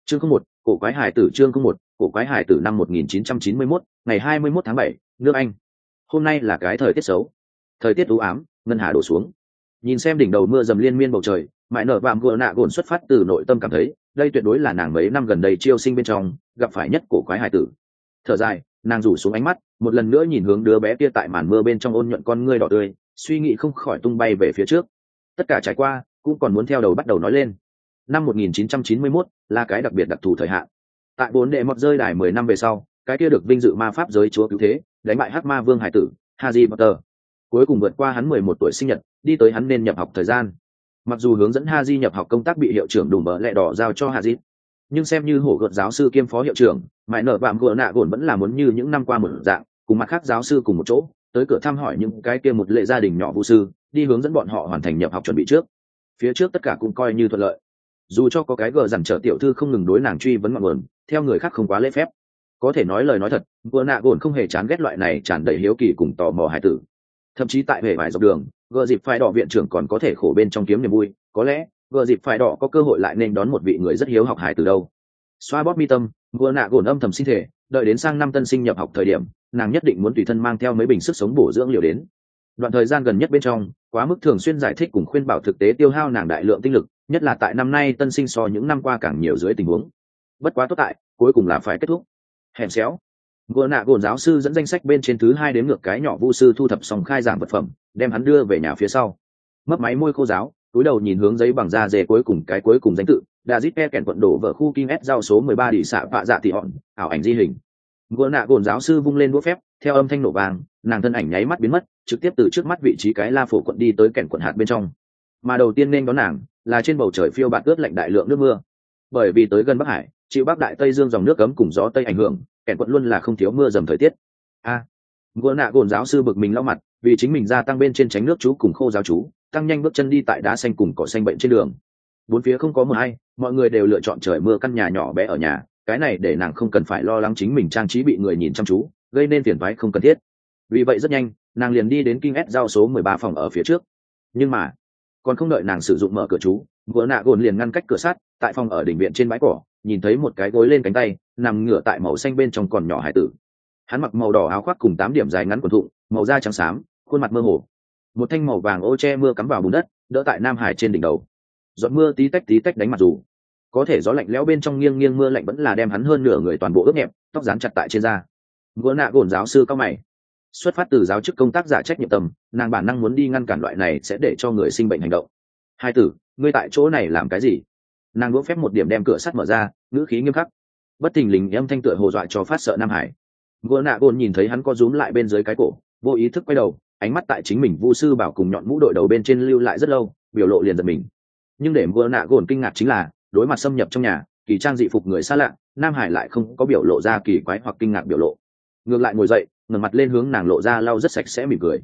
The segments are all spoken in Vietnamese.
Chương 01, cổ quái hải tử. Chương 01, cổ quái hải tử. Năm 1991, ngày 21 tháng 7, nước Anh. Hôm nay là cái thời tiết xấu, thời tiết u ám, ngân hà đổ xuống. Nhìn xem đỉnh đầu mưa dầm liên miên bầu trời, mãi nở vạm gỡ nạ gồn xuất phát từ nội tâm cảm thấy đây tuyệt đối là nàng mấy năm gần đây chiêu sinh bên trong gặp phải nhất cổ quái hải tử. Thở dài, nàng rủ xuống ánh mắt, một lần nữa nhìn hướng đứa bé kia tại màn mưa bên trong ôn nhuận con ngươi đỏ tươi, suy nghĩ không khỏi tung bay về phía trước. Tất cả trải qua, cũng còn muốn theo đầu bắt đầu nói lên. Năm 1991 là cái đặc biệt đặc thù thời hạn. Tại bốn đệ mọt rơi đài 10 năm về sau, cái kia được vinh dự ma pháp giới chúa cứu thế, đánh bại hắc ma vương hải tử Harry Potter, cuối cùng vượt qua hắn 11 tuổi sinh nhật, đi tới hắn nên nhập học thời gian. Mặc dù hướng dẫn Harry nhập học công tác bị hiệu trưởng Đùm Bờ Lẹ Đỏ giao cho Harry, nhưng xem như hổ gợt giáo sư kiêm phó hiệu trưởng, mãi nở vạm gỡ nạ gồn vẫn là muốn như những năm qua một dạng, cùng mặt khác giáo sư cùng một chỗ, tới cửa thăm hỏi những cái kia một lệ gia đình nhỏ vu sư, đi hướng dẫn bọn họ hoàn thành nhập học chuẩn bị trước. Phía trước tất cả cũng coi như thuận lợi. Dù cho có cái gờ dằn trở tiểu thư không ngừng đối nàng truy vấn ngọn nguồn, theo người khác không quá lễ phép. Có thể nói lời nói thật, vừa nạ gồn không hề chán ghét loại này tràn đầy hiếu kỳ cùng tò mò hải tử. Thậm chí tại hệ vải dọc đường, gờ dịp phai đỏ viện trưởng còn có thể khổ bên trong kiếm niềm vui, có lẽ gờ dịp phai đỏ có cơ hội lại nên đón một vị người rất hiếu học hải từ đâu. Xoa bóp mi tâm, vừa nạ gồn âm thầm sinh thể, đợi đến sang năm tân sinh nhập học thời điểm, nàng nhất định muốn tùy thân mang theo mấy bình sức sống bổ dưỡng liều đến. Đoạn thời gian gần nhất bên trong, quá mức thường xuyên giải thích cùng khuyên bảo thực tế tiêu hao nàng đại lượng tinh lực, nhất là tại năm nay tân sinh so những năm qua càng nhiều dưới tình huống. Bất quá tốt tại, cuối cùng là phải kết thúc. Hẻm xéo. Vừa nạ gồn giáo sư dẫn danh sách bên trên thứ 2 đến ngược cái nhỏ vu sư thu thập xong khai giảng vật phẩm, đem hắn đưa về nhà phía sau. Mấp máy môi khô giáo, túi đầu nhìn hướng giấy bằng da dê cuối cùng danh tự, David E kèn quận đổ vở khu King S giao số 13 đi xạ vạ dạ thị hòn, ảo ảnh di hình. Vừa nạ gồn giáo sư vung lên đũa phép, theo âm thanh nổ vàng, nàng thân ảnh nháy mắt biến mất, trực tiếp từ trước mắt vị trí cái la phổ quận đi tới kèn quận hạt bên trong. Mà đầu tiên nên đón nàng là trên bầu trời phiêu bạt ướt lạnh đại lượng nước mưa. Bởi vì tới gần Bắc Hải, chịu Bắc Đại Tây Dương dòng nước cấm cùng gió tây ảnh hưởng, kèn quận luôn là không thiếu mưa dầm thời tiết. Vừa nạ gồn giáo sư bực mình lau mặt, vì chính mình gia tăng bên trên tránh nước chú cùng khô giáo chú, tăng nhanh bước chân đi tại đá xanh cùng cỏ xanh bệnh trên đường. Bốn phía không có mưa hay, mọi người đều lựa chọn trời mưa căn nhà nhỏ bé ở nhà, cái này để nàng không cần phải lo lắng chính mình trang trí bị người nhìn chăm chú, gây nên phiền toái không cần thiết. Vì vậy rất nhanh, nàng liền đi đến King S giao số 13 phòng ở phía trước. Nhưng mà, còn không đợi nàng sử dụng mở cửa chú, vừa nạ gồn liền ngăn cách cửa sắt, tại phòng ở đỉnh viện trên bãi cỏ, nhìn thấy một cái gối lên cánh tay, nằm ngửa tại màu xanh bên trong còn nhỏ hải tử. Hắn mặc màu đỏ áo khoác cùng 8 điểm dài ngắn quần thụng, màu da trắng xám, khuôn mặt mơ hồ. Một thanh màu vàng ô che mưa cắm vào bùn đất, đỡ tại Nam Hải trên đỉnh đầu. Giọt mưa tí tách đánh mặt dù. Có thể gió lạnh lẽo bên trong nghiêng nghiêng mưa lạnh vẫn là đem hắn hơn nửa người toàn bộ ướt nhẹp, tóc dán chặt tại trên da. Vừa nạ gồn giáo sư cao mày. Xuất phát từ giáo chức công tác giả trách nhiệm tầm, nàng bản năng muốn đi ngăn cản loại này sẽ để cho người sinh bệnh hành động. Hai tử, ngươi tại chỗ này làm cái gì? Nàng đũa phép một điểm đem cửa sắt mở ra, ngữ khí nghiêm khắc. Bất thình lình âm thanh tựa hồ dọa cho phát sợ Nam Hải. Vừa nạ gồn nhìn thấy hắn co rúm lại bên dưới cái cổ, vô ý thức quay đầu, ánh mắt tại chính mình vu sư bảo cùng nhọn mũ đội đầu bên trên lưu lại rất lâu, biểu lộ liền giật mình. Nhưng để vừa nạ gồn kinh ngạc chính là, đối mặt xâm nhập trong nhà, kỳ trang dị phục người xa lạ, Nam Hải lại không có biểu lộ ra kỳ quái hoặc kinh ngạc biểu lộ. Ngược lại ngồi dậy, ngẩng mặt lên hướng nàng lộ ra lau rất sạch sẽ mỉm cười.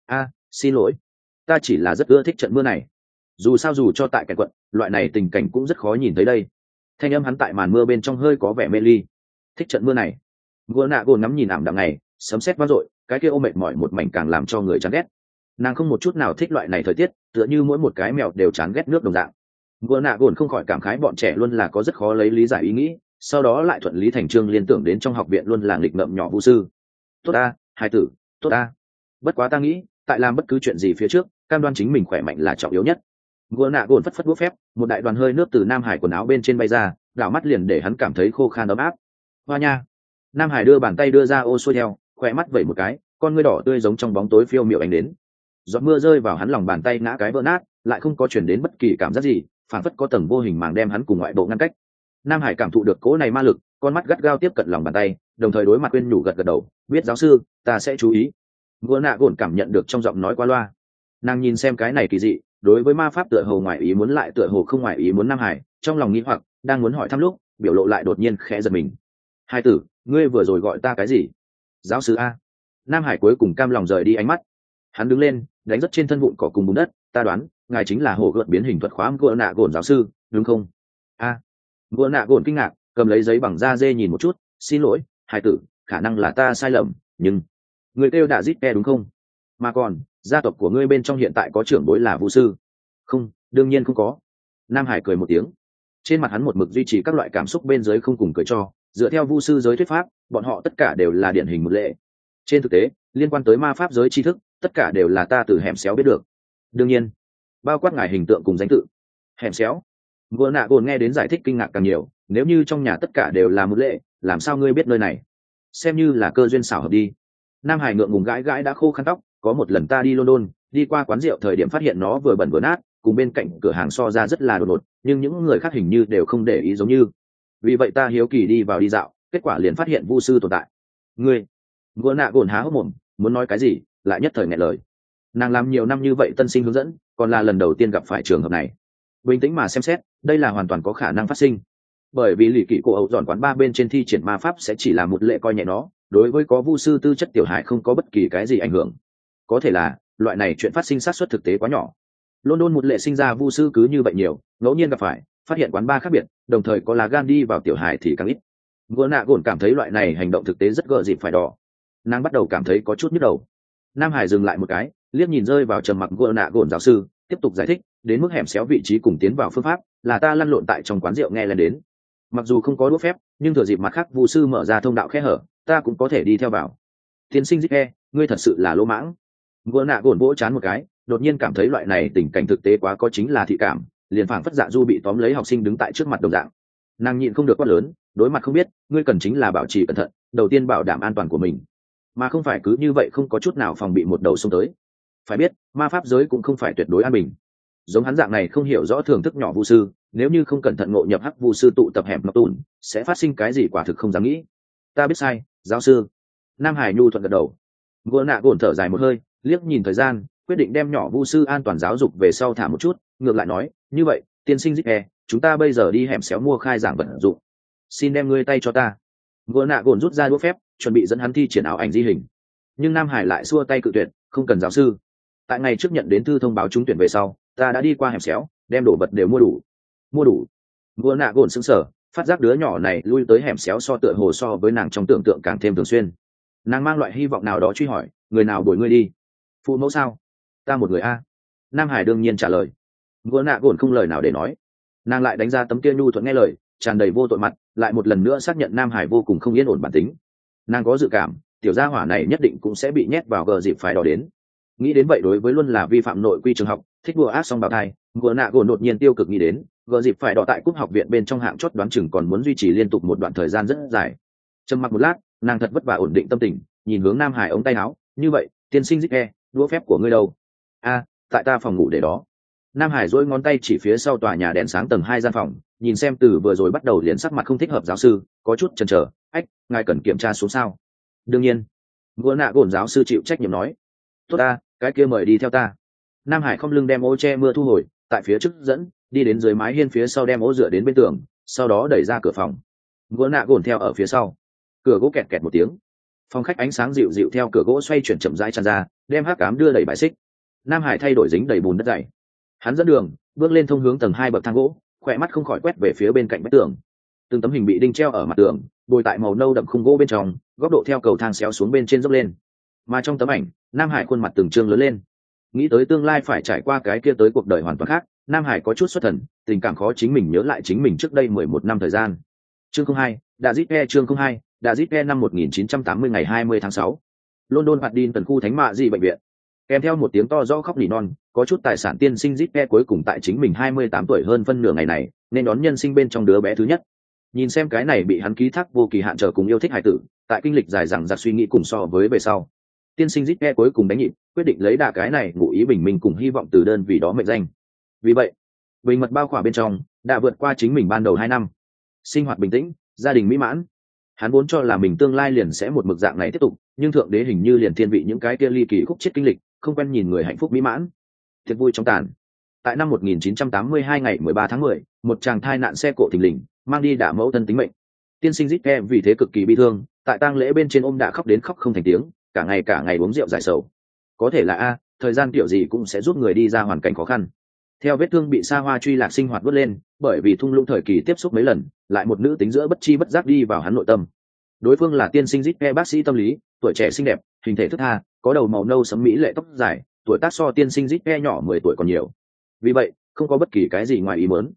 Xin lỗi, ta chỉ là rất ưa thích trận mưa này. Dù cho tại cái quận, loại này tình cảnh cũng rất khó nhìn thấy đây. Thanh âm hắn tại màn mưa bên trong hơi có vẻ mê ly. Thích trận mưa này. Vừa nạ gồn ngắm nhìn ảm đạm ngày, sấm sét vang dội, cái kia ôm mệt mỏi một mảnh càng làm cho người chán ghét. Nàng không một chút nào thích loại này thời tiết, tựa như mỗi một cái mèo đều chán ghét nước đồng dạng. Vừa nạ gồn không khỏi cảm khái bọn trẻ luôn là có rất khó lấy lý giải ý nghĩ, sau đó lại thuận lý thành trương liên tưởng đến trong học viện luôn là nghịch ngợm nhỏ vũ sư. Tốt a, hai tử, tốt a. Bất quá ta nghĩ, tại làm bất cứ chuyện gì phía trước, cam đoan chính mình khỏe mạnh là trọng yếu nhất. Vừa nạ gồn phất phất búa phép, một đại đoàn hơi nước từ Nam Hải quần áo bên trên bay ra, đảo mắt liền để hắn cảm thấy khô khan ấm áp. Hoa nha. Nam Hải đưa bàn tay đưa ra ô xuôi theo, khỏe mắt vẩy một cái, con ngươi đỏ tươi giống trong bóng tối phiêu miểu ánh đến. Giọt mưa rơi vào hắn lòng bàn tay ngã cái vỡ nát, lại không có chuyển đến bất kỳ cảm giác gì, phản phất có tầng vô hình màng đem hắn cùng ngoại bộ ngăn cách. Nam Hải cảm thụ được cỗ này ma lực, con mắt gắt gao tiếp cận lòng bàn tay, đồng thời đối mặt khuyên nhủ gật gật đầu, biết giáo sư, ta sẽ chú ý. Vừa nạ gồn cảm nhận được trong giọng nói qua loa. Nàng nhìn xem cái này kỳ dị, đối với ma pháp tựa hồ ngoại ý muốn lại tựa hồ không ngoại ý muốn Nam Hải, trong lòng nghĩ hoặc đang muốn hỏi thăm lúc, biểu lộ lại đột nhiên khẽ giật mình. Hai tử, ngươi vừa rồi gọi ta cái gì? Giáo sư a. Nam Hải cuối cùng cam lòng rời đi ánh mắt. Hắn đứng lên, đánh rất trên thân vụn cỏ cùng bùn đất, ta đoán, ngài chính là hồ gợt biến hình thuật khóa vừa nạ gồn giáo sư, đúng không? Vừa nạ gồn kinh ngạc, cầm lấy giấy bằng da dê nhìn một chút, xin lỗi, hai tử, khả năng là ta sai lầm, nhưng người kêu đã giết đúng không? Mà còn, gia tộc của ngươi bên trong hiện tại có trưởng bối là vũ sư? Không, đương nhiên không có. Nam Hải cười một tiếng. Trên mặt hắn một mực duy trì các loại cảm xúc bên dưới không cùng cười cho, dựa theo vu sư giới thuyết pháp, bọn họ tất cả đều là điển hình một lệ. Trên thực tế, liên quan tới ma pháp giới tri thức, tất cả đều là ta từ hẻm xéo biết được. Đương nhiên, bao quát ngài hình tượng cùng danh tự. Hẻm xéo. Vừa nạ gồn nghe đến giải thích kinh ngạc càng nhiều, nếu như trong nhà tất cả đều là một lệ, làm sao ngươi biết nơi này? Xem như là cơ duyên xảo hợp đi. Nam Hải ngượng ngùng gãi gãi đã khô khăn tóc, có một lần ta đi London, đi qua quán rượu thời điểm phát hiện nó vừa bẩn vừa nát, cùng bên cạnh cửa hàng so ra rất là đột ngột, nhưng những người khác hình như đều không để ý giống như. Vì vậy ta hiếu kỳ đi vào đi dạo, kết quả liền phát hiện vu sư tồn tại. Ngươi, Vừa nạ gồn há hốc mồm, muốn nói cái gì, lại nhất thời nghẹn lời. Nàng làm nhiều năm như vậy tân sinh hướng dẫn, còn là lần đầu tiên gặp phải trường hợp này. Bình tĩnh mà xem xét, đây là hoàn toàn có khả năng phát sinh. Bởi vì lì kỵ cổ ẩu dọn quán ba bên trên thi triển ma pháp sẽ chỉ là một lệ coi nhẹ nó, đối với có vu sư tư chất tiểu hài không có bất kỳ cái gì ảnh hưởng. Có thể là loại này chuyện phát sinh xác suất thực tế quá nhỏ. London một lệ sinh ra vu sư cứ như vậy nhiều, ngẫu nhiên gặp phải, phát hiện quán ba khác biệt, đồng thời có lá gan đi vào tiểu hài thì càng ít. Vừa nạ gồn cảm thấy loại này hành động thực tế rất gợ dịp phải đỏ. Nàng bắt đầu cảm thấy có chút nhức đầu. Nam Hải dừng lại một cái, liếc nhìn rơi vào trầm mặc vừa nạ gồn giáo sư, tiếp tục giải thích, đến mức hẻm xéo vị trí cùng tiến vào phương pháp, là ta lăn lộn tại trong quán rượu nghe lên đến. Mặc dù không có đũa phép, nhưng thừa dịp mặt khác vu sư mở ra thông đạo khe hở, ta cũng có thể đi theo vào. Tiên sinh Zike, ngươi thật sự là lỗ mãng. Vừa nạ gồn vỗ chán một cái, đột nhiên cảm thấy loại này tình cảnh thực tế quá có chính là thị cảm, liền phảng phất dạ du bị tóm lấy học sinh đứng tại trước mặt đồng dạng. Nàng nhịn không được quát lớn, đối mặt không biết, ngươi cần chính là bảo trì cẩn thận, đầu tiên bảo đảm an toàn của mình, mà không phải cứ như vậy không có chút nào phòng bị một đầu xông tới. Phải biết, ma pháp giới cũng không phải tuyệt đối an bình. Giống hắn dạng này không hiểu rõ thưởng thức nhỏ vu sư, nếu như không cẩn thận ngộ nhập hắc vu sư tụ tập hẻm ngọc tùn, sẽ phát sinh cái gì quả thực không dám nghĩ. Ta biết sai, giáo sư. Nam Hải nhu thuận gật đầu. Vừa nạ gồn thở dài một hơi, liếc nhìn thời gian, quyết định đem nhỏ vu sư an toàn giáo dục về sau thả một chút, ngược lại nói, như vậy, tiên sinh Zike, chúng ta bây giờ đi hẻm xéo mua khai giảng vận dụng. Xin đem ngươi tay cho ta. Vừa nạ gồn rút ra đũa phép, chuẩn bị dẫn hắn thi triển ảo ảnh di hình, nhưng Nam Hải lại xua tay cự tuyệt, không cần giáo sư. Tại ngày trước nhận đến thư thông báo trúng tuyển về sau, ta đã đi qua hẻm xéo, đem đồ vật đều mua đủ. Mua đủ? Vừa nạ gồn sững sờ, phát giác đứa nhỏ này lui tới hẻm xéo so tựa hồ so với nàng trong tưởng tượng càng thêm thường xuyên. Nàng mang loại hy vọng nào đó truy hỏi, người nào đuổi ngươi đi? Phụ mẫu sao? Ta một người a. Nam Hải đương nhiên trả lời. Vừa nạ gồn không lời nào để nói. Nàng lại đánh ra tấm kia nhu thuận nghe lời, tràn đầy vô tội mặt, lại một lần nữa xác nhận Nam Hải vô cùng không yên ổn bản tính. Nàng có dự cảm, tiểu gia hỏa này nhất định cũng sẽ bị nhét vào gờ dịp phải đỏ đến. Nghĩ đến vậy đối với luôn là vi phạm nội quy trường học, thích đùa ác song bào thai, vừa nạ gồn đột nhiên tiêu cực nghĩ đến, gờ dịp phải đỏ tại cúp học viện bên trong hạng chót đoán chừng còn muốn duy trì liên tục một đoạn thời gian rất dài. Trầm mặc một lát, nàng thật vất vả ổn định tâm tình, nhìn hướng Nam Hải ống tay áo, như vậy, tiên sinh Zike, đũa phép của ngươi đâu? A, tại ta phòng ngủ để đó. Nam Hải duỗi ngón tay chỉ phía sau tòa nhà đèn sáng tầng 2 gian phòng, nhìn xem từ vừa rồi bắt đầu liền sắc mặt không thích hợp giáo sư, có chút chần chờ, ách, ngài cần kiểm tra xuống sao? Đương nhiên. Vừa nạ gồn giáo sư chịu trách nhiệm nói. Tốt ta, cái kia mời đi theo ta. Nam Hải không lưng đem ô che mưa thu hồi, tại phía trước dẫn, đi đến dưới mái hiên phía sau đem ô dựa đến bên tường, sau đó đẩy ra cửa phòng. Vừa nạ gồn theo ở phía sau. Cửa gỗ kẹt kẹt một tiếng. Phòng khách ánh sáng dịu dịu theo cửa gỗ xoay chuyển chậm rãi tràn ra, đem hắc ám đưa đẩy bài xích. Nam Hải thay đổi dính đầy bùn đất dày. Hắn dẫn đường, bước lên thông hướng tầng 2 bậc thang gỗ, khỏe mắt không khỏi quét về phía bên cạnh vách tường. Từng tấm hình bị đinh treo ở mặt tường, bồi tại màu nâu đậm khung gỗ bên trong, góc độ theo cầu thang xéo xuống bên trên dốc lên. Mà trong tấm ảnh, Nam Hải khuôn mặt từng trương lớn lên. Nghĩ tới tương lai phải trải qua cái kia tới cuộc đời hoàn toàn khác, Nam Hải có chút xuất thần, tình cảm khó chính mình nhớ lại chính mình trước đây 11 năm thời gian. Chương 02, Dazit chương 02, Dazit năm 1980 ngày 20 tháng 6. London Paddington tần khu Thánh Mạ Dị bệnh viện. Kèm theo một tiếng to rõ khóc nỉ non, có chút tài sản tiên sinh Zit cuối cùng tại chính mình 28 tuổi hơn phân nửa ngày này, nên đón nhân sinh bên trong đứa bé thứ nhất. Nhìn xem cái này bị hắn ký thác vô kỳ hạn chờ cùng yêu thích hải tử, tại kinh lịch dài dằng dặc suy nghĩ cùng so với về sau, tiên sinh Zit cuối cùng đánh nhịp, quyết định lấy đà cái này ngụ ý bình minh cùng hy vọng từ đơn vì đó mệnh danh. Vì vậy, bình mật bao khỏa bên trong đã vượt qua chính mình ban đầu 2 năm, sinh hoạt bình tĩnh, gia đình mỹ mãn. Hắn vốn cho là mình tương lai liền sẽ một mực dạng này tiếp tục, nhưng thượng đế hình như liền thiên vị những cái kia ly kỳ khúc chết kinh lịch, không quen nhìn người hạnh phúc mỹ mãn. Thiệt vui trong tàn. Tại năm 1982 ngày 13 tháng 10, một chàng thai nạn xe cộ thình lình mang đi đả mẫu thân tính mệnh. Tiên sinh Zit vì thế cực kỳ bi thương, tại tang lễ bên trên ôm đã khóc đến khóc không thành tiếng, cả ngày uống rượu giải sầu. Có thể là thời gian kiểu gì cũng sẽ giúp người đi ra hoàn cảnh khó khăn. Theo vết thương bị xa hoa truy lạc sinh hoạt vớt lên, bởi vì thung lũng thời kỳ tiếp xúc mấy lần, lại một nữ tính giữa bất chi bất giác đi vào hắn nội tâm. Đối phương là tiên sinh Zit, bác sĩ tâm lý, tuổi trẻ xinh đẹp, hình thể thướt tha, có đầu màu nâu sẫm mỹ lệ tóc dài, tuổi tác so tiên sinh Zit nhỏ 10 tuổi còn nhiều. Vì vậy, không có bất kỳ cái gì ngoài ý muốn.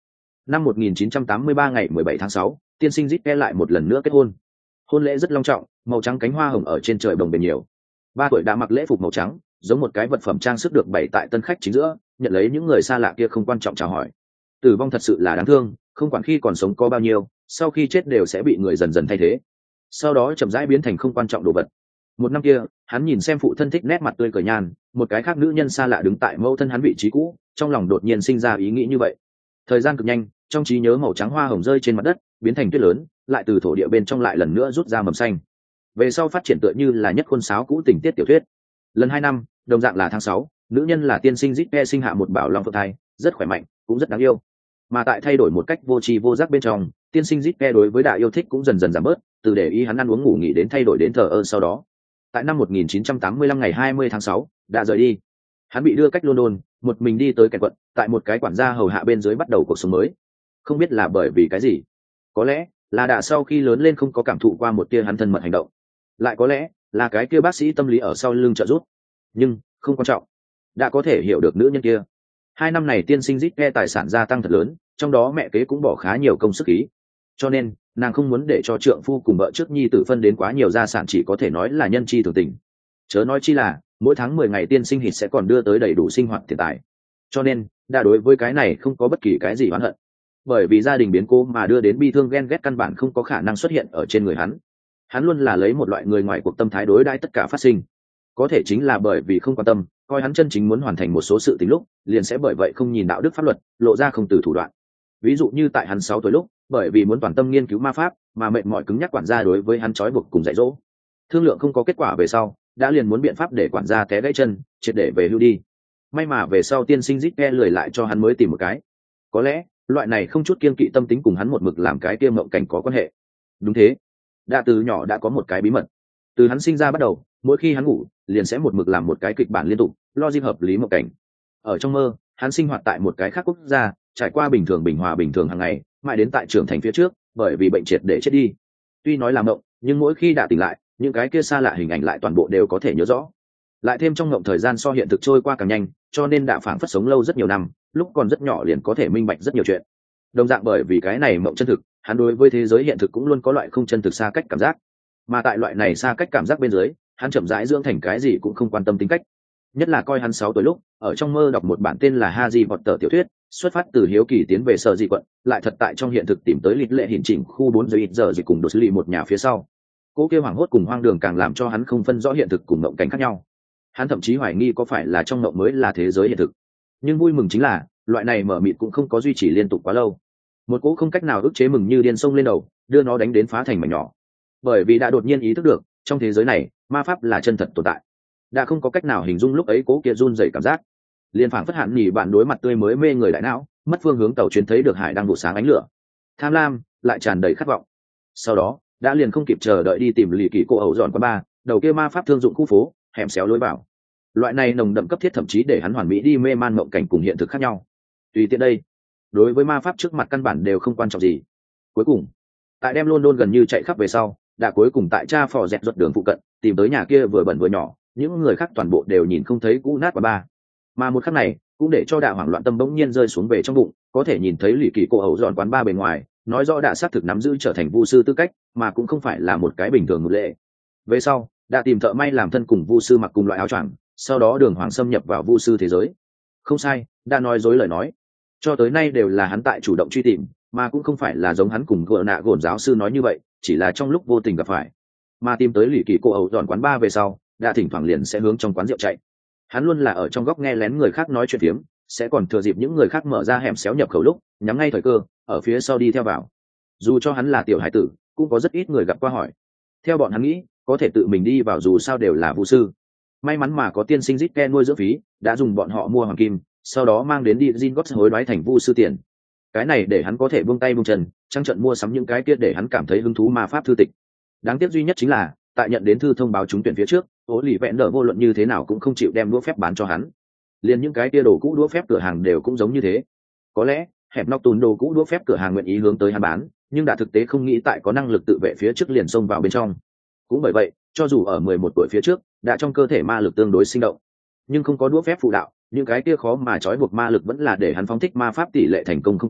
Năm 1983 ngày 17 tháng 6, tiên sinh Zipke lại một lần nữa kết hôn. Hôn lễ rất long trọng, màu trắng cánh hoa hồng ở trên trời bồng bềnh nhiều. 3 tuổi đã mặc lễ phục màu trắng, giống một cái vật phẩm trang sức được bày tại tân khách chính giữa, nhận lấy những người xa lạ kia không quan trọng chào hỏi. Tử vong thật sự là đáng thương, không quản khi còn sống có bao nhiêu, sau khi chết đều sẽ bị người dần dần thay thế, sau đó chậm rãi biến thành không quan trọng đồ vật. Một năm kia, hắn nhìn xem phụ thân thích nét mặt tươi cười nhàn, một cái khác nữ nhân xa lạ đứng tại mẫu thân hắn vị trí cũ, trong lòng đột nhiên sinh ra ý nghĩ như vậy. Thời gian cực nhanh, trong trí nhớ màu trắng hoa hồng rơi trên mặt đất, biến thành tuyết lớn, lại từ thổ địa bên trong lại lần nữa rút ra mầm xanh. Về sau phát triển tựa như là nhất khuôn sáo cũ tình tiết tiểu thuyết. Lần 2 năm, đồng dạng là tháng 6, nữ nhân là tiên sinh Zipke sinh hạ một bảo long phượng thai, rất khỏe mạnh, cũng rất đáng yêu. Mà tại thay đổi một cách vô tri vô giác bên trong, tiên sinh Zipke đối với đại yêu thích cũng dần dần giảm bớt, từ để ý hắn ăn uống ngủ nghỉ đến thay đổi đến thờ ơ sau đó. Tại năm 1985 ngày 20 tháng 6, đã rời đi. Hắn bị đưa cách London, một mình đi tới Kent quận, tại một cái quản gia hầu hạ bên dưới bắt đầu cuộc sống mới. Không biết là bởi vì cái gì, có lẽ là đã sau khi lớn lên không có cảm thụ qua một tia hắn thân mật hành động, lại có lẽ là cái kia bác sĩ tâm lý ở sau lưng trợ giúp, nhưng không quan trọng, đã có thể hiểu được nữ nhân kia. 2 năm này tiên sinh Zipke tài sản gia tăng thật lớn, trong đó mẹ kế cũng bỏ khá nhiều công sức ý, cho nên nàng không muốn để cho trượng phu cùng vợ trước nhi tử phân đến quá nhiều gia sản, chỉ có thể nói là nhân chi thường tình. Chớ nói chi là mỗi tháng 10 ngày tiên sinh hít sẽ còn đưa tới đầy đủ sinh hoạt tiền tài, cho nên đã đối với cái này không có bất kỳ cái gì oán hận. Bởi vì gia đình biến cố mà đưa đến bi thương ghen ghét căn bản không có khả năng xuất hiện ở trên người hắn. Hắn luôn là lấy một loại người ngoài cuộc tâm thái đối đãi tất cả phát sinh. Có thể chính là bởi vì không quan tâm, coi hắn chân chính muốn hoàn thành một số sự tình lúc, liền sẽ bởi vậy không nhìn đạo đức pháp luật, lộ ra không từ thủ đoạn. Ví dụ như tại hắn 6 tuổi lúc, bởi vì muốn toàn tâm nghiên cứu ma pháp, mà mệt mỏi cứng nhắc quản gia đối với hắn trói buộc cùng dạy dỗ. Thương lượng không có kết quả về sau, đã liền muốn biện pháp để quản gia té gãy chân, triệt để về hưu đi. May mà về sau tiên sinh Zipke lười lại cho hắn mới tìm một cái. Có lẽ loại này không chút kiêng kỵ tâm tính cùng hắn một mực làm cái tiêm mộng cảnh có quan hệ. Đúng thế, đã từ nhỏ đã có một cái bí mật. Từ hắn sinh ra bắt đầu, mỗi khi hắn ngủ liền sẽ một mực làm một cái kịch bản liên tục, logic hợp lý mộng cảnh. Ở trong mơ, hắn sinh hoạt tại một cái khác quốc gia, trải qua bình thường bình hòa bình thường hàng ngày, mãi đến tại trưởng thành phía trước, bởi vì bệnh triệt để chết đi. Tuy nói là mộng, nhưng mỗi khi đã tỉnh lại, những cái kia xa lạ hình ảnh lại toàn bộ đều có thể nhớ rõ. Lại thêm trong mộng thời gian so hiện thực trôi qua càng nhanh, cho nên đã phảng phất sống lâu rất nhiều năm, lúc còn rất nhỏ liền có thể minh bạch rất nhiều chuyện. Đồng dạng bởi vì cái này mộng chân thực, hắn đối với thế giới hiện thực cũng luôn có loại không chân thực xa cách cảm giác. Mà tại loại này xa cách cảm giác bên dưới, hắn chậm rãi dưỡng thành cái gì cũng không quan tâm tính cách. Nhất là coi hắn 6 tuổi lúc, ở trong mơ đọc một bản tên là Harry Potter tiểu thuyết, xuất phát từ hiếu kỳ tiến về sở dị quận, lại thật tại trong hiện thực tìm tới lịch lệ hiển chỉnh khu 4 giờ ít giờ gì cùng đồ xử lý một nhà phía sau. Cô kia hoảng hốt cùng hoang đường càng làm cho hắn không phân rõ hiện thực cùng mộng cảnh khác nhau. Hắn thậm chí hoài nghi có phải là trong mộng mới là thế giới hiện thực. Nhưng vui mừng chính là loại này mở mịt cũng không có duy trì liên tục quá lâu. Một cỗ không cách nào ức chế mừng như điên xông lên đầu, đưa nó đánh đến phá thành mảnh nhỏ. Bởi vì đã đột nhiên ý thức được, trong thế giới này, ma pháp là chân thật tồn tại. Đã không có cách nào hình dung lúc ấy cỗ kia run rẩy cảm giác. Liên phảng phất hạn nhỉ bạn đối mặt tươi mới mê người đại não, mất phương hướng tàu chuyến thấy được hải đang vụ sáng ánh lửa. Tham lam, lại tràn đầy khát vọng. Sau đó, đã liền không kịp chờ đợi đi tìm lì kỳ cô ẩu dọn qua ba, đầu kia ma pháp thương dụng khu phố, hẻm xéo lối vào. Loại này nồng đậm cấp thiết thậm chí để hắn hoàn mỹ đi mê man mộng cảnh cùng hiện thực khác nhau. Tùy tiện đây, đối với ma pháp trước mặt căn bản đều không quan trọng gì. Cuối cùng, tại đem London gần như chạy khắp về sau, đã cuối cùng tại cha phò dẹt ruột đường phụ cận, tìm tới nhà kia vừa bẩn vừa nhỏ, những người khác toàn bộ đều nhìn không thấy cũ nát qua ba. Mà một khắc này, cũng để cho đạ hoảng loạn tâm bỗng nhiên rơi xuống về trong bụng, có thể nhìn thấy lì kỳ cô ẩu dọn quán ba bề ngoài, nói rõ đã xác thực nắm giữ trở thành vu sư tư cách, mà cũng không phải là một cái bình thường một lệ. Về sau, đã tìm thợ may làm thân cùng vu sư mặc cùng loại áo choàng, sau đó đường hoàng xâm nhập vào vu sư thế giới. Không sai, đã nói dối lời nói. Cho tới nay đều là hắn tại chủ động truy tìm, mà cũng không phải là giống hắn cùng gợ nạ gồn giáo sư nói như vậy, chỉ là trong lúc vô tình gặp phải. Mà tìm tới lì kỳ cô ẩu dọn quán ba về sau, đã thỉnh thoảng liền sẽ hướng trong quán rượu chạy. Hắn luôn là ở trong góc nghe lén người khác nói chuyện phiếm, sẽ còn thừa dịp những người khác mở ra hẻm xéo nhập khẩu lúc, nhắm ngay thời cơ, ở phía sau đi theo vào. Dù cho hắn là tiểu hải tử, cũng có rất ít người gặp qua hỏi. Theo bọn hắn nghĩ, có thể tự mình đi vào dù sao đều là vu sư. May mắn mà có tiên sinh Zipke nuôi dưỡng phí, đã dùng bọn họ mua hoàng kim, sau đó mang đến đi Gringotts hối đoái thành vu sư tiền. Cái này để hắn có thể buông tay buông chân, trang trận mua sắm những cái kia để hắn cảm thấy hứng thú ma pháp thư tịch. Đáng tiếc duy nhất chính là, tại nhận đến thư thông báo trúng tuyển phía trước, Ô lì vẹn đỡ vô luận như thế nào cũng không chịu đem đũa phép bán cho hắn. Liền những cái kia đồ cũ đũa phép cửa hàng đều cũng giống như thế. Có lẽ hẹp nóc tùn đồ cũ đũa phép cửa hàng nguyện ý hướng tới hắn bán, nhưng đã thực tế không nghĩ tại có năng lực tự vệ phía trước liền xông vào bên trong. Cũng bởi vậy, cho dù ở 11 tuổi phía trước, đã trong cơ thể ma lực tương đối sinh động, nhưng không có đũa phép phụ đạo, những cái kia khó mà trói buộc ma lực vẫn là để hắn phóng thích ma pháp tỷ lệ thành công không cao,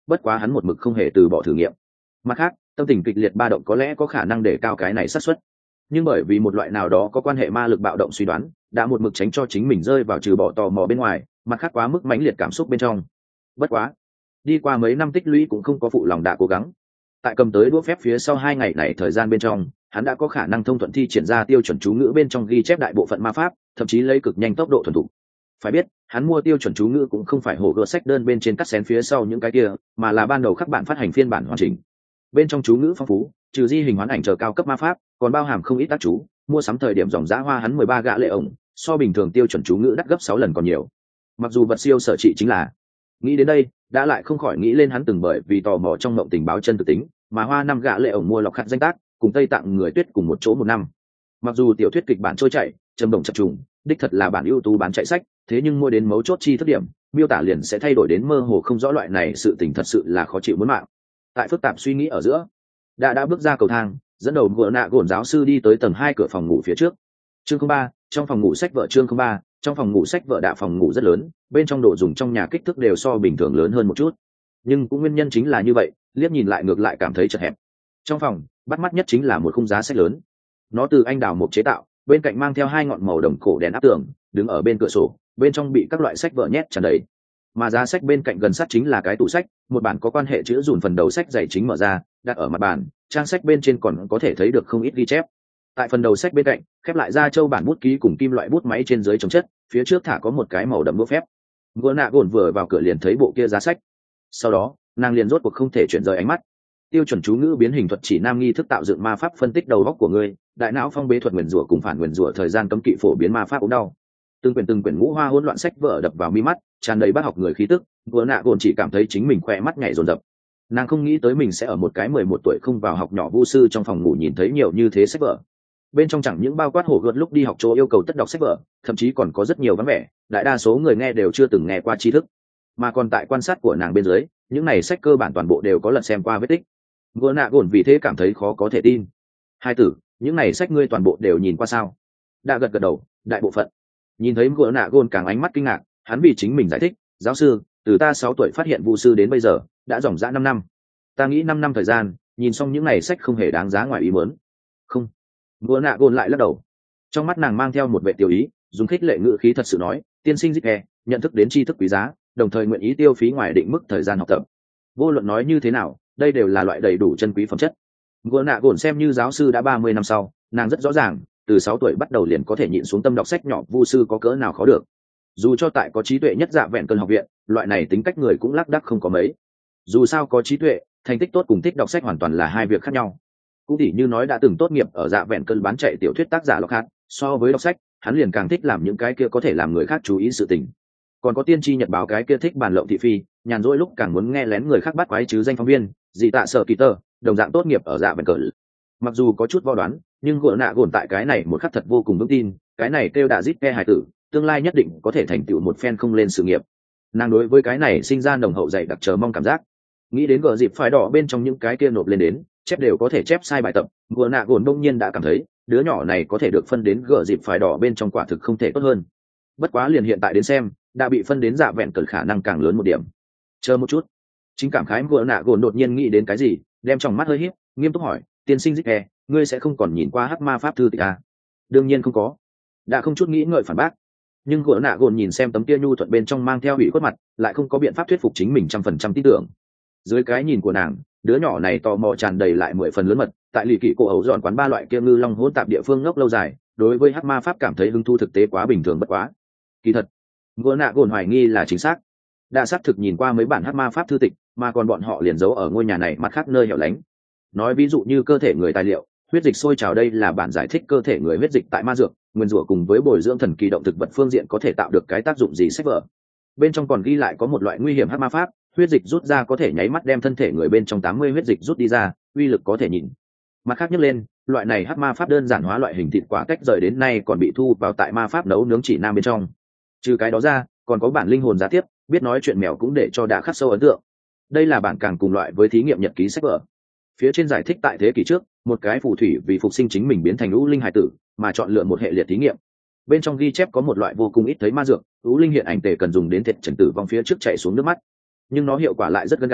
bất quá hắn một mực không hề từ bỏ thử nghiệm. Mặt khác, tâm tình kịch liệt ba động có lẽ có khả năng để cao cái này xác suất, nhưng bởi vì một loại nào đó có quan hệ ma lực bạo động suy đoán, đã một mực tránh cho chính mình rơi vào trừ bỏ tò mò bên ngoài, mặt khác quá mức mãnh liệt cảm xúc bên trong. Bất quá, đi qua mấy năm tích lũy cũng không có phụ lòng đã cố gắng. Tại cầm tới đũa phép phía sau 2 ngày này thời gian bên trong, hắn đã có khả năng thông thuận thi triển ra tiêu chuẩn chú ngữ bên trong ghi chép đại bộ phận ma pháp, thậm chí lấy cực nhanh tốc độ thuần thục. Phải biết, hắn mua tiêu chuẩn chú ngữ cũng không phải hổ gỡ sách đơn bên trên cắt xén phía sau những cái kia, mà là ban đầu các bạn phát hành phiên bản hoàn chỉnh. Bên trong chú ngữ phong phú, trừ di hình hoán ảnh chờ cao cấp ma pháp, còn bao hàm không ít tác chú. Mua sắm thời điểm dòng giá hoa hắn 13 gạ lệ ổng, so bình thường tiêu chuẩn chú ngữ đắt gấp 6 lần còn nhiều. Mặc dù vật siêu sở trị chính là, nghĩ đến đây, đã lại không khỏi nghĩ lên hắn từng bởi vì tò mò trong mộng tình báo chân thực tính, mà hoa 5 gạ lệ ổng mua lọc khăn danh tác, cùng Tây Tạng người tuyết cùng một chỗ một năm. Mặc dù tiểu thuyết kịch bản trôi chảy, trầm động chập trùng, đích thật là bản ưu tú bán chạy sách, thế nhưng mua đến mấu chốt chi thức điểm, miêu tả liền sẽ thay đổi đến mơ hồ không rõ, loại này sự tình thật sự là khó chịu muốn mạng. Tại phức tạp suy nghĩ ở giữa, đã bước ra cầu thang, dẫn đầu ngựa nạ gồn giáo sư đi tới tầng 2 cửa phòng ngủ phía trước. Chương 03, trong phòng ngủ sách vợ. Chương 03, trong phòng ngủ sách vợ. Đạ phòng ngủ rất lớn, bên trong đồ dùng trong nhà kích thước đều so bình thường lớn hơn một chút, nhưng cũng nguyên nhân chính là như vậy, liếc nhìn lại ngược lại cảm thấy chật hẹp. Trong phòng bắt mắt nhất chính là một khung giá sách lớn, nó từ anh đào mộc chế tạo, bên cạnh mang theo 2 ngọn màu đồng cổ đèn áp tường, đứng ở bên cửa sổ, bên trong bị các loại sách vợ nhét tràn đầy. Mà giá sách bên cạnh gần sát chính là cái tủ sách, một bản có quan hệ chữ dùn phần đầu sách dày chính mở ra, đặt ở mặt bàn, trang sách bên trên còn có thể thấy được không ít ghi chép. Tại phần đầu sách bên cạnh, khép lại ra châu bản bút ký cùng kim loại bút máy trên dưới chống chất, phía trước thả có một cái màu đậm bút phép. Ngựa nạ gồn vừa vào cửa liền thấy bộ kia giá sách, sau đó nàng liền rốt cuộc không thể chuyển rời ánh mắt. Tiêu chuẩn chú ngữ biến hình thuật chỉ nam nghi thức tạo dựng ma pháp phân tích đầu góc của ngươi, đại não phong bế thuật nguyền rủa cùng phản nguyền rủa thời gian cấm kỵ phổ biến ma pháp ốm đau. Từng quyển ngũ hoa hỗn loạn sách vở đập vào mi mắt, tràn đầy bác học người khí tức. Ngựa nạ gồn chỉ cảm thấy chính mình khỏe mắt nhảy dồn dập. Nàng không nghĩ tới mình sẽ ở một cái 11 tuổi không vào học nhỏ vu sư trong phòng ngủ nhìn thấy nhiều như thế sách vở. Bên trong chẳng những bao quát hổ gợt lúc đi học chỗ yêu cầu tất đọc sách vở, thậm chí còn có rất nhiều vắng vẻ, đại đa số người nghe đều chưa từng nghe qua tri thức. Mà còn tại quan sát của nàng bên dưới, những này sách cơ bản toàn bộ đều có lật xem qua vết tích. Ngựa nạ gồn vì thế cảm thấy khó có thể tin. Hai tử, những này sách ngươi toàn bộ đều nhìn qua sao? Đã gật đầu, đại bộ phận. Nhìn thấy ngựa nạ gồn càng ánh mắt kinh ngạc, hắn vì chính mình giải thích, giáo sư, từ ta 6 tuổi phát hiện vu sư đến bây giờ, đã dòng dã 5 năm. Ta nghĩ 5 năm thời gian, nhìn xong những này sách không hề đáng giá ngoài ý muốn. Không. Ngựa nạ gồn lại lắc đầu. Trong mắt nàng mang theo một vẻ tiêu ý, dùng khích lệ ngữ khí thật sự nói, tiên sinh Zike, nhận thức đến tri thức quý giá, đồng thời nguyện ý tiêu phí ngoài định mức thời gian học tập. Vô luận nói như thế nào, đây đều là loại đầy đủ chân quý phẩm chất. Ngựa nạ gồn xem như giáo sư đã 30 năm sau, nàng rất rõ ràng, từ 6 tuổi bắt đầu liền có thể nhịn xuống tâm đọc sách nhỏ vu sư có cỡ nào khó được. Dù cho tại có trí tuệ nhất dạ vẹn cơn học viện, loại này tính cách người cũng lác đác không có mấy. Dù sao có trí tuệ, thành tích tốt cùng thích đọc sách hoàn toàn là hai việc khác nhau. Cũng tỉ như nói đã từng tốt nghiệp ở dạ vẹn cơn bán chạy tiểu thuyết tác giả Lockhart, so với đọc sách, hắn liền càng thích làm những cái kia có thể làm người khác chú ý sự tình. Còn có tiên tri nhật báo cái kia thích bàn lộng thị phi, nhàn rỗi lúc càng muốn nghe lén người khác bắt quái chứ danh phóng viên, dị tạ sở kỳ tơ, đồng dạng tốt nghiệp ở dạ vẹn cơn. Mặc dù có chút vo đoán, nhưng gỡ nạ gồn tại cái này một khắc thật vô cùng vững tin, cái này kêu đã giết nghe hài tử, tương lai nhất định có thể thành tựu một phen không lên sự nghiệp. Nàng đối với cái này sinh ra nồng hậu dày đặc chờ mong cảm giác. Nghĩ đến gờ dịp phải đỏ bên trong những cái kia nộp lên đến, chép đều có thể chép sai bài tập, gỡ nạ gồn đông nhiên đã cảm thấy đứa nhỏ này có thể được phân đến gờ dịp phải đỏ bên trong quả thực không thể tốt hơn. Bất quá liền hiện tại đến xem, đã bị phân đến dạ vẹn cẩn khả năng càng lớn một điểm. Chờ một chút, chính cảm khái gỡ nạ gồn đột nhiên nghĩ đến cái gì, đem trong mắt hơi híp, nghiêm túc hỏi, tiên sinh Zike, ngươi sẽ không còn nhìn qua hắc ma pháp thư tịch à? Đương nhiên không có. Đã không chút nghĩ ngợi phản bác. Nhưng gỡ nạ gồn nhìn xem tấm kia nhu thuận bên trong mang theo ủy khuất mặt, lại không có biện pháp thuyết phục chính mình 100% tin tưởng. Dưới cái nhìn của nàng, đứa nhỏ này tò mò tràn đầy lại 10 phần lớn mật, tại lì kỵ cổ ấu dọn quán ba loại kia ngư long hỗn tạp địa phương ngốc lâu dài, đối với hắc ma pháp cảm thấy hứng thu thực tế quá bình thường bất quá. Kỳ thật, gỡ nạ gồn hoài nghi là chính xác. Đã xác thực nhìn qua mấy bản hắc ma pháp thư tịch, mà còn bọn họ liền giấu ở ngôi nhà này mặt khác nơi hẻo lánh. Nói ví dụ như cơ thể người tài liệu, huyết dịch sôi trào, đây là bản giải thích cơ thể người huyết dịch tại ma dược, nguyên rủa cùng với bồi dưỡng thần kỳ động thực vật phương diện có thể tạo được cái tác dụng gì sách vở. Bên trong còn ghi lại có một loại nguy hiểm hắc ma pháp, huyết dịch rút ra có thể nháy mắt đem thân thể người bên trong 80 huyết dịch rút đi ra, uy lực có thể nhìn. Mặt khác nhắc lên, loại này hắc ma pháp đơn giản hóa loại hình thịt quả cách rời đến nay còn bị thu vào tại ma pháp nấu nướng chỉ nam bên trong. Trừ cái đó ra, còn có bản linh hồn giá tiếp, biết nói chuyện mèo cũng để cho đã khắc sâu ấn tượng. Đây là bản càng cùng loại với thí nghiệm nhật ký sách vở. Phía trên giải thích tại thế kỷ trước, một cái phù thủy vì phục sinh chính mình biến thành ưu linh hải tử, mà chọn lựa một hệ liệt thí nghiệm. Bên trong ghi chép có một loại vô cùng ít thấy ma dược, ưu linh hiện ảnh tề cần dùng đến thiệt trần tử vong phía trước chạy xuống nước mắt, nhưng nó hiệu quả lại rất gân gà,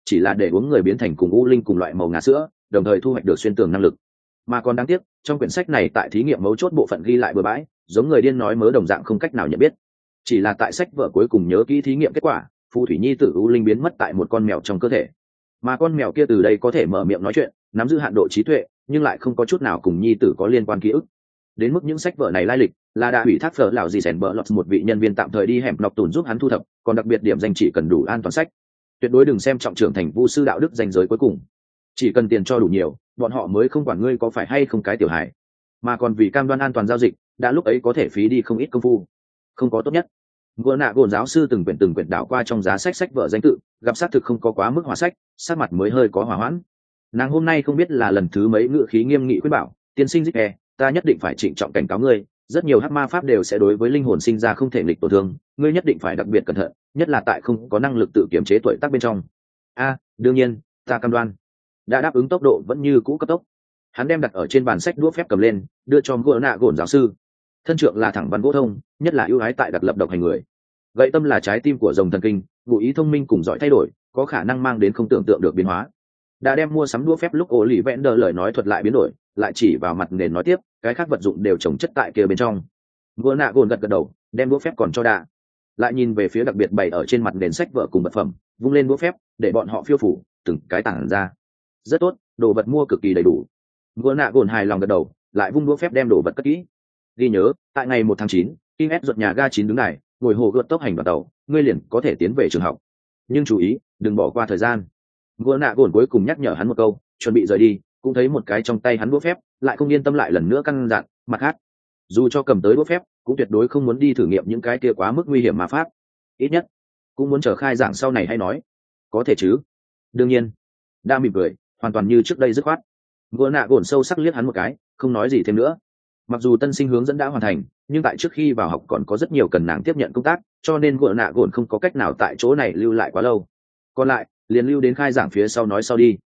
chỉ là để uống người biến thành cùng u linh cùng loại màu ngà sữa, đồng thời thu hoạch được xuyên tường năng lực. Mà còn đáng tiếc, trong quyển sách này tại thí nghiệm mấu chốt bộ phận ghi lại bừa bãi, giống người điên nói mớ đồng dạng không cách nào nhận biết. Chỉ là tại sách vở cuối cùng nhớ kỹ thí nghiệm kết quả, phù thủy nhi tử u linh biến mất tại một con mèo trong cơ thể. Mà con mèo kia từ đây có thể mở miệng nói chuyện, nắm giữ hạn độ trí tuệ, nhưng lại không có chút nào cùng nhi tử có liên quan ký ức. Đến mức những sách vở này lai lịch là đã ủy thác phở lão gì sèn bờ lọt một vị nhân viên tạm thời đi hẻm nọc tùn giúp hắn thu thập, còn đặc biệt điểm danh chỉ cần đủ an toàn sách, tuyệt đối đừng xem trọng trưởng thành vu sư đạo đức danh giới cuối cùng. Chỉ cần tiền cho đủ nhiều, bọn họ mới không quản ngươi có phải hay không cái tiểu hài, mà còn vì cam đoan an toàn giao dịch, đã lúc ấy có thể phí đi không ít công phu. Không có tốt nhất. Gỗ nạ gồn giáo sư từng quyển đảo qua trong giá sách vở danh tự, gặp xác thực không có quá mức hòa sách, sát mặt mới hơi có hòa hoãn. Nàng hôm nay không biết là lần thứ mấy ngự khí nghiêm nghị khuyên bảo, tiên sinh Zike, ta nhất định phải trịnh trọng cảnh cáo ngươi, rất nhiều hắc ma pháp đều sẽ đối với linh hồn sinh ra không thể nghịch tổn thương, ngươi nhất định phải đặc biệt cẩn thận, nhất là tại không có năng lực tự kiểm chế tuổi tác bên trong. Đương nhiên, ta cam đoan. Đã đáp ứng tốc độ vẫn như cũ cấp tốc. Hắn đem đặt ở trên bàn sách đũa phép cầm lên, đưa cho gỗ nạ gồn giáo sư. Thân trượng là thẳng văn gỗ thông, nhất là ưu ái tại đặc lập độc hành người. Gậy tâm là trái tim của rồng thần kinh, ngụ ý thông minh cùng giỏi thay đổi, có khả năng mang đến không tưởng tượng được biến hóa. Đã đem mua sắm đũa phép lúc ổ lì vẽn đờ lời nói thuật lại biến đổi, lại chỉ vào mặt nền nói tiếp, cái khác vật dụng đều trồng chất tại kia bên trong. Gỗ nạ gồn gật đầu, đem đũa phép còn cho Đạ. Lại nhìn về phía đặc biệt bày ở trên mặt nền sách vở cùng vật phẩm, vung lên đũa phép, để bọn họ phiêu phủ, từng cái tản ra. Rất tốt, đồ vật mua cực kỳ đầy đủ. Gỗ nạ gồn hài lòng gật đầu, lại vung đũa phép đem đồ vật cất kỹ. Ghi nhớ, tại ngày 1 tháng 9, King S ruột nhà ga 9 đứng này, ngồi hồ gợt tốc hành đoàn tàu, ngươi liền có thể tiến về trường học. Nhưng chú ý, đừng bỏ qua thời gian. Gỗ nạ gồn cuối cùng nhắc nhở hắn một câu, chuẩn bị rời đi, cũng thấy một cái trong tay hắn đũa phép, lại không yên tâm lại lần nữa căn dặn, mặt khác, dù cho cầm tới đũa phép, cũng tuyệt đối không muốn đi thử nghiệm những cái kia quá mức nguy hiểm ma pháp. Ít nhất, cũng muốn chờ khai giảng sau này hay nói. Có thể chứ? Đương nhiên. Đa mỉm cười, hoàn toàn như trước đây dứt khoát. Gỗ nạ gồn sâu sắc liếc hắn một cái, không nói gì thêm nữa. Mặc dù tân sinh hướng dẫn đã hoàn thành, nhưng tại trước khi vào học còn có rất nhiều cần nàng tiếp nhận công tác, cho nên gỗ nạ gồn không có cách nào tại chỗ này lưu lại quá lâu. Còn lại, liền lưu đến khai giảng phía sau nói sau đi.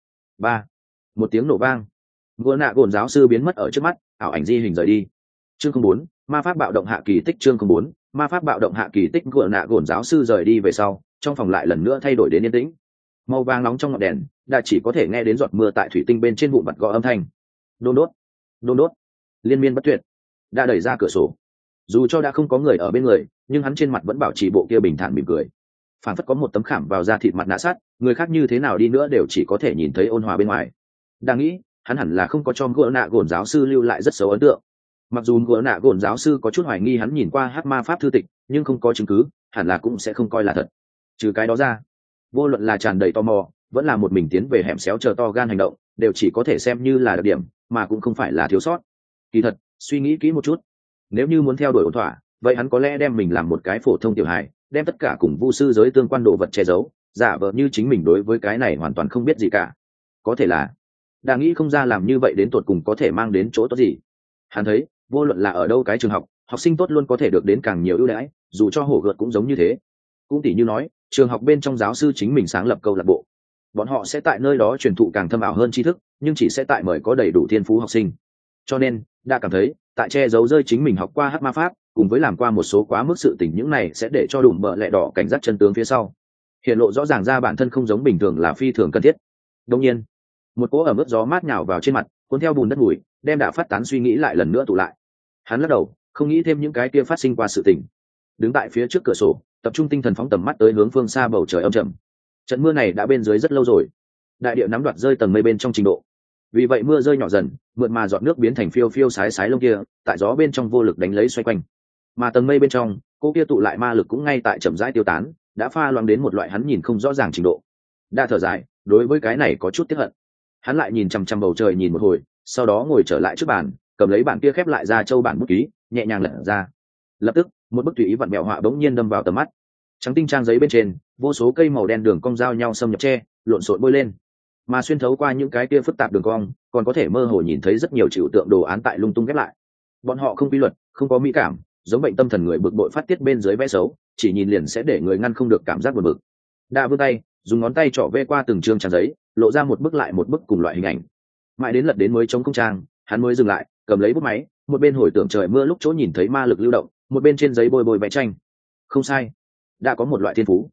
Một tiếng nổ vang, gỗ nạ gồn giáo sư biến mất ở trước mắt, ảo ảnh di hình rời đi. Chương 04, ma pháp bạo động hạ kỳ tích. Chương 04, ma pháp bạo động hạ kỳ tích. Gỗ nạ gồn giáo sư rời đi về sau, trong phòng lại lần nữa thay đổi đến yên tĩnh. Màu vàng nóng trong ngọn đèn đã chỉ có thể nghe đến giọt mưa tại thủy tinh bên trên vụn vặt gõ âm thanh. Đôn đốt liên miên bất tuyệt. Đã đẩy ra cửa sổ, dù cho đã không có người ở bên người, nhưng hắn trên mặt vẫn bảo trì bộ kia bình thản mỉm cười, phản phất có một tấm khảm vào da thịt mặt nạ sát, người khác như thế nào đi nữa đều chỉ có thể nhìn thấy ôn hòa bên ngoài. Đang nghĩ, hắn hẳn là không có cho gỗ nạ gồn giáo sư lưu lại rất xấu ấn tượng. Mặc dù gỗ nạ gồn giáo sư có chút hoài nghi hắn nhìn qua hắc ma pháp thư tịch, nhưng không có chứng cứ, hẳn là cũng sẽ không coi là thật. Trừ cái đó ra, vô luận là tràn đầy tò mò, vẫn là một mình tiến về hẻm xéo chờ to gan hành động, đều chỉ có thể xem như là đặc điểm, mà cũng không phải là thiếu sót. Kỳ thật, suy nghĩ kỹ một chút, nếu như muốn theo đuổi ổn thỏa, vậy hắn có lẽ đem mình làm một cái phổ thông tiểu hài, đem tất cả cùng vu sư giới tương quan đồ vật che giấu, giả vờ như chính mình đối với cái này hoàn toàn không biết gì cả. Có thể là đã nghĩ không ra làm như vậy đến tột cùng có thể mang đến chỗ tốt gì. Hắn thấy, vô luận là ở đâu cái trường học, học sinh tốt luôn có thể được đến càng nhiều ưu đãi, dù cho hổ gợt cũng giống như thế. Cũng tỉ như nói, trường học bên trong giáo sư chính mình sáng lập câu lạc bộ, bọn họ sẽ tại nơi đó truyền thụ càng thâm ảo hơn tri thức, nhưng chỉ sẽ tại mời có đầy đủ thiên phú học sinh. Cho nên đã cảm thấy tại che giấu rơi chính mình học qua hắc ma pháp, cùng với làm qua một số quá mức sự tình, những này sẽ để cho đùm bợ lẹ đỏ cảnh giác chân tướng phía sau hiện lộ rõ ràng ra bản thân không giống bình thường là phi thường cần thiết. Đương nhiên, một cỗ ẩm ướt gió mát nhào vào trên mặt, cuốn theo bùn đất mùi, đem đã phát tán suy nghĩ lại lần nữa tụ lại. Hắn lắc đầu, không nghĩ thêm những cái kia phát sinh qua sự tình, đứng tại phía trước cửa sổ, tập trung tinh thần phóng tầm mắt tới hướng phương xa bầu trời âm trầm. Trận mưa này đã bên dưới rất lâu rồi, đại địa nắm đoạt rơi tầng mây bên trong trình độ, vì vậy mưa rơi nhỏ dần, mượn mà giọt nước biến thành phiêu phiêu sái sái lông kia, tại gió bên trong vô lực đánh lấy xoay quanh. Mà tầng mây bên trong, cô kia tụ lại ma lực cũng ngay tại chậm rãi tiêu tán, đã pha loãng đến một loại hắn nhìn không rõ ràng trình độ. Đã thở dài, đối với cái này có chút tiếc hận. Hắn lại nhìn chằm chằm bầu trời nhìn một hồi, sau đó ngồi trở lại trước bàn, cầm lấy bản kia khép lại ra châu bản bút ký, nhẹ nhàng lật ra. Lập tức, một bức tùy ý vặn bẹo họa bỗng nhiên đâm vào tầm mắt. Trắng tinh trang giấy bên trên, vô số cây màu đen đường cong giao nhau xâm nhập che, lộn xộn bôi lên. Mà xuyên thấu qua những cái kia phức tạp đường cong, còn có thể mơ hồ nhìn thấy rất nhiều trừu tượng đồ án tại lung tung ghép lại. Bọn họ không quy luật, không có mỹ cảm, giống bệnh tâm thần người bực bội phát tiết bên dưới vẽ xấu, chỉ nhìn liền sẽ để người ngăn không được cảm giác buồn bực. Đã vươn tay, dùng ngón tay trỏ vẽ qua từng chương trang giấy, lộ ra một bức lại một bức cùng loại hình ảnh. Mãi đến lật đến mới chống không trang, hắn mới dừng lại, cầm lấy bút máy, một bên hồi tưởng trời mưa lúc chỗ nhìn thấy ma lực lưu động, một bên trên giấy bôi bôi vẽ tranh. Không sai, đã có một loại thiên phú.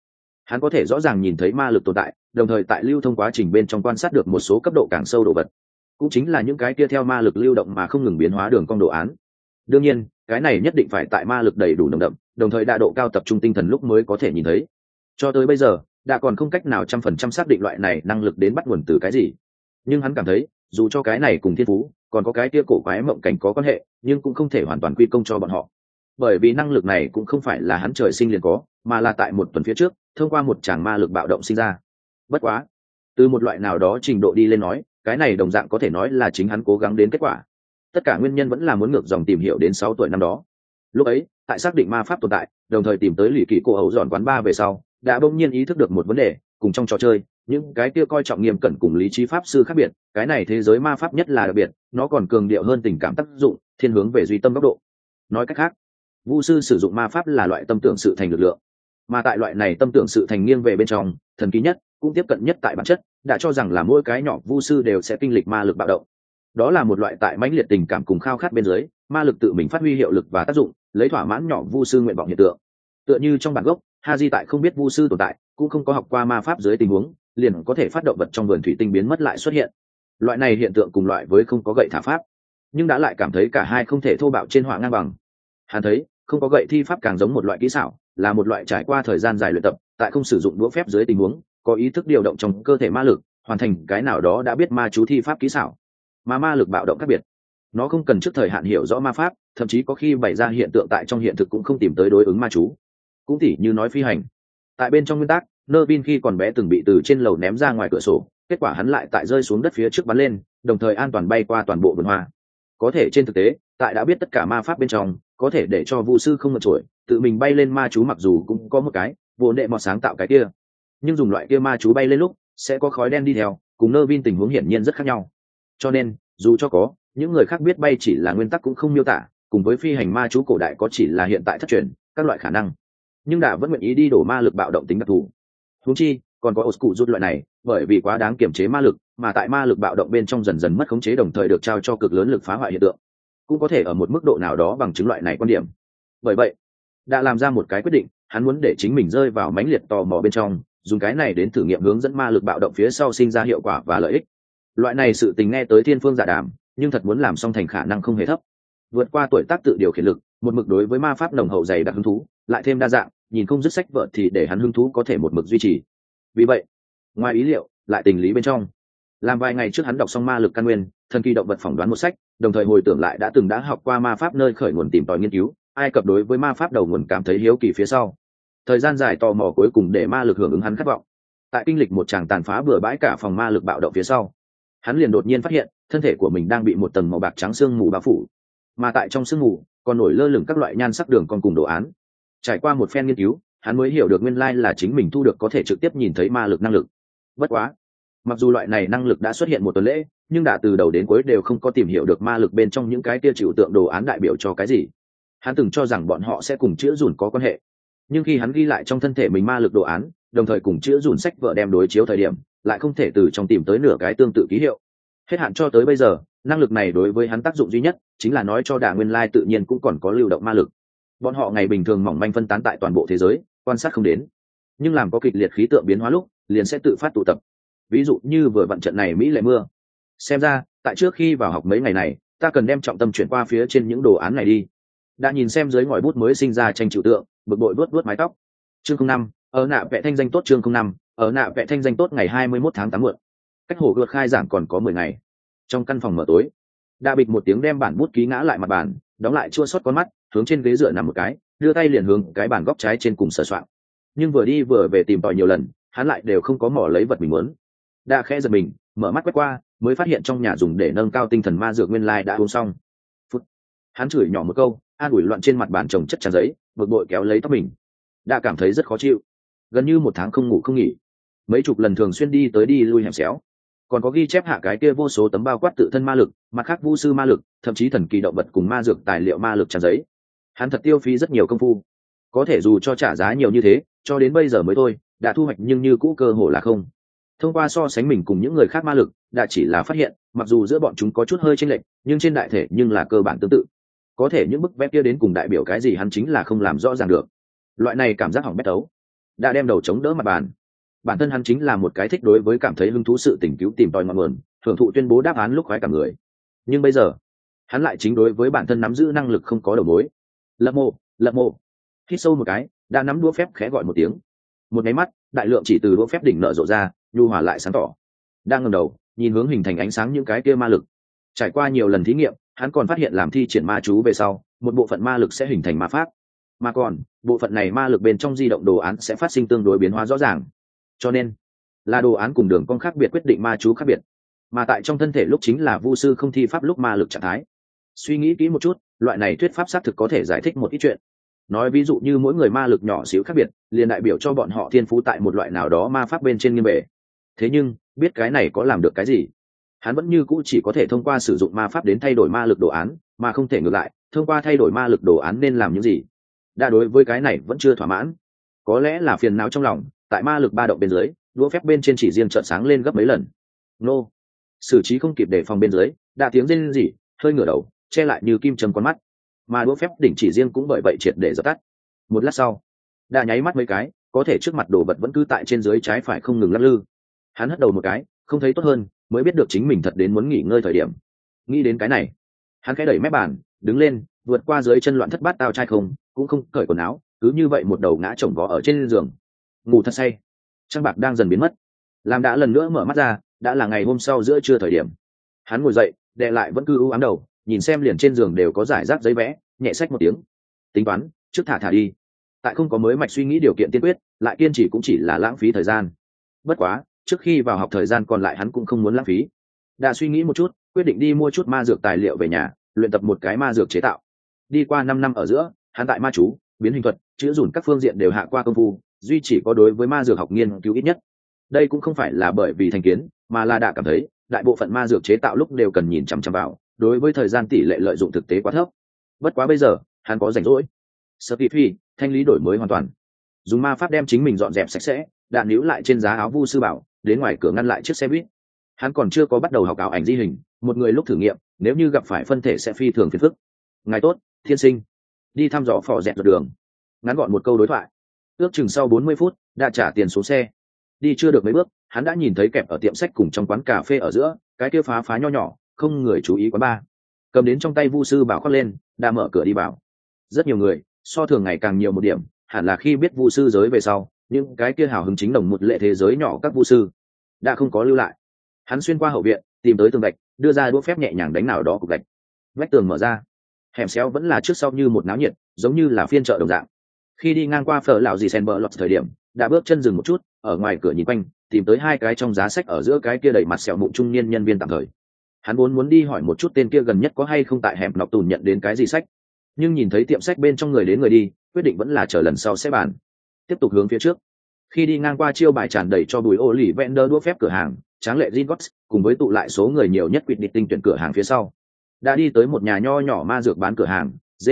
Hắn có thể rõ ràng nhìn thấy ma lực tồn tại, đồng thời tại lưu thông quá trình bên trong quan sát được một số cấp độ càng sâu đồ vật, cũng chính là những cái kia theo ma lực lưu động mà không ngừng biến hóa đường cong đồ án. Đương nhiên cái này nhất định phải tại ma lực đầy đủ nồng đậm, đồng thời đa độ cao tập trung tinh thần lúc mới có thể nhìn thấy. Cho tới bây giờ đã còn không cách nào 100% xác định loại này năng lực đến bắt nguồn từ cái gì, nhưng hắn cảm thấy dù cho cái này cùng thiên phú còn có cái kia cổ quái mộng cảnh có quan hệ, nhưng cũng không thể hoàn toàn quy công cho bọn họ, bởi vì năng lực này cũng không phải là hắn trời sinh liền có, mà là tại một tuần phía trước thông qua một tràng ma lực bạo động sinh ra. Bất quá từ một loại nào đó trình độ đi lên nói, cái này đồng dạng có thể nói là chính hắn cố gắng đến kết quả. Tất cả nguyên nhân vẫn là muốn ngược dòng tìm hiểu đến 6 tuổi năm đó. Lúc ấy tại xác định ma pháp tồn tại, đồng thời tìm tới lì kỳ cô ấu dọn quán bar về sau, đã bỗng nhiên ý thức được một vấn đề, cùng trong trò chơi những cái kia coi trọng nghiêm cẩn cùng lý trí pháp sư khác biệt, cái này thế giới ma pháp nhất là đặc biệt, nó còn cường điệu hơn tình cảm tác dụng, thiên hướng về duy tâm góc độ. Nói cách khác, vu sư sử dụng ma pháp là loại tâm tưởng sự thành lực lượng, mà tại loại này tâm tưởng sự thành nghiêng về bên trong, thần kỳ nhất cũng tiếp cận nhất tại bản chất, đã cho rằng là mỗi cái nhỏ vu sư đều sẽ kinh lịch ma lực bạo động. Đó là một loại tại mãnh liệt tình cảm cùng khao khát bên dưới, ma lực tự mình phát huy hiệu lực và tác dụng, lấy thỏa mãn nhỏ vu sư nguyện vọng hiện tượng. Tựa như trong bản gốc, Haji tại không biết vu sư tồn tại, cũng không có học qua ma pháp dưới tình huống, liền có thể phát động vật trong vườn thủy tinh biến mất lại xuất hiện. Loại này hiện tượng cùng loại với không có gậy thả pháp, nhưng đã lại cảm thấy cả hai không thể thô bạo trên họa ngang bằng. Hắn thấy không có gậy thi pháp càng giống một loại kỹ xảo, là một loại trải qua thời gian dài luyện tập, tại không sử dụng đũa phép dưới tình huống, có ý thức điều động trong cơ thể ma lực, hoàn thành cái nào đó đã biết ma chú thi pháp kỹ xảo. Mà ma lực bạo động khác biệt, nó không cần trước thời hạn hiểu rõ ma pháp, thậm chí có khi bày ra hiện tượng tại trong hiện thực cũng không tìm tới đối ứng ma chú. Cũng tỉ như nói phi hành, tại bên trong nguyên tắc, Nervin khi còn bé từng bị từ trên lầu ném ra ngoài cửa sổ, kết quả hắn lại tại rơi xuống đất phía trước bắn lên, đồng thời an toàn bay qua toàn bộ vườn hoa. Có thể trên thực tế, tại đã biết tất cả ma pháp bên trong, có thể để cho vu sư không ngợp trội, tự mình bay lên ma chú mặc dù cũng có một cái vô đệ mọt sáng tạo cái kia, nhưng dùng loại kia ma chú bay lên lúc sẽ có khói đen đi theo, cùng Nervin tình huống hiển nhiên rất khác nhau. Cho nên dù cho có những người khác biết bay chỉ là nguyên tắc cũng không miêu tả, cùng với phi hành ma chú cổ đại có chỉ là hiện tại thất truyền các loại khả năng, nhưng đã vẫn nguyện ý đi đổ ma lực bạo động tính đặc thù. Huống chi còn có Oscu rút loại này, bởi vì quá đáng kiểm chế ma lực, mà tại ma lực bạo động bên trong dần dần mất khống chế, đồng thời được trao cho cực lớn lực phá hoại hiện tượng, cũng có thể ở một mức độ nào đó bằng chứng loại này quan điểm. Bởi vậy đã làm ra một cái quyết định, hắn muốn để chính mình rơi vào mãnh liệt tò mò bên trong, dùng cái này đến thử nghiệm hướng dẫn ma lực bạo động phía sau sinh ra hiệu quả và lợi ích. Loại này sự tình nghe tới thiên phương dạ đàm, nhưng thật muốn làm xong thành khả năng không hề thấp. Vượt qua tuổi tác tự điều khiển lực, một mực đối với ma pháp nồng hậu dày đặc hứng thú, lại thêm đa dạng, nhìn không dứt sách vở thì để hắn hứng thú có thể một mực duy trì. Vì vậy ngoài ý liệu lại tình lý bên trong, làm vài ngày trước hắn đọc xong ma lực căn nguyên thần kỳ động vật phỏng đoán một sách, đồng thời hồi tưởng lại đã học qua ma pháp nơi khởi nguồn tìm tòi nghiên cứu, ai cập đối với ma pháp đầu nguồn cảm thấy hiếu kỳ phía sau. Thời gian dài tò mò cuối cùng để ma lực hưởng ứng hắn khát vọng. Tại kinh lịch một tràng tàn phá bừa bãi cả phòng ma lực bạo động phía sau, hắn liền đột nhiên phát hiện thân thể của mình đang bị một tầng màu bạc trắng sương mù bao phủ, mà tại trong sương mù còn nổi lơ lửng các loại nhan sắc đường con cùng đồ án. Trải qua một phen nghiên cứu, hắn mới hiểu được nguyên lai là chính mình thu được có thể trực tiếp nhìn thấy ma lực năng lực. Bất quá mặc dù loại này năng lực đã xuất hiện một tuần lễ, nhưng đã từ đầu đến cuối đều không có tìm hiểu được ma lực bên trong những cái kia trừu tượng đồ án đại biểu cho cái gì. Hắn từng cho rằng bọn họ sẽ cùng chữa dùn có quan hệ, nhưng khi hắn ghi lại trong thân thể mình ma lực đồ án, đồng thời cùng chữa dùn sách vợ đem đối chiếu thời điểm, lại không thể từ trong tìm tới nửa cái tương tự ký hiệu. Hết hạn cho tới bây giờ, năng lực này đối với hắn tác dụng duy nhất chính là nói cho Đả nguyên lai tự nhiên cũng còn có lưu động ma lực. Bọn họ ngày bình thường mỏng manh phân tán tại toàn bộ thế giới, quan sát không đến, nhưng làm có kịch liệt khí tượng biến hóa lúc, liền sẽ tự phát tụ tập. Ví dụ như vừa vận trận này Mỹ lệ mưa. Xem ra tại trước khi vào học mấy ngày này, ta cần đem trọng tâm chuyển qua phía trên những đồ án này đi. Đã nhìn xem dưới ngòi bút mới sinh ra tranh trừu tượng, bực bội vuốt mái tóc. Chương 05, ở nạ vẽ thanh danh tốt. Chương 05, ở nạ vẽ thanh danh tốt. Ngày 21 tháng 8 muộn, cách hồ gợt khai giảng còn có 10 ngày. Trong căn phòng mở tối, đã bịch một tiếng đem bản bút ký ngã lại mặt bàn, đóng lại chua xót con mắt, hướng trên ghế dựa nằm một cái, đưa tay liền hướng cái bàn góc trái trên cùng sờ soạng. Nhưng vừa đi vừa về tìm tòi nhiều lần, hắn lại đều không có mỏ lấy vật mình muốn. Đã khẽ giật mình, mở mắt quét qua, mới phát hiện trong nhà dùng để nâng cao tinh thần ma dược nguyên lai đã uống xong. Hắn chửi nhỏ một câu, an ủi loạn trên mặt bàn chồng chất tràn giấy, bực bội kéo lấy tóc mình. Đã cảm thấy rất khó chịu, gần như 1 tháng không ngủ không nghỉ, mấy chục lần thường xuyên đi tới đi lui hẻm xéo, còn có ghi chép hạ cái kia vô số tấm bao quát tự thân ma lực, mặt khác vu sư ma lực, thậm chí thần kỳ động vật cùng ma dược tài liệu ma lực tràn giấy. Hắn thật tiêu phí rất nhiều công phu, có thể dù cho trả giá nhiều như thế, cho đến bây giờ mới thôi, đã thu hoạch nhưng như cũ cơ hồ là không. Thông qua so sánh mình cùng những người khác ma lực, đã chỉ là phát hiện, mặc dù giữa bọn chúng có chút hơi chênh lệch, nhưng trên đại thể nhưng là cơ bản tương tự. Có thể những bức vẽ kia đến cùng đại biểu cái gì hắn chính là không làm rõ ràng được. Loại này cảm giác hỏng bét tấu, đã đem đầu chống đỡ mặt bàn. Bản thân hắn chính là một cái thích đối với cảm thấy hứng thú sự tình cứu tìm tòi ngọn nguồn, hưởng thụ tuyên bố đáp án lúc khoái cả người. Nhưng bây giờ hắn lại chính đối với bản thân nắm giữ năng lực không có đầu mối. Lập mộ. Hít sâu một cái, đã nắm đũa phép khẽ gọi một tiếng. Một cái mắt, đại lượng chỉ từ đũa phép đỉnh nở rộ ra, nhu hòa lại sáng tỏ. Đang ngẩng đầu nhìn hướng hình thành ánh sáng những cái kia ma lực. Trải qua nhiều lần thí nghiệm, hắn còn phát hiện làm thi triển ma chú về sau, một bộ phận ma lực sẽ hình thành ma pháp, mà còn bộ phận này ma lực bên trong di động đồ án sẽ phát sinh tương đối biến hóa rõ ràng. Cho nên là đồ án cùng đường cong khác biệt quyết định ma chú khác biệt, mà tại trong thân thể lúc chính là vu sư không thi pháp lúc ma lực trạng thái. Suy nghĩ kỹ một chút, loại này thuyết pháp xác thực có thể giải thích một ít chuyện. Nói ví dụ như mỗi người ma lực nhỏ xíu khác biệt, liền đại biểu cho bọn họ thiên phú tại một loại nào đó ma pháp bên trên nghiêng bề. Thế nhưng biết cái này có làm được cái gì? Hắn vẫn như cũ chỉ có thể thông qua sử dụng ma pháp đến thay đổi ma lực đồ án, mà không thể ngược lại thông qua thay đổi ma lực đồ án nên làm những gì. Đã đối với cái này vẫn chưa thỏa mãn, có lẽ là phiền não trong lòng, tại ma lực ba động bên dưới, đũa phép bên trên chỉ riêng trợn sáng lên gấp mấy lần. Nô, xử trí không kịp đề phòng bên dưới, đã tiếng rên rỉ, hơi ngửa đầu che lại như kim châm con mắt, mà đũa phép đỉnh chỉ riêng cũng bởi vậy triệt để dập tắt. Một lát sau, đã nháy mắt mấy cái, có thể trước mặt đồ vật vẫn cứ tại trên dưới trái phải không ngừng lắc lư. Hắn hất đầu một cái, không thấy tốt hơn, mới biết được chính mình thật đến muốn nghỉ ngơi thời điểm. Nghĩ đến cái này, hắn khẽ đẩy mép bàn, đứng lên, vượt qua dưới chân loạn thất bát tao trai không, cũng không cởi quần áo, cứ như vậy một đầu ngã chồng vó ở trên giường, ngủ thật say. Trăng bạc đang dần biến mất, làm đã lần nữa mở mắt ra, đã là ngày hôm sau giữa trưa thời điểm. Hắn ngồi dậy, đè lại vẫn cứ u ám đầu, nhìn xem liền trên giường đều có giải rác giấy vẽ, nhẹ xách một tiếng, tính toán trước thả đi. Tại không có mới mạch suy nghĩ điều kiện tiên quyết, lại kiên trì cũng chỉ là lãng phí thời gian. Bất quá trước khi vào học thời gian còn lại hắn cũng không muốn lãng phí. Đã suy nghĩ một chút, quyết định đi mua chút ma dược tài liệu về nhà, luyện tập một cái ma dược chế tạo. Đi qua 5 năm ở giữa, hắn tại ma chú, biến hình thuật, chữa dùn các phương diện đều hạ qua công phu, duy chỉ có đối với ma dược học nghiên cứu ít nhất. Đây cũng không phải là bởi vì thành kiến, mà là đã cảm thấy đại bộ phận ma dược chế tạo lúc đều cần nhìn chằm chằm vào, đối với thời gian tỷ lệ lợi dụng thực tế quá thấp. Bất quá bây giờ hắn có rảnh rỗi, Stevie thanh lý đổi mới hoàn toàn, dùng ma pháp đem chính mình dọn dẹp sạch sẽ, đạn níu lại trên giá áo vu sư bảo, đến ngoài cửa ngăn lại chiếc xe buýt. Hắn còn chưa có bắt đầu học ảo ảnh di hình, một người lúc thử nghiệm, nếu như gặp phải phân thể sẽ phi thường phiền phức. Ngài tốt, thiên sinh. Đi thăm dò phò dẹt đường. Ngắn gọn một câu đối thoại. Ước chừng sau 40 phút, đã trả tiền xuống xe. Đi chưa được mấy bước, hắn đã nhìn thấy kẹp ở tiệm sách cùng trong quán cà phê ở giữa, cái kia phá phá nho nhỏ, không người chú ý quán bar. Cầm đến trong tay vu sư bảo khoác lên, đã mở cửa đi vào. Rất nhiều người, so thường ngày càng nhiều một điểm, hẳn là khi biết vu sư giới về sau, những cái kia hào hứng chính đồng một lệ thế giới nhỏ các vu sư đã không có lưu lại. Hắn xuyên qua hậu viện, tìm tới tường gạch, đưa ra đũa phép nhẹ nhàng đánh nào đó cục gạch. Vách tường mở ra, hẻm xéo vẫn là trước sau như một náo nhiệt, giống như là phiên chợ đồng dạng. Khi đi ngang qua phở lão gì sen bờ lọt thời điểm, đã bước chân dừng một chút, ở ngoài cửa nhìn quanh, tìm tới 2 cái trong giá sách ở giữa cái kia đầy mặt sẹo mụn trung niên nhân viên tạm thời. Hắn vốn muốn đi hỏi một chút tên kia gần nhất có hay không tại hẻm nọc tùn nhận đến cái gì sách, nhưng nhìn thấy tiệm sách bên trong người đến người đi, quyết định vẫn là chờ lần sau sẽ bàn. Tiếp tục hướng phía trước. Khi đi ngang qua chiêu bài tràn đầy cho bùi ô lì vendor đũa phép cửa hàng tráng lệ Gringotts, cùng với tụ lại số người nhiều nhất quyết định tinh tuyển cửa hàng phía sau, đã đi tới một nhà nho nhỏ ma dược bán cửa hàng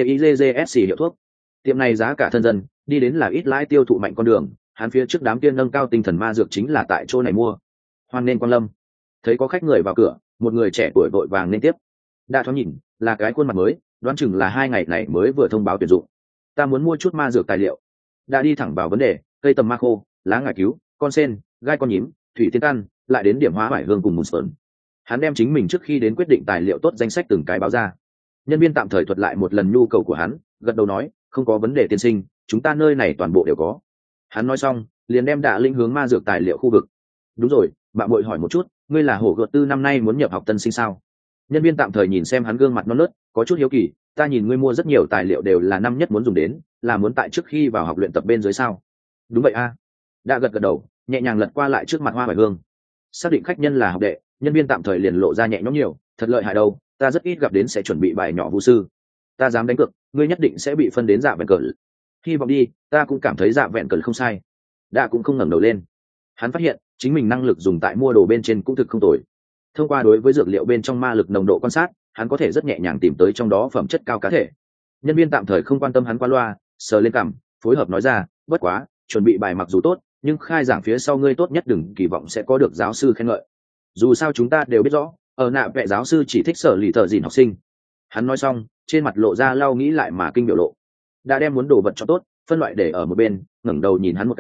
JIGGSC hiệu thuốc. Tiệm này giá cả thân dân, đi đến là ít lãi tiêu thụ mạnh con đường. Hắn phía trước đám tiên nâng cao tinh thần ma dược chính là tại chỗ này mua. Hoan nên quan lâm. Thấy có khách người vào cửa, một người trẻ tuổi vội vàng nên tiếp. Đã thoáng nhìn, là cái khuôn mặt mới, đoán chừng là 2 ngày này mới vừa thông báo tuyển dụng. Ta muốn mua chút ma dược tài liệu. Đã đi thẳng vào vấn đề, cây tầm ma khô, lá ngải cứu, con sen, gai con nhím, thủy tiên căn, lại đến điểm hóa vải hương cùng mùn sờn. Hắn đem chính mình trước khi đến quyết định tài liệu tốt danh sách từng cái báo ra. Nhân viên tạm thời thuật lại một lần nhu cầu của hắn, gật đầu nói, không có vấn đề tiên sinh, chúng ta nơi này toàn bộ đều có. Hắn nói xong, liền đem Đạ linh hướng ma dược tài liệu khu vực. Đúng rồi, bạn muội hỏi một chút, ngươi là hổ gợt tư năm nay muốn nhập học tân sinh sao? Nhân viên tạm thời nhìn xem hắn gương mặt non nớt, có chút hiếu kỳ, ta nhìn ngươi mua rất nhiều tài liệu đều là năm nhất muốn dùng đến, là muốn tại trước khi vào học luyện tập bên dưới sao? Đúng vậy a. Đã gật đầu, nhẹ nhàng lật qua lại trước mặt hoa vải hương. Xác định khách nhân là học đệ, nhân viên tạm thời liền lộ ra nhẹ nhõm nhiều, thật lợi hại đâu, ta rất ít gặp đến sẽ chuẩn bị bài nhỏ vũ sư. Ta dám đánh cược, ngươi nhất định sẽ bị phân đến dạ vẹn cờ. Hy vọng đi, ta cũng cảm thấy dạ vẹn cờ không sai. Đã cũng không ngẩng đầu lên. Hắn phát hiện chính mình năng lực dùng tại mua đồ bên trên cũng thực không tồi. Thông qua đối với dược liệu bên trong ma lực nồng độ quan sát, hắn có thể rất nhẹ nhàng tìm tới trong đó phẩm chất cao cá thể. Nhân viên tạm thời không quan tâm hắn qua loa, sờ lên cằm, phối hợp nói ra, bất quá, chuẩn bị bài mặc dù tốt, nhưng khai giảng phía sau ngươi tốt nhất đừng kỳ vọng sẽ có được giáo sư khen ngợi. Dù sao chúng ta đều biết rõ, ở nạ vẽ giáo sư chỉ thích sở lì thợ dìn học sinh. Hắn nói xong, trên mặt lộ ra lau nghĩ lại mà kinh biểu lộ. Đã đem muốn đồ vật cho tốt, phân loại để ở một bên, ngẩng đầu nhìn hắn một cái,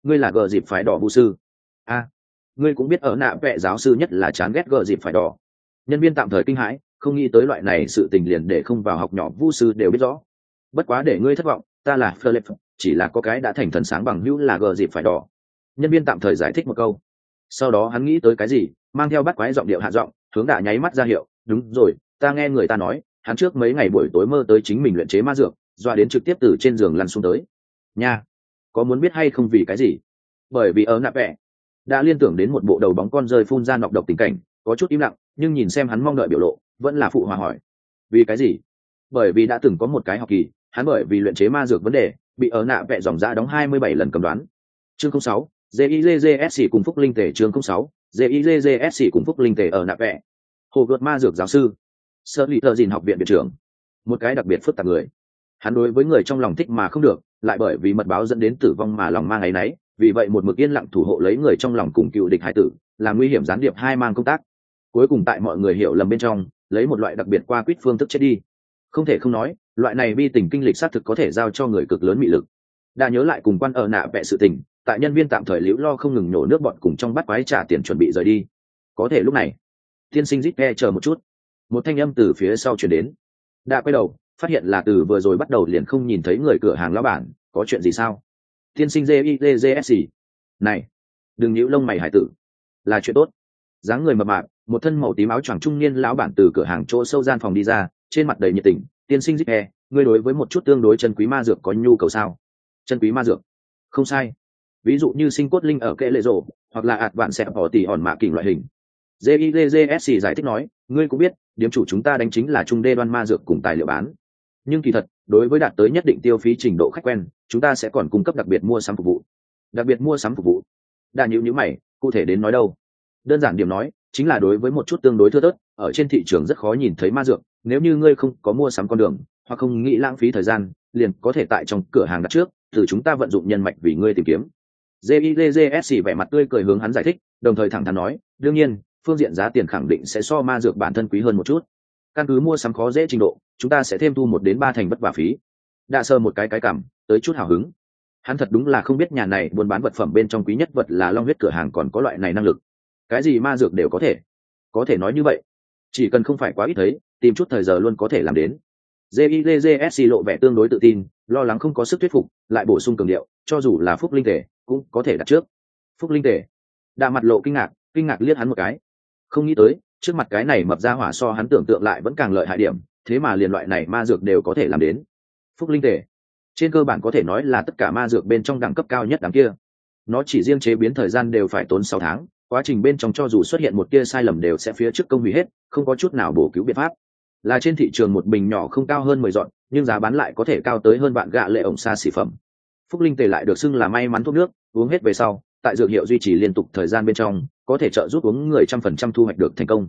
ngươi là gờ dịp phải đỏ vu sư. A, ngươi cũng biết ở nạ vẽ giáo sư nhất là chán ghét gờ dịp phải đỏ. Nhân viên tạm thời kinh hãi, không nghĩ tới loại này sự tình liền để không vào học nhỏ vu sư đều biết rõ. Bất quá để ngươi thất vọng, ta là Philip, chỉ là có cái đã thành thần sáng bằng hữu là gờ dịp phải đỏ. Nhân viên tạm thời giải thích một câu. Sau đó hắn nghĩ tới cái gì, mang theo bắt quái giọng điệu hạ giọng, hướng Đạ nháy mắt ra hiệu, đúng rồi, ta nghe người ta nói, hắn trước mấy ngày buổi tối mơ tới chính mình luyện chế ma dược, doa đến trực tiếp từ trên giường lăn xuống tới. Nha, có muốn biết hay không vì cái gì? Bởi vì ở nạ vẽ đã liên tưởng đến một bộ đầu bóng con rơi phun ra nọc độc tình cảnh, có chút im lặng, nhưng nhìn xem hắn mong đợi biểu lộ, vẫn là phụ hòa hỏi. Vì cái gì? Bởi vì đã từng có một cái học kỳ, hắn bởi vì luyện chế ma dược vấn đề, bị ở nạ vẽ dòng ra đóng 27 lần cầm đoán. Chương 06, JIGGSC cùng Phúc Linh Tề. Chương 06, JIGGSC cùng Phúc Linh Tề ở nạ vẽ. Hồ gợt ma dược giáo sư, Sở Lị Tờ Dìn học viện viện trưởng, một cái đặc biệt phức tạp người. Hắn đối với người trong lòng thích mà không được, lại bởi vì mật báo dẫn đến tử vong mà lòng mang áy náy, vì vậy một mực yên lặng thủ hộ lấy người trong lòng cùng cựu địch hải tử, là nguy hiểm gián điệp hai mang công tác. Cuối cùng tại mọi người hiểu lầm bên trong, lấy một loại đặc biệt qua quýt phương thức chết đi. Không thể không nói, loại này bi tình kinh lịch xác thực có thể giao cho người cực lớn mị lực. Đã nhớ lại cùng quan ở nạ vẽ sự tình, tại nhân viên tạm thời liễu lo không ngừng nhổ nước bọn cùng trong bát quái trả tiền chuẩn bị rời đi. Có thể lúc này, tiên sinh rít nghe chờ một chút, một thanh âm từ phía sau chuyển đến. Đã quay đầu, phát hiện là từ vừa rồi bắt đầu liền không nhìn thấy người cửa hàng lão bản. Có chuyện gì sao? Tiên sinh JIGGSC. Này, đừng nhíu lông mày hải tử, là chuyện tốt. Dáng người mập mạp, một thân màu tím áo choàng trung niên lão bản từ cửa hàng chỗ sâu gian phòng đi ra, trên mặt đầy nhiệt tình. Tiên sinh rít nghe, ngươi đối với một chút tương đối chân quý ma dược có nhu cầu sao? Chân quý ma dược? Không sai. Ví dụ như sinh cốt linh ở kệ lệ rổ, hoặc là ạt vạn xẹp bỏ tỉ hòn mạ kình loại hình. JIGGSC giải thích nói, ngươi cũng biết, điểm chủ chúng ta đánh chính là trung đê đoan ma dược cùng tài liệu bán. Nhưng kỳ thật, đối với đạt tới nhất định tiêu phí trình độ khách quen, chúng ta sẽ còn cung cấp đặc biệt mua sắm phục vụ. Đặc biệt mua sắm phục vụ? Đa nhíu mày, cụ thể đến nói đâu? Đơn giản điểm nói, chính là đối với một chút tương đối thưa thớt, ở trên thị trường rất khó nhìn thấy ma dược, nếu như ngươi không có mua sắm con đường, hoặc không nghĩ lãng phí thời gian, liền có thể tại trong cửa hàng đặt trước, từ chúng ta vận dụng nhân mạch vì ngươi tìm kiếm. JIGGSC vẻ mặt tươi cười hướng hắn giải thích, đồng thời thẳng thắn nói, đương nhiên, phương diện giá tiền khẳng định sẽ so ma dược bản thân quý hơn một chút. Căn cứ mua sắm khó dễ trình độ, chúng ta sẽ thêm thu 1 đến 3 thành vất vả phí. Đã sờ một cái cảm, tới chút hào hứng. Hắn thật đúng là không biết nhà này buôn bán vật phẩm bên trong quý nhất vật là long huyết cửa hàng còn có loại này năng lực. Cái gì ma dược đều có thể nói như vậy. Chỉ cần không phải quá ít thấy, tìm chút thời giờ luôn có thể làm đến. JIGGSC lộ vẻ tương đối tự tin, lo lắng không có sức thuyết phục, lại bổ sung cường điệu, cho dù là Phúc Linh Tề cũng có thể đặt trước. Phúc Linh Tề? Đạ mặt lộ kinh ngạc liếc hắn một cái. Không nghĩ tới, trước mặt cái này mập ra hỏa so hắn tưởng tượng lại vẫn càng lợi hại điểm, thế mà liền loại này ma dược đều có thể làm đến. Phúc Linh Tề, trên cơ bản có thể nói là tất cả ma dược bên trong đẳng cấp cao nhất đẳng kia. Nó chỉ riêng chế biến thời gian đều phải tốn 6 tháng, quá trình bên trong cho dù xuất hiện một tia sai lầm đều sẽ phía trước công hủy hết, không có chút nào bổ cứu biện pháp. Là trên thị trường một bình nhỏ không cao hơn 10 dọn, nhưng giá bán lại có thể cao tới hơn bạn gạ lệ ổng xa xỉ phẩm. Phúc Linh Tề lại được xưng là may mắn thuốc nước, uống hết về sau, tại dược hiệu duy trì liên tục thời gian bên trong, có thể trợ giúp uống người 100% thu hoạch được thành công.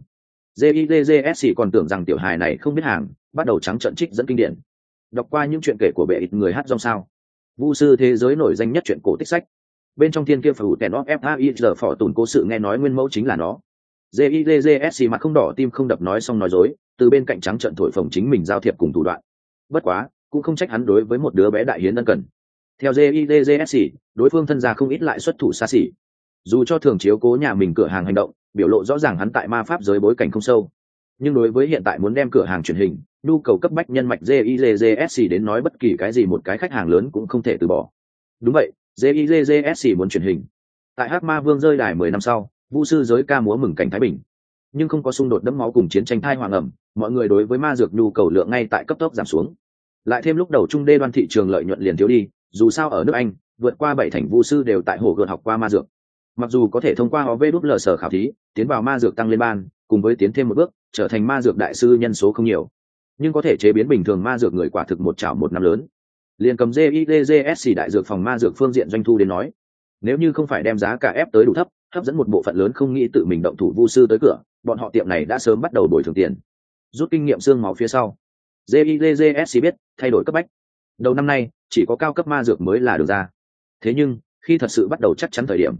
JIGGSC còn tưởng rằng tiểu hài này không biết hàng, bắt đầu trắng trợn trích dẫn kinh điển. Đọc qua những chuyện kể của bệ ít người hát rong sao? Vu sư thế giới nổi danh nhất chuyện cổ tích sách. Bên trong thiên kia phủ tèn of FAIR phỏ tùn cố sự nghe nói nguyên mẫu chính là nó. JIGGSC mặt không đỏ tim không đập nói xong nói dối, từ bên cạnh trắng trợn thổi phồng chính mình giao thiệp cùng thủ đoạn. Bất quá, cũng không trách hắn đối với một đứa bé đại hiến ân cần. Theo JIGGSC, đối phương thân gia không ít lại xuất thủ xa xỉ. Dù cho thường chiếu cố nhà mình cửa hàng hành động, biểu lộ rõ ràng hắn tại ma pháp giới bối cảnh không sâu. Nhưng đối với hiện tại muốn đem cửa hàng truyền hình, nhu cầu cấp bách nhân mạch JIGGSC đến nói bất kỳ cái gì một cái khách hàng lớn cũng không thể từ bỏ. Đúng vậy, JIGGSC muốn truyền hình. Tại Hắc Ma Vương rơi đài 10 năm sau, Vu sư giới ca múa mừng cảnh thái bình. Nhưng không có xung đột đẫm máu cùng chiến tranh thai hoàng ẩm, mọi người đối với ma dược nhu cầu lượng ngay tại cấp tốc giảm xuống. Lại thêm lúc đầu trung đê đoan thị trường lợi nhuận liền thiếu đi, dù sao ở nước Anh, vượt qua 7 thành vu sư đều tại hồ gợt học qua ma dược. Mặc dù có thể thông qua OVL sở khảo thí, tiến vào ma dược tăng lên ban, cùng với tiến thêm một bước, trở thành ma dược đại sư nhân số không nhiều. Nhưng có thể chế biến bình thường ma dược người quả thực một chảo một năm lớn. Liên cầm JIGGSC đại dược phòng ma dược phương diện doanh thu đến nói, nếu như không phải đem giá cả ép tới đủ thấp, hấp dẫn một bộ phận lớn không nghĩ tự mình động thủ vu sư tới cửa, bọn họ tiệm này đã sớm bắt đầu bồi thường tiền. Rút kinh nghiệm xương máu phía sau, JIGGSC biết thay đổi cấp bách. Đầu năm nay, chỉ có cao cấp ma dược mới là được ra. Thế nhưng, khi thật sự bắt đầu chắc chắn thời điểm,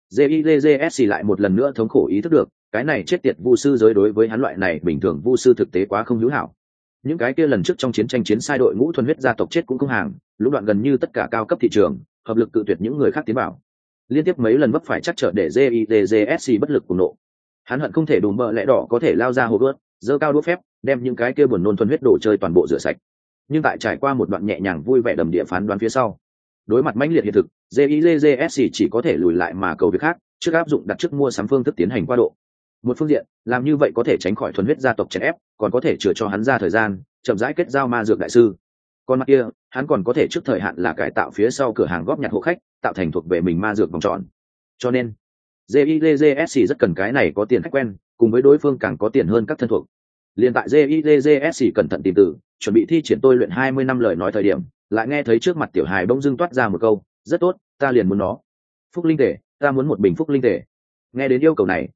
JIGGSC lại một lần nữa thống khổ ý thức được, cái này chết tiệt vu sư giới đối với hắn loại này bình thường vu sư thực tế quá không hữu hảo. Những cái kia lần trước trong chiến tranh chiến sai đội ngũ thuần huyết gia tộc chết cũng không hàng, lũ đoạn gần như tất cả cao cấp thị trường, hợp lực cự tuyệt những người khác tiến vào. liên tiếp mấy lần vấp phải chắc trở để JITJSC bất lực cùng nộ. Hắn hận không thể đùm bợ lẽ đỏ có thể lao ra hồ gớt, giơ cao đũa phép, đem những cái kia buồn nôn thuần huyết đồ chơi toàn bộ rửa sạch. Nhưng tại trải qua một đoạn nhẹ nhàng vui vẻ đầm địa phán đoán phía sau, đối mặt mãnh liệt hiện thực, JITJSC chỉ có thể lùi lại mà cầu việc khác, trước áp dụng đặt trước mua sắm phương thức tiến hành qua độ. Một phương diện, làm như vậy có thể tránh khỏi thuần huyết gia tộc chèn ép, còn có thể chừa cho hắn ra thời gian, chậm rãi kết giao ma dược đại sư. Còn mặt kia, hắn còn có thể trước thời hạn là cải tạo phía sau cửa hàng góp nhặt hộ khách, tạo thành thuộc về mình ma dược vòng tròn. Cho nên, JITJSC rất cần cái này có tiền khách quen, cùng với đối phương càng có tiền hơn các thân thuộc. Liên tại JITJSC cẩn thận tìm từ, chuẩn bị thi triển tôi luyện 20 năm lời nói thời điểm, lại nghe thấy trước mặt tiểu hài bỗng dưng toát ra một câu, rất tốt, ta liền muốn nó. Phúc linh thể, ta muốn một bình phúc linh thể. Nghe đến yêu cầu này,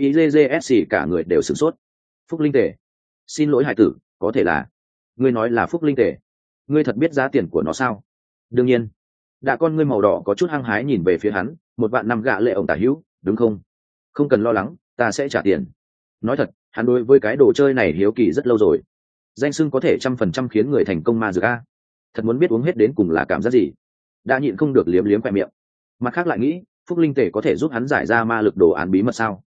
JITJSC cả người đều sửng sốt. Phúc linh thể? Xin lỗi hải tử, có thể là ngươi nói là phúc linh thể? Ngươi thật biết giá tiền của nó sao? Đương nhiên. Đã con ngươi màu đỏ có chút hăng hái nhìn về phía hắn, một vạn năm gạ lệ ổng tả hữu, đúng không? Không cần lo lắng, ta sẽ trả tiền. Nói thật, hắn đối với cái đồ chơi này hiếu kỳ rất lâu rồi. Danh xưng có thể 100% khiến người thành công ma dược a. Thật muốn biết uống hết đến cùng là cảm giác gì. Đã nhịn không được liếm liếm khoe miệng. Mặt khác lại nghĩ, phúc linh tể có thể giúp hắn giải ra ma lực đồ án bí mật sao?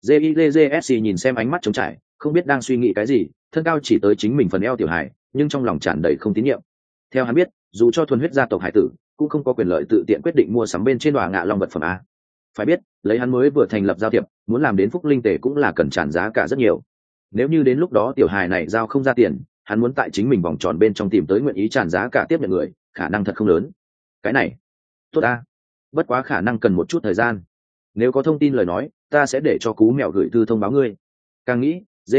JITJSC nhìn xem ánh mắt trống trải, không biết đang suy nghĩ cái gì, thân cao chỉ tới chính mình phần eo tiểu hải, nhưng trong lòng tràn đầy không tín nhiệm. Theo hắn biết, dù cho thuần huyết gia tộc hải tử, cũng không có quyền lợi tự tiện quyết định mua sắm bên trên đòa ngạ long vật phẩm a. Phải biết, lấy hắn mới vừa thành lập giao thiệp, muốn làm đến phúc linh tể cũng là cần trả giá cả rất nhiều. Nếu như đến lúc đó tiểu hài này giao không ra tiền, hắn muốn tại chính mình vòng tròn bên trong tìm tới nguyện ý tràn giá cả tiếp nhận người, khả năng thật không lớn. Cái này, tốt a, bất quá khả năng cần một chút thời gian. Nếu có thông tin lời nói, ta sẽ để cho cú mèo gửi thư thông báo ngươi. Càng nghĩ,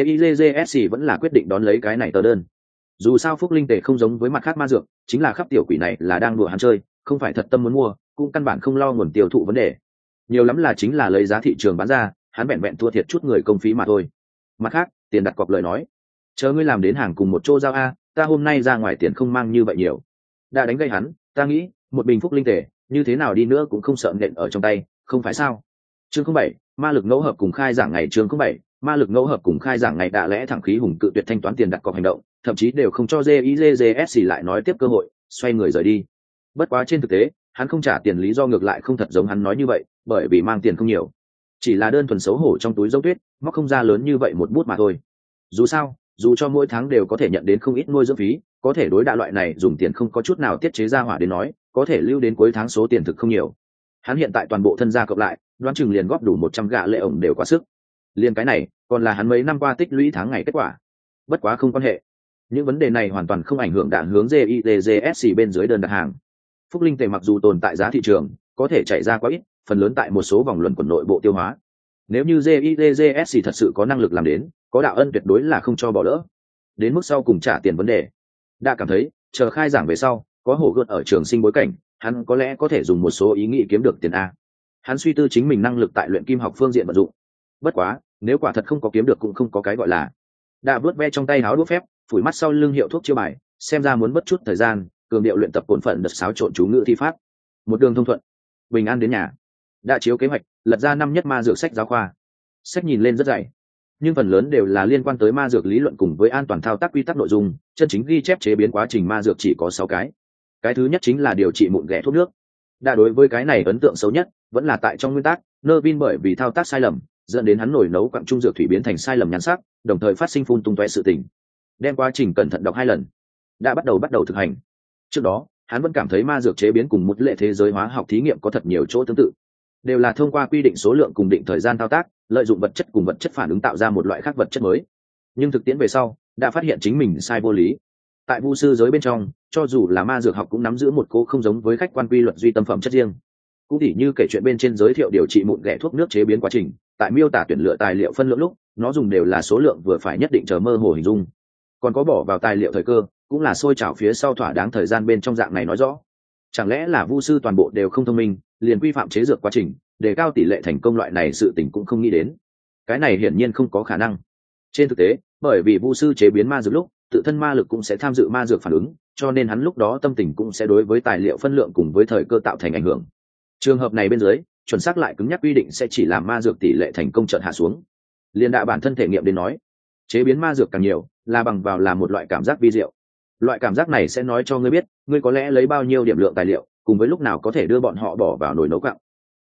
JITJSC vẫn là quyết định đón lấy cái này tờ đơn. Dù sao phúc linh tể không giống với mặt khác ma dược, chính là khắp tiểu quỷ này là đang đùa hắn chơi, không phải thật tâm muốn mua, cũng căn bản không lo nguồn tiêu thụ vấn đề. Nhiều lắm là chính là lấy giá thị trường bán ra, hắn vẹn vẹn thua thiệt chút người công phí mà thôi. Mặt khác, tiền đặt cọc lời nói, chờ ngươi làm đến hàng cùng một chỗ giao a, ta hôm nay ra ngoài tiền không mang như vậy nhiều. Đã đánh gây hắn, ta nghĩ, một bình phúc linh tể, như thế nào đi nữa cũng không sợ nện ở trong tay, không phải sao? Chương 07, ma lực ngẫu hợp cùng khai giảng ngày. Chương 07, ma lực ngẫu hợp cùng khai giảng ngày. Đã lẽ thẳng khí hùng cự tuyệt thanh toán tiền đặt cọc hành động, thậm chí đều không cho JITJSC lại nói tiếp cơ hội, xoay người rời đi. Bất quá trên thực tế, hắn không trả tiền lý do ngược lại không thật giống hắn nói như vậy, bởi vì mang tiền không nhiều, chỉ là đơn thuần xấu hổ trong túi dấu tuyết, móc không ra lớn như vậy một bút mà thôi. Dù sao, dù cho mỗi tháng đều có thể nhận đến không ít nuôi dưỡng phí, có thể đối đại loại này dùng tiền không có chút nào tiết chế ra hỏa đến nói, có thể lưu đến cuối tháng số tiền thực không nhiều. Hắn hiện tại toàn bộ thân gia cộng lại, đoán chừng liền góp đủ 100 gạ lệ ổng đều quá sức. Liên cái này, còn là hắn mấy năm qua tích lũy tháng ngày kết quả. Bất quá không quan hệ. Những vấn đề này hoàn toàn không ảnh hưởng đạn hướng JITJSC bên dưới đơn đặt hàng. Phúc linh tề mặc dù tồn tại giá thị trường, có thể chạy ra quá ít, phần lớn tại một số vòng luận quẩn nội bộ tiêu hóa. Nếu như JITJSC thật sự có năng lực làm đến, có đạo ân tuyệt đối là không cho bỏ lỡ. Đến mức sau cùng trả tiền vấn đề, đã cảm thấy chờ khai giảng về sau, có hổ gợt ở trường sinh bối cảnh, hắn có lẽ có thể dùng một số ý nghĩ kiếm được tiền a. Hắn suy tư chính mình năng lực tại luyện kim học phương diện vận dụng. Bất quá, nếu quả thật không có kiếm được cũng không có cái gọi là. Đã vớt ve trong tay áo đũa phép, phủi mắt sau lưng hiệu thuốc chiêu bài, xem ra muốn mất chút thời gian, cường điệu luyện tập cổn phận đợt xáo trộn chú ngữ thi pháp. Một đường thông thuận, bình an đến nhà. Đã chiếu kế hoạch, lật ra năm nhất ma dược sách giáo khoa. Sách nhìn lên rất dày, nhưng phần lớn đều là liên quan tới ma dược lý luận cùng với an toàn thao tác quy tắc nội dung, chân chính ghi chép chế biến quá trình ma dược chỉ có 6 cái. Cái thứ nhất chính là điều trị mụn ghẻ thuốc nước. Đã đối với cái này ấn tượng xấu nhất, vẫn là tại trong nguyên tắc, Nervin bởi vì thao tác sai lầm, dẫn đến hắn nổi nấu quặng trung dược thủy biến thành sai lầm nhan sắc, đồng thời phát sinh phun tung tóe sự tình. Đem quá trình cẩn thận đọc 2 lần. Đã bắt đầu thực hành. Trước đó, hắn vẫn cảm thấy ma dược chế biến cùng một lệ thế giới hóa học thí nghiệm có thật nhiều chỗ tương tự, đều là thông qua quy định số lượng cùng định thời gian thao tác, lợi dụng vật chất cùng vật chất phản ứng tạo ra một loại khác vật chất mới. Nhưng thực tiễn về sau, đã phát hiện chính mình sai vô lý. Tại vu sư giới bên trong, cho dù là ma dược học cũng nắm giữ một cố không giống với khách quan quy luật duy tâm phẩm chất riêng. Cũng tỉ như kể chuyện bên trên giới thiệu điều trị mụn ghẻ thuốc nước chế biến quá trình, tại miêu tả tuyển lựa tài liệu phân lượng lúc, nó dùng đều là số lượng vừa phải nhất định chờ mơ hồ hình dung. Còn có bỏ vào tài liệu thời cơ, cũng là xôi chảo phía sau thỏa đáng thời gian bên trong dạng này nói rõ. Chẳng lẽ là vu sư toàn bộ đều không thông minh, liền quy phạm chế dược quá trình, để cao tỷ lệ thành công loại này sự tình cũng không nghĩ đến. Cái này hiển nhiên không có khả năng. Trên thực tế, bởi vì vu sư chế biến ma dược lúc, tự thân ma lực cũng sẽ tham dự ma dược phản ứng, cho nên hắn lúc đó tâm tình cũng sẽ đối với tài liệu phân lượng cùng với thời cơ tạo thành ảnh hưởng. Trường hợp này bên dưới, chuẩn xác lại cứng nhắc quy định sẽ chỉ làm ma dược tỷ lệ thành công chợt hạ xuống. Liên đạo bản thân thể nghiệm đến nói, chế biến ma dược càng nhiều, là bằng vào là một loại cảm giác vi diệu. Loại cảm giác này sẽ nói cho ngươi biết, ngươi có lẽ lấy bao nhiêu điểm lượng tài liệu, cùng với lúc nào có thể đưa bọn họ bỏ vào nồi nấu quặng.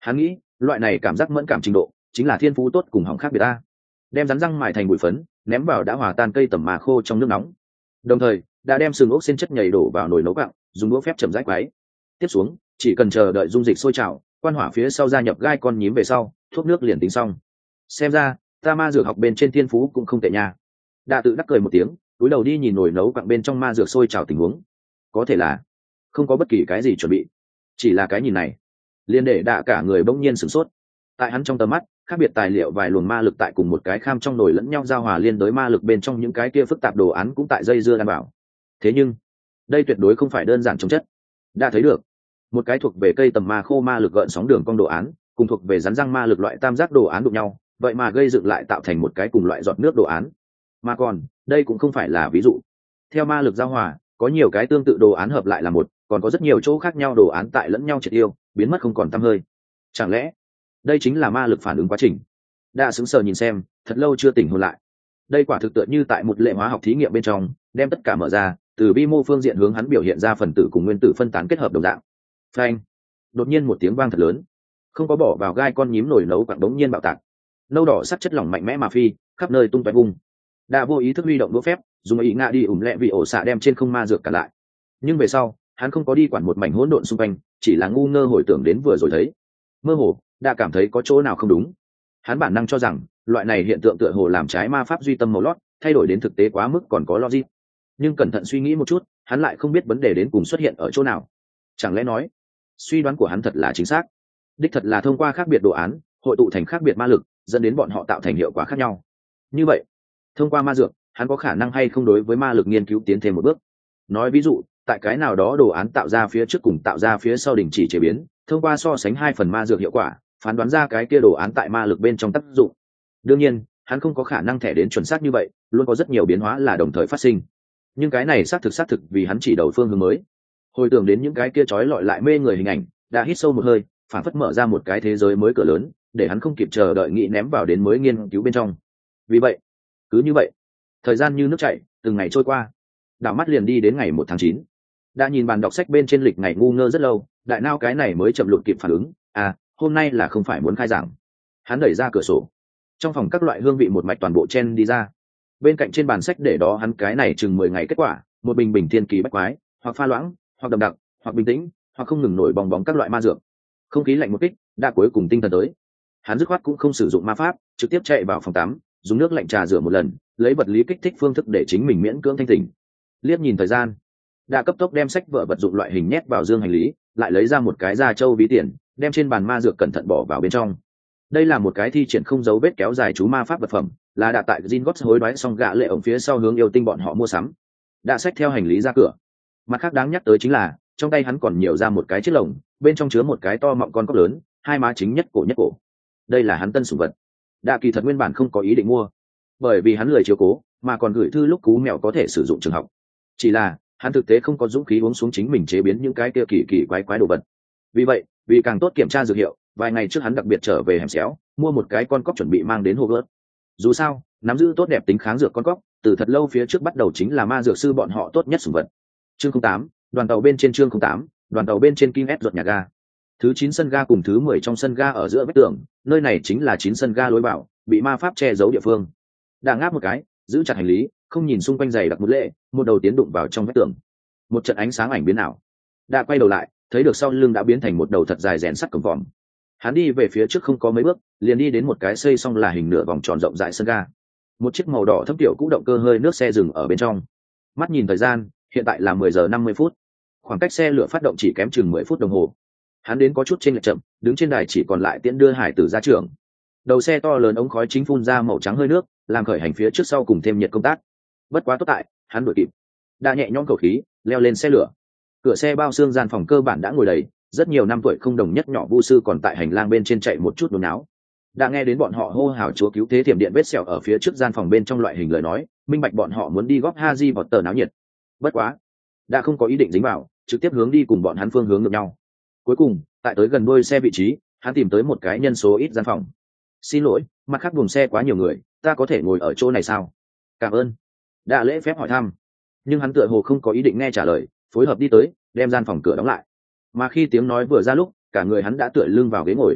Hắn nghĩ loại này cảm giác mẫn cảm trình độ chính là thiên phú tốt cùng hỏng khác biệt ta. Đem rắn răng mài thành bụi phấn ném vào đã hòa tan cây tầm mà khô trong nước nóng, đồng thời đã đem sừng ốc xên chất nhầy đổ vào nồi nấu cặng, dùng đũa phép chậm rãi quấy. Tiếp xuống chỉ cần chờ đợi dung dịch sôi trào, quan hỏa phía sau gia nhập gai con nhím về sau, thuốc nước liền tính xong. Xem ra ta ma dược học bên trên thiên phú cũng không tệ nha. Đã tự đắc cười một tiếng, cúi đầu đi nhìn nồi nấu cặng bên trong ma dược sôi trào tình huống. Có thể là không có bất kỳ cái gì chuẩn bị, chỉ là cái nhìn này liền để đạ cả người bỗng nhiên sửng sốt. Tại hắn trong tầm mắt, khác biệt tài liệu vài luồng ma lực tại cùng một cái kham trong nồi lẫn nhau giao hòa, liên đối ma lực bên trong những cái kia phức tạp đồ án cũng tại dây dưa đảm bảo. Thế nhưng đây tuyệt đối không phải đơn giản chống chất. Đã thấy được một cái thuộc về cây tầm ma khô ma lực gợn sóng đường cong đồ án, cùng thuộc về rắn răng ma lực loại tam giác đồ án đụng nhau, vậy mà gây dựng lại tạo thành một cái cùng loại giọt nước đồ án. Mà còn đây cũng không phải là ví dụ. Theo ma lực giao hòa, có nhiều cái tương tự đồ án hợp lại là một, còn có rất nhiều chỗ khác nhau đồ án tại lẫn nhau triệt tiêu, biến mất không còn tăm hơi. Chẳng lẽ đây chính là ma lực phản ứng quá trình? Đã sững sờ nhìn xem, thật lâu chưa tỉnh hồn lại. Đây quả thực tựa như tại một lệ hóa học thí nghiệm bên trong, đem tất cả mở ra, từ vi mô phương diện hướng hắn biểu hiện ra phần tử cùng nguyên tử phân tán kết hợp đồng dạng. Phanh! Đột nhiên một tiếng vang thật lớn, không có bỏ vào gai con nhím nổi nấu quặng đống nhiên bạo tạc. Nâu đỏ sắc chất lỏng mạnh mẽ mà phi, khắp nơi tung tóe vung. Đã vô ý thức huy động đũa phép, dùng ý ngạ đi lẹ vị ổ xạ đem trên không ma dược cả lại. Nhưng về sau, hắn không có đi quản một mảnh hỗn độn xung quanh, chỉ là ngu ngơ hồi tưởng đến vừa rồi thấy. Mơ hồ, đã cảm thấy có chỗ nào không đúng. Hắn bản năng cho rằng loại này hiện tượng tựa hồ làm trái ma pháp duy tâm màu lót, thay đổi đến thực tế quá mức còn có logic. Nhưng cẩn thận suy nghĩ một chút, hắn lại không biết vấn đề đến cùng xuất hiện ở chỗ nào. Chẳng lẽ nói suy đoán của hắn thật là chính xác, đích thật là thông qua khác biệt đồ án hội tụ thành khác biệt ma lực, dẫn đến bọn họ tạo thành hiệu quả khác nhau. Như vậy thông qua ma dược, hắn có khả năng hay không đối với ma lực nghiên cứu tiến thêm một bước? Nói ví dụ, tại cái nào đó đồ án tạo ra phía trước cùng tạo ra phía sau đình chỉ chế biến, thông qua so sánh hai phần ma dược hiệu quả, phán đoán ra cái kia đồ án tại ma lực bên trong tác dụng. Đương nhiên hắn không có khả năng thẻ đến chuẩn xác như vậy, luôn có rất nhiều biến hóa là đồng thời phát sinh. Nhưng cái này xác thực vì hắn chỉ đầu phương hướng mới. Hồi tưởng đến những cái kia trói lọi lại mê người hình ảnh, đã hít sâu một hơi, phản phất mở ra một cái thế giới mới cửa lớn, để hắn không kịp chờ đợi nghĩ ném vào đến mới nghiên cứu bên trong. Vì vậy cứ như vậy, thời gian như nước chảy, từng ngày trôi qua. Đảo mắt liền đi đến ngày 1 tháng 9. Đã nhìn bàn đọc sách bên trên lịch ngày ngu ngơ rất lâu, đại nao cái này mới chậm lụt kịp phản ứng. Hôm nay là không phải muốn khai giảng. Hắn đẩy ra cửa sổ, trong phòng các loại hương vị một mạch toàn bộ chen đi ra. Bên cạnh trên bàn sách để đó hắn cái này chừng 10 ngày kết quả, một bình bình thiên kỳ bách quái, hoặc pha loãng, hoặc đậm đặc, hoặc bình tĩnh, hoặc không ngừng nổi bong bóng các loại ma dược. Không khí lạnh một kích, đã cuối cùng tinh thần tới. Hắn dứt khoát cũng không sử dụng ma pháp, trực tiếp chạy vào phòng tắm, dùng nước lạnh trà rửa một lần, lấy vật lý kích thích phương thức để chính mình miễn cưỡng thanh tỉnh. Liếc nhìn thời gian, đã cấp tốc đem sách vở vật dụng loại hình nhét vào dương hành lý, lại lấy ra một cái da trâu ví tiền, đem trên bàn ma dược cẩn thận bỏ vào bên trong. Đây là một cái thi triển không dấu vết kéo dài chú ma pháp vật phẩm, là đã tại Gringotts hối đoái xong gạ lệ ổng phía sau hướng yêu tinh bọn họ mua sắm. Đã xách theo hành lý ra cửa. Mặt khác đáng nhắc tới chính là trong tay hắn còn nhiều ra một cái chiếc lồng, bên trong chứa một cái to mọng con cóc lớn, hai má chính nhất cổ. Đây là hắn tân sủng vật. Đã kỳ thật nguyên bản không có ý định mua, bởi vì hắn lười chiếu cố, mà còn gửi thư lúc cú mèo có thể sử dụng trường học. Chỉ là hắn thực tế không có dũng khí uống xuống chính mình chế biến những cái kia kỳ quái đồ vật. Vì vậy, vì càng tốt kiểm tra dược hiệu, vài ngày trước hắn đặc biệt trở về hẻm xéo, mua một cái con cóc chuẩn bị mang đến Hogwarts. Dù sao, nắm giữ tốt đẹp tính kháng dược con cóc, từ thật lâu phía trước bắt đầu chính là ma dược sư bọn họ tốt nhất sủng vật. Chương 08, đoàn tàu bên trên chương 08, đoàn tàu bên trên King S ruột nhà ga. Thứ 9 sân ga cùng thứ 10 trong sân ga ở giữa vách tường, nơi này chính là 9 sân ga lối vào, bị ma pháp che giấu địa phương. Đã ngáp một cái, giữ chặt hành lý, không nhìn xung quanh giày đặc một lệ, một đầu tiến đụng vào trong vách tường. Một trận ánh sáng ảnh biến ảo. Đã quay đầu lại, thấy được sau lưng đã biến thành một đầu thật dài rèn sắt cổng vòm. Hắn đi về phía trước không có mấy bước, liền đi đến một cái xây xong là hình nửa vòng tròn rộng rãi sân ga. Một chiếc màu đỏ thấp tiểu cũ động cơ hơi nước xe dừng ở bên trong. Mắt nhìn thời gian, hiện tại là 10 giờ 50 phút. Khoảng cách xe lửa phát động chỉ kém chừng 10 phút đồng hồ. Hắn đến có chút chênh lệch chậm, đứng trên đài chỉ còn lại tiễn đưa hải tử ra trường. Đầu xe to lớn ống khói chính phun ra màu trắng hơi nước, làm khởi hành phía trước sau cùng thêm nhiệt công tác. Bất quá tốt tại, hắn đuổi kịp. Đã nhẹ nhõm khẩu khí, leo lên xe lửa. Cửa xe bao xương gian phòng cơ bản đã ngồi đầy, rất nhiều năm tuổi không đồng nhất nhỏ vu sư còn tại hành lang bên trên chạy một chút nôn náo. Đã nghe đến bọn họ hô hào chúa cứu thế thiểm điện vết sẹo ở phía trước gian phòng bên trong loại hình lời nói, minh bạch bọn họ muốn đi góp Haji vào tờ náo nhiệt. Bất quá, đã không có ý định dính vào, trực tiếp hướng đi cùng bọn hắn phương hướng ngược nhau. Cuối cùng, tại tới gần đuôi xe vị trí, hắn tìm tới một cái nhân số ít gian phòng. Xin lỗi, mặt khác buồng xe quá nhiều người, ta có thể ngồi ở chỗ này sao? Cảm ơn. Đã lễ phép hỏi thăm, nhưng hắn tựa hồ không có ý định nghe trả lời, phối hợp đi tới, đem gian phòng cửa đóng lại. Mà khi tiếng nói vừa ra lúc, cả người hắn đã tựa lưng vào ghế ngồi,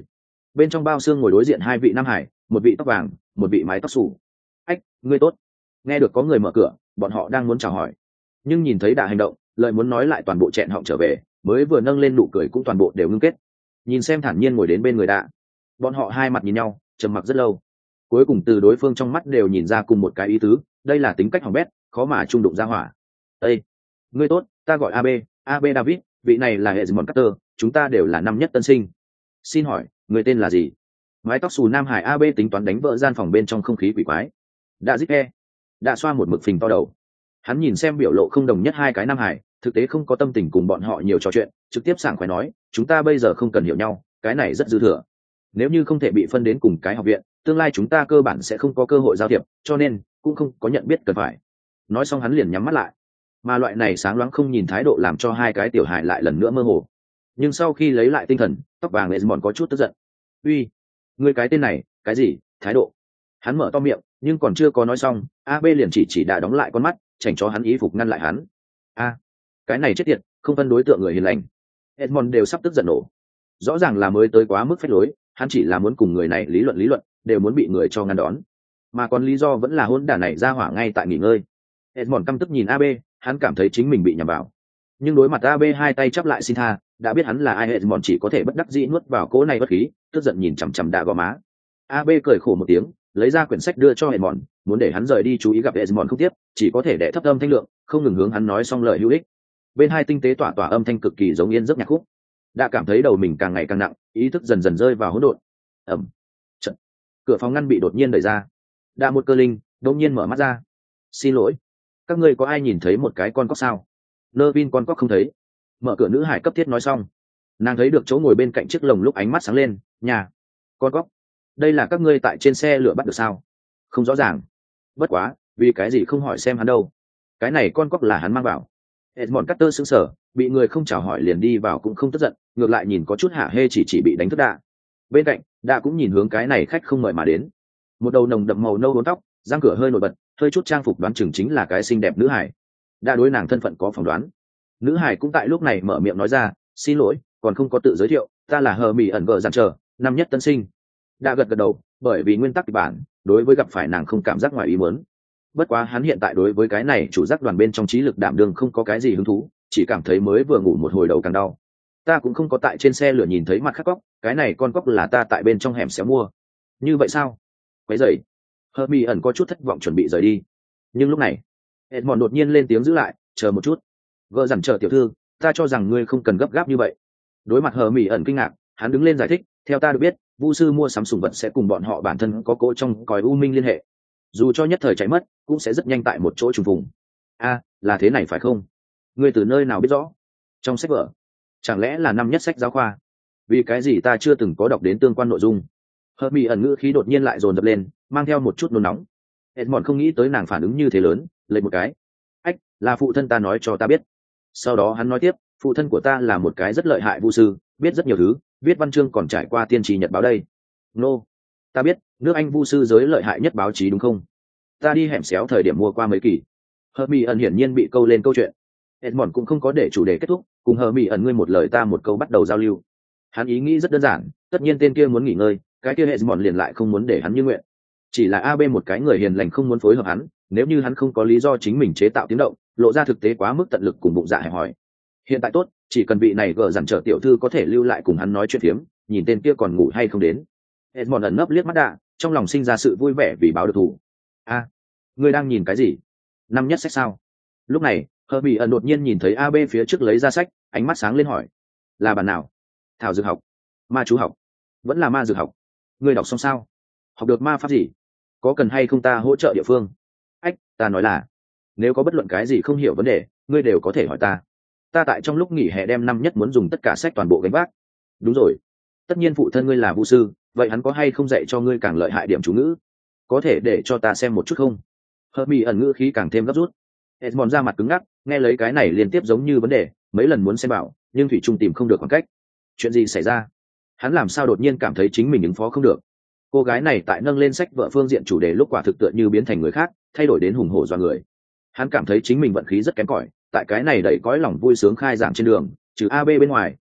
bên trong bao xương ngồi đối diện hai vị nam hải, một vị tóc vàng, một vị mái tóc xù. Ách, ngươi tốt. Nghe được có người mở cửa, bọn họ đang muốn chào hỏi, nhưng nhìn thấy Đạ hành động, lời muốn nói lại toàn bộ chẹn họng trở về, mới vừa nâng lên nụ cười cũng toàn bộ đều ngưng kết. Nhìn xem thản nhiên ngồi đến bên người Đạ, bọn họ hai mặt nhìn nhau, trầm mặc rất lâu. Cuối cùng từ đối phương trong mắt đều nhìn ra cùng một cái ý tứ, đây là tính cách hỏng bét, khó mà trung đụng ra hỏa. Ê, ngươi tốt, ta gọi AB David, vị này là hệ Edmond Carter, chúng ta đều là năm nhất tân sinh. Xin hỏi, người tên là gì? Mái tóc xù nam hải AB tính toán đánh vỡ gian phòng bên trong không khí quỷ quái. Đã dít e. Đã xoa một mực phình to đầu. Hắn nhìn xem biểu lộ không đồng nhất hai cái nam hải, thực tế không có tâm tình cùng bọn họ nhiều trò chuyện, trực tiếp sảng khoái nói, chúng ta bây giờ không cần hiểu nhau, cái này rất dư thừa. Nếu như không thể bị phân đến cùng cái học viện, tương lai chúng ta cơ bản sẽ không có cơ hội giao thiệp, cho nên cũng không có nhận biết cần phải. Nói xong hắn liền nhắm mắt lại. Mà loại này sáng loáng không nhìn thái độ làm cho hai cái tiểu hài lại lần nữa mơ hồ. Nhưng sau khi lấy lại tinh thần, tóc vàng Esmond có chút tức giận. Uy, ngươi cái tên này, cái gì, thái độ? Hắn mở to miệng, nhưng còn chưa có nói xong, AB liền chỉ đã đóng lại con mắt, chảnh cho hắn ý phục ngăn lại hắn. A, cái này chết tiệt, không phân đối tượng người hiền lành. Esmond đều sắp tức giận nổ. Rõ ràng là mới tới quá mức phách lối, hắn chỉ là muốn cùng người này lý luận, đều muốn bị người cho ngăn đón. Mà còn lý do vẫn là hỗn đản này ra hỏa ngay tại nghỉ ngơi. Esmond căm tức nhìn AB, hắn cảm thấy chính mình bị nhầm vào. Nhưng đối mặt AB hai tay chắp lại xin tha, đã biết hắn là ai, Esmond chỉ có thể bất đắc dĩ nuốt vào cỗ này bất khí, tức giận nhìn chằm chằm Đạ gò má. AB cười khổ một tiếng, lấy ra quyển sách đưa cho Esmond, muốn để hắn rời đi chú ý gặp Esmond không tiếp, chỉ có thể đè thấp âm thanh lượng, không ngừng hướng hắn nói xong lời hữu ích. Bên hai tinh tế tỏa âm thanh cực kỳ giống yên giấc nhạc khúc. Đã cảm thấy đầu mình càng ngày càng nặng, ý thức dần dần rơi vào hỗn độn. Ầm. Trận. Cửa phòng ngăn bị đột nhiên đẩy ra. Đã một cơ linh, đột nhiên mở mắt ra. Xin lỗi, các ngươi có ai nhìn thấy một cái con cóc sao? Nơ Vin con cóc không thấy. Mở cửa nữ hải cấp thiết nói xong, nàng thấy được chỗ ngồi bên cạnh chiếc lồng lúc ánh mắt sáng lên. Nhà, con cóc, đây là các ngươi tại trên xe lửa bắt được sao? Không rõ ràng. Bất quá, vì cái gì không hỏi xem hắn đâu? Cái này con cóc là hắn mang vào. Edmond Carter sững sờ, bị người không chào hỏi liền đi vào cũng không tức giận, ngược lại nhìn có chút hả hê, chỉ bị đánh thức Đạ. Bên cạnh, Đạ cũng nhìn hướng cái này khách không mời mà đến. Một đầu nồng đậm màu nâu đốn tóc, răng cửa hơi nổi bật, hơi chút trang phục đoán chừng chính là cái xinh đẹp nữ hải. Đạ đối nàng thân phận có phỏng đoán. Nữ hải cũng tại lúc này mở miệng nói ra, xin lỗi, còn không có tự giới thiệu, ta là Hờ Mỹ ẩn vợ giàn chờ, năm nhất tân sinh. Đạ gật đầu, bởi vì nguyên tắc kịch bản, đối với gặp phải nàng không cảm giác ngoài ý muốn. Bất quá hắn hiện tại đối với cái này chủ giác đoàn bên trong trí lực đảm đương không có cái gì hứng thú, chỉ cảm thấy mới vừa ngủ một hồi đầu càng đau. Ta cũng không có tại trên xe lửa nhìn thấy mặt khác cóc, cái này con cóc là ta tại bên trong hẻm xéo mua. Như vậy sao? Quấy rầy. Hermione ẩn có chút thất vọng chuẩn bị rời đi. Nhưng lúc này, Edmond đột nhiên lên tiếng giữ lại, chờ một chút. Vợ dặn chờ tiểu thư, ta cho rằng ngươi không cần gấp gáp như vậy. Đối mặt Hermione ẩn kinh ngạc, hắn đứng lên giải thích, theo ta được biết, Vu sư mua sắm sủng vật sẽ cùng bọn họ bản thân có cỗ trong còi u minh liên hệ. Dù cho nhất thời chạy mất, cũng sẽ rất nhanh tại một chỗ trùng vùng. A, là thế này phải không? Ngươi từ nơi nào biết rõ? Trong sách vở. Chẳng lẽ là năm nhất sách giáo khoa? Vì cái gì ta chưa từng có đọc đến tương quan nội dung? Hermione ẩn ngữ khí đột nhiên lại dồn dập lên, mang theo một chút nôn nóng. Edmond không nghĩ tới nàng phản ứng như thế lớn, lệch một cái. Ách, là phụ thân ta nói cho ta biết. Sau đó hắn nói tiếp, phụ thân của ta là một cái rất lợi hại vu sư, biết rất nhiều thứ, viết văn chương còn trải qua tiên tri nhật báo đây. Nô, ta biết, nước Anh vu sư giới lợi hại nhất báo chí đúng không? Ta đi hẻm xéo thời điểm mua qua mấy kỳ. Hermione ẩn hiển nhiên bị câu lên câu chuyện. Edmond cũng không có để chủ đề kết thúc, cùng Hermione ẩn ngươi một lời ta một câu bắt đầu giao lưu. Hắn ý nghĩ rất đơn giản, tất nhiên tên kia muốn nghỉ ngơi, cái kia Edmond liền lại không muốn để hắn như nguyện. Chỉ là AB một cái người hiền lành không muốn phối hợp hắn, nếu như hắn không có lý do chính mình chế tạo tiếng động, lộ ra thực tế quá mức tận lực cùng bụng dạ hẹp hòi. Hiện tại tốt, chỉ cần vị này gờ dằn trở tiểu thư có thể lưu lại cùng hắn nói chuyện phiếm, nhìn tên kia còn ngủ hay không đến. Edmond ẩn nấp liếc mắt Đạ, trong lòng sinh ra sự vui vẻ vì báo được thù. A, ngươi đang nhìn cái gì? Năm nhất sách sao? Lúc này, Hermione ẩn đột nhiên nhìn thấy AB phía trước lấy ra sách, ánh mắt sáng lên hỏi, là bản nào? Thảo dược học, ma chú học, vẫn là ma dược học? Ngươi đọc xong sao? Học được ma pháp gì? Có cần hay không ta hỗ trợ địa phương? Ách, ta nói là, nếu có bất luận cái gì không hiểu vấn đề, ngươi đều có thể hỏi ta. Ta tại trong lúc nghỉ hè đem năm nhất muốn dùng tất cả sách toàn bộ gánh vác. Đúng rồi, tất nhiên phụ thân ngươi là vu sư, vậy hắn có hay không dạy cho ngươi càng lợi hại điểm chú ngữ? Có thể để cho ta xem một chút không? Hermione ẩn ngữ khí càng thêm gấp rút. Edmond ra mặt cứng ngắc, nghe lấy cái này liên tiếp giống như vấn đề, mấy lần muốn xem bảo, nhưng thủy trung tìm không được khoảng cách. Chuyện gì xảy ra? Hắn làm sao đột nhiên cảm thấy chính mình ứng phó không được? Cô gái này tại nâng lên sách vợ phương diện chủ đề lúc quả thực tựa như biến thành người khác, thay đổi đến hùng hổ do người. Hắn cảm thấy chính mình vận khí rất kém cỏi, tại cái này đẩy cõi lòng vui sướng khai giảng trên đường, trừ AB bên ngoài,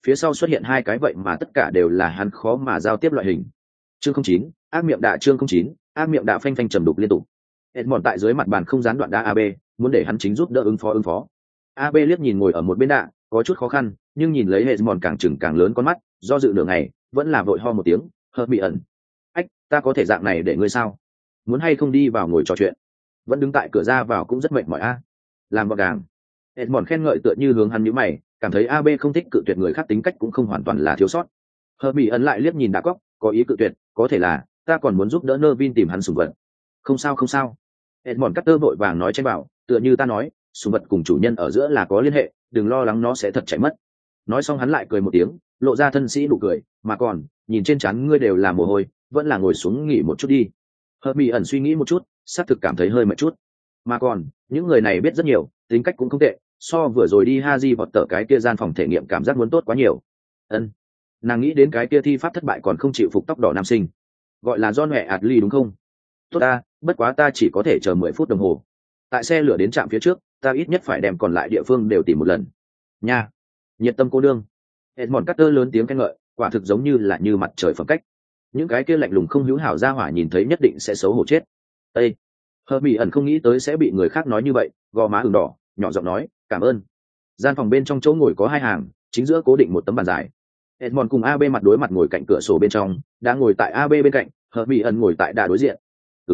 phía sau xuất hiện hai cái vậy mà tất cả đều là hắn khó mà giao tiếp loại hình. Chương 09, ác miệng đạ. Chương 09, ác miệng đạ. Phanh phanh trầm đục liên tục. Edmond tại dưới mặt bàn không gián đoạn đá AB, muốn để hắn chính giúp đỡ ứng phó. AB liếc nhìn ngồi ở một bên đạ, có chút khó khăn, nhưng nhìn lấy Edmond càng chừng càng lớn con mắt, do dự nửa ngày, vẫn là vội ho một tiếng, hợp bị ẩn. Ách, ta có thể dạng này để ngươi sao? Muốn hay không đi vào ngồi trò chuyện? Vẫn đứng tại cửa ra vào cũng rất mệt mỏi a. Làm gọn gàng. Edmond khen ngợi tựa như hướng hắn nhíu mày, cảm thấy AB không thích cự tuyệt người khác tính cách cũng không hoàn toàn là thiếu sót. Hợp bị ẩn lại liếc nhìn Đạ Cóc, có ý cự tuyệt, có thể là ta còn muốn giúp đỡ Nervin tìm hắn sủng vật. Không sao. Edmond Carter vội vàng nói chen bảo, tựa như ta nói, sủng vật cùng chủ nhân ở giữa là có liên hệ, đừng lo lắng nó sẽ thật chạy mất. Nói xong hắn lại cười một tiếng, lộ ra thân sĩ nụ cười, mà còn, nhìn trên trán ngươi đều là mồ hôi, vẫn là ngồi xuống nghỉ một chút đi. Hợp bị ẩn suy nghĩ một chút, xác thực cảm thấy hơi mệt chút. Mà còn, những người này biết rất nhiều, tính cách cũng không tệ, so vừa rồi đi Haji vọt tở cái kia gian phòng thể nghiệm cảm giác muốn tốt quá nhiều. Ân, nàng nghĩ đến cái kia thi pháp thất bại còn không chịu phục tóc đỏ nam sinh, gọi là John Hẹ Adli đúng không? Tốt ta, bất quá ta chỉ có thể chờ 10 phút đồng hồ. Tại xe lửa đến trạm phía trước, ta ít nhất phải đem còn lại địa phương đều tìm một lần. Nha, nhiệt tâm cô đương. Edmond Carter lớn tiếng khen ngợi, quả thực giống như là như mặt trời phẩm cách. Những cái kia lạnh lùng không hữu hảo ra hỏa nhìn thấy nhất định sẽ xấu hổ chết. Ê, Herbie ẩn không nghĩ tới sẽ bị người khác nói như vậy, gò má ửng đỏ, nhỏ giọng nói, cảm ơn. Gian phòng bên trong chỗ ngồi có hai hàng, chính giữa cố định một tấm bàn dài. Edmond cùng AB mặt đối mặt ngồi cạnh cửa sổ bên trong, đang ngồi tại AB bên cạnh, Herbie ẩn ngồi tại đà đối diện.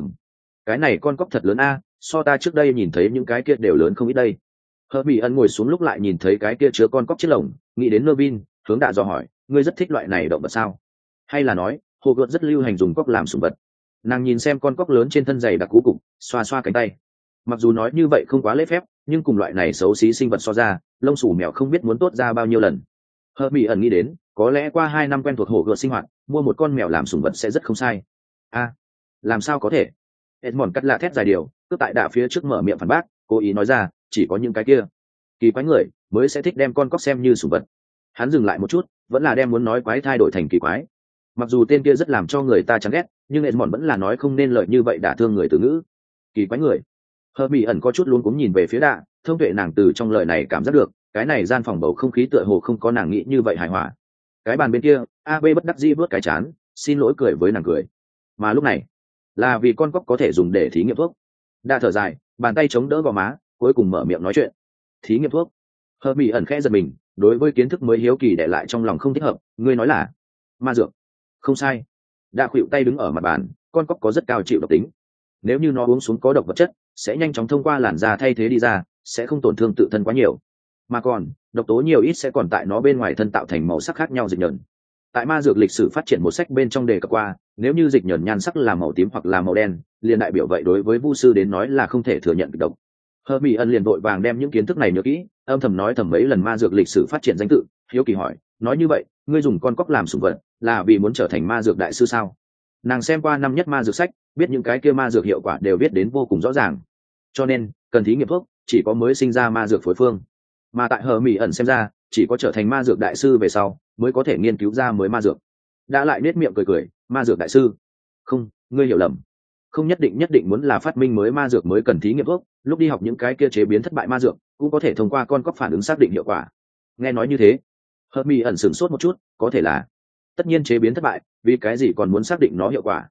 Cái này con cóc thật lớn a, so ta trước đây nhìn thấy những cái kia đều lớn không ít đây. Herbie ẩn ngồi xuống lúc lại nhìn thấy cái kia chứa con cóc chiếc lồng, nghĩ đến Nervin, hướng Đạ dò hỏi, ngươi rất thích loại này động vật sao? Hay là nói, hồ gợt rất lưu hành dùng cóc làm sủng vật? Nàng nhìn xem con cóc lớn trên thân giày đặc cú cục, xoa xoa cánh tay. Mặc dù nói như vậy không quá lễ phép, nhưng cùng loại này xấu xí sinh vật so ra, lông sủ mèo không biết muốn tốt ra bao nhiêu lần. Herbie ẩn nghĩ đến, có lẽ qua 2 năm quen thuộc hồ gợt sinh hoạt, mua một con mèo làm sủng vật sẽ rất không sai. A, làm sao có thể? Edmond cắt lạ thét dài điều, cứ tại Đạ phía trước mở miệng phản bác, cố ý nói ra, chỉ có những cái kia kỳ quái người mới sẽ thích đem con cóc xem như sủng vật. Hắn dừng lại một chút, vẫn là đem muốn nói quái thay đổi thành kỳ quái. Mặc dù tên kia rất làm cho người ta chán ghét, nhưng Edmond vẫn là nói không nên lời như vậy đả thương người từ ngữ. Kỳ quái người. Herbie ẩn có chút luống cuống nhìn về phía Đạ, thông tuệ nàng từ trong lời này cảm giác được, cái này gian phòng bầu không khí tựa hồ không có nàng nghĩ như vậy hài hòa. Cái bàn bên kia, AB bất đắc dĩ vớt cái chán, xin lỗi cười với nàng cười. Mà lúc này, là vì con cóc có thể dùng để thí nghiệm thuốc. Đạ thở dài, bàn tay chống đỡ gò má, cuối cùng mở miệng nói chuyện. Thí nghiệm thuốc. Herbie ẩn khẽ giật mình, đối với kiến thức mới hiếu kỳ để lại trong lòng không thích hợp, ngươi nói là ma dược. Không sai. Đạ khuỵu tay đứng ở mặt bàn, con cóc có rất cao chịu độc tính. Nếu như nó uống xuống có độc vật chất, sẽ nhanh chóng thông qua làn da thay thế đi ra, sẽ không tổn thương tự thân quá nhiều. Mà còn, độc tố nhiều ít sẽ còn tại nó bên ngoài thân tạo thành màu sắc khác nhau dịch nhờn. Tại ma dược lịch sử phát triển một sách bên trong đề cập qua, nếu như dịch nhờn nhan sắc là màu tím hoặc là màu đen, liền đại biểu vậy đối với vu sư đến nói là không thể thừa nhận độc. Herbie ẩn liền vội vàng đem những kiến thức này nhớ kỹ, âm thầm nói thầm mấy lần ma dược lịch sử phát triển danh tự, hiếu kỳ hỏi, nói như vậy, ngươi dùng con cóc làm sủng vật, là vì muốn trở thành ma dược đại sư sao? Nàng xem qua năm nhất ma dược sách, biết những cái kia ma dược hiệu quả đều viết đến vô cùng rõ ràng. Cho nên, cần thí nghiệm thuốc, chỉ có mới sinh ra ma dược phối phương. Mà tại Herbie ẩn xem ra, chỉ có trở thành ma dược đại sư về sau, mới có thể nghiên cứu ra mới ma dược. Đã lại nết miệng cười, ma dược đại sư? Không, ngươi hiểu lầm. Không nhất định muốn là phát minh mới ma dược mới cần thí nghiệm thuốc, lúc đi học những cái kia chế biến thất bại ma dược cũng có thể thông qua con cóc phản ứng xác định hiệu quả. Nghe nói như thế, Herbie ẩn sửng sốt một chút, có thể là tất nhiên chế biến thất bại, vì cái gì còn muốn xác định nó hiệu quả?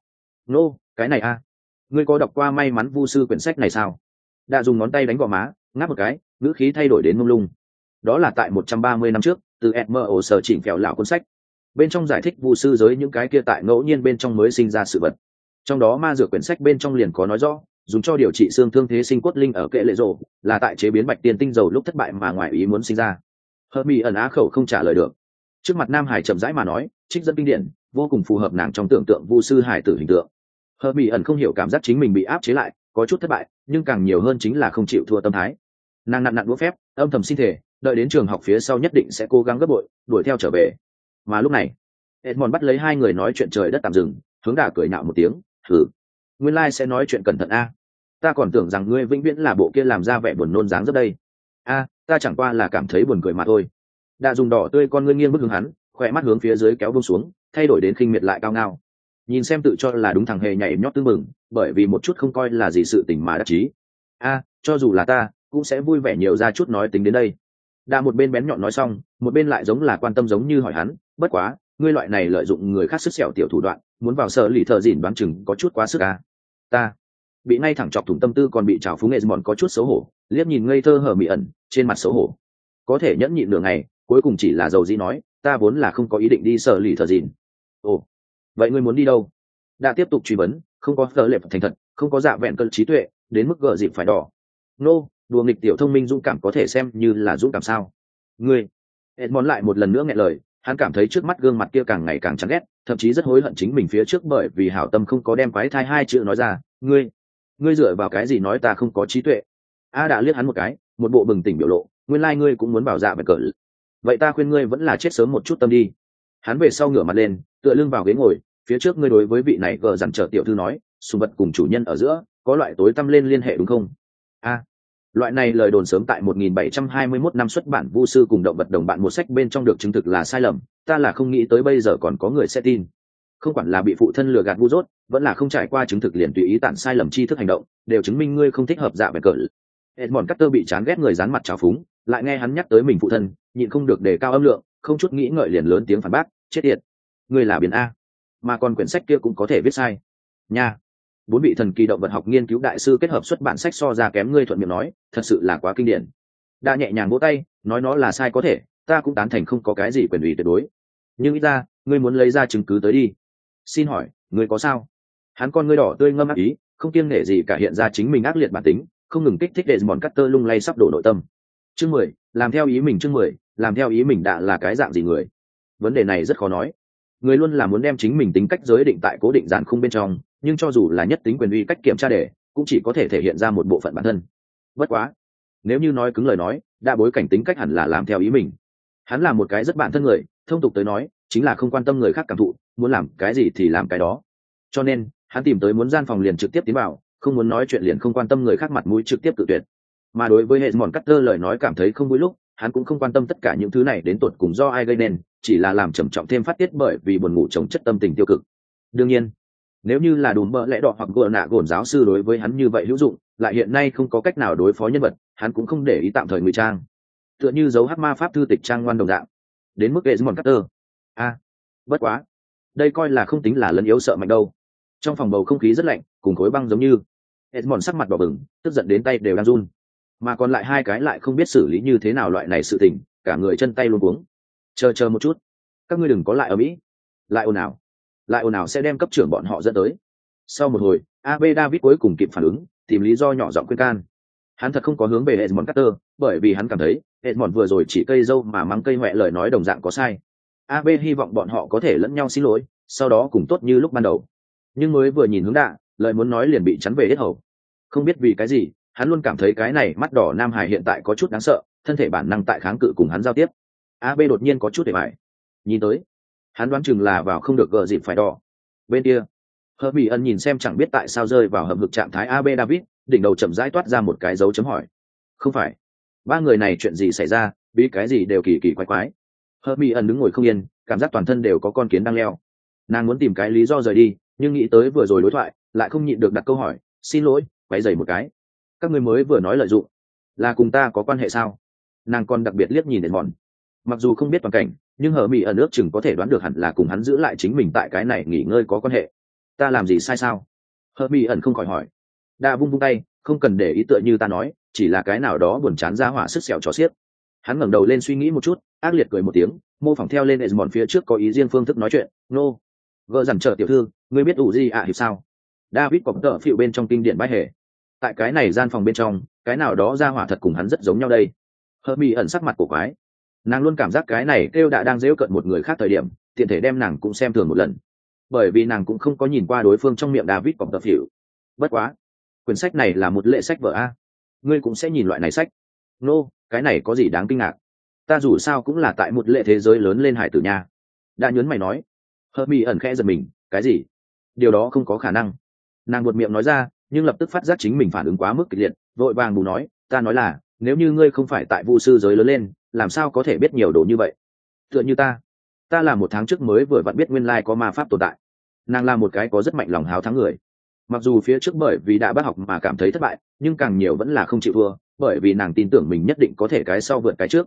Cái này a, ngươi có đọc qua may mắn vu sư quyển sách này sao? Đã dùng ngón tay đánh gò má, ngáp một cái, ngữ khí thay đổi đến mông lung. Đó là tại 130 năm trước, từ Edmer sở chỉnh phèo lão cuốn sách. Bên trong giải thích vu sư giới những cái kia tại ngẫu nhiên bên trong mới sinh ra sự vật. Trong đó ma dược quyển sách bên trong liền có nói rõ, dùng cho điều trị xương thương thế sinh cốt linh ở kệ lệ rồ, là tại chế biến bạch tiền tinh dầu lúc thất bại mà ngoài ý muốn sinh ra. Herbie ẩn á khẩu không trả lời được. Trước mặt Nam Hải chậm rãi mà nói, trích dẫn kinh điển, vô cùng phù hợp nàng trong tưởng tượng vu sư hải tử hình tượng. Herbie ẩn không hiểu cảm giác chính mình bị áp chế lại, có chút thất bại, nhưng càng nhiều hơn chính là không chịu thua tâm thái. Nàng nặn đũa phép, âm thầm xin thể, đợi đến trường học phía sau nhất định sẽ cố gắng gấp bội, đuổi theo trở về. Mà lúc này, Edmond bắt lấy hai người nói chuyện trời đất tạm dừng, hướng Đà cười nhạo một tiếng, thử, nguyên lai sẽ nói chuyện cẩn thận a. Ta còn tưởng rằng ngươi vĩnh viễn là bộ kia làm ra vẻ buồn nôn dáng rất đây. A, ta chẳng qua là cảm thấy buồn cười mà thôi. Đà dùng đỏ tươi con ngươi nghiêng bức hướng hắn, khỏe mắt hướng phía dưới kéo buông xuống, thay đổi đến khinh miệt lại cao ngao. Nhìn xem tự cho là đúng thằng hề nhảy nhót tưng mừng, bởi vì một chút không coi là gì sự tình mà đắc chí. A, cho dù là ta, cũng sẽ vui vẻ nhiều ra chút nói tính đến đây. Đã một bên bén nhọn nói xong, một bên lại giống là quan tâm giống như hỏi hắn, bất quá ngươi loại này lợi dụng người khác sức sẹo tiểu thủ đoạn muốn vào sở lì thợ dỉn đoán chừng có chút quá sức à. Ta bị ngay thẳng chọc thủng tâm tư còn bị trào phúng Edmond có chút xấu hổ, liếc nhìn ngây thơ hờ mị ẩn trên mặt xấu hổ có thể nhẫn nhịn nửa ngày, cuối cùng chỉ là dầu dĩ nói, ta vốn là không có ý định đi sở lì thợ dỉn. Ồ, vậy ngươi muốn đi đâu? Đã tiếp tục truy vấn, không có phở lệp thành thật, không có dạ vẹn cơn trí tuệ đến mức gờ dịp phải đỏ. Nô, đùa nghịch tiểu thông minh dũng cảm có thể xem như là dũng cảm sao? Ngươi Edmond lại một lần nữa nghẹn lời, hắn cảm thấy trước mắt gương mặt kia càng ngày càng chán ghét, thậm chí rất hối hận chính mình phía trước bởi vì hảo tâm không có đem quái thai hai chữ nói ra. Ngươi dựa vào cái gì nói ta không có trí tuệ? A đã liếc hắn một cái, một bộ bừng tỉnh biểu lộ, nguyên lai ngươi cũng muốn bảo dạ vẹn cờ. Vậy ta khuyên ngươi vẫn là chết sớm một chút tâm đi. Hắn về sau ngửa mặt lên, tựa lưng vào ghế ngồi, phía trước ngươi đối với vị này gờ dặn trở tiểu thư nói, sùng vật cùng chủ nhân ở giữa có loại tối tăm lên liên hệ đúng không? Loại này lời đồn sớm tại 1721 năm xuất bản Vu sư cùng động vật đồng bạn một sách bên trong được chứng thực là sai lầm, ta là không nghĩ tới bây giờ còn có người sẽ tin. Không quản là bị phụ thân lừa gạt ngu dốt, vẫn là không trải qua chứng thực liền tùy ý tản sai lầm tri thức hành động, đều chứng minh ngươi không thích hợp dạ về cỡ. Edmond Carter bị chán ghét người dán mặt trào phúng, lại nghe hắn nhắc tới mình phụ thân, nhịn không được đề cao âm lượng, không chút nghĩ ngợi liền lớn tiếng phản bác, chết tiệt, ngươi là biến a, mà còn quyển sách kia cũng có thể viết sai. Nha. 4 vị thần kỳ động vật học nghiên cứu đại sư kết hợp xuất bản sách so ra kém, ngươi thuận miệng nói, thật sự là quá kinh điển. Đã nhẹ nhàng vỗ tay, nói nó là sai có thể, ta cũng tán thành không có cái gì quyền ủy tuyệt đối. Nhưng ít ra, ngươi muốn lấy ra chứng cứ tới đi. Xin hỏi, ngươi có sao? Hắn con ngươi đỏ tươi ngâm ác ý, không kiêng nể gì cả hiện ra chính mình ác liệt bản tính, không ngừng kích thích Desmond Carter lung lay sắp đổ nội tâm. Chương 10, làm theo ý mình. Chương 10, làm theo ý mình đã là cái dạng gì người? Vấn đề này rất khó nói. Người luôn là muốn đem chính mình tính cách giới định tại cố định giản khung bên trong, nhưng cho dù là nhất tính quyền uy cách kiểm tra để cũng chỉ có thể thể hiện ra một bộ phận bản thân. Bất quá, nếu như nói cứng lời nói, đã bối cảnh tính cách hẳn là làm theo ý mình. Hắn là một cái rất bản thân người, thông tục tới nói chính là không quan tâm người khác cảm thụ, muốn làm cái gì thì làm cái đó. Cho nên hắn tìm tới muốn gian phòng liền trực tiếp tiến vào, không muốn nói chuyện liền không quan tâm người khác mặt mũi trực tiếp cự tuyệt. Mà đối với Edmond Carter lời nói cảm thấy không vui lúc, hắn cũng không quan tâm tất cả những thứ này đến tột cùng do ai gây nên, chỉ là làm trầm trọng thêm phát tiết bởi vì buồn ngủ chồng chất tâm tình tiêu cực. Đương nhiên, nếu như là đùm bợ lẽ đỏ hoặc gờ nạ gồn giáo sư đối với hắn như vậy hữu dụng, lại hiện nay không có cách nào đối phó nhân vật, hắn cũng không để ý tạm thời ngụy trang, tựa như dấu hắc ma pháp thư tịch trang ngoan đồng dạng. Đến mức Edmond Carter, bất quá, đây coi là không tính là lấn yếu sợ mạnh đâu. Trong phòng bầu không khí rất lạnh, cùng khối băng giống như. Edmond sắc mặt đỏ bừng, tức giận đến tay đều đang run, mà còn lại hai cái lại không biết xử lý như thế nào loại này sự tình, cả người chân tay luống cuống. Chờ một chút, các ngươi đừng có lại ở mỹ, lại ồn ào sẽ đem cấp trưởng bọn họ dẫn tới. Sau một hồi, AB David cuối cùng kịp phản ứng, tìm lý do nhỏ giọng khuyên can. Hắn thật không có hướng về Edmond Carter, bởi vì hắn cảm thấy Edmond vừa rồi chỉ cây dâu mà mắng cây hoẹ lời nói đồng dạng có sai. AB hy vọng bọn họ có thể lẫn nhau xin lỗi, sau đó cùng tốt như lúc ban đầu. Nhưng mới vừa nhìn hướng Đạ, lời muốn nói liền bị chắn về hết hầu. Không biết vì cái gì, hắn luôn cảm thấy cái này mắt đỏ nam hải hiện tại có chút đáng sợ, thân thể bản năng tại kháng cự cùng hắn giao tiếp. AB đột nhiên có chút để bại. Nhìn tới, hắn đoán chừng là vào không được gờ dịp phải đỏ. Bên kia, Hợp Mỹ Ân nhìn xem chẳng biết tại sao rơi vào hầm hực trạng thái AB David, đỉnh đầu chậm rãi toát ra một cái dấu chấm hỏi. Không phải, ba người này chuyện gì xảy ra, bí cái gì đều kỳ kỳ quái quái. Hợp Mỹ Ân đứng ngồi không yên, cảm giác toàn thân đều có con kiến đang leo. Nàng muốn tìm cái lý do rời đi, nhưng nghĩ tới vừa rồi đối thoại, lại không nhịn được đặt câu hỏi, xin lỗi, quấy rầy một cái. Các ngươi mới vừa nói lợi dụng, là cùng ta có quan hệ sao? Nàng còn đặc biệt liếc nhìn đến bọn. Mặc dù không biết toàn cảnh, nhưng Hờ Mỹ Ẩn ước chừng có thể đoán được hẳn là cùng hắn giữ lại chính mình tại cái này nghỉ ngơi có quan hệ. Ta làm gì sai sao? Hờ Mỹ Ẩn không khỏi hỏi. Đa vung vung tay, không cần để ý, tựa như ta nói, chỉ là cái nào đó buồn chán ra hỏa sức sẹo trò xiếc. Hắn ngẩng đầu lên suy nghĩ một chút, ác liệt cười một tiếng, mô phỏng theo lên Edmond phía trước có ý riêng phương thức nói chuyện. Nô, vợ dằn trở tiểu thư, ngươi biết ủ gì hiệp sao? David có tờ phiệu bên trong kinh điển bãi hệ. Tại cái này gian phòng bên trong, cái nào đó ra hỏa thật cùng hắn rất giống nhau đây. Hờ Mỹ Ẩn sắc mặt cổ quái. Nàng luôn cảm giác cái này kêu đã đang giễu cợt một người khác thời điểm, tiện thể đem nàng cũng xem thường một lần, bởi vì nàng cũng không có nhìn qua đối phương trong miệng David cọp tập hiểu. Bất quá, quyển sách này là một lệ sách vở a, ngươi cũng sẽ nhìn loại này sách? Nô, cái này có gì đáng kinh ngạc? Ta dù sao cũng là tại một lệ thế giới lớn lên hải tử nha. Đã nhớn mày nói. Hợp Mỹ Ẩn khẽ giật mình, cái gì? Điều đó không có khả năng. Nàng buột miệng nói ra, nhưng lập tức phát giác chính mình phản ứng quá mức kịch liệt, vội vàng bù nói, ta nói là, nếu như ngươi không phải tại Vu sư giới lớn lên, làm sao có thể biết nhiều đồ như vậy? Tựa như ta là 1 tháng trước mới vừa vặn biết nguyên lai có ma pháp tồn tại. Nàng là một cái có rất mạnh lòng háo thắng người. Mặc dù phía trước bởi vì đã bác học mà cảm thấy thất bại, nhưng càng nhiều vẫn là không chịu thua, bởi vì nàng tin tưởng mình nhất định có thể cái sau vượt cái trước.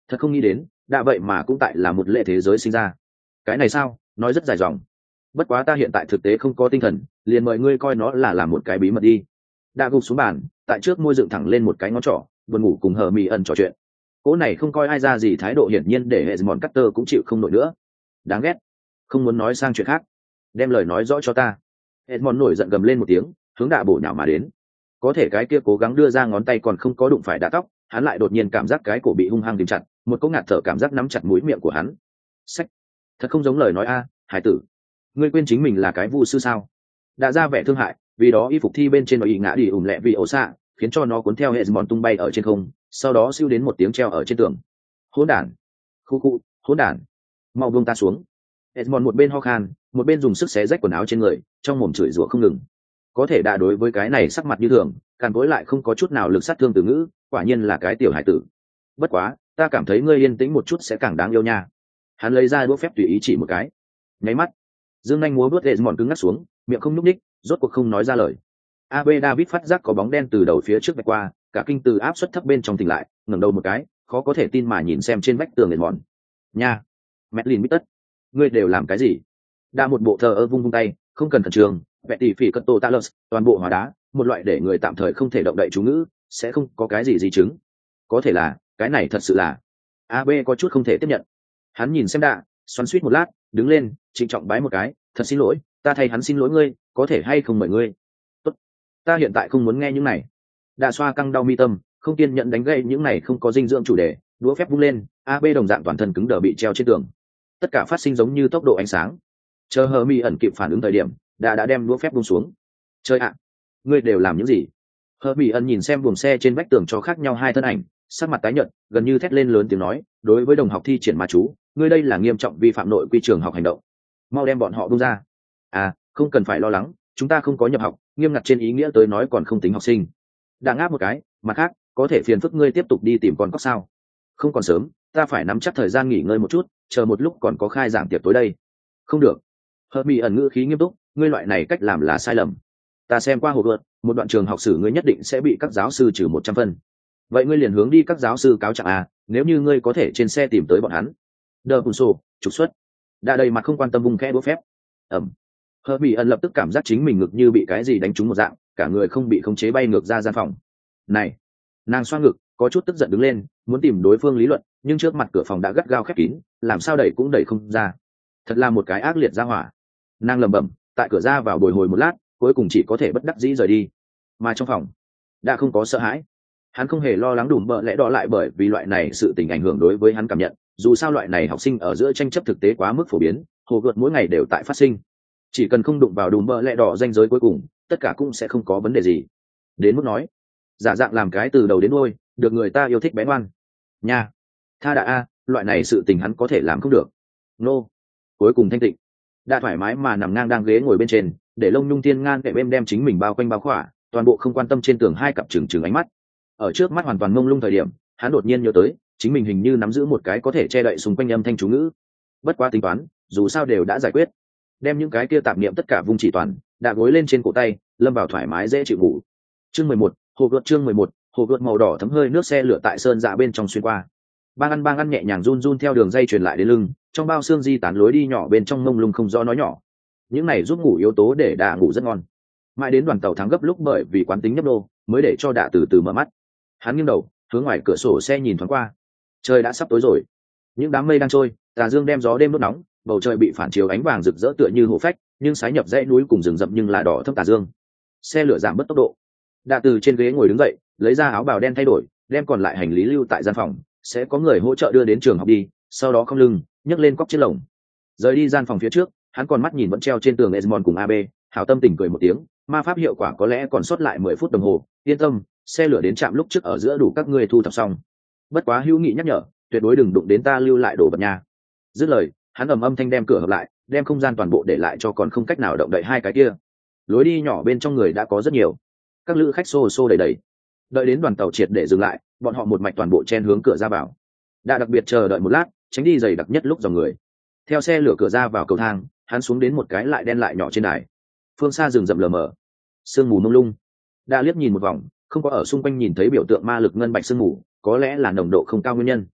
Thật không nghĩ đến đã vậy mà cũng tại là một lệ thế giới sinh ra. Cái này sao nói rất dài dòng, bất quá ta hiện tại thực tế không có tinh thần, liền mời ngươi coi nó là một cái bí mật đi. Đã gục xuống bàn, tại trước môi dựng thẳng lên một cái ngón trỏ, buồn ngủ cùng hờ mỹ ẩn trò chuyện. Cỗ này không coi ai ra gì thái độ hiển nhiên để hệ mòn Carter cũng chịu không nổi nữa. Đáng ghét, không muốn nói sang chuyện khác, đem lời nói rõ cho ta. Hệ mòn nổi giận gầm lên một tiếng, hướng Đạ bổ nhào mà đến. Có thể cái kia cố gắng đưa ra ngón tay còn không có đụng phải Đạ tóc, hắn lại đột nhiên cảm giác cái cổ bị hung hăng tìm chặt, một cỗ ngạt thở cảm giác nắm chặt mũi miệng của hắn. Sách, thật không giống lời nói a, hải tử. Ngươi quên chính mình là cái vu sư sao? Đã ra vẻ thương hại, vì đó y phục thi bên trên nó y ngã đi lẹ vì ổ xạ, khiến cho nó cuốn theo hệ mòn tung bay ở trên không, sau đó siêu đến một tiếng treo ở trên tường. Hỗn đản, khu, hỗn đản, mau buông ta xuống. Hệ mòn một bên ho khan, một bên dùng sức xé rách quần áo trên người, trong mồm chửi rủa không ngừng. Có thể đã đối với cái này sắc mặt như thường, càn cối lại không có chút nào lực sát thương từ ngữ, quả nhiên là cái tiểu hải tử. Bất quá, ta cảm thấy ngươi yên tĩnh một chút sẽ càng đáng yêu nha. Hắn lấy ra đũa phép tùy ý chỉ một cái, nháy mắt dương anh múa bước hệ mòn cứng ngắc xuống, miệng không nhúc ních, rốt cuộc không nói ra lời. Ab David phát giác có bóng đen từ đầu phía trước vạch qua, cả kinh từ áp suất thấp bên trong tỉnh lại, ngẩng đầu một cái, khó có thể tin mà nhìn xem trên vách tường hệ mòn. Nha, Medlin bít tất, ngươi đều làm cái gì? Đa một bộ thờ ơ vung vung tay, không cần khẩn trương, vẹt tỉ phỉ cất tổ talus, toàn bộ hóa đá, một loại để người tạm thời không thể động đậy chú ngữ, sẽ không có cái gì di chứng. Có thể là, cái này thật sự là. Ab có chút không thể tiếp nhận. Hắn nhìn xem Đa, xoắn xuýt một lát, đứng lên, trịnh trọng bái một cái, thật xin lỗi, ta thay hắn xin lỗi ngươi, có thể hay không mời ngươi? Tốt, ta hiện tại không muốn nghe những này. Đa xoa căng đau mi tâm, không kiên nhẫn đánh gậy những này không có dinh dưỡng chủ đề, đũa phép vung lên, Ab đồng dạng toàn thân cứng đờ bị treo trên tường. Tất cả phát sinh giống như tốc độ ánh sáng. Chờ hờ mi ẩn kịp phản ứng thời điểm, đã đem đũa phép buông xuống. Chơi ạ, ngươi đều làm những gì? Hờ mi ẩn nhìn xem buồng xe trên vách tường cho khác nhau hai thân ảnh, sắc mặt tái nhợt, gần như thét lên lớn tiếng nói, đối với đồng học thi triển ma chú, ngươi đây là nghiêm trọng vi phạm nội quy trường học hành động, mau đem bọn họ buông ra. À, không cần phải lo lắng, chúng ta không có nhập học, nghiêm ngặt trên ý nghĩa tới nói còn không tính học sinh. Đã ngáp một cái, mặt khác, có thể phiền phức ngươi tiếp tục đi tìm con cóc sao? Không còn sớm, ta phải nắm chắc thời gian nghỉ ngơi một chút, chờ một lúc còn có khai giảng tiệc tối đây. Không được. Hợp mỹ ẩn ngữ khí nghiêm túc, ngươi loại này cách làm là sai lầm. Ta xem qua hồ gợt, một đoạn trường học sử ngươi nhất định sẽ bị các giáo sư trừ 100 phân. Vậy ngươi liền hướng đi các giáo sư cáo trạng à, nếu như ngươi có thể trên xe tìm tới bọn hắn. Đờ bùn sổ, trục xuất. Đã đầy mặt không quan tâm vùng khẽ đũa phép. Ẩm. Hợp mỹ ẩn lập tức cảm giác chính mình ngực như bị cái gì đánh trúng một dạng, cả người không bị khống chế bay ngược ra gian phòng. Này, nàng xoa ngực, có chút tức giận đứng lên, muốn tìm đối phương lý luận, nhưng trước mặt cửa phòng đã gắt gao khép kín, làm sao đẩy cũng đẩy không ra. Thật là một cái ác liệt ra hỏa. Nàng lẩm bẩm, tại cửa ra vào bồi hồi một lát, cuối cùng chỉ có thể bất đắc dĩ rời đi. Mà trong phòng, đã không có sợ hãi. Hắn không hề lo lắng đùm bợ lẽ đỏ lại bởi vì loại này sự tình ảnh hưởng đối với hắn cảm nhận, dù sao loại này học sinh ở giữa tranh chấp thực tế quá mức phổ biến, hồ gợt mỗi ngày đều tại phát sinh. Chỉ cần không đụng vào đùm bợ lẽ đỏ ranh giới cuối cùng, tất cả cũng sẽ không có vấn đề gì. Đến mức nói, giả dạng làm cái từ đầu đến đuôi, được người ta yêu thích bé ngoan. Nha, tha đã a, loại này sự tình hắn có thể làm không được. Nô, cuối cùng thanh tịnh, đã thoải mái mà nằm ngang đang ghế ngồi bên trên, để lông nhung thiên ngan kệ êm đem chính mình bao quanh bao khỏa, toàn bộ không quan tâm trên tường hai cặp trừng trừng ánh mắt. Ở trước mắt hoàn toàn mông lung thời điểm, hắn đột nhiên nhớ tới, chính mình hình như nắm giữ một cái có thể che đậy xung quanh âm thanh chú ngữ. Bất quá tính toán, dù sao đều đã giải quyết, đem những cái kia tạp niệm tất cả vung chỉ toàn, đã gối lên trên cổ tay, lâm vào thoải mái dễ chịu ngủ. Chương 11, hồ gợt chương 11, hồ gợt màu đỏ thấm hơi nước xe lửa tại sơn dạ bên trong xuyên qua. Bang ăn nhẹ nhàng run run theo đường dây truyền lại đến lưng, trong bao xương di tán lối đi nhỏ bên trong mông lung không rõ nói nhỏ. Những này giúp ngủ yếu tố để đà ngủ rất ngon. Mãi đến đoàn tàu thắng gấp lúc bởi vì quán tính nhấp đô, mới để cho đà từ từ mở mắt. Hắn nghiêng đầu, hướng ngoài cửa sổ xe nhìn thoáng qua. Trời đã sắp tối rồi. Những đám mây đang trôi, tà dương đem gió đêm đốt nóng, bầu trời bị phản chiếu ánh vàng rực rỡ tựa như hổ phách, nhưng sái nhập dãy núi cùng rừng rậm nhưng là đỏ thâm tà dương. Xe lửa giảm bớt tốc độ. Đà từ trên ghế ngồi đứng dậy, lấy ra áo bào đen thay đổi, đem còn lại hành lý lưu tại gian phòng, sẽ có người hỗ trợ đưa đến trường học đi, sau đó không lưng nhấc lên cóc chiếc lồng rời đi gian phòng phía trước. Hắn còn mắt nhìn vẫn treo trên tường Esmond cùng AB, hảo tâm tình cười một tiếng, ma pháp hiệu quả có lẽ còn sót lại 10 phút đồng hồ, yên tâm, xe lửa đến trạm lúc trước ở giữa đủ các ngươi thu thập xong. Bất quá hữu nghị nhắc nhở, tuyệt đối đừng đụng đến ta lưu lại đồ vật nhà. Dứt lời, hắn âm thanh đem cửa hợp lại, đem không gian toàn bộ để lại cho còn không cách nào động đậy hai cái kia. Lối đi nhỏ bên trong người đã có rất nhiều, các lữ khách xô xô đầy đầy. Đợi đến đoàn tàu triệt để dừng lại, bọn họ một mạch toàn bộ chen hướng cửa ra vào. Đã đặc biệt chờ đợi một lát, tránh đi dày đặc nhất lúc dòng người. Theo xe lửa cửa ra vào cầu thang, hắn xuống đến một cái lại đen lại nhỏ trên đài. Phương xa rừng rậm lờ mờ, sương mù mông lung. Đã liếc nhìn một vòng, không có ở xung quanh nhìn thấy biểu tượng ma lực ngân bạch sương mù, có lẽ là nồng độ không cao nguyên nhân.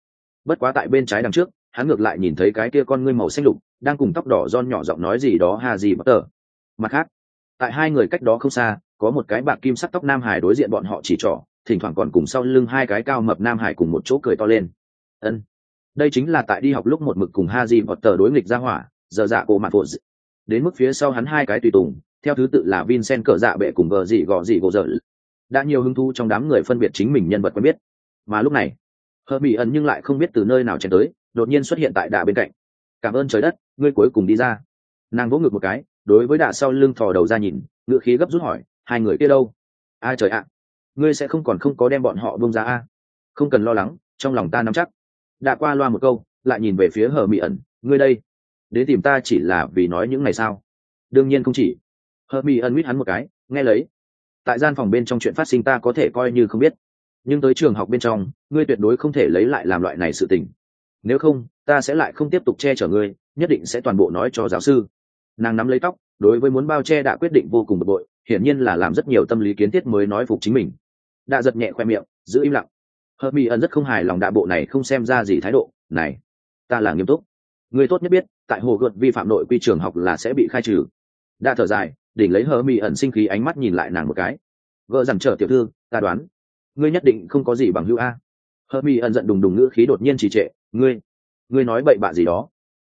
bất quá tại bên trái đằng trước hắn ngược lại nhìn thấy cái kia con ngươi màu xanh lục đang cùng tóc đỏ John nhỏ giọng nói gì đó Harry Potter. Mặt khác, tại hai người cách đó không xa có một cái bạc kim sắc tóc nam hải đối diện bọn họ chỉ trỏ, thỉnh thoảng còn cùng sau lưng hai cái cao mập nam hải cùng một chỗ cười to lên. Ân, đây chính là tại đi học lúc một mực cùng Harry Potter đối nghịch ra hỏa, giờ dạ cổ mạn phụ. Đến mức phía sau hắn hai cái tùy tùng, theo thứ tự là Vincent cờ dạ bệ cùng gờ gì gọ gì gỗ dở. Đã nhiều hứng thú trong đám người phân biệt chính mình nhân vật quen biết. Mà lúc này, Hermione nhưng lại không biết từ nơi nào chen tới, đột nhiên xuất hiện tại Đạ bên cạnh. Cảm ơn trời đất, ngươi cuối cùng đi ra. Nàng vỗ ngực một cái, đối với Đạ sau lưng thò đầu ra nhìn, ngựa khí gấp rút hỏi, hai người kia đâu? Ai trời ạ, ngươi sẽ không có đem bọn họ buông ra a? Không cần lo lắng, trong lòng ta nắm chắc. Đạ qua loa một câu, lại nhìn về phía Hermione, ngươi đây, đến tìm ta chỉ là vì nói những ngày sao? Đương nhiên không chỉ. Hermione mít hắn một cái, nghe lấy. Tại gian phòng bên trong chuyện phát sinh ta có thể coi như không biết, nhưng tới trường học bên trong, ngươi tuyệt đối không thể lấy lại làm loại này sự tình. Nếu không, ta sẽ lại không tiếp tục che chở ngươi, nhất định sẽ toàn bộ nói cho giáo sư. Nàng nắm lấy tóc, đối với muốn bao che đã quyết định vô cùng bực bội, hiển nhiên là làm rất nhiều tâm lý kiến thiết mới nói phục chính mình. Đã giật nhẹ khoe miệng, giữ im lặng. Hermione rất không hài lòng đạ bộ này không xem ra gì thái độ, này, ta là nghiêm túc. Ngươi tốt nhất biết, tại hồ gợt vi phạm nội quy trường học là sẽ bị khai trừ. Đã thở dài, đỉnh lấy Hermione sinh khí ánh mắt nhìn lại nàng một cái. Gỡ dằn trở tiểu thư, ta đoán, ngươi nhất định không có gì bằng hữu a. Hermione giận đùng đùng ngữ khí đột nhiên trì trệ, ngươi nói bậy bạ gì đó?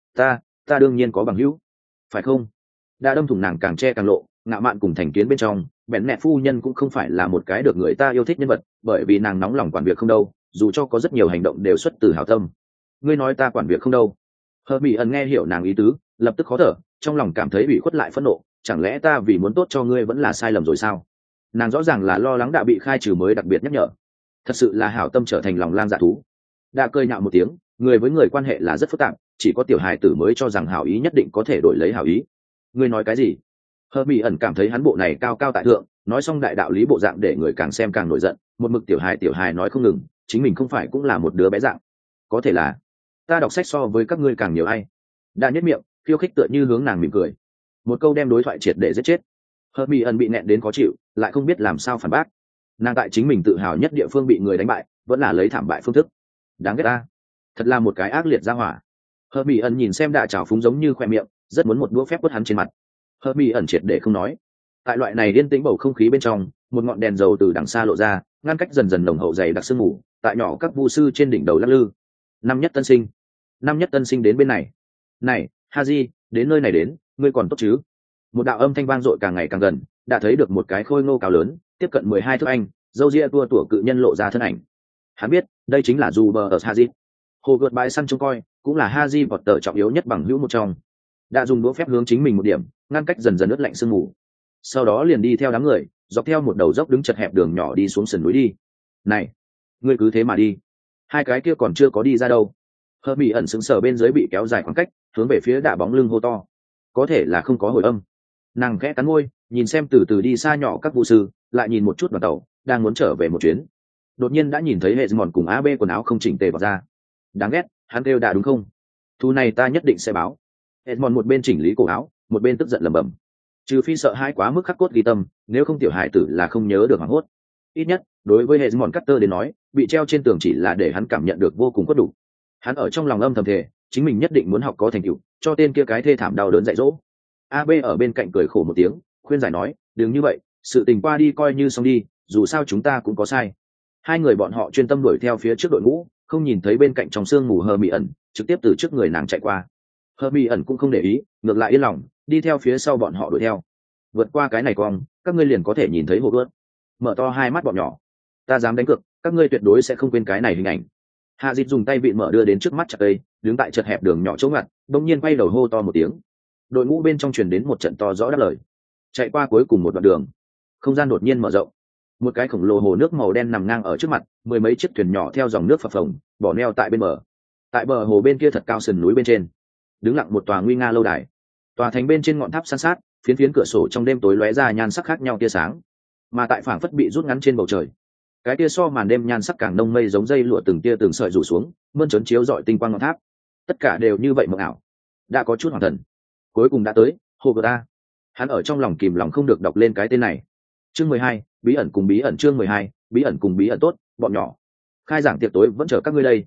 Ta đương nhiên có bằng hữu, phải không? Đã đâm thủng nàng càng che càng lộ, ngạo mạn cùng thành kiến bên trong, bèn nẹt phu nhân cũng không phải là một cái được người ta yêu thích nhân vật, bởi vì nàng nóng lòng quản việc không đâu, dù cho có rất nhiều hành động đều xuất từ hảo tâm. Ngươi nói ta quản việc không đâu? Hermione nghe hiểu nàng ý tứ, lập tức khó thở, trong lòng cảm thấy ủy khuất lại phẫn nộ, chẳng lẽ ta vì muốn tốt cho ngươi vẫn là sai lầm rồi sao? Nàng rõ ràng là lo lắng đã bị khai trừ mới đặc biệt nhắc nhở, thật sự là hảo tâm trở thành lòng lang dạ thú. Đã cười nhạo một tiếng, người với người quan hệ là rất phức tạp, chỉ có tiểu hài tử mới cho rằng hảo ý nhất định có thể đổi lấy hảo ý. Ngươi nói cái gì? Hermione cảm thấy hắn bộ này cao cao tại thượng, nói xong đại đạo lý bộ dạng để người càng xem càng nổi giận, một mực tiểu hài nói không ngừng, chính mình không phải cũng là một đứa bé dạng. Có thể là ta đọc sách so với các ngươi càng nhiều ai. Đã nhếch miệng, khiêu khích tựa như hướng nàng mỉm cười. Một câu đem đối thoại triệt để giết chết. Hermione bị nẹn đến khó chịu, lại không biết làm sao phản bác. Nàng tại chính mình tự hào nhất địa phương bị người đánh bại, vẫn là lấy thảm bại phương thức. Đáng ghét ta, thật là một cái ác liệt ra hỏa. Hermione nhìn xem Đạ trào phúng giống như khoe miệng, rất muốn một đũa phép quất hắn trên mặt. Hermione triệt để không nói. Tại loại này yên tĩnh bầu không khí bên trong, một ngọn đèn dầu từ đằng xa lộ ra, ngăn cách dần dần nồng hậu dày đặc sương mù, tại nhỏ các vu sư trên đỉnh đầu lắc lư. Năm nhất tân sinh đến bên này. Này, Haji, đến nơi này đến, ngươi còn tốt chứ? Một đạo âm thanh vang dội càng ngày càng gần, đã thấy được một cái khôi ngô cao lớn, tiếp cận 12 thước anh, râu ria tua tủa cự nhân lộ ra thân ảnh. Hắn biết, đây chính là Jupiter ở Haji. Hồ gợt bãi săn trông coi, cũng là Haji Potter trọng yếu nhất bằng hữu một trong. Đã dùng đũa phép hướng chính mình một điểm, ngăn cách dần dần ướt lạnh sương mù. Sau đó liền đi theo đám người, dọc theo một đầu dốc đứng chật hẹp đường nhỏ đi xuống sườn núi đi. Này, ngươi cứ thế mà đi. Hai cái kia còn chưa có đi ra đâu. Hermione sững sờ bên dưới bị kéo dài khoảng cách, hướng về phía đạ bóng lưng hô to. Có thể là không có hồi âm. Nàng khẽ cắn môi, nhìn xem từ từ đi xa nhỏ các vũ sư, lại nhìn một chút đoàn tàu, đang muốn trở về một chuyến. Đột nhiên đã nhìn thấy hệ mòn cùng AB quần áo không chỉnh tề vào ra. Đáng ghét, hắn kêu Đạ đúng không? Thu này ta nhất định sẽ báo. Hệ mòn một bên chỉnh lý cổ áo, một bên tức giận lẩm bẩm. Trừ phi sợ hãi quá mức khắc cốt ghi tâm, nếu không tiểu hải tử là không nhớ được hoảng hốt. Ít nhất, đối với hệ mòn Carter đến nói, bị treo trên tường chỉ là để hắn cảm nhận được vô cùng khuất đủ. Hắn ở trong lòng âm thầm thề, chính mình nhất định muốn học có thành tựu, cho tên kia cái thê thảm đau đớn dạy dỗ. AB ở bên cạnh cười khổ một tiếng, khuyên giải nói, đừng như vậy, sự tình qua đi coi như xong đi, dù sao chúng ta cũng có sai. Hai người bọn họ chuyên tâm đuổi theo phía trước đội ngũ, không nhìn thấy bên cạnh trong sương mù Hermione, trực tiếp từ trước người nàng chạy qua. Hermione cũng không để ý, ngược lại yên lòng, đi theo phía sau bọn họ đuổi theo. Vượt qua cái này cong, các ngươi liền có thể nhìn thấy hồ gươm. Mở to hai mắt bọn nhỏ, ta dám đánh cược, các ngươi tuyệt đối sẽ không quên cái này hình ảnh. Hạ Dịch dùng tay vịn mở đưa đến trước mắt chặt cây, đứng tại chật hẹp đường nhỏ chỗ ngặt, đột nhiên quay đầu hô to một tiếng. Đội ngũ bên trong truyền đến một trận to rõ đáp lời. Chạy qua cuối cùng một đoạn đường, không gian đột nhiên mở rộng, một cái khổng lồ hồ nước màu đen nằm ngang ở trước mặt, mười mấy chiếc thuyền nhỏ theo dòng nước phập phồng bỏ neo tại bên bờ. Tại bờ hồ bên kia thật cao sườn núi bên trên, đứng lặng một tòa nguy nga lâu đài. Tòa thành bên trên ngọn tháp san sát, phiến phiến cửa sổ trong đêm tối lóe ra nhan sắc khác nhau tia sáng, mà tại phảng phất bị rút ngắn trên bầu trời, cái tia so màn đêm nhan sắc càng nông mây giống dây lụa từng tia từng sợi rủ xuống, mơn trớn chiếu rọi tinh quang ngọn tháp. Tất cả đều như vậy mộng ảo. Đã có chút hoàng thần, cuối cùng đã tới Hogwarts. Hắn ở trong lòng kìm lòng không được đọc lên cái tên này. Chương 12, bí ẩn cùng bí ẩn. Chương 12, bí ẩn cùng bí ẩn. Tốt, bọn nhỏ, khai giảng tiệc tối vẫn chờ các ngươi đây.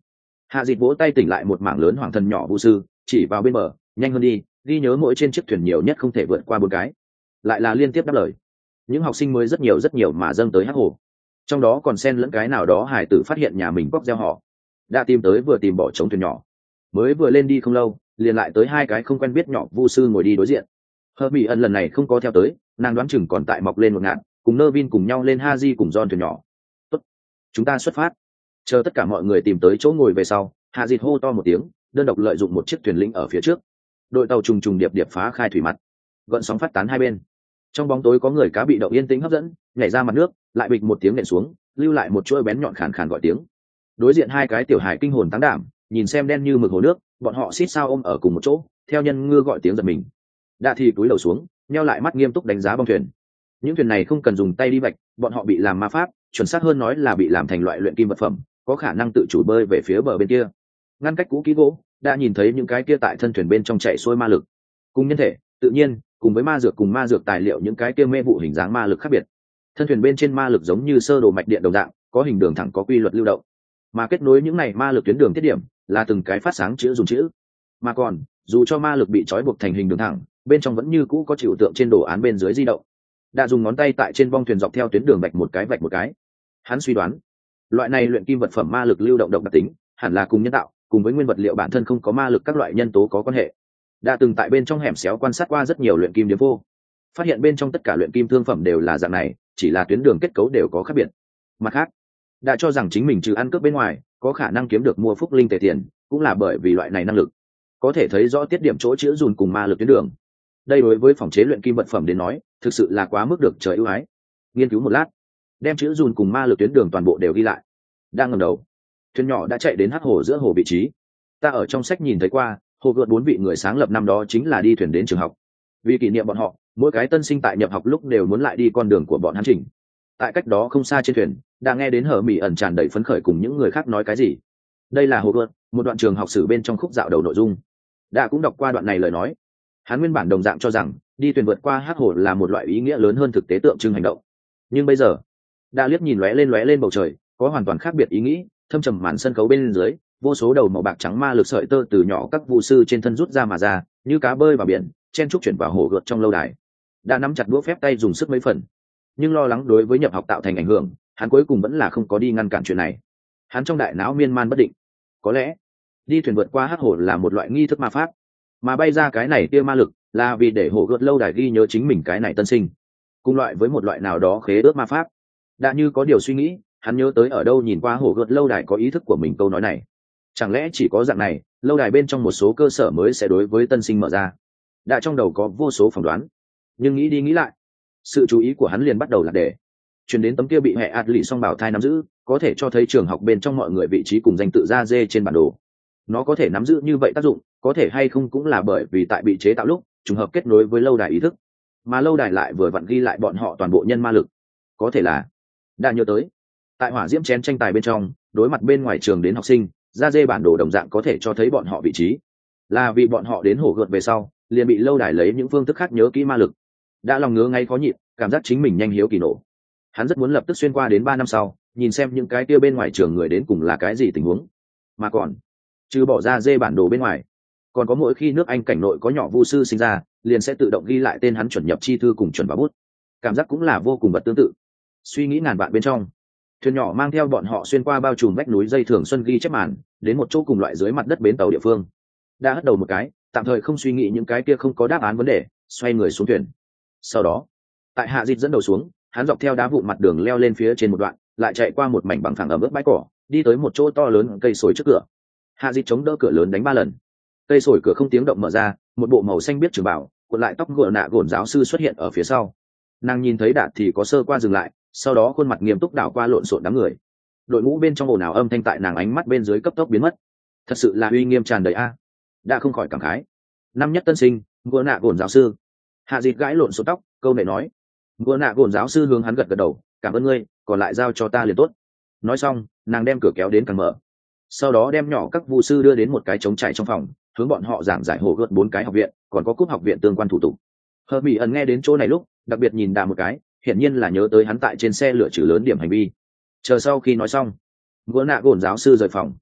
Hạ Dịch vỗ tay tỉnh lại một mảng lớn hoàng thần nhỏ vu sư, chỉ vào bên bờ, nhanh hơn đi, ghi nhớ mỗi trên chiếc thuyền nhiều nhất không thể vượt qua 4 cái. Lại là liên tiếp đáp lời. Những học sinh mới rất nhiều mà dâng tới hắc hồ, trong đó còn xen lẫn cái nào đó hải tử phát hiện nhà mình bóc gieo họ, đã tìm tới vừa tìm bỏ trống thuyền nhỏ, mới vừa lên đi không lâu liền lại tới 2 cái không quen biết nhỏ vu sư ngồi đi đối diện. Hờ Mỹ ẩn lần này không có theo tới, nàng đoán chừng còn tại mọc lên một ngạn, cùng Nơ Vin cùng nhau lên Haji cùng John thuyền nhỏ. Tốt, chúng ta xuất phát. Chờ tất cả mọi người tìm tới chỗ ngồi về sau, Hạ Dịch hô to một tiếng, đơn độc lợi dụng một chiếc thuyền lĩnh ở phía trước. Đội tàu trùng trùng điệp điệp phá khai thủy mặt, gợn sóng phát tán hai bên. Trong bóng tối có người cá bị động yên tĩnh hấp dẫn, nhảy ra mặt nước, lại bịch một tiếng nện xuống, lưu lại một chuỗi bén nhọn khàn khàn gọi tiếng. Đối diện 2 cái tiểu hải kinh hồn táng đảm, nhìn xem đen như mực hồ nước, bọn họ xít sao ôm ở cùng một chỗ, theo nhân ngư gọi tiếng giật mình. Đạ thì cúi đầu xuống, nheo lại mắt nghiêm túc đánh giá bong thuyền. Những thuyền này không cần dùng tay đi vạch, bọn họ bị làm ma pháp, chuẩn xác hơn nói là bị làm thành loại luyện kim vật phẩm, có khả năng tự chủ bơi về phía bờ bên kia. Ngăn cách cũ kỹ gỗ, đã nhìn thấy những cái kia tại thân thuyền bên trong chạy xuôi ma lực, cùng nhân thể tự nhiên, cùng với ma dược tài liệu những cái kia mê vụ hình dáng ma lực khác biệt. Thân thuyền bên trên ma lực giống như sơ đồ mạch điện đồng dạng, có hình đường thẳng, có quy luật lưu động, mà kết nối những này ma lực tuyến đường tiết điểm là từng cái phát sáng chữ dùng chữ. Mà còn dù cho ma lực bị trói buộc thành hình đường thẳng, bên trong vẫn như cũ có chịu tượng trên đồ án bên dưới di động. Đã dùng ngón tay tại trên bong thuyền dọc theo tuyến đường vạch một cái. Hắn suy đoán loại này luyện kim vật phẩm ma lực lưu động độc đặc tính hẳn là cùng nhân tạo, cùng với nguyên vật liệu bản thân không có ma lực các loại nhân tố có quan hệ. Đã từng tại bên trong hẻm xéo quan sát qua rất nhiều luyện kim điếm vô, phát hiện bên trong tất cả luyện kim thương phẩm đều là dạng này, chỉ là tuyến đường kết cấu đều có khác biệt. Mặt khác, đã cho rằng chính mình trừ ăn cướp bên ngoài có khả năng kiếm được mua phúc linh tệ tiền, cũng là bởi vì loại này năng lực có thể thấy rõ tiết điểm chỗ chữ dùn cùng ma lực tuyến đường. Đây đối với phòng chế luyện kim vật phẩm đến nói thực sự là quá mức được trời ưu ái. Nghiên cứu một lát, đem chữ dùn cùng ma lực tuyến đường toàn bộ đều ghi lại. Đang ngẩng đầu, thuyền nhỏ đã chạy đến hắc hồ giữa hồ vị trí. Ta ở trong sách nhìn thấy qua, hồ gợt 4 vị người sáng lập năm đó chính là đi thuyền đến trường học. Vì kỷ niệm bọn họ, mỗi cái tân sinh tại nhập học lúc đều muốn lại đi con đường của bọn hắn chỉnh. Tại cách đó không xa trên thuyền, đã nghe đến Hờ Mỹ ẩn tràn đầy phấn khởi cùng những người khác nói cái gì. Đây là hồ gợt, một đoạn trường học sử bên trong khúc dạo đầu nội dung. Đã cũng đọc qua đoạn này lời nói. Hắn nguyên bản đồng dạng cho rằng đi thuyền vượt qua hắc hồ là một loại ý nghĩa lớn hơn thực tế tượng trưng hành động. Nhưng bây giờ, đã liếc nhìn lóe lên bầu trời, có hoàn toàn khác biệt ý nghĩ. Thâm trầm màn sân khấu bên dưới, vô số đầu màu bạc trắng ma lực sợi tơ từ nhỏ các vu sư trên thân rút ra mà ra, như cá bơi vào biển, chen trúc chuyển vào hồ gợt trong lâu đài. Đã nắm chặt đũa phép tay dùng sức mấy phần, nhưng lo lắng đối với nhập học tạo thành ảnh hưởng, hắn cuối cùng vẫn là không có đi ngăn cản chuyện này. Hắn trong đại não miên man bất định, có lẽ đi thuyền vượt qua hắc hồ là một loại nghi thức ma pháp, mà bay ra cái này kia ma lực là vì để hồ gợt lâu đài ghi nhớ chính mình cái này tân sinh, cùng loại với một loại nào đó khế ước ma pháp. Đã như có điều suy nghĩ, hắn nhớ tới ở đâu nhìn qua hồ gợt lâu đài có ý thức của mình câu nói này. Chẳng lẽ chỉ có dạng này, lâu đài bên trong một số cơ sở mới sẽ đối với tân sinh mở ra? Đã trong đầu có vô số phỏng đoán, nhưng nghĩ đi nghĩ lại, sự chú ý của hắn liền bắt đầu là để chuyển đến tấm kia bị hệ ạt lì song bảo thai nắm giữ, có thể cho thấy trường học bên trong mọi người vị trí cùng danh tự ra dê trên bản đồ. Nó có thể nắm giữ như vậy tác dụng, có thể hay không cũng là bởi vì tại bị chế tạo lúc trùng hợp kết nối với lâu đài ý thức, mà lâu đài lại vừa vặn ghi lại bọn họ toàn bộ nhân ma lực. Có thể là đã nhớ tới, tại hỏa diễm chén tranh tài bên trong, đối mặt bên ngoài trường đến học sinh, ra dê bản đồ đồng dạng có thể cho thấy bọn họ vị trí, là vì bọn họ đến hồ gợt về sau liền bị lâu đài lấy những phương thức khác nhớ kỹ ma lực. Đã lòng ngứa ngay khó nhịn, cảm giác chính mình nhanh hiếu kỳ nổ. Hắn rất muốn lập tức xuyên qua đến 3 năm sau, nhìn xem những cái kia bên ngoài trường người đến cùng là cái gì tình huống. Mà còn trừ bỏ ra dê bản đồ bên ngoài, còn có mỗi khi nước Anh cảnh nội có nhỏ vu sư sinh ra, liền sẽ tự động ghi lại tên hắn chuẩn nhập chi thư cùng chuẩn vào bút. Cảm giác cũng là vô cùng vật tương tự. Suy nghĩ ngàn vạn bên trong, thuyền nhỏ mang theo bọn họ xuyên qua bao trùm vách núi dây thường xuân ghi chép màn, đến một chỗ cùng loại dưới mặt đất bến tàu địa phương. Đã hất đầu một cái, tạm thời không suy nghĩ những cái kia không có đáp án vấn đề, xoay người xuống thuyền. Sau đó, tại Hạ Dịch dẫn đầu xuống, hắn dọc theo đá vụn mặt đường leo lên phía trên một đoạn, lại chạy qua một mảnh bằng phẳng ẩm ướt bãi cỏ, đi tới một chỗ to lớn cây sồi trước cửa. Hạ Dịch chống đỡ cửa lớn đánh 3 lần. Cây sồi cửa không tiếng động mở ra, một bộ màu xanh biếc trường bảo, cuộn lại tóc gọn nạ gồn giáo sư xuất hiện ở phía sau. Nàng nhìn thấy Đạt thì có sơ qua dừng lại, sau đó khuôn mặt nghiêm túc đảo qua lộn xộn đám người. Đội ngũ bên trong ồn ào âm thanh tại nàng ánh mắt bên dưới cấp tốc biến mất. Thật sự là uy nghiêm tràn đầy a. Đã không khỏi cảm khái. Năm nhất tân sinh, gọn nạ gồn giáo sư. Hạ Dịch gãi lộn xộn tóc, câu này nói. Gọn nạ gồn giáo sư hướng hắn gật gật đầu, cảm ơn ngươi, còn lại giao cho ta liền tốt. Nói xong, nàng đem cửa kéo đến càng mở, sau đó đem nhỏ các vu sư đưa đến một cái trống trải trong phòng, hướng bọn họ giảng giải hồ gợt 4 cái học viện, còn có cúp học viện tương quan thủ tục. Hờ Mỹ ẩn nghe đến chỗ này lúc đặc biệt nhìn Đà một cái, hiển nhiên là nhớ tới hắn tại trên xe lửa trừ lớn điểm hành vi. Chờ sau khi nói xong, gỡ nạ gồn giáo sư rời phòng.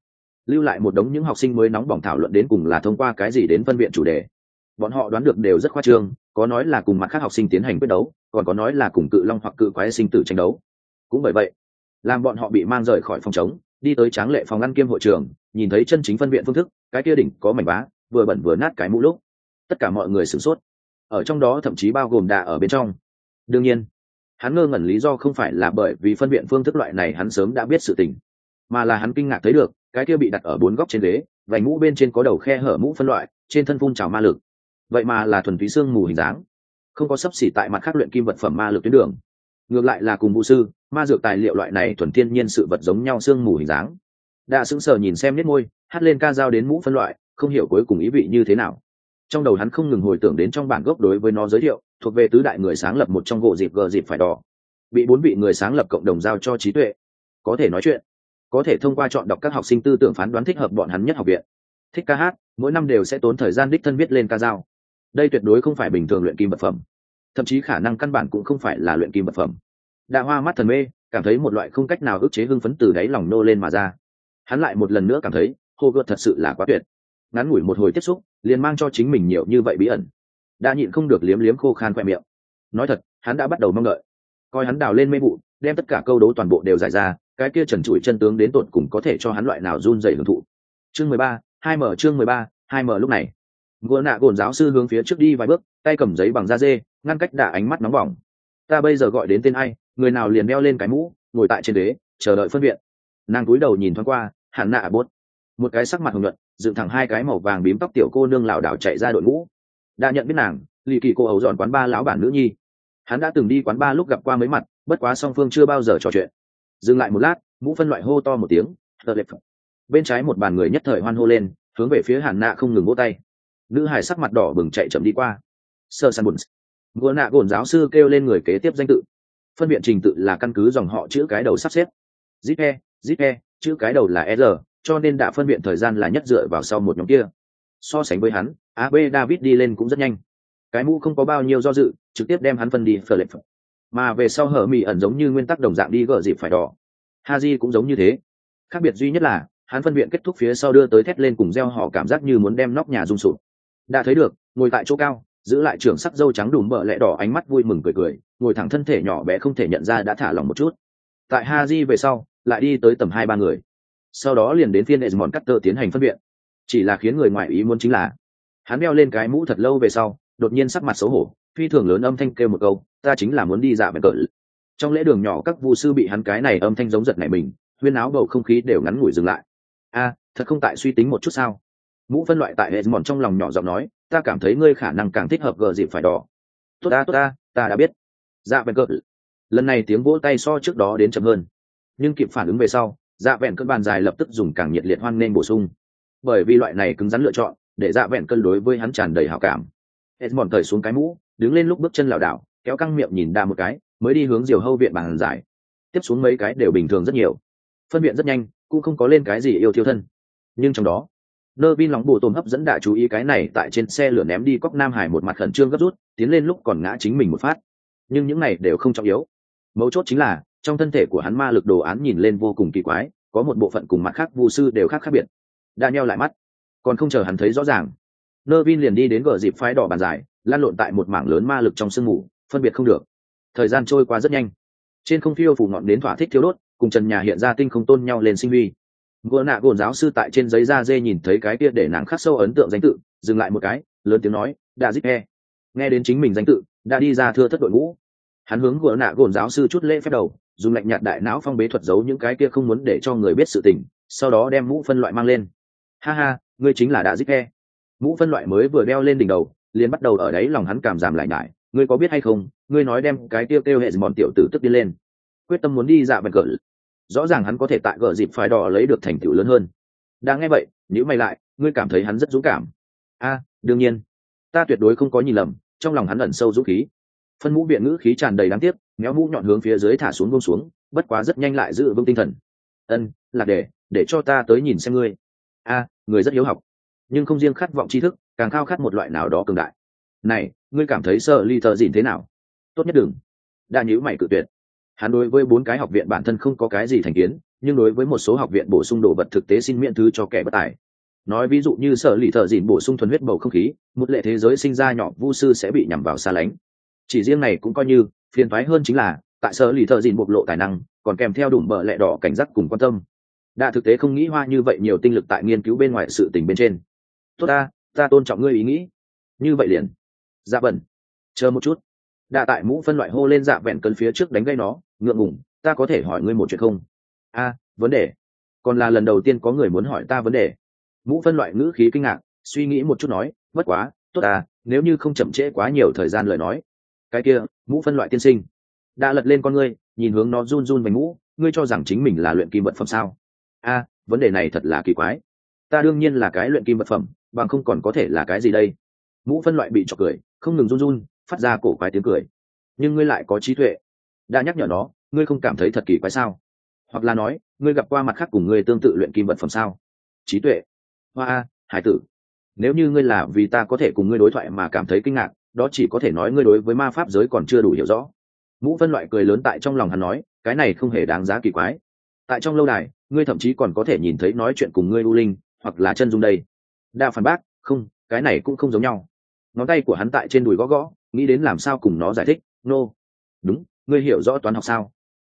lưu lại một đống những học sinh mới nóng bỏng thảo luận đến cùng là thông qua cái gì đến phân viện chủ đề. Bọn họ đoán được đều rất khoa trương, có nói là cùng mặt khác học sinh tiến hành quyết đấu, còn có nói là cùng cự long hoặc cự quái sinh tử tranh đấu. Cũng bởi vậy, làm bọn họ bị mang rời khỏi phòng chống, đi tới tráng lệ phòng ăn kiêm hội trường, nhìn thấy chân chính phân viện phương thức, cái kia đỉnh có mảnh vá, vừa bẩn vừa nát cái mũ lúc, tất cả mọi người sửng sốt. Ở trong đó thậm chí bao gồm Đạ ở bên trong. Đương nhiên, hắn ngơ ngẩn lý do không phải là bởi vì phân viện phương thức loại này hắn sớm đã biết sự tình, mà là hắn kinh ngạc thấy được cái kia bị đặt ở 4 góc trên ghế, vành mũ bên trên có đầu khe hở mũ phân loại, trên thân phun trào ma lực. Vậy mà là thuần túy xương mù hình dáng, không có sấp xỉ tại mặt khác luyện kim vật phẩm ma lực tuyến đường, ngược lại là cùng vũ sư ma dược tài liệu loại này thuần thiên nhiên sự vật giống nhau xương mù hình dáng. Đã sững sờ nhìn xem nét môi, hắt lên ca dao đến mũ phân loại, không hiểu cuối cùng ý vị như thế nào. Trong đầu hắn không ngừng hồi tưởng đến trong bản gốc đối với nó giới thiệu, thuộc về tứ đại người sáng lập một trong gỗ dịp phải đỏ, bị 4 vị người sáng lập cộng đồng giao cho trí tuệ, có thể nói chuyện, có thể thông qua chọn đọc các học sinh tư tưởng phán đoán thích hợp bọn hắn nhất học viện, thích ca hát, mỗi năm đều sẽ tốn thời gian đích thân viết lên ca dao. Đây tuyệt đối không phải bình thường luyện kim vật phẩm, thậm chí khả năng căn bản cũng không phải là luyện kim vật phẩm. Đã hoa mắt thần mê, cảm thấy một loại không cách nào ức chế hưng phấn từ đáy lòng nô lên mà ra. Hắn lại một lần nữa cảm thấy Hogwarts thật sự là quá tuyệt. Ngắn ngủi một hồi tiếp xúc, liền mang cho chính mình nhiều như vậy bí ẩn. Đã nhịn không được liếm liếm khô khan khoe miệng. Nói thật, hắn đã bắt đầu mong đợi. Coi hắn đào lên mê vụ, đem tất cả câu đố toàn bộ đều giải ra, cái kia trần trụi chân tướng đến tột cùng có thể cho hắn loại nào run rẩy hưởng thụ. Chương 13, 2M chương 13, 2M lúc này. Gỗ nạ gồn giáo sư hướng phía trước đi vài bước, tay cầm giấy bằng da dê, ngăn cách Đạ ánh mắt nóng bỏng. Ta bây giờ gọi đến tên ai, người nào liền đeo lên cái mũ, ngồi tại trên ghế, chờ đợi phân viện. Nàng cúi đầu nhìn thoáng qua, Hàn Nạ Bốt, một cái sắc mặt hồng nhuận, dựng thẳng 2 cái màu vàng bím tóc tiểu cô nương lảo đảo chạy ra đội ngũ. Đã nhận biết nàng, lì kỳ cô ấu dọn quán ba lão bản nữ nhi. Hắn đã từng đi quán ba lúc gặp qua mấy mặt, bất quá song phương chưa bao giờ trò chuyện. Dừng lại một lát, mũ phân loại hô to một tiếng, bên trái một bàn người nhất thời hoan hô lên, hướng về phía Hàn Nạ không ngừng vỗ tay. Nữ hải sắc mặt đỏ bừng chạy chậm đi qua. Sơ san buồn. Gỗ nạ gồn giáo sư kêu lên người kế tiếp danh tự. Phân viện trình tự là căn cứ dòng họ chữ cái đầu sắp xếp. Zip chữ cái đầu là R, cho nên đã phân viện thời gian là nhất dựa vào sau một nhóm kia. So sánh với hắn, AB David đi lên cũng rất nhanh. Cái mũ không có bao nhiêu do dự, trực tiếp đem hắn phân đi phở lệ. Mà về sau hở mì ẩn giống như nguyên tắc đồng dạng đi gỡ dịp phải đỏ. Haji cũng giống như thế. Khác biệt duy nhất là hắn phân viện kết thúc phía sau đưa tới thét lên cùng reo họ cảm giác như muốn đem nóc nhà rung sụp. Đã thấy được, ngồi tại chỗ cao, giữ lại trưởng sắc dâu trắng đùm bờ lẹ đỏ, ánh mắt vui mừng cười, ngồi thẳng thân thể nhỏ bé không thể nhận ra đã thả lỏng một chút. Tại Haji về sau, lại đi tới tầm 2-3 người. Sau đó liền đến phiên Edmond Carter tiến hành phân viện. Chỉ là khiến người ngoài ý muốn chính là, hắn đeo lên cái mũ thật lâu về sau, đột nhiên sắc mặt xấu hổ, phi thường lớn âm thanh kêu một câu, ta chính là muốn đi dạ vẹn cỡ. Trong lễ đường nhỏ các vu sư bị hắn cái này âm thanh giống giật nảy mình, huyên áo bầu không khí đều ngắn ngủi dừng lại. Thật không tại suy tính một chút sao? Mũ phân loại tại Edmond trong lòng nhỏ giọng nói, ta cảm thấy ngươi khả năng càng thích hợp gờ dịp phải đỏ. Tốt ta đã biết. Dạ vẹn cỡ. Lần này tiếng vỗ tay so trước đó đến chậm hơn, nhưng kịp phản ứng về sau, dạ vẹn cơn bàn dài lập tức dùng càng nhiệt liệt hoan nghênh bổ sung, bởi vì loại này cứng rắn lựa chọn để dạ vẹn cơn đối với hắn tràn đầy hảo cảm. Edmond cởi xuống cái mũ, đứng lên lúc bước chân lảo đảo, kéo căng miệng nhìn Đa một cái, mới đi hướng diều hâu viện bàn dài. Tiếp xuống mấy cái đều bình thường rất nhiều, phân viện rất nhanh, cũng không có lên cái gì yêu thiêu thân. Nhưng trong đó, nơ vin lòng bù tôm hấp dẫn Đa chú ý cái này tại trên xe lửa ném đi cóc Nam Hải một mặt khẩn trương gấp rút, tiến lên lúc còn ngã chính mình một phát. Nhưng những này đều không trọng yếu, mấu chốt chính là trong thân thể của hắn ma lực đồ án nhìn lên vô cùng kỳ quái, có một bộ phận cùng mặt khác vu sư đều khác biệt. Đã nheo lại mắt, còn không chờ hắn thấy rõ ràng, nơ vin liền đi đến gờ dịp phái đỏ bàn dài, lan lộn tại một mảng lớn ma lực trong sương mù, phân biệt không được. Thời gian trôi qua rất nhanh, trên không phiêu phủ ngọn đến thỏa thích thiêu đốt, cùng trần nhà hiện ra tinh không tôn nhau lên sinh huy. Gỗ nạ gồn giáo sư tại trên giấy da dê nhìn thấy cái kia để nàng khắc sâu ấn tượng danh tự, dừng lại một cái, lớn tiếng nói, đã zip e. Nghe đến chính mình danh tự, đã đi ra thưa thất đội ngũ. Hắn hướng gỗ nạ gồn giáo sư chút lễ phép đầu, dùng lạnh nhạt đại não phong bế thuật giấu những cái kia không muốn để cho người biết sự tình, sau đó đem mũ phân loại mang lên. Ha, ngươi chính là đã zip e. Mũ phân loại mới vừa đeo lên đỉnh đầu, liền bắt đầu ở đấy lòng hắn cảm giảm lại nhải, ngươi có biết hay không, ngươi nói đem cái kêu hệ mòn tiểu tử tức đi lên, quyết tâm muốn đi dạ vẹn cỡ. Rõ ràng hắn có thể tại gỡ dịp phái đỏ lấy được thành tựu lớn hơn. Đang nghe vậy, nếu mày lại, ngươi cảm thấy hắn rất dũng cảm. Đương nhiên, ta tuyệt đối không có nhìn lầm, trong lòng hắn ẩn sâu dũng khí. Phân mũ biện ngữ khí tràn đầy đáng tiếc, méo mũ nhọn hướng phía dưới thả xuống buông xuống, bất quá rất nhanh lại giữ vững tinh thần. Là để cho ta tới nhìn xem ngươi. Người rất hiếu học, nhưng không riêng khát vọng tri thức, càng khao khát một loại nào đó cường đại. Này, ngươi cảm thấy sợ ly thợ dìn thế nào? Tốt nhất đừng. Đã nhíu mày cự tuyệt. Hắn đối với 4 cái học viện bản thân không có cái gì thành kiến, nhưng đối với một số học viện bổ sung đồ vật thực tế xin miễn thứ cho kẻ bất tài. Nói ví dụ như sở lì thợ dìn bổ sung thuần huyết bầu không khí, một lệ thế giới sinh ra nhỏ vu sư sẽ bị nhằm vào xa lánh. Chỉ riêng này cũng coi như phiền toái hơn chính là tại sở lì thợ dìn bộc lộ tài năng còn kèm theo đùm bợ lẹ đỏ cảnh giác cùng quan tâm. Đã thực tế không nghĩ hoa như vậy nhiều tinh lực tại nghiên cứu bên ngoài sự tình bên trên. Tốt ta tôn trọng ngươi ý nghĩ. Như vậy liền. Dạ bẩn. Chờ một chút. Đã tại mũ phân loại hô lên dạ vẹn cân phía trước đánh gây nó, ngượng ngùng, ta có thể hỏi ngươi một chuyện không? Vấn đề. Còn là lần đầu tiên có người muốn hỏi ta vấn đề. Mũ phân loại ngữ khí kinh ngạc, suy nghĩ một chút nói, bất quá, tốt nếu như không chậm trễ quá nhiều thời gian lời nói. Cái kia, mũ phân loại tiên sinh. Đã lật lên con ngươi, nhìn hướng nó run run vành mũ, ngươi cho rằng chính mình là luyện kim vật phẩm sao? Vấn đề này thật là kỳ quái. Ta đương nhiên là cái luyện kim vật phẩm, bằng không còn có thể là cái gì đây? Mũ phân loại bị chọc cười, không ngừng run run, phát ra cổ quái tiếng cười. Nhưng ngươi lại có trí tuệ. Đã nhắc nhở nó, ngươi không cảm thấy thật kỳ quái sao? Hoặc là nói, ngươi gặp qua mặt khác cùng ngươi tương tự luyện kim vật phẩm sao? Trí tuệ. Hoa, hải tử. Nếu như ngươi là vì ta có thể cùng ngươi đối thoại mà cảm thấy kinh ngạc, đó chỉ có thể nói ngươi đối với ma pháp giới còn chưa đủ hiểu rõ. Mũ phân loại cười lớn tại trong lòng hắn nói, cái này không hề đáng giá kỳ quái. Tại trong lâu đài, ngươi thậm chí còn có thể nhìn thấy nói chuyện cùng ngươi u linh, hoặc là chân dung đây. Đa phản bác, không, cái này cũng không giống nhau. Ngón tay của hắn tại trên đùi gõ gõ, nghĩ đến làm sao cùng nó giải thích. Đúng, ngươi hiểu rõ toán học sao?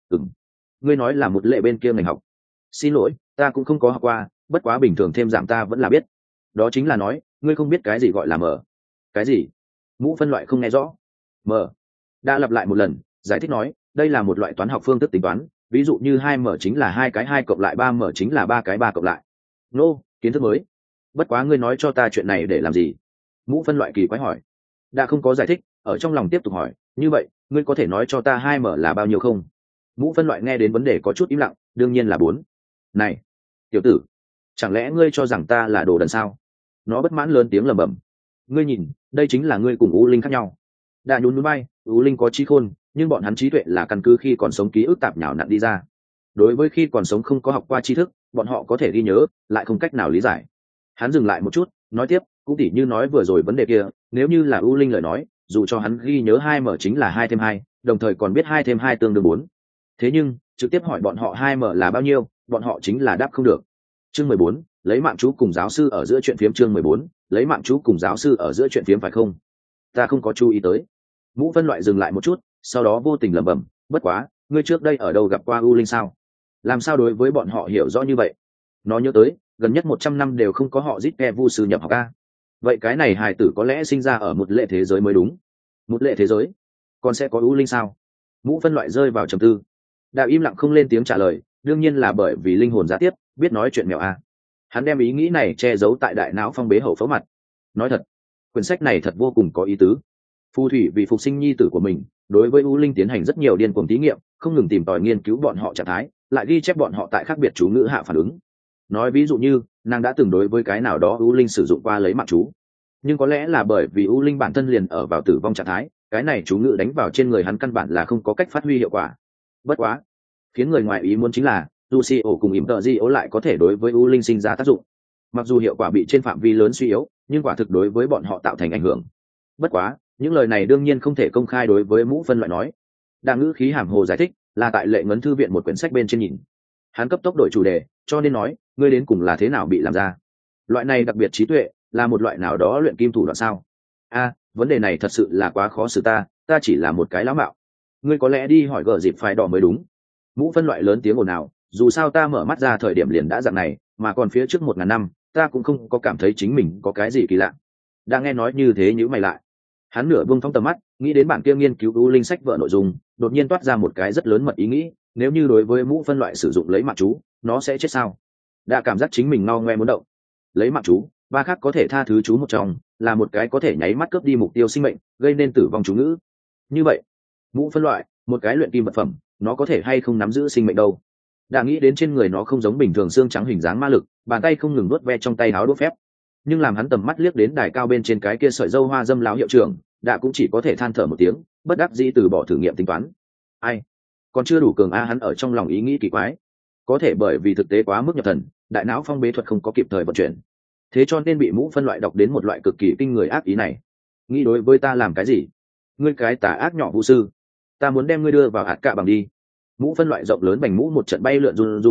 Ngươi nói là một lệ bên kia ngành học. Xin lỗi, ta cũng không có học qua, bất quá bình thường thêm giảm ta vẫn là biết. Đó chính là nói, ngươi không biết cái gì gọi là mở. Cái gì? Mũ phân loại không nghe rõ. Mở. Đã lặp lại một lần, giải thích nói, đây là một loại toán học phương thức tính toán, ví dụ như 2m chính là 2 cái 2 cộng lại 3m chính là 3 cái 3 cộng lại. Kiến thức mới. Bất quá ngươi nói cho ta chuyện này để làm gì? Mũ phân loại kỳ quái hỏi. Đã không có giải thích, ở trong lòng tiếp tục hỏi, như vậy, ngươi có thể nói cho ta 2m là bao nhiêu không? Mũ phân loại nghe đến vấn đề có chút im lặng, đương nhiên là 4. Này, tiểu tử, chẳng lẽ ngươi cho rằng ta là đồ đần sao? Nó bất mãn lớn tiếng lẩm bẩm. Ngươi nhìn, đây chính là ngươi cùng U Linh khác nhau. Đã nhún núi bay, U Linh có trí khôn, nhưng bọn hắn trí tuệ là căn cứ khi còn sống ký ức tạp nhào nặn đi ra. Đối với khi còn sống không có học qua tri thức, bọn họ có thể ghi nhớ, lại không cách nào lý giải. Hắn dừng lại một chút, nói tiếp, cũng tỉ như nói vừa rồi vấn đề kia, nếu như là U Linh lời nói, dù cho hắn ghi nhớ 2m chính là 2 thêm 2, đồng thời còn biết 2 thêm 2 tương đương 4. Thế nhưng, trực tiếp hỏi bọn họ 2m là bao nhiêu, bọn họ chính là đáp không được. Chương 14, lấy mạng chú cùng giáo sư ở giữa chuyện phiếm. Chương 14, lấy mạng chú cùng giáo sư ở giữa chuyện phiếm phải không? Ta không có chú ý tới. Mũ phân loại dừng lại một chút, sau đó vô tình lẩm bẩm, bất quá, ngươi trước đây ở đâu gặp qua U Linh sao? Làm sao đối với bọn họ hiểu rõ như vậy? Nó nhớ tới, gần nhất 100 năm đều không có họ Zit vu sư nhập học a. Vậy cái này hài tử có lẽ sinh ra ở một lệ thế giới mới đúng. Một lệ thế giới? Còn sẽ có U Linh sao? Mũ phân loại rơi vào trầm tư. Đạo im lặng không lên tiếng trả lời, đương nhiên là bởi vì linh hồn giá tiếp, biết nói chuyện mèo a. Hắn đem ý nghĩ này che giấu tại đại não phong bế hậu phẫu mặt. Nói thật, quyển sách này thật vô cùng có ý tứ. Phù thủy vì phục sinh nhi tử của mình, đối với U Linh tiến hành rất nhiều điên cuồng thí nghiệm, không ngừng tìm tòi nghiên cứu bọn họ trạng thái, lại ghi chép bọn họ tại khác biệt chú ngữ hạ phản ứng. Nói ví dụ như, nàng đã từng đối với cái nào đó U Linh sử dụng qua lấy mạng chú, nhưng có lẽ là bởi vì U Linh bản thân liền ở vào tử vong trạng thái, cái này chú ngữ đánh vào trên người hắn căn bản là không có cách phát huy hiệu quả. Bất quá, khiến người ngoài ý muốn chính là Lucio cùng ỉm tợ di ố lại có thể đối với U Linh sinh ra tác dụng. Mặc dù hiệu quả bị trên phạm vi lớn suy yếu, nhưng quả thực đối với bọn họ tạo thành ảnh hưởng. Bất quá, những lời này đương nhiên không thể công khai đối với mũ phân loại nói. Đa ngữ khí hàm hồ giải thích, là tại lệ ngấn thư viện một quyển sách bên trên nhìn. Hắn cấp tốc đổi chủ đề, cho nên nói, ngươi đến cùng là thế nào bị làm ra? Loại này đặc biệt trí tuệ, là một loại nào đó luyện kim thủ đoạn sao? Vấn đề này thật sự là quá khó xử ta chỉ là một cái lão mạo. Ngươi có lẽ đi hỏi gở dịp phái đỏ mới đúng. Mũ phân loại lớn tiếng ồn ào, dù sao ta mở mắt ra thời điểm liền đã dạng này, mà còn phía trước 1000 năm, ta cũng không có cảm thấy chính mình có cái gì kỳ lạ. Đã nghe nói như thế nhíu mày lại. Hắn nửa buông thõng tầm mắt, nghĩ đến bản kia nghiên cứu U Linh sách vợ nội dung, đột nhiên toát ra một cái rất lớn mật ý nghĩ, nếu như đối với mũ phân loại sử dụng lấy mạng chú, nó sẽ chết sao? Đã cảm giác chính mình ngao ngoe muốn động. Lấy mạng chú, ba khác có thể tha thứ chú một trong, là một cái có thể nháy mắt cướp đi mục tiêu sinh mệnh, gây nên tử vong chú ngữ. Như vậy, mũ phân loại, một cái luyện kim vật phẩm, nó có thể hay không nắm giữ sinh mệnh đâu? Đã nghĩ đến trên người nó không giống bình thường xương trắng hình dáng ma lực, bàn tay không ngừng nuốt ve trong tay áo đốt phép. Nhưng làm hắn tầm mắt liếc đến đài cao bên trên cái kia sợi dâu hoa dâm láo hiệu trưởng, đã cũng chỉ có thể than thở một tiếng, bất đắc dĩ từ bỏ thử nghiệm tính toán. Ai, còn chưa đủ cường hắn ở trong lòng ý nghĩ kỳ quái. Có thể bởi vì thực tế quá mức nhập thần, đại não phong bế thuật không có kịp thời vận chuyển, thế cho nên bị mũ phân loại đọc đến một loại cực kỳ kinh người ác ý này. Nghĩ đối với ta làm cái gì? Ngươi cái tà ác nhỏ vũ sư, ta muốn đem ngươi đưa vào hạt cạ bằng đi. Mũ phân loại rộng lớn bành mũ một trận bay lượn run run,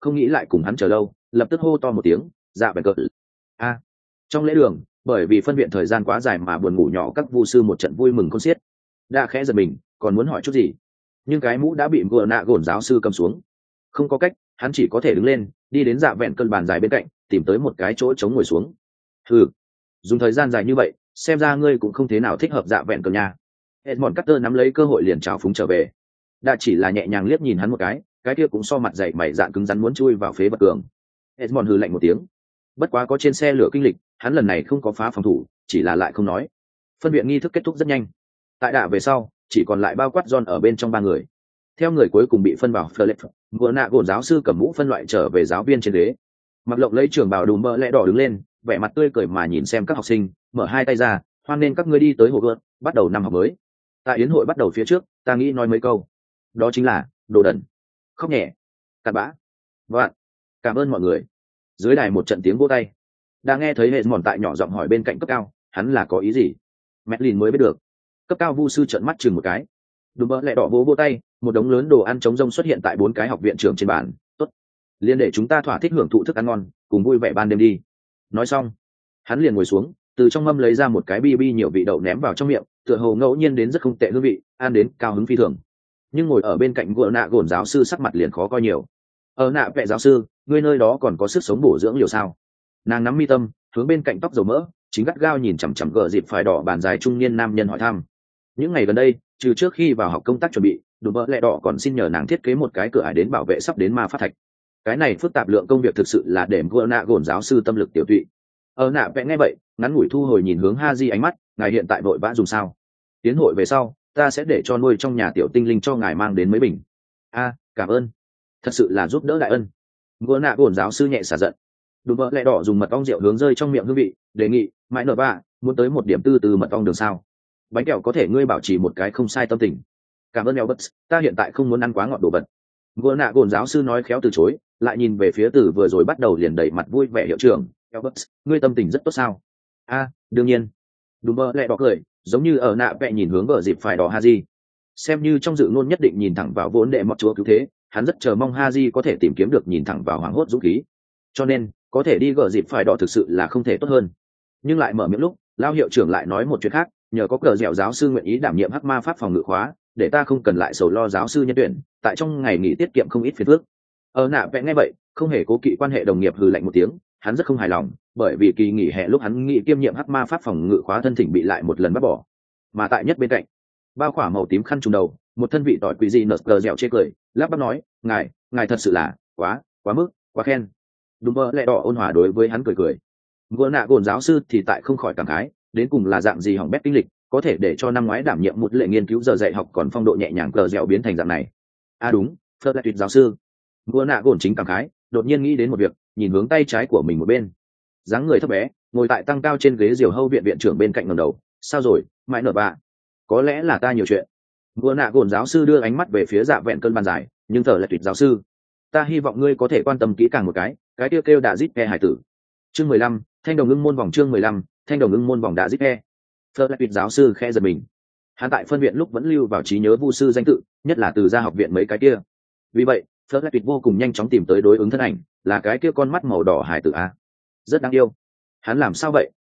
không nghĩ lại cùng hắn chờ lâu, lập tức hô to một tiếng, dạ bèn cờ. A. Trong lễ đường, bởi vì phân viện thời gian quá dài mà buồn ngủ nhỏ các vu sư một trận vui mừng khôn xiết. Đã khẽ giật mình, còn muốn hỏi chút gì, nhưng cái mũ đã bị gờ nạ gồn giáo sư cầm xuống. Không có cách, hắn chỉ có thể đứng lên, đi đến dạ vẹn cơn bàn dài bên cạnh, tìm tới một cái chỗ trống ngồi xuống. Dùng thời gian dài như vậy, xem ra ngươi cũng không thế nào thích hợp dạ vẹn cơn nha. Edmond Carter nắm lấy cơ hội liền trào phúng trở về. Đã chỉ là nhẹ nhàng liếc nhìn hắn một cái kia cũng so mặt dày mày dạn cứng rắn muốn chui vào phế vật cường. Edmond hừ lạnh một tiếng. Bất quá có trên xe lửa kinh lịch, hắn lần này không có phá phòng thủ, chỉ là lại không nói. Phân viện nghi thức kết thúc rất nhanh. Tại đạ về sau, chỉ còn lại bao quát John ở bên trong ba người. Theo người cuối cùng bị phân vào Philip, vừa nạ gồn giáo sư cầm mũ phân loại trở về giáo viên trên ghế. Mặc Lộng lấy trường bào đùm mỡ lẽ đỏ đứng lên, vẻ mặt tươi cười mà nhìn xem các học sinh, mở hai tay ra, hoan nên các ngươi đi tới hồ gợt, bắt đầu năm học mới. Tại yến hội bắt đầu phía trước, ta nghĩ nói mấy câu. Đó chính là đồ đần, khóc nhẹ, cặn bã. Vạn, cảm ơn mọi người. Dưới đài một trận tiếng vỗ tay. Đã nghe thấy hệ mòn tại nhỏ giọng hỏi bên cạnh cấp cao, hắn là có ý gì? Medlin mới biết được. Cấp cao vu sư trợn mắt chừng một cái. Đùm bỡ lẹ đỏ vỗ tay, một đống lớn đồ ăn trống rông xuất hiện tại 4 cái học viện trưởng trên bàn. Tốt, liền để chúng ta thỏa thích hưởng thụ thức ăn ngon, cùng vui vẻ ban đêm đi. Nói xong, hắn liền ngồi xuống, từ trong mâm lấy ra một cái bi nhiều vị đậu ném vào trong miệng, tựa hồ ngẫu nhiên đến rất không tệ hương vị, ăn đến cao hứng phi thường. Nhưng ngồi ở bên cạnh gỡ nạ gồn giáo sư sắc mặt liền khó coi nhiều. Nạ vệ giáo sư, ngươi nơi đó còn có sức sống bổ dưỡng liều sao? Nàng nắm mi tâm, hướng bên cạnh tóc dầu mỡ, chính gắt gao nhìn chằm chằm gờ dịp phải đỏ bàn dài trung niên nam nhân hỏi thăm. Những ngày gần đây, trừ trước khi vào học công tác chuẩn bị, đùm bỡ lẹ đỏ còn xin nhờ nàng thiết kế một cái cửa ải đến bảo vệ sắp đến ma phát thạch. Cái này phức tạp lượng công việc thực sự là để gỡ nạ gồn giáo sư tâm lực tiểu tụy. Nạ vẽ nghe vậy, ngắn ngủi thu hồi nhìn hướng Haji ánh mắt, ngài hiện tại vội vã dùng sao? Tiến hội về sau, ta sẽ để cho nuôi trong nhà tiểu tinh linh cho ngài mang đến mấy bình. Cảm ơn, thật sự là giúp đỡ đại ân. Gỡ nạ gồn giáo sư nhẹ xả giận. Đùm bỡ lẹ đỏ dùng mật ong rượu hướng rơi trong miệng hương vị, đề nghị, mãi nở ba, muốn tới một điểm từ mật ong đường sao? Bánh kẹo có thể ngươi bảo trì một cái không sai tâm tình. Cảm ơn Albert, ta hiện tại không muốn ăn quá ngọt đồ vật. Gỡ nạ gồn giáo sư nói khéo từ chối, lại nhìn về phía từ vừa rồi bắt đầu liền đẩy mặt vui vẻ hiệu trưởng. Albert, ngươi tâm tình rất tốt sao? Đương nhiên. Đùm bơ lẹ đỏ cười, giống như ở nạ vẽ nhìn hướng vợ dịp phải đỏ Haji. Xem như trong dự ngôn nhất định nhìn thẳng vào vốn đệ mọt chúa cứu thế, hắn rất chờ mong Haji có thể tìm kiếm được nhìn thẳng vào hoảng hốt dũng khí. Cho nên, có thể đi gỡ dịp phải đỏ thực sự là không thể tốt hơn. Nhưng lại mở miệng lúc, lao hiệu trưởng lại nói một chuyện khác, nhờ có cờ dẻo giáo sư nguyện ý đảm nhiệm hắc ma pháp phòng ngự khóa, để ta không cần lại sầu lo giáo sư nhân tuyển, tại trong ngày nghỉ tiết kiệm không ít phiền phức. Nạ vẽ nghe vậy, không hề cố kỵ quan hệ đồng nghiệp hừ lạnh một tiếng, hắn rất không hài lòng, bởi vì kỳ nghỉ hè lúc hắn nghĩ kiêm nhiệm hắc ma pháp phòng ngự khóa thân thỉnh bị lại một lần bắt bỏ. Mà tại nhất bên cạnh, bao khỏa màu tím khăn trùm đầu, một thân vị tỏi quỷ gì nở cờ dẻo chê cười, lắp bắp nói, ngài thật sự là quá mức, quá khen. Đúng mơ lẹ đỏ ôn hòa đối với hắn cười. Vừa nạ gồn giáo sư thì tại không khỏi cảm khái, đến cùng là dạng gì hỏng bét kinh lịch, có thể để cho năm ngoái đảm nhiệm một lệ nghiên cứu giờ dạy học còn phong độ nhẹ nhàng cờ dẻo biến thành dạng này. Đúng, phật lại tuyệt giáo sư. Vừa nạ gồn chính cảm khái, đột nhiên nghĩ đến một việc, nhìn hướng tay trái của mình một bên. Dáng người thấp bé, ngồi tại tăng cao trên ghế diều hâu viện viện trưởng bên cạnh ngẩng đầu, sao rồi, mãi nở bạ? Có lẽ là ta nhiều chuyện. Vừa nạ gồn giáo sư đưa ánh mắt về phía dạ vẹn cơn bàn dài, nhưng thở lại tuyệt giáo sư, ta hy vọng ngươi có thể quan tâm kỹ càng một cái kêu đã zip e hải tử. Chương 15, thanh đồng ưng môn vòng. Chương 15, thanh đồng ưng môn vòng đã zip e. Phật lại tuyệt giáo sư khe giật mình. Hắn tại phân viện lúc vẫn lưu vào trí nhớ vu sư danh tự, nhất là từ gia học viện mấy cái kia. Vì vậy, Phật lại tuyệt vô cùng nhanh chóng tìm tới đối ứng thân ảnh, là cái kia con mắt màu đỏ hải tử a. Rất đáng yêu. Hắn làm sao vậy?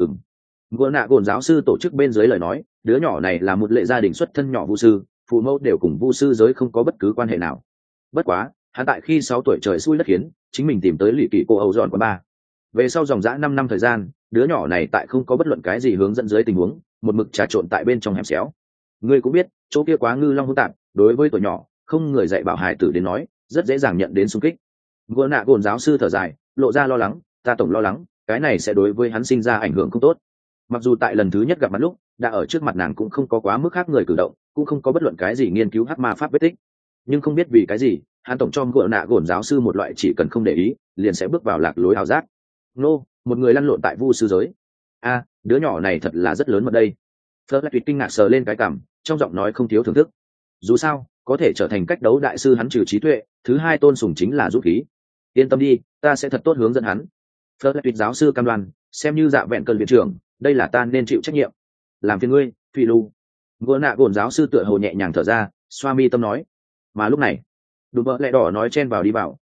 Vừa nạ gồn giáo sư tổ chức bên dưới lời nói, đứa nhỏ này là một lệ gia đình xuất thân nhỏ vu sư, phụ mẫu đều cùng vu sư giới không có bất cứ quan hệ nào. Bất quá, hắn tại khi 6 tuổi trời xui đất khiến, chính mình tìm tới lì kỳ cô Âu dọn quán ba. Về sau dòng dã 5 năm thời gian, đứa nhỏ này tại không có bất luận cái gì hướng dẫn dưới tình huống, một mực trà trộn tại bên trong hẻm xéo. Ngươi cũng biết, chỗ kia quá ngư long hỗn tạp, đối với tuổi nhỏ, không người dạy bảo hài tử đến nói, rất dễ dàng nhận đến xung kích. Vừa nạ gồn giáo sư thở dài, lộ ra lo lắng, ta tổng lo lắng, cái này sẽ đối với hắn sinh ra ảnh hưởng không tốt. Mặc dù tại lần thứ nhất gặp mặt lúc, đã ở trước mặt nàng cũng không có quá mức khác người cử động, cũng không có bất luận cái gì nghiên cứu hắc ma pháp vết tích. Nhưng không biết vì cái gì, hắn tổng cho gỡ nạ gồn giáo sư một loại chỉ cần không để ý liền sẽ bước vào lạc lối ảo giác. Một người lăn lộn tại vu sư giới. Đứa nhỏ này thật là rất lớn mật đây. Phật lại tuyệt kinh ngạc sờ lên cái cằm, trong giọng nói không thiếu thưởng thức. Dù sao, có thể trở thành cách đấu đại sư hắn trừ trí tuệ, thứ hai tôn sùng chính là dũng khí. Yên tâm đi, ta sẽ thật tốt hướng dẫn hắn. Phật lại tuyệt giáo sư cam đoan, xem như dạ vẹn cơn viện trưởng, đây là ta nên chịu trách nhiệm. Làm phiền ngươi, Phi Lu. Gỡ nạ gồn giáo sư tựa hồ nhẹ nhàng thở ra, xoa mi tâm nói. Mà lúc này, đùm bợ lẹ đỏ nói chen vào đi vào,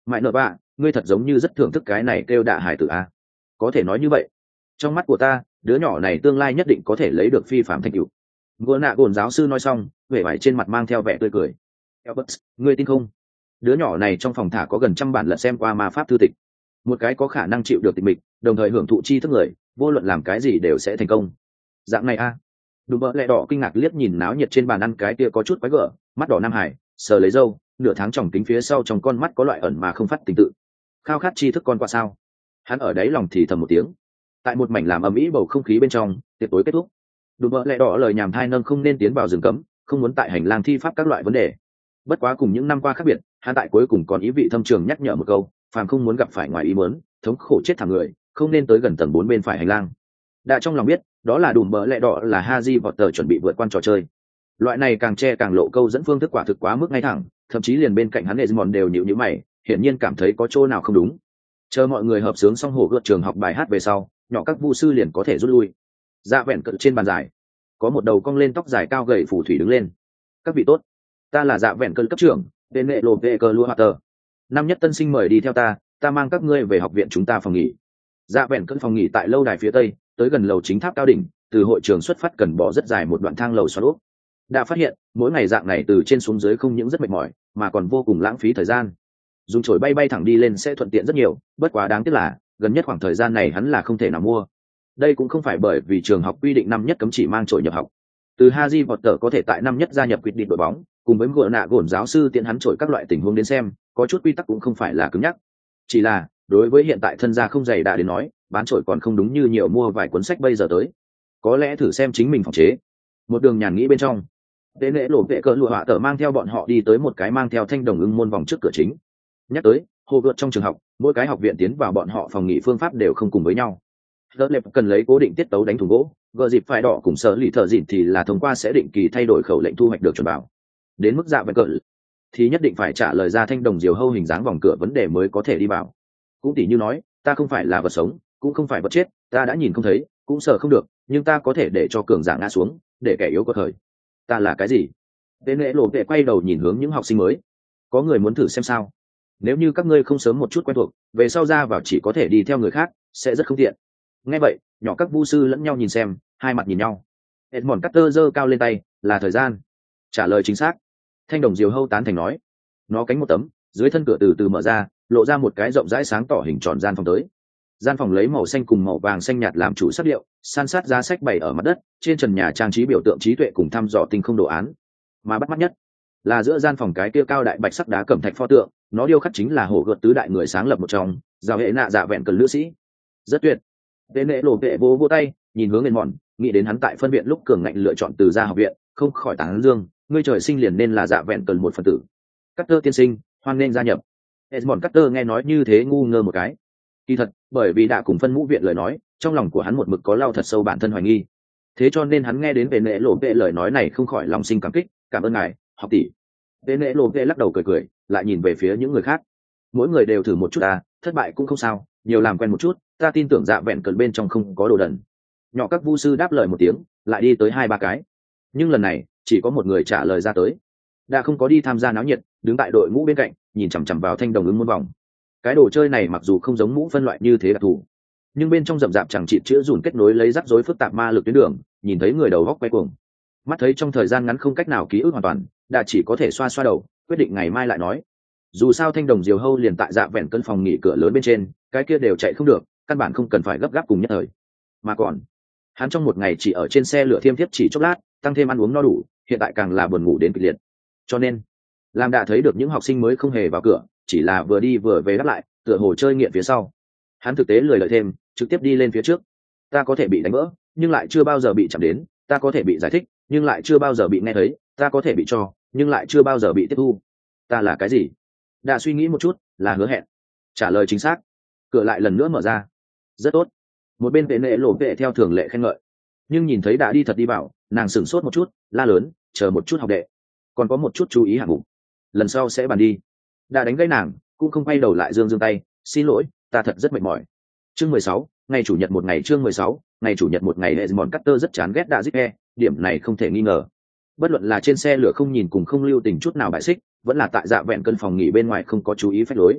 mãi nợ bạ, ngươi thật giống như rất thưởng thức cái này kêu đạ hải tử a. Có thể nói như vậy. Trong mắt của ta, đứa nhỏ này tương lai nhất định có thể lấy được phi phạm thành tựu. Gỗ nạ gồn giáo sư nói xong, vẻ vải trên mặt mang theo vẻ tươi cười. Albert, ngươi tin không? Đứa nhỏ này trong phòng thả có gần 100 bản lật xem qua ma pháp thư tịch. Một cái có khả năng chịu được tịch mịch, đồng thời hưởng thụ tri thức người, vô luận làm cái gì đều sẽ thành công. Dạng này a. Đùm bợ lẹ đỏ kinh ngạc liếc nhìn náo nhiệt trên bàn ăn cái kia có chút quái gở, mắt đỏ Nam Hải, sờ lấy râu, nửa tháng tròng kính phía sau trong con mắt có loại ẩn mà không phát tình tự. Khao khát tri thức con qua sao? Hắn ở đáy lòng thì thầm một tiếng. Tại một mảnh làm ầm ĩ bầu không khí bên trong, tiệc tối kết thúc. Đùm bợ lẹ đỏ lời nhảm thai nâng không nên tiến vào rừng cấm, không muốn tại hành lang thi pháp các loại vấn đề. Bất quá cùng những năm qua khác biệt, hắn tại cuối cùng còn ý vị thâm trường nhắc nhở một câu, phàm không muốn gặp phải ngoài ý muốn, thống khổ chết thẳng người, không nên tới gần tầng 4 bên phải hành lang. Đã trong lòng biết, đó là đùm bợ lẹ đỏ là Harry Potter chuẩn bị vượt qua trò chơi. Loại này càng che càng lộ câu dẫn phương thức quả thực quá mức ngay thẳng, thậm chí liền bên cạnh hắn Esmond đều nhíu nhíu mày, hiển nhiên cảm thấy có chỗ nào không đúng. Chờ mọi người hợp sướng xong hổ gợt trường học bài hát về sau, nhỏ các vu sư liền có thể rút lui. Dạ vẹn cận trên bàn dài, có một đầu cong lên tóc dài cao gầy phù thủy đứng lên. Các vị tốt, ta là dạ vẹn cận cấp trưởng, tên nghệ lộ vệ cờ lua hoạt tờ. Năm nhất tân sinh mời đi theo ta mang các ngươi về học viện chúng ta phòng nghỉ. Dạ vẹn cận phòng nghỉ tại lâu đài phía tây, tới gần lầu chính tháp cao đỉnh, từ hội trường xuất phát cần bỏ rất dài một đoạn thang lầu xoắn úp. Đã phát hiện mỗi ngày dạng này từ trên xuống dưới không những rất mệt mỏi mà còn vô cùng lãng phí thời gian. Dùng chổi bay bay thẳng đi lên sẽ thuận tiện rất nhiều, bất quá đáng tiếc là gần nhất khoảng thời gian này hắn là không thể nào mua. Đây cũng không phải bởi vì trường học quy định năm nhất cấm chỉ mang chổi nhập học. Từ Harry Potter có thể tại năm nhất gia nhập quyết định đội bóng, cùng với gỡ nạ gổn giáo sư tiện hắn chổi các loại tình huống đến xem, có chút quy tắc cũng không phải là cứng nhắc. Chỉ là đối với hiện tại thân gia không dày đã đến nói, bán chổi còn không đúng như nhiều mua vài cuốn sách bây giờ tới. Có lẽ thử xem chính mình phòng chế. Một đường nhàn nghĩ bên trong, tế lễ lộ vệ cờ lụa họa tờ mang theo bọn họ đi tới một cái mang theo thanh đồng ưng môn vòng trước cửa chính. Nhắc tới hồ gợt trong trường học, mỗi cái học viện tiến vào bọn họ phòng nghỉ phương pháp đều không cùng với nhau. Đợt lệp cần lấy cố định tiết tấu đánh thùng gỗ, gờ dịp phải đỏ cùng sở lì thợ dịn thì là thông qua sẽ định kỳ thay đổi khẩu lệnh thu hoạch được chuẩn bảo. Đến mức dạ vẹn cờ thì nhất định phải trả lời ra thanh đồng diều hâu hình dáng vòng cửa vấn đề mới có thể đi vào. Cũng tỉ như nói, ta không phải là vật sống, cũng không phải vật chết, ta đã nhìn không thấy, cũng sợ không được, nhưng ta có thể để cho cường giả ngã xuống, để kẻ yếu có thời. Ta là cái gì? Tên lễ lộ vệ quay đầu nhìn hướng những học sinh mới. Có người muốn thử xem sao? Nếu như các ngươi không sớm một chút quen thuộc, về sau ra vào chỉ có thể đi theo người khác, sẽ rất không tiện. Nghe vậy, nhỏ các vu sư lẫn nhau nhìn xem, hai mặt nhìn nhau. Edmond Carter giơ cao lên tay, là thời gian. Trả lời chính xác. Thanh đồng diều hâu tán thành nói. Nó cánh một tấm, dưới thân cửa từ từ mở ra, lộ ra một cái rộng rãi sáng tỏ hình tròn gian phòng tới. Gian phòng lấy màu xanh cùng màu vàng xanh nhạt làm chủ sắc điệu, san sát giá sách bày ở mặt đất, trên trần nhà trang trí biểu tượng trí tuệ cùng thăm dò tinh không đồ án. Mà bắt mắt nhất là giữa gian phòng cái kia cao đại bạch sắc đá cẩm thạch pho tượng, nó điêu khắc chính là hổ gợt tứ đại người sáng lập một trong, giao hệ nạ dạ vẹn cần nữ sĩ. Rất tuyệt. Tên lễ lộ vệ vô tay, nhìn hướng lên mòn, nghĩ đến hắn tại phân viện lúc cường ngạnh lựa chọn từ gia học viện, không khỏi tán dương, ngươi trời sinh liền nên là dạ vẹn cần một phần tử. Carter tiên sinh, hoan nên gia nhập. Edmond Carter nghe nói như thế ngu ngơ một cái. Kỳ thật, bởi vì đã cùng phân mũ viện lời nói, trong lòng của hắn một mực có lao thật sâu bản thân hoài nghi. Thế cho nên hắn nghe đến về nệ lộ vệ lời nói này không khỏi lòng sinh cảm kích, cảm ơn ngài, học tỷ. Về nệ lộ vệ lắc đầu cười cười, lại nhìn về phía những người khác. Mỗi người đều thử một chút à, thất bại cũng không sao, nhiều làm quen một chút, ta tin tưởng dạ vẹn cần bên trong không có đồ đần. Nhỏ các vu sư đáp lời một tiếng, lại đi tới 2-3 cái. Nhưng lần này, chỉ có một người trả lời ra tới. Đã không có đi tham gia náo nhiệt, đứng tại đội ngũ bên cạnh, nhìn chằm chằm vào thanh đồng ứng môn vòng. Cái đồ chơi này mặc dù không giống mũ phân loại như thế đặc thù, nhưng bên trong rậm rạp chẳng chịt chữa dùn kết nối lấy rắc rối phức tạp ma lực tuyến đường, nhìn thấy người đầu góc quay cuồng. Mắt thấy trong thời gian ngắn không cách nào ký ức hoàn toàn, đã chỉ có thể xoa xoa đầu, quyết định ngày mai lại nói. Dù sao thanh đồng diều hâu liền tại dạ vẹn cân phòng nghỉ cửa lớn bên trên, cái kia đều chạy không được, căn bản không cần phải gấp gáp cùng nhất thời. Mà còn, hắn trong một ngày chỉ ở trên xe lửa thiêm thiếp chỉ chốc lát, tăng thêm ăn uống no đủ, hiện tại càng là buồn ngủ đến kịch liệt. Cho nên, làm đã thấy được những học sinh mới không hề vào cửa, chỉ là vừa đi vừa về đáp lại, tựa hồ chơi nghiện phía sau. Hắn thực tế lười lợi thêm, trực tiếp đi lên phía trước. Ta có thể bị đánh vỡ, nhưng lại chưa bao giờ bị chạm đến, ta có thể bị giải thích, nhưng lại chưa bao giờ bị nghe thấy, ta có thể bị cho, nhưng lại chưa bao giờ bị tiếp thu. Ta là cái gì? Đã suy nghĩ một chút, là hứa hẹn. Trả lời chính xác. Cửa lại lần nữa mở ra. Rất tốt. Một bên vệ nệ lộ vệ theo thường lệ khen ngợi. Nhưng nhìn thấy đã đi thật đi vào, nàng sửng sốt một chút, la lớn, chờ một chút học đệ. Còn có một chút chú ý hạng mục. Lần sau sẽ bàn đi. Đã đánh gãy nàng, cũng không quay đầu lại dương tay, xin lỗi, ta thật rất mệt mỏi. Chương 16, ngày chủ nhật một ngày. Chương 16, ngày chủ nhật một ngày. Edmond Carter rất chán ghét Đã Zip, điểm này không thể nghi ngờ. Bất luận là trên xe lửa không nhìn cùng không lưu tình chút nào bại xích, vẫn là tại dạ vẹn cân phòng nghỉ bên ngoài không có chú ý phép lối.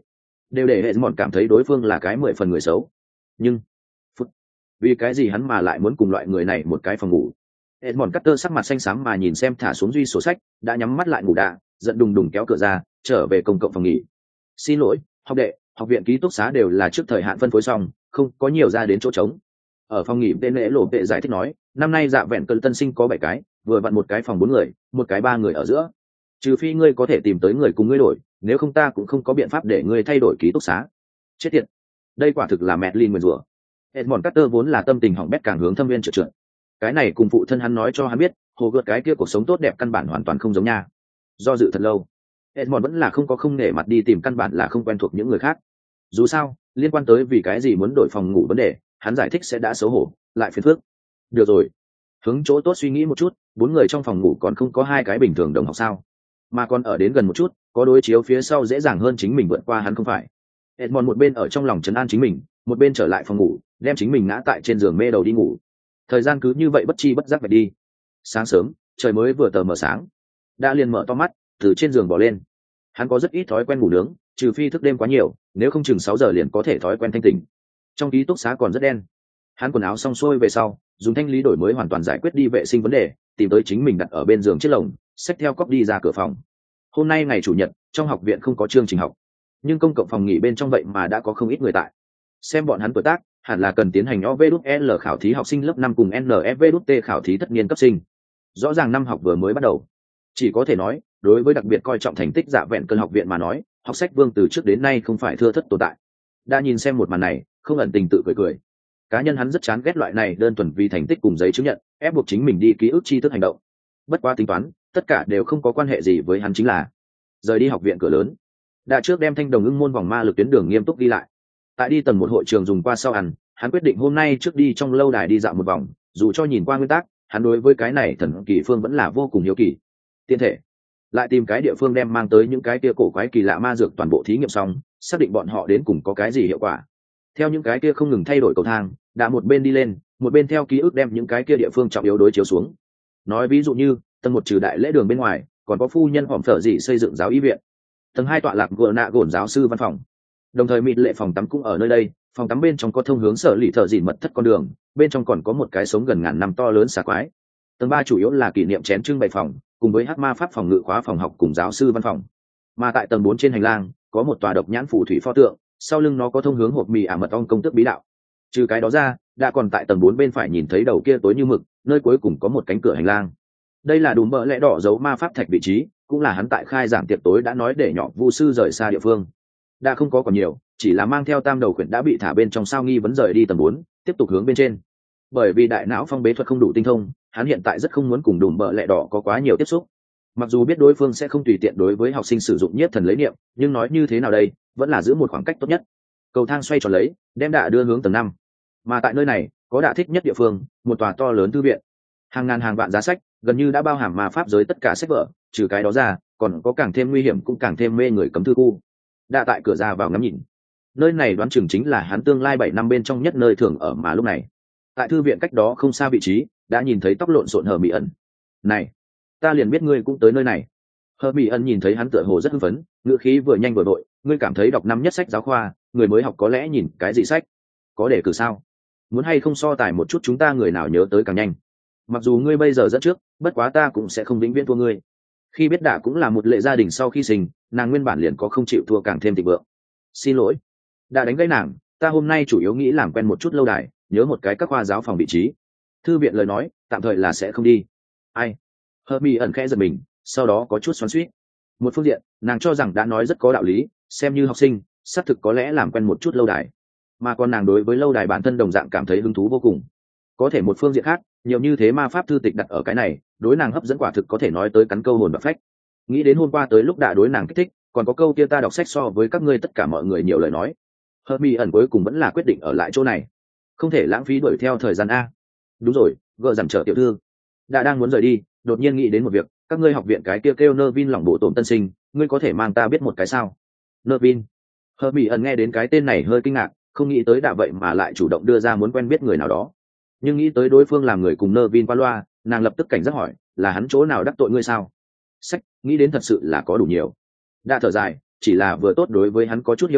đều để Edmond cảm thấy đối phương là cái 10 phần người xấu. Nhưng vì cái gì hắn mà lại muốn cùng loại người này một cái phòng ngủ? Edmond Carter sắc mặt xanh xám mà nhìn xem thả xuống duy sổ sách, đã nhắm mắt lại ngủ đà, giận đùng đùng kéo cửa ra, trở về công cộng phòng nghỉ. Xin lỗi, học đệ, học viện ký túc xá đều là trước thời hạn phân phối xong, không có nhiều ra đến chỗ trống. Ở phòng nghỉ tên lễ lộ vệ giải thích nói, năm nay dạ vẹn cơn tân sinh có 7 cái, vừa vặn một cái phòng 4 người, một cái 3 người ở giữa. Trừ phi ngươi có thể tìm tới người cùng ngươi đổi, nếu không ta cũng không có biện pháp để ngươi thay đổi ký túc xá. Chết tiệt, đây quả thực là mẹ Lin nguyền rủa. Edmond Carter vốn là tâm tình hỏng bét càng hướng thâm viên trượt trượt. Cái này cùng phụ thân hắn nói cho hắn biết, hồ gợt cái kia cuộc sống tốt đẹp căn bản hoàn toàn không giống nha. Do dự thật lâu, Edmond vẫn là không nể mặt đi tìm căn bản là không quen thuộc những người khác. Dù sao, liên quan tới vì cái gì muốn đổi phòng ngủ vấn đề, hắn giải thích sẽ đã xấu hổ, lại phiền phức. Được rồi, hướng chỗ tốt suy nghĩ một chút, 4 người trong phòng ngủ còn không có 2 cái bình thường đồng học sao? Mà còn ở đến gần một chút, có đối chiếu phía sau dễ dàng hơn chính mình vượt qua hắn không phải. Edmond một bên ở trong lòng trấn an chính mình, một bên trở lại phòng ngủ, đem chính mình ngã tại trên giường mê đầu đi ngủ. Thời gian cứ như vậy bất chi bất giác vậy đi. Sáng sớm, trời mới vừa tờ mờ sáng, đã liền mở to mắt, từ trên giường bỏ lên. Hắn có rất ít thói quen ngủ nướng, trừ phi thức đêm quá nhiều, nếu không chừng 6 giờ liền có thể thói quen thanh tỉnh. Trong ký túc xá còn rất đen. Hắn quần áo xong xuôi về sau, dùng thanh lý đổi mới hoàn toàn giải quyết đi vệ sinh vấn đề, tìm tới chính mình đặt ở bên giường chiếc lồng, xách theo cốc đi ra cửa phòng. Hôm nay ngày chủ nhật, trong học viện không có chương trình học, nhưng công cộng phòng nghỉ bên trong vậy mà đã có không ít người tại. Xem bọn hắn tuổi tác, hẳn là cần tiến hành OVL khảo thí học sinh lớp 5 cùng NFVT khảo thí tất niên cấp sinh. Rõ ràng năm học vừa mới bắt đầu. Chỉ có thể nói, đối với đặc biệt coi trọng thành tích dạ vẹn cơn học viện mà nói, học sách vương từ trước đến nay không phải thưa thất tồn tại. Đã nhìn xem một màn này, không ẩn tình tự cười cười. Cá nhân hắn rất chán ghét loại này đơn thuần vì thành tích cùng giấy chứng nhận, ép buộc chính mình đi ký ức tri thức hành động. Bất quá tính toán, tất cả đều không có quan hệ gì với hắn, chính là rời đi học viện cửa lớn. Đã trước đem thanh đồng ưng môn vòng ma lực tuyến đường nghiêm túc đi lại. Tại đi tầng 1 hội trường dùng qua sau ăn, hắn quyết định hôm nay trước đi trong lâu đài đi dạo một vòng, dù cho nhìn qua nguyên tắc, hắn đối với cái này thần kỳ phương vẫn là vô cùng hiếu kỳ. Tiện thể lại tìm cái địa phương đem mang tới những cái kia cổ quái kỳ lạ ma dược toàn bộ thí nghiệm xong, xác định bọn họ đến cùng có cái gì hiệu quả. Theo những cái kia không ngừng thay đổi cầu thang, đã một bên đi lên, một bên theo ký ức đem những cái kia địa phương trọng yếu đối chiếu xuống. Nói ví dụ như tầng 1 trừ đại lễ đường bên ngoài, còn có phu nhân hòm phở gì xây dựng giáo y viện. Tầng 2 tọa lạc gỡ nạ gổn giáo sư văn phòng. Đồng thời mịt lệ phòng tắm cũng ở nơi đây, phòng tắm bên trong có thông hướng sở lì thợ dịn mật thất con đường, bên trong còn có một cái sống gần ngàn năm to lớn xà quái. Tầng 3 chủ yếu là kỷ niệm chén trưng bày phòng, cùng với hắc ma pháp phòng ngự khóa phòng học cùng giáo sư văn phòng. Mà tại tầng 4 trên hành lang có một tòa độc nhãn phù thủy pho tượng, sau lưng nó có thông hướng hộp mì mật ong công tước bí đạo. Trừ cái đó ra, đã còn tại tầng 4 bên phải nhìn thấy đầu kia tối như mực, nơi cuối cùng có một cánh cửa hành lang. Đây là đùm bợ lẽ đỏ giấu ma pháp thạch vị trí, cũng là hắn tại khai giảng tiệc tối đã nói để nhỏ vu sư rời xa địa phương. Đã không có còn nhiều, chỉ là mang theo tam đầu quyển đã bị thả bên trong sao nghi vấn rời đi tầng 4, tiếp tục hướng bên trên. Bởi vì đại não phong bế thuật không đủ tinh thông, hắn hiện tại rất không muốn cùng đùm bợ lẽ đỏ có quá nhiều tiếp xúc. Mặc dù biết đối phương sẽ không tùy tiện đối với học sinh sử dụng nhiếp thần lấy niệm, nhưng nói như thế nào đây, vẫn là giữ một khoảng cách tốt nhất. Cầu thang xoay tròn lấy, đem đạ đưa hướng tầng 5. Mà tại nơi này, có đạ thích nhất địa phương, một tòa to lớn thư viện. Hàng ngàn hàng vạn giá sách, gần như đã bao hàm ma pháp giới tất cả sách vở, trừ cái đó ra, còn có càng thêm nguy hiểm cũng càng thêm mê người cấm thư khu. Đạ tại cửa ra vào ngắm nhìn. Nơi này đoán chừng chính là hắn tương lai 7 năm bên trong nhất nơi thường ở mà lúc này. Tại thư viện cách đó không xa vị trí, đã nhìn thấy tóc lộn xộn Hờ Mỹ ẩn. Này, ta liền biết ngươi cũng tới nơi này. Hờ Mỹ ẩn nhìn thấy hắn tựa hồ rất hưng phấn, ngữ khí vừa nhanh vừa vội. Ngươi cảm thấy đọc năm nhất sách giáo khoa, người mới học có lẽ nhìn cái gì sách? Có đề cử sao? Muốn hay không so tài một chút chúng ta người nào nhớ tới càng nhanh? Mặc dù ngươi bây giờ dẫn trước, bất quá ta cũng sẽ không vĩnh viễn thua ngươi. Khi biết Đạ cũng là một lệ gia đình sau khi sinh, nàng nguyên bản liền có không chịu thua càng thêm thịnh vượng. Xin lỗi, Đạ đánh gãy nàng, ta hôm nay chủ yếu nghĩ làm quen một chút lâu đài, nhớ một cái các khoa giáo phòng vị trí. Thư viện lời nói, tạm thời là sẽ không đi. Ai? Hermione ẩn khẽ giật mình, sau đó có chút xoắn xuýt. Một phương diện, nàng cho rằng đã nói rất có đạo lý, xem như học sinh, xác thực có lẽ làm quen một chút lâu đài. Mà còn nàng đối với lâu đài bản thân đồng dạng cảm thấy hứng thú vô cùng. Có thể một phương diện khác, nhiều như thế ma pháp thư tịch đặt ở cái này, đối nàng hấp dẫn quả thực có thể nói tới cắn câu hồn và phách. Nghĩ đến hôm qua tới lúc đã đối nàng kích thích, còn có câu kia ta đọc sách so với các ngươi tất cả mọi người nhiều lời nói. Hermione ẩn cuối cùng vẫn là quyết định ở lại chỗ này, không thể lãng phí đuổi theo thời gian a. Đúng rồi, gợ giảm trở tiểu thư đã đang muốn rời đi, đột nhiên nghĩ đến một việc, các ngươi học viện cái kia kêu Nervin lỏng bộ tổn tân sinh, ngươi có thể mang ta biết một cái sao? Nervin. Hermione ẩn nghe đến cái tên này hơi kinh ngạc, không nghĩ tới đã vậy mà lại chủ động đưa ra muốn quen biết người nào đó. Nhưng nghĩ tới đối phương làm người cùng Nervin qua loa, nàng lập tức cảnh giác hỏi, là hắn chỗ nào đắc tội ngươi sao? Sách, nghĩ đến thật sự là có đủ nhiều. Đã thở dài, chỉ là vừa tốt đối với hắn có chút hiếu kỳ,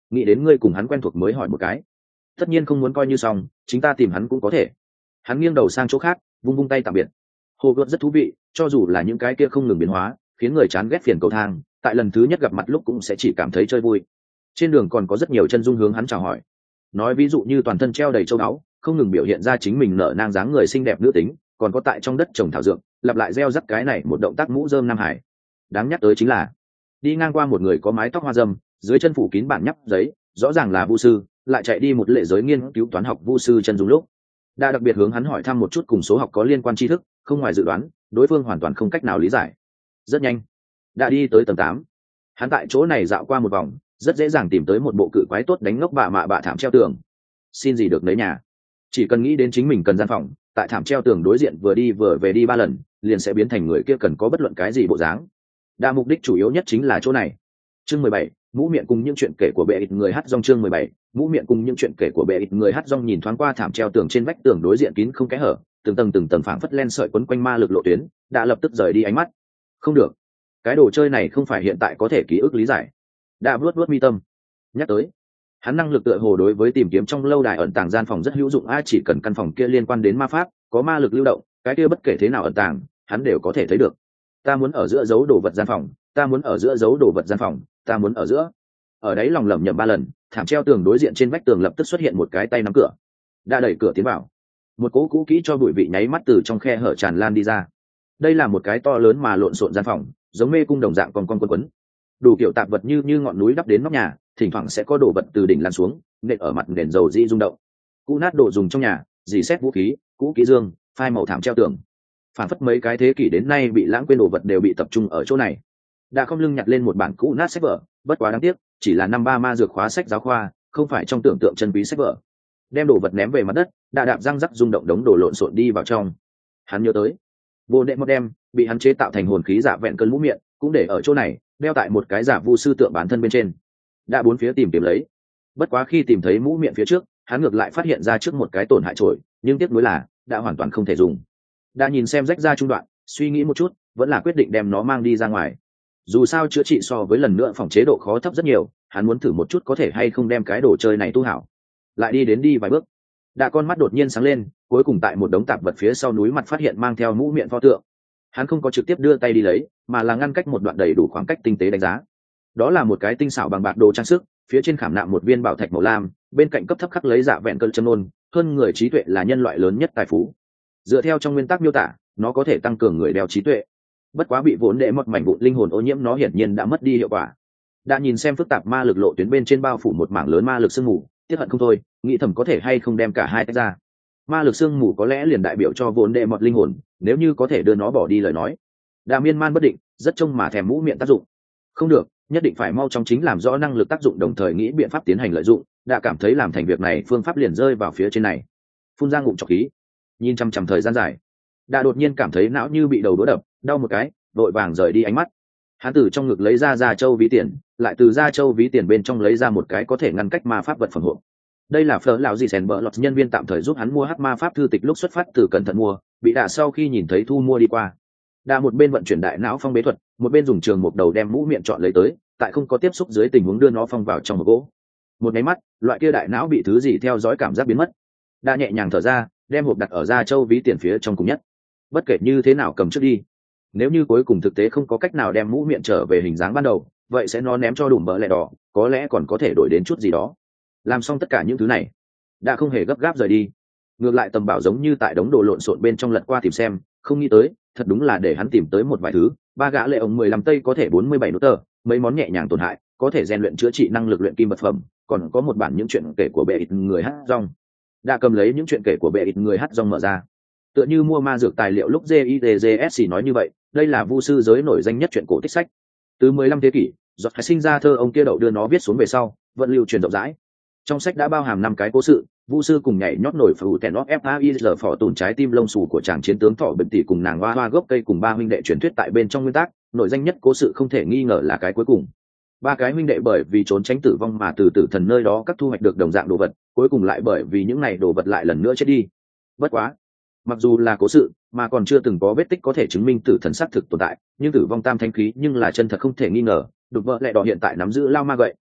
nghĩ đến ngươi cùng hắn quen thuộc mới hỏi một cái. Tất nhiên không muốn coi như xong, chính ta tìm hắn cũng có thể. Hắn nghiêng đầu sang chỗ khác, vung vung tay tạm biệt. Hồ gợt rất thú vị, cho dù là những cái kia không ngừng biến hóa, khiến người chán ghét phiền cầu thang, tại lần thứ nhất gặp mặt lúc cũng sẽ chỉ cảm thấy chơi vui. Trên đường còn có rất nhiều chân dung hướng hắn chào hỏi, nói ví dụ như toàn thân treo đầy châu báu, không ngừng biểu hiện ra chính mình nở nang dáng người xinh đẹp nữ tính, còn có tại trong đất trồng thảo dược, lặp lại gieo rắc cái này một động tác mũ rơm Nam Hải. Đáng nhắc tới chính là đi ngang qua một người có mái tóc hoa râm, dưới chân phủ kín bản nhắp giấy, rõ ràng là vu sư, lại chạy đi một lệ giới nghiên cứu toán học vu sư chân dung lúc đã đặc biệt hướng hắn hỏi thăm một chút cùng số học có liên quan tri thức, không ngoài dự đoán đối phương hoàn toàn không cách nào lý giải. Rất nhanh đã đi tới tầng 8. Hắn tại chỗ này dạo qua một vòng, rất dễ dàng tìm tới một bộ cự quái tốt đánh ngốc bạ thảm treo tường. Xin gì được lấy nhà, chỉ cần nghĩ đến chính mình cần gian phòng, tại thảm treo tường đối diện vừa đi vừa về đi 3 lần liền sẽ biến thành người kia cần có bất luận cái gì bộ dáng. Đa mục đích chủ yếu nhất chính là chỗ này. Chương 17, mũ miệng cùng những chuyện kể của bệ ít người hát rong. Chương 17, mũ miệng cùng những chuyện kể của bệ ít người hát rong. Nhìn thoáng qua thảm treo tường trên vách tường đối diện kín không kẽ hở, từng tầng phảng phất len sợi quấn quanh ma lực lộ tuyến, đã lập tức rời đi ánh mắt. Không được, cái đồ chơi này không phải hiện tại có thể ký ức lý giải. Đã vuốt mi tâm, nhắc tới hắn năng lực tựa hồ đối với tìm kiếm trong lâu đài ẩn tàng gian phòng rất hữu dụng. Chỉ cần căn phòng kia liên quan đến ma pháp, có ma lực lưu động, cái kia bất kể thế nào ẩn tàng hắn đều có thể thấy được. Ta muốn ở giữa giấu đồ vật gian phòng, ta muốn ở giữa giấu đồ vật gian phòng, ta muốn ở giữa. Ở đấy lòng lẩm nhẩm 3 lần, thảm treo tường đối diện trên vách tường lập tức xuất hiện một cái tay nắm cửa. Đã đẩy cửa tiến vào, một cỗ cũ kỹ cho bụi vị nháy mắt từ trong khe hở tràn lan đi ra. Đây là một cái to lớn mà lộn xộn gian phòng, giống mê cung đồng dạng con quấn, đủ kiểu tạp vật như ngọn núi đắp đến nóc nhà, thỉnh thoảng sẽ có đồ vật từ đỉnh lan xuống nện ở mặt nền dầu dĩ rung động. Cũ nát đồ dùng trong nhà, dì xét vũ khí, cũ kỹ dương, phai màu thảm treo tường, phản phất mấy cái thế kỷ đến nay bị lãng quên đồ vật đều bị tập trung ở chỗ này. Đã không lưng nhặt lên một bản cũ nát sách vở, bất quá đáng tiếc chỉ là năm 3 ma dược khóa sách giáo khoa, không phải trong tưởng tượng chân quý sách vở. Đem đồ vật ném về mặt đất, đã đạp răng rắc rung động đống đồ lộn xộn đi vào trong. Hắn nhớ tới vô đệ một đem bị hắn chế tạo thành hồn khí giả vẹn cơn mũ miệng cũng để ở chỗ này, đeo tại một cái giả vu sư tượng bản thân bên trên. Đã bốn phía tìm lấy, bất quá khi tìm thấy mũ miệng phía trước, hắn ngược lại phát hiện ra trước một cái tổn hại trội, nhưng tiếc nuối là đã hoàn toàn không thể dùng. Đã nhìn xem rách ra trung đoạn, suy nghĩ một chút, vẫn là quyết định đem nó mang đi ra ngoài. Dù sao chữa trị so với lần nữa phòng chế độ khó thấp rất nhiều, hắn muốn thử một chút có thể hay không đem cái đồ chơi này tu hảo. Lại đi vài bước, đã con mắt đột nhiên sáng lên, cuối cùng tại một đống tạp vật phía sau núi mặt phát hiện mang theo mũ miệng pho tượng. Hắn không có trực tiếp đưa tay đi lấy, mà là ngăn cách một đoạn đầy đủ khoảng cách tinh tế đánh giá. Đó là một cái tinh xảo bằng bạc đồ trang sức, phía trên khảm nạm một viên bảo thạch màu lam, bên cạnh cấp thấp khắc lấy dạ vẹn cơn châm nôn, hơn người trí tuệ là nhân loại lớn nhất tài phú. Dựa theo trong nguyên tắc miêu tả, nó có thể tăng cường người đeo trí tuệ. Bất quá bị vốn đệ một mảnh vụn linh hồn ô nhiễm, nó hiển nhiên đã mất đi hiệu quả. Đã nhìn xem phức tạp ma lực lộ tuyến bên trên bao phủ một mảng lớn ma lực sương mù, tiếc hận không thôi, nghĩ thầm có thể hay không đem cả hai tách ra. Ma lực sương mù có lẽ liền đại biểu cho vốn đệ một linh hồn, nếu như có thể đưa nó bỏ đi lời nói. Đã miên man bất định, rất trông mà thèm mũ miệng tác dụng. Không được, nhất định phải mau chóng chính làm rõ năng lực tác dụng, đồng thời nghĩ biện pháp tiến hành lợi dụng. Đã cảm thấy làm thành việc này phương pháp liền rơi vào phía trên này. Phun ra ngụm trọc khí, nhìn chăm chăm thời gian dài, đã đột nhiên cảm thấy não như bị đầu đũa đập, đau một cái, vội vàng rời đi ánh mắt. Hắn từ trong ngực lấy ra gia châu ví tiền, lại từ gia châu ví tiền bên trong lấy ra một cái có thể ngăn cách ma pháp vật phẩm hộp. Đây là phở lão gì sèn bờ lọt nhân viên tạm thời giúp hắn mua hắc ma pháp thư tịch lúc xuất phát từ cẩn thận mua, bị đạ sau khi nhìn thấy thu mua đi qua. Đạ một bên vận chuyển đại não phong bế thuật, một bên dùng trường một đầu đem mũ miệng chọn lấy tới, tại không có tiếp xúc dưới tình huống đưa nó phong vào trong hộp gỗ. Một cái mắt, loại kia đại não bị thứ gì theo dõi cảm giác biến mất. Đạ nhẹ nhàng thở ra, đem hộp đặt ở gia châu ví tiền phía trong cùng nhất. Bất kể như thế nào cầm trước đi. Nếu như cuối cùng thực tế không có cách nào đem mũ miệng trở về hình dáng ban đầu, vậy sẽ nó ném cho đùm bỡ lẹ đỏ, có lẽ còn có thể đổi đến chút gì đó. Làm xong tất cả những thứ này, đã không hề gấp gáp rời đi. Ngược lại tầm bảo giống như tại đống đồ lộn xộn bên trong lật qua tìm xem, không nghĩ tới, thật đúng là để hắn tìm tới một vài thứ. 3 gã lệ ống 15 tây có thể 47 nút tờ, mấy món nhẹ nhàng tổn hại, có thể rèn luyện chữa trị năng lực luyện kim vật phẩm, còn có một bản những chuyện kể của bệ ít người hát rong. Đã cầm lấy những chuyện kể của bệ ít người hát rong mở ra. Tựa như mua ma dược tài liệu lúc JITGS nói như vậy, đây là vu sư giới nổi danh nhất chuyện cổ tích sách. Từ 15 thế kỷ, giọt phải sinh ra thơ ông kia đậu đưa nó viết xuống về sau, vẫn lưu truyền rộng rãi. Trong sách đã bao hàm 5 cái cố sự, vu sư cùng nhảy nhót nổi phù tèn FAIR phỏ tùn trái tim lông xù của chàng chiến tướng thọ bệnh tỷ cùng nàng hoa hoa gốc cây cùng 3 huynh đệ truyền thuyết tại bên trong nguyên tắc, nổi danh nhất cố sự không thể nghi ngờ là cái cuối cùng. 3 cái huynh đệ bởi vì trốn tránh tử vong mà từ tử thần nơi đó các thu hoạch được đồng dạng đồ vật, cuối cùng lại bởi vì những này đồ vật lại lần nữa chết đi. Bất quá, mặc dù là cố sự mà còn chưa từng có vết tích có thể chứng minh tử thần xác thực tồn tại, nhưng tử vong tam thánh khí nhưng là chân thật không thể nghi ngờ. Đục vợ lẹ đỏ hiện tại nắm giữ lao ma gậy.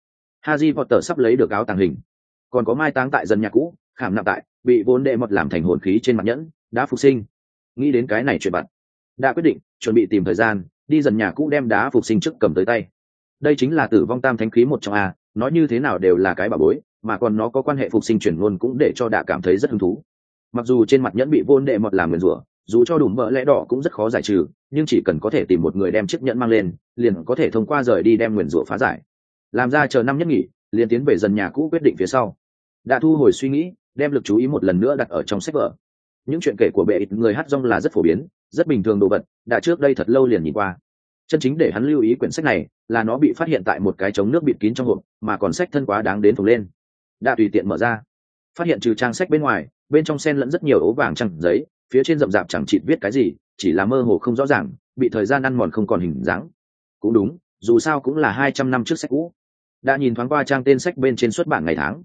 Harry Potter sắp lấy được áo tàng hình, còn có mai táng tại dân nhà cũ, khảm nạm tại bị vốn đệ mọt làm thành hồn khí trên mặt nhẫn đã phục sinh. Nghĩ đến cái này chuyện bạn, đã quyết định chuẩn bị tìm thời gian đi dần nhà cũ đem đá phục sinh trước cầm tới tay. Đây chính là tử vong tam thánh khí một trong a, nói như thế nào đều là cái bảo bối, mà còn nó có quan hệ phục sinh chuyển luôn cũng để cho đã cảm thấy rất hứng thú. Mặc dù trên mặt nhẫn bị vốn đệ mọt làm nguyền rủa, dù cho đủ mỡ lẽ đỏ cũng rất khó giải trừ, nhưng chỉ cần có thể tìm một người đem chiếc nhẫn mang lên, liền có thể thông qua rời đi đem nguyền rủa phá giải. Làm ra chờ năm nhất nghỉ, liền tiến về dần nhà cũ quyết định phía sau. Đã thu hồi suy nghĩ, đem lực chú ý một lần nữa đặt ở trong sách vở. Những chuyện kể của bệ ít người hát rong là rất phổ biến, rất bình thường đồ vật, đã trước đây thật lâu liền nhìn qua. Chân chính để hắn lưu ý quyển sách này là nó bị phát hiện tại một cái chống nước bịt kín trong hộp, mà còn sách thân quá đáng đến phồng lên. Đã tùy tiện mở ra, phát hiện trừ trang sách bên ngoài, bên trong xen lẫn rất nhiều ố vàng trắng giấy, phía trên rậm rạp chẳng chịt viết cái gì, chỉ là mơ hồ không rõ ràng, bị thời gian ăn mòn không còn hình dáng. Cũng đúng, dù sao cũng là 200 năm trước sách cũ. Đã nhìn thoáng qua trang tên sách bên trên xuất bản ngày tháng,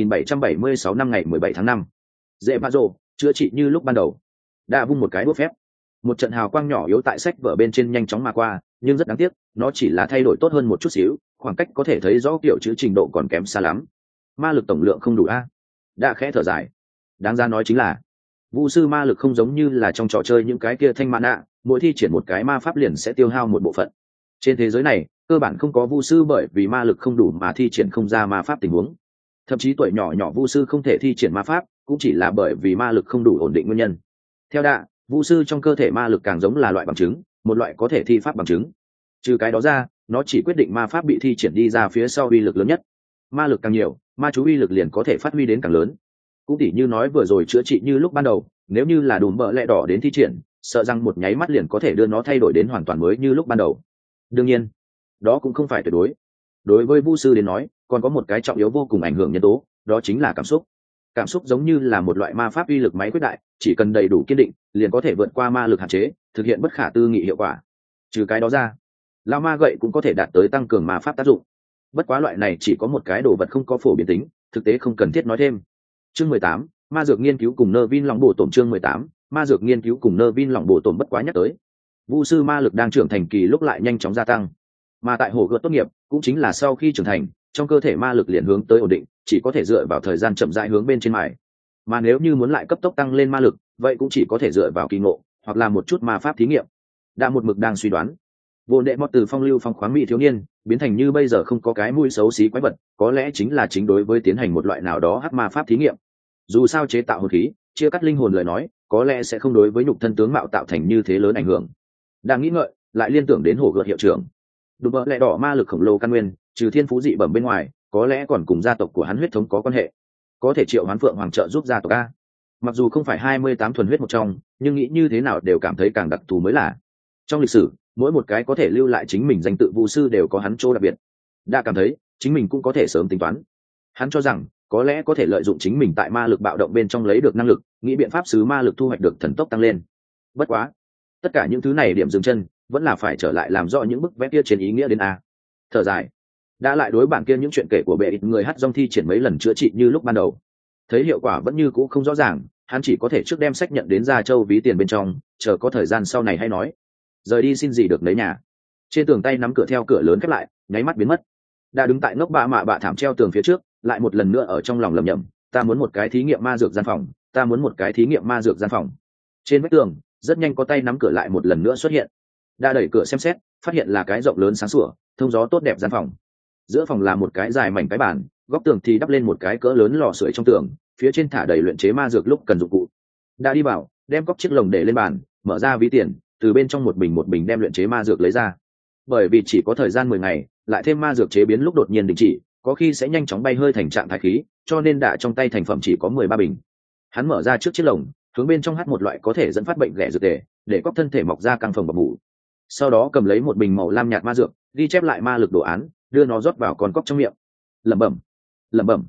1776 năm ngày 17 tháng 5. Dễ bạ rồ, chữa trị như lúc ban đầu. Đã vung một cái đũa phép, một trận hào quang nhỏ yếu tại sách vở bên trên nhanh chóng mà qua, nhưng rất đáng tiếc, nó chỉ là thay đổi tốt hơn một chút xíu, khoảng cách có thể thấy rõ kiểu chữ trình độ còn kém xa lắm. Ma lực tổng lượng không đủ a. Đã khẽ thở dài. Đáng ra nói chính là vu sư ma lực không giống như là trong trò chơi những cái kia thanh mạn ạ, mỗi thi triển một cái ma pháp liền sẽ tiêu hao một bộ phận. Trên thế giới này cơ bản không có vu sư bởi vì ma lực không đủ mà thi triển không ra ma pháp tình huống. Thậm chí tuổi nhỏ nhỏ vu sư không thể thi triển ma pháp cũng chỉ là bởi vì ma lực không đủ ổn định nguyên nhân. Theo Đạ, vu sư trong cơ thể ma lực càng giống là loại bằng chứng, một loại có thể thi pháp bằng chứng. Trừ cái đó ra, nó chỉ quyết định ma pháp bị thi triển đi ra phía sau uy lực lớn nhất. Ma lực càng nhiều, ma chú uy lực liền có thể phát huy đến càng lớn. Cũng tỉ như nói vừa rồi chữa trị như lúc ban đầu, nếu như là đùm bợ lẹ đỏ đến thi triển, sợ rằng một nháy mắt liền có thể đưa nó thay đổi đến hoàn toàn mới như lúc ban đầu. Đương nhiên, đó cũng không phải tuyệt đối. Đối với vu sư đến nói, còn có một cái trọng yếu vô cùng ảnh hưởng nhân tố, đó chính là cảm xúc. Cảm xúc giống như là một loại ma pháp uy lực máy quyết đại, chỉ cần đầy đủ kiên định, liền có thể vượt qua ma lực hạn chế, thực hiện bất khả tư nghị hiệu quả. Trừ cái đó ra, lao ma gậy cũng có thể đạt tới tăng cường ma pháp tác dụng. Bất quá loại này chỉ có một cái đồ vật không có phổ biến tính, thực tế không cần thiết nói thêm. Chương 18, ma dược nghiên cứu cùng Nervin lòng bổ tổm. Chương 18, ma dược nghiên cứu cùng Nervin lòng bổ tổm bất quá nhắc tới. Vu sư ma lực đang trưởng thành kỳ lúc lại nhanh chóng gia tăng, mà tại hồ gợt tốt nghiệp cũng chính là sau khi trưởng thành, trong cơ thể ma lực liền hướng tới ổn định, chỉ có thể dựa vào thời gian chậm rãi hướng bên trên mài. Mà nếu như muốn lại cấp tốc tăng lên ma lực, vậy cũng chỉ có thể dựa vào kỳ ngộ hoặc là một chút ma pháp thí nghiệm. Đã một mực đang suy đoán, vô đệ mọt từ phong lưu phong khoáng mỹ thiếu niên biến thành như bây giờ không có cái mũi xấu xí quái vật, có lẽ chính là chính đối với tiến hành một loại nào đó hắc ma pháp thí nghiệm. Dù sao chế tạo hồn khí, chia cắt linh hồn lời nói, có lẽ sẽ không đối với nhục thân tướng mạo tạo thành như thế lớn ảnh hưởng. Đang nghĩ ngợi, lại liên tưởng đến hồ gợt hiệu trưởng. Đùm bợ lẹ đỏ ma lực khổng lồ căn nguyên, trừ thiên phú dị bẩm bên ngoài, có lẽ còn cùng gia tộc của hắn huyết thống có quan hệ, có thể triệu hoán phượng hoàng trợ giúp gia tộc a. Mặc dù không phải 28 thuần huyết một trong, nhưng nghĩ như thế nào đều cảm thấy càng đặc thù mới là. Trong lịch sử, mỗi một cái có thể lưu lại chính mình danh tự vu sư đều có hắn chỗ đặc biệt. Đã cảm thấy chính mình cũng có thể sớm tính toán. Hắn cho rằng có lẽ có thể lợi dụng chính mình tại ma lực bạo động bên trong lấy được năng lực, nghĩ biện pháp sứ ma lực thu hoạch được thần tốc tăng lên. Bất quá, tất cả những thứ này điểm dừng chân, vẫn là phải trở lại làm rõ những bức vẽ kia trên ý nghĩa đến a. Thở dài, đã lại đối bản kia những chuyện kể của bệ ít người hát dong thi triển mấy lần chữa trị như lúc ban đầu, thấy hiệu quả vẫn như cũ không rõ ràng, hắn chỉ có thể trước đem sách nhận đến Gia Châu ví tiền bên trong, chờ có thời gian sau này hay nói. Rời đi xin gì được lấy nhà. Trên tường tay nắm cửa theo cửa lớn khép lại, nháy mắt biến mất. Đã đứng tại ngốc bạ mạ bạ thảm treo tường phía trước, lại một lần nữa ở trong lòng lẩm nhẩm, ta muốn một cái thí nghiệm ma dược gian phòng, ta muốn một cái thí nghiệm ma dược gian phòng. Trên vách tường, rất nhanh có tay nắm cửa lại một lần nữa xuất hiện. Đã đẩy cửa xem xét, phát hiện là cái rộng lớn sáng sủa, thông gió tốt đẹp gian phòng. Giữa phòng là một cái dài mảnh cái bàn, góc tường thì đắp lên một cái cỡ lớn lò sưởi trong tường, phía trên thả đầy luyện chế ma dược lúc cần dụng cụ. Đã đi vào, đem cốc chiếc lồng để lên bàn, mở ra ví tiền, từ bên trong một bình đem luyện chế ma dược lấy ra. Bởi vì chỉ có thời gian 10 ngày, lại thêm ma dược chế biến lúc đột nhiên đình chỉ, có khi sẽ nhanh chóng bay hơi thành trạng thái khí, cho nên đã trong tay thành phẩm chỉ có 13 bình. Hắn mở ra trước chiếc lồng, hướng bên trong hắt một loại có thể dẫn phát bệnh ghẻ dược tề, để cóc thân thể mọc ra căng phồng bọc ngủ. Sau đó cầm lấy một bình màu lam nhạt ma dược, ghi chép lại ma lực đồ án, đưa nó rót vào con cóc trong miệng. Lẩm bẩm.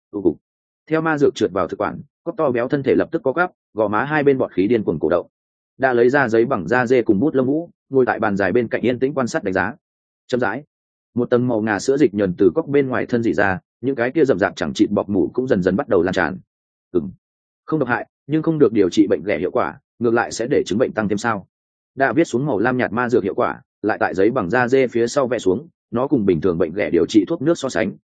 Theo ma dược trượt vào thực quản, cóc to béo thân thể lập tức co quắp, gò má hai bên bọt khí điên cuồng cổ động. Đã lấy ra giấy bằng da dê cùng bút lông vũ, ngồi tại bàn dài bên cạnh yên tĩnh quan sát đánh giá. Chậm rãi, một tầng màu ngà sữa dịch nhờn từ cóc bên ngoài thân rỉ ra, những cái kia rậm rạp chẳng chịt bọt mủ cũng dần dần bắt đầu lan tràn. Không độc hại, nhưng không được điều trị bệnh ghẻ hiệu quả, ngược lại sẽ để chứng bệnh tăng thêm sao. Đã viết xuống màu lam nhạt ma dược hiệu quả, lại tại giấy bằng da dê phía sau vẽ xuống, nó cùng bình thường bệnh ghẻ điều trị thuốc nước so sánh,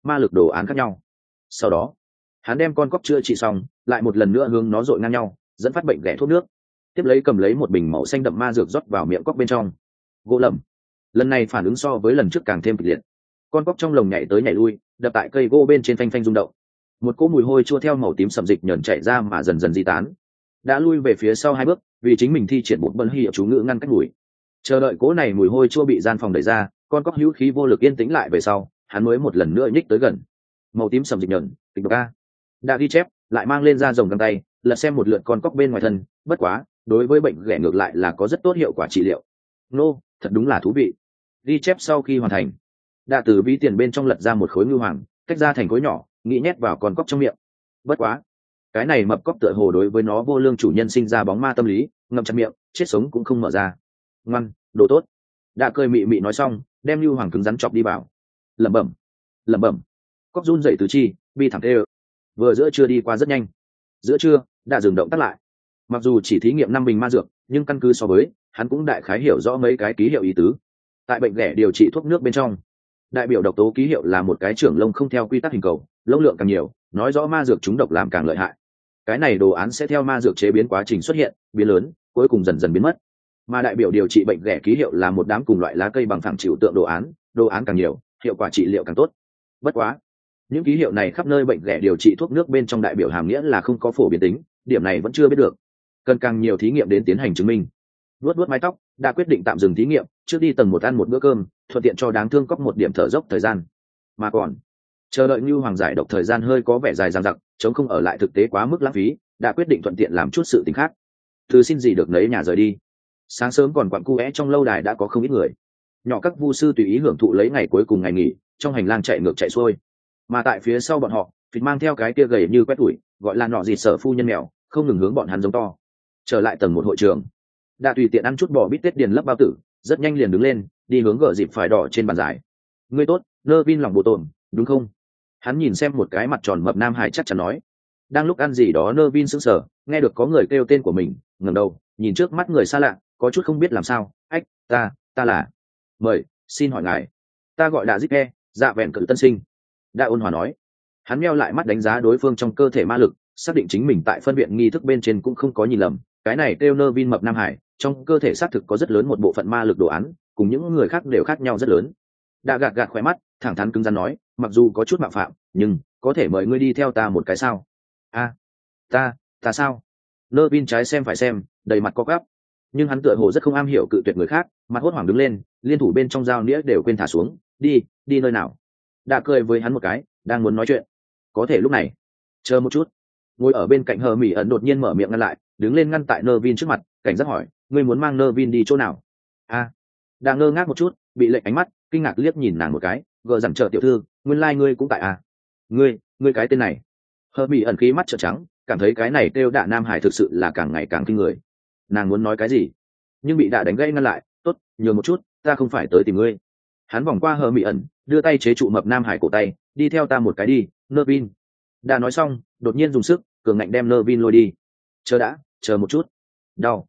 ma lực đồ án khác nhau. Sau đó hắn đem con cóc chữa trị xong, lại một lần nữa hướng nó dội ngang nhau, dẫn phát bệnh ghẻ thuốc nước, tiếp lấy cầm lấy một bình màu xanh đậm ma dược rót vào miệng cóc bên trong. Gỗ lầm, lần này phản ứng so với lần trước càng thêm kịch liệt. Con cóc trong lồng nhảy tới nhảy lui, đập tại cây gỗ bên trên phanh phanh rung động. Một cỗ mùi hôi chua theo màu tím sậm dịch nhờn chảy ra mà dần dần di tán. Đã lui về phía sau 2 bước, vì chính mình thi triển một bân hiệu chú ngữ ngăn cách mùi. Chờ đợi cỗ này mùi hôi chua bị gian phòng đẩy ra, con cóc hữu khí vô lực yên tĩnh lại về sau, hắn mới một lần nữa nhích tới gần. Màu tím sậm dịch nhờn, kịch độc a. Đã ghi chép, lại mang lên da rồng găng tay, lật xem một lượt con cóc bên ngoài thân, bất quá, đối với bệnh ghẻ ngược lại là có rất tốt hiệu quả trị liệu. Nô, thật đúng là thú vị. Ghi chép sau khi hoàn thành, đã từ ví tiền bên trong lật ra một khối ngưu hoàng, tách ra thành khối nhỏ, nghĩ nhét vào con cóc trong miệng. Bất quá, cái này mập cóc tựa hồ đối với nó vô lương chủ nhân sinh ra bóng ma tâm lý, ngậm chặt miệng, chết sống cũng không mở ra. Ngoan, đồ tốt. Đã cười mị mị nói xong, đem ngưu hoàng cứng rắn chọc đi vào. Lẩm bẩm, lẩm bẩm. Cóc run dậy tứ chi, bi thảm tê. Vừa giữa trưa đi qua rất nhanh. Giữa trưa đã dừng động tác lại. Mặc dù chỉ thí nghiệm 5 bình ma dược, nhưng căn cứ so với, hắn cũng đại khái hiểu rõ mấy cái ký hiệu ý tứ. Tại bệnh ghẻ điều trị thuốc nước bên trong, đại biểu độc tố ký hiệu là một cái trưởng lông không theo quy tắc hình cầu, lông lượng càng nhiều, nói rõ ma dược chúng độc làm càng lợi hại. Cái này đồ án sẽ theo ma dược chế biến quá trình xuất hiện, biến lớn, cuối cùng dần dần biến mất. Mà đại biểu điều trị bệnh ghẻ ký hiệu là một đám cùng loại lá cây bằng phẳng chịu tượng đồ án càng nhiều, hiệu quả trị liệu càng tốt. Bất quá, những ký hiệu này khắp nơi bệnh ghẻ điều trị thuốc nước bên trong đại biểu hàm nghĩa là không có phổ biến tính, điểm này vẫn chưa biết được, cần càng nhiều thí nghiệm đến tiến hành chứng minh. Vuốt mái tóc, đã quyết định tạm dừng thí nghiệm, trước đi tầng 1 ăn một bữa cơm, thuận tiện cho đáng thương cóc một điểm thở dốc thời gian. Mà còn chờ đợi như hoàng giải độc thời gian hơi có vẻ dài dằng dặc, chống không ở lại thực tế quá mức lãng phí, đã quyết định thuận tiện làm chút sự tình khác. Từ xin gì được nấy nhà rời đi. Sáng sớm còn quặn cu é trong lâu đài đã có không ít người, nhỏ các vu sư tùy ý hưởng thụ lấy ngày cuối cùng ngày nghỉ, trong hành lang chạy ngược chạy xuôi. Mà tại phía sau bọn họ, phịch mang theo cái kia gầy như quét tủi, gọi là nọ gì sở phu nhân mèo, không ngừng hướng bọn hắn giống to. Trở lại tầng 1 hội trường, đã tùy tiện ăn chút bò bít tết điền lấp bao tử, rất nhanh liền đứng lên, đi hướng gờ dịp phải đỏ trên bàn giải. Ngươi tốt, Nơ Vin lòng bộ tồn, đúng không? Hắn nhìn xem một cái mặt tròn mập nam hải chắc chắn nói. Đang lúc ăn gì đó Nơ Vin sững sờ, nghe được có người kêu tên của mình, ngẩng đầu, nhìn trước mắt người xa lạ, có chút không biết làm sao. Ách, ta là. Mời, xin hỏi ngài. Ta gọi là Zip, dạ vẹn cự tân sinh. Đã ôn hòa nói. Hắn meo lại mắt đánh giá đối phương trong cơ thể ma lực, xác định chính mình tại phân viện nghi thức bên trên cũng không có nhìn lầm. Cái này kêu Nơ Vin mập nam hải, trong cơ thể xác thực có rất lớn một bộ phận ma lực đồ án, cùng những người khác đều khác nhau rất lớn. Đã gạt khóe mắt, thẳng thắn cứng rắn nói, mặc dù có chút mạo phạm, nhưng có thể mời ngươi đi theo ta một cái sao? Ta sao? Nơ Vin trái xem phải xem, đầy mặt co quắp. Nhưng hắn tựa hồ rất không am hiểu cự tuyệt người khác, mặt hốt hoảng đứng lên, liên thủ bên trong dao nĩa đều quên thả xuống. Đi nơi nào? Đã cười với hắn một cái, đang muốn nói chuyện. Có thể lúc này, chờ một chút. Ngồi ở bên cạnh Hờ Mỹ ẩn đột nhiên mở miệng ngăn lại, đứng lên ngăn tại Nơ Vin trước mặt, cảnh giác hỏi, ngươi muốn mang Nơ Vin đi chỗ nào? Đã ngơ ngác một chút, bị lệnh ánh mắt, kinh ngạc liếc nhìn nàng một cái, gờ dằn trợ tiểu thư, nguyên lai ngươi cũng tại ngươi cái tên này. Hờ Mỹ ẩn khí mắt trợn trắng, cảm thấy cái này kêu Đạ Nam Hải thực sự là càng ngày càng kinh người. Nàng muốn nói cái gì, nhưng bị Đạ đánh gãy ngăn lại. Tốt, nhường một chút, ta không phải tới tìm ngươi. Hắn vòng qua Hờ Mỹ ẩn, đưa tay chế trụ mập Nam Hải cổ tay, đi theo ta một cái đi, Nơ Vin. Đã nói xong, đột nhiên dùng sức, cường ngạnh đem Nơ Vin lôi đi. Chờ một chút. Đau.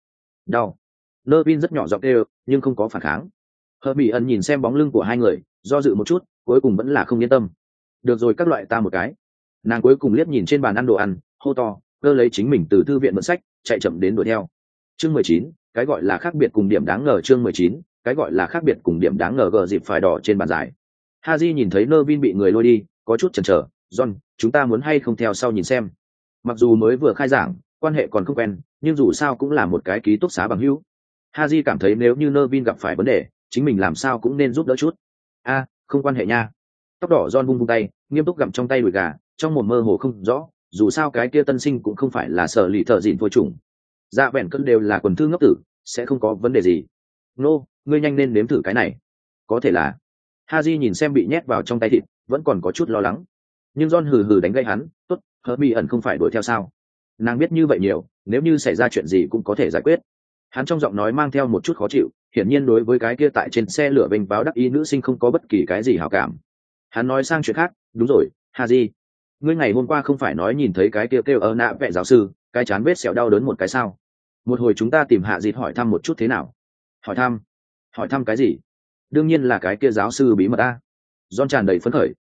Nơ Vin rất nhỏ giọng kêu, nhưng không có phản kháng. Hờ Mỹ ẩn nhìn xem bóng lưng của hai người, do dự một chút, cuối cùng vẫn là không yên tâm. Được rồi, các loại ta một cái. Nàng cuối cùng liếc nhìn trên bàn ăn đồ ăn, hô to, cơ lấy chính mình từ thư viện mượn sách, chạy chậm đến đuổi theo. Chương 19, cái gọi là khác biệt cùng điểm đáng ngờ. Chương 19, cái gọi là khác biệt cùng điểm đáng ngờ. Gờ dịp phải đỏ trên bàn giải. Haji nhìn thấy Nơ Vin bị người lôi đi, có chút chần chờ. John, chúng ta muốn hay không theo sau nhìn xem? Mặc dù mới vừa khai giảng, quan hệ còn không quen, nhưng dù sao cũng là một cái ký túc xá bằng hữu. Haji cảm thấy nếu như Nơ Vin gặp phải vấn đề, chính mình làm sao cũng nên giúp đỡ chút. Không quan hệ nha. Tóc đỏ John vung tay, nghiêm túc gặm trong tay đùi gà, trong một mơ hồ không rõ, dù sao cái kia tân sinh cũng không phải là sở lì thợ dịn phôi trùng. Dạ vẹn cân đều là quần thư ngốc tử, sẽ không có vấn đề gì. Ngươi nhanh nên nếm thử cái này. Có thể là. Haji nhìn xem bị nhét vào trong tay thịt, vẫn còn có chút lo lắng. Nhưng John hừ hừ đánh gây hắn, tốt, Hờ Mỹ ẩn không phải đuổi theo sao? Nàng biết như vậy nhiều, nếu như xảy ra chuyện gì cũng có thể giải quyết. Hắn trong giọng nói mang theo một chút khó chịu, hiển nhiên đối với cái kia tại trên xe lửa vênh báo đắc ý nữ sinh không có bất kỳ cái gì hảo cảm. Hắn nói sang chuyện khác, đúng rồi, Haji, ngươi ngày hôm qua không phải nói nhìn thấy cái kia kêu nạ vẽ giáo sư, cái chán vết sẹo đau đớn một cái sao? Một hồi chúng ta tìm Hạ Dịt hỏi thăm một chút thế nào? Hỏi thăm cái gì? Đương nhiên là cái kia giáo sư bí mật a. John tràn đầy phấn khởi,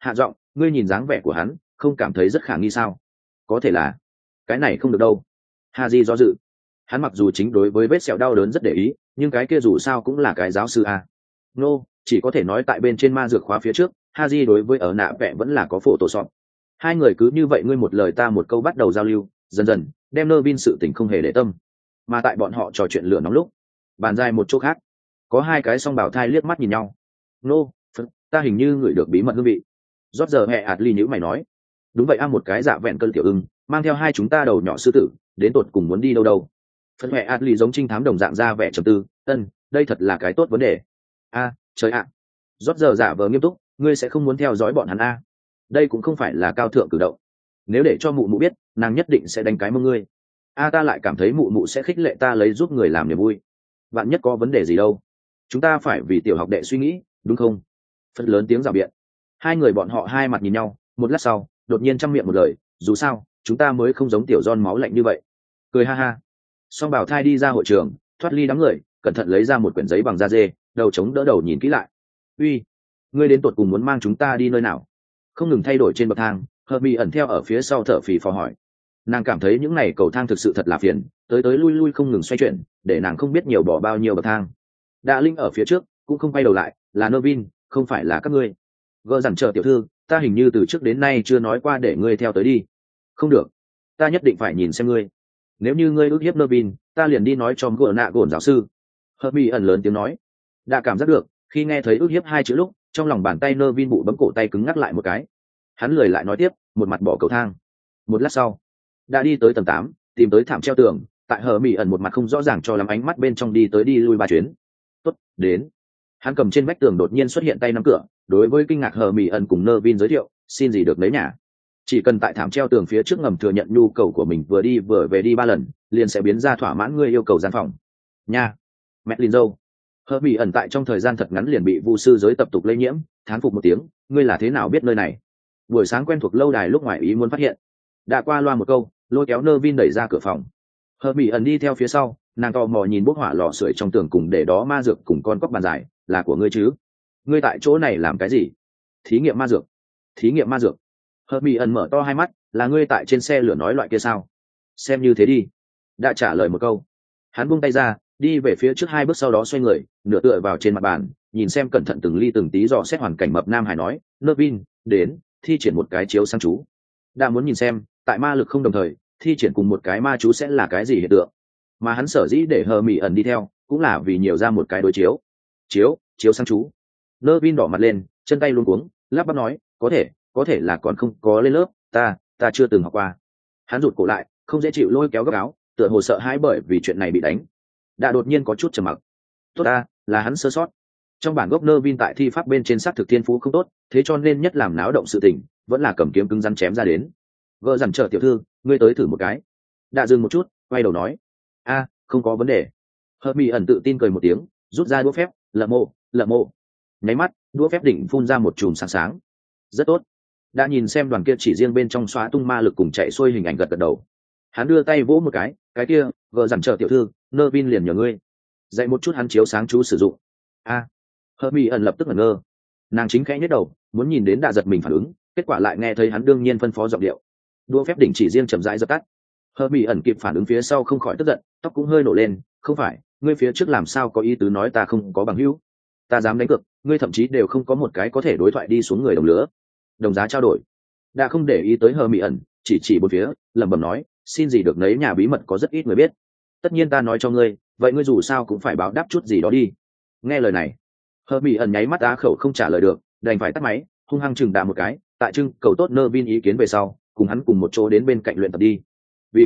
hạ giọng, ngươi nhìn dáng vẻ của hắn không cảm thấy rất khả nghi sao? Có thể là cái này không được đâu. Haji do dự. Hắn mặc dù chính đối với vết sẹo đau đớn rất để ý, nhưng cái kia dù sao cũng là cái giáo sư a. Nô, chỉ có thể nói tại bên trên ma dược khóa phía trước, Haji đối với ở nạ vẽ vẫn là có phổ tổ sọt. Hai người cứ như vậy ngươi một lời ta một câu bắt đầu giao lưu, dần dần đem Nervin sự tình không hề để tâm. Mà tại bọn họ trò chuyện lửa nóng lúc, bàn dài một chỗ khác, có hai cái song bảo thai liếc mắt nhìn nhau. Nô, ta hình như ngửi được bí mật hương vị. Rót giờ hẹ ạt ly nhữ mày nói. Đúng vậy, một cái dạ vẹn cơn tiểu ưng mang theo hai chúng ta đầu nhỏ sư tử đến tột cùng muốn đi đâu đâu. Phần hẹ ạt ly giống trinh thám đồng dạng ra vẻ trầm tư. Đây thật là cái tốt vấn đề. Trời ạ. Rót giờ giả vờ nghiêm túc, ngươi sẽ không muốn theo dõi bọn hắn đây cũng không phải là cao thượng cử động. Nếu để cho mụ mụ biết, nàng nhất định sẽ đánh cái mông ngươi. Ta lại cảm thấy mụ mụ sẽ khích lệ ta lấy giúp người làm niềm vui. Bạn nhất có vấn đề gì đâu, chúng ta phải vì tiểu học đệ suy nghĩ, đúng không? Phần lớn tiếng rào biện. Hai người bọn họ hai mặt nhìn nhau, một lát sau đột nhiên chăm miệng một lời, dù sao chúng ta mới không giống tiểu John máu lạnh như vậy. Cười ha ha. Song bảo thai đi ra hội trường, thoát ly đám người, cẩn thận lấy ra một quyển giấy bằng da dê, đầu chống đỡ đầu nhìn kỹ lại. Uy, ngươi đến tột cùng muốn mang chúng ta đi nơi nào? Không ngừng thay đổi trên bậc thang, Hermione ẩn theo ở phía sau thở phì phò hỏi. Nàng cảm thấy những này cầu thang thực sự thật là phiền, tới tới lui lui không ngừng xoay chuyển, để nàng không biết nhiều bỏ bao nhiêu bậc thang. Đạ Linh ở phía trước cũng không quay đầu lại, là Nervin, không phải là các ngươi. Gỡ dằn chờ tiểu thư, ta hình như từ trước đến nay chưa nói qua để ngươi theo tới đi. Không được, ta nhất định phải nhìn xem ngươi. Nếu như ngươi ức hiếp Nervin, ta liền đi nói cho gỡ nạ gổn giáo sư. Hermione ẩn lớn tiếng nói. Đã cảm giác được, khi nghe thấy ức hiếp hai chữ lúc, trong lòng bàn tay Nervin bụ bấm cổ tay cứng ngắc lại một cái. Hắn lười lại nói tiếp, một mặt bỏ cầu thang. Một lát sau, đã đi tới tầng 8, tìm tới thảm treo tường, tại Hermione ẩn một mặt không rõ ràng cho lắm ánh mắt bên trong đi tới đi lui ba chuyến. Tốt, đến. Hắn cầm trên vách tường đột nhiên xuất hiện tay nắm cửa, đối với kinh ngạc Hermione ẩn cùng Nervin giới thiệu, xin gì được lấy nhà. Chỉ cần tại thảm treo tường phía trước ngầm thừa nhận nhu cầu của mình vừa đi vừa về đi 3 lần, liền sẽ biến ra thỏa mãn ngươi yêu cầu gian phòng. Nha, mẹ Lin dâu. Hermione ẩn tại trong thời gian thật ngắn liền bị vu sư giới tập tục lây nhiễm, thán phục một tiếng, ngươi là thế nào biết nơi này? Buổi sáng quen thuộc lâu đài lúc ngoài ý muốn phát hiện. Đã qua loa một câu, lôi kéo Nervin đẩy ra cửa phòng. Hermione ẩn đi theo phía sau, nàng tò mò nhìn bốc hỏa lò sưởi trong tường cùng để đó ma dược cùng con cóc bàn dài, là của ngươi chứ? Ngươi tại chỗ này làm cái gì? Thí nghiệm ma dược. Thí nghiệm ma dược. Hermione ẩn mở to hai mắt, là ngươi tại trên xe lửa nói loại kia sao? Xem như thế đi. Đã trả lời một câu. Hắn buông tay ra, đi về phía trước 2 bước sau đó xoay người, nửa tựa vào trên mặt bàn, nhìn xem cẩn thận từng ly từng tí dò xét hoàn cảnh mập Nam Hải nói, Nervin, đến, thi triển một cái chiếu sang chú. Đã muốn nhìn xem, tại ma lực không đồng thời, thi triển cùng một cái ma chú sẽ là cái gì hiện tượng. Mà hắn sở dĩ để Hermione ẩn đi theo, cũng là vì nhiều ra một cái đối chiếu. Chiếu sang chú. Nervin đỏ mặt lên, chân tay luống cuống, lắp bắp nói, có thể là còn không có lên lớp, ta chưa từng học qua. Hắn rụt cổ lại, không dễ chịu lôi kéo góc áo, tựa hồ sợ hãi bởi vì chuyện này bị đánh. Đã đột nhiên có chút trầm mặc. Tốt là hắn sơ sót. Trong bản gốc Nervin tại thi pháp bên trên xác thực thiên phú không tốt, thế cho nên nhất làm náo động sự tình, vẫn là cầm kiếm cứng rắn chém ra đến. Gỡ dằn chờ tiểu thư, ngươi tới thử một cái. Đã dừng một chút, quay đầu nói, không có vấn đề. Hermione ẩn tự tin cười một tiếng, rút ra đũa phép, lợ mộ. Nháy mắt, đũa phép đỉnh phun ra một chùm sáng sáng. Rất tốt. Đã nhìn xem đoàn kia chỉ riêng bên trong xóa tung ma lực cùng chạy xuôi hình ảnh gật đầu. Hắn đưa tay vỗ một cái kia, gỡ dằn chờ tiểu thư, Nervin liền nhờ ngươi dạy một chút hắn chiếu sáng chú sử dụng. Hermione ẩn lập tức ngẩn ngơ. Nàng chính khẽ nhếch đầu, muốn nhìn đến Đã giật mình phản ứng, kết quả lại nghe thấy hắn đương nhiên phân phó giọng điệu. Đũa phép đỉnh chỉ riêng chậm rãi dập tắt. Hermione ẩn kịp phản ứng phía sau không khỏi tức giận, tóc cũng hơi nổ lên, không phải, ngươi phía trước làm sao có ý tứ nói ta không có bằng hữu? Ta dám đánh cược, ngươi thậm chí đều không có một cái có thể đối thoại đi xuống người đồng lứa. Đồng giá trao đổi. Đã không để ý tới Hermione ẩn, chỉ bốn phía, lẩm bẩm nói, xin gì được nấy nhà bí mật có rất ít người biết. Tất nhiên ta nói cho ngươi, vậy ngươi dù sao cũng phải báo đáp chút gì đó đi. Nghe lời này, Hermione ẩn nháy mắt á khẩu không trả lời được, đành phải tắt máy, hung hăng chừng Đà một cái, tại trưng cầu tốt Nervin ý kiến về sau, cùng hắn cùng một chỗ đến bên cạnh luyện tập đi. Vì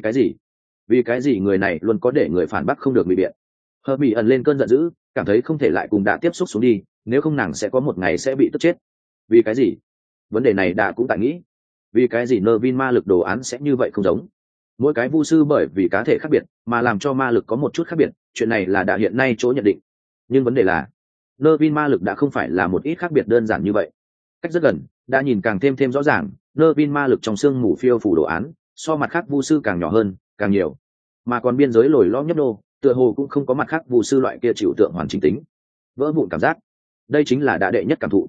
cái gì người này luôn có để người phản bác không được bị biện. Hermione ẩn lên cơn giận dữ, cảm thấy không thể lại cùng Đà tiếp xúc xuống đi, nếu không nàng sẽ có một ngày sẽ bị tức chết. Vì cái gì? Vấn đề này Đà cũng tại nghĩ. Vì cái gì Nervin ma lực đồ án sẽ như vậy không giống? Mỗi cái vu sư bởi vì cá thể khác biệt mà làm cho ma lực có một chút khác biệt, chuyện này là Đà hiện nay chỗ nhận định. Nhưng vấn đề là Nervin ma lực đã không phải là một ít khác biệt đơn giản như vậy. Cách rất gần, đã nhìn càng thêm rõ ràng, Nervin ma lực trong xương mù phiêu phủ đồ án, so mặt khác vu sư càng nhỏ hơn, càng nhiều. Mà còn biên giới lồi lõm nhấp nô, tựa hồ cũng không có mặt khác vu sư loại kia chịu tượng hoàn chỉnh tính. Vỡ vụn cảm giác. Đây chính là đã đệ nhất cảm thụ.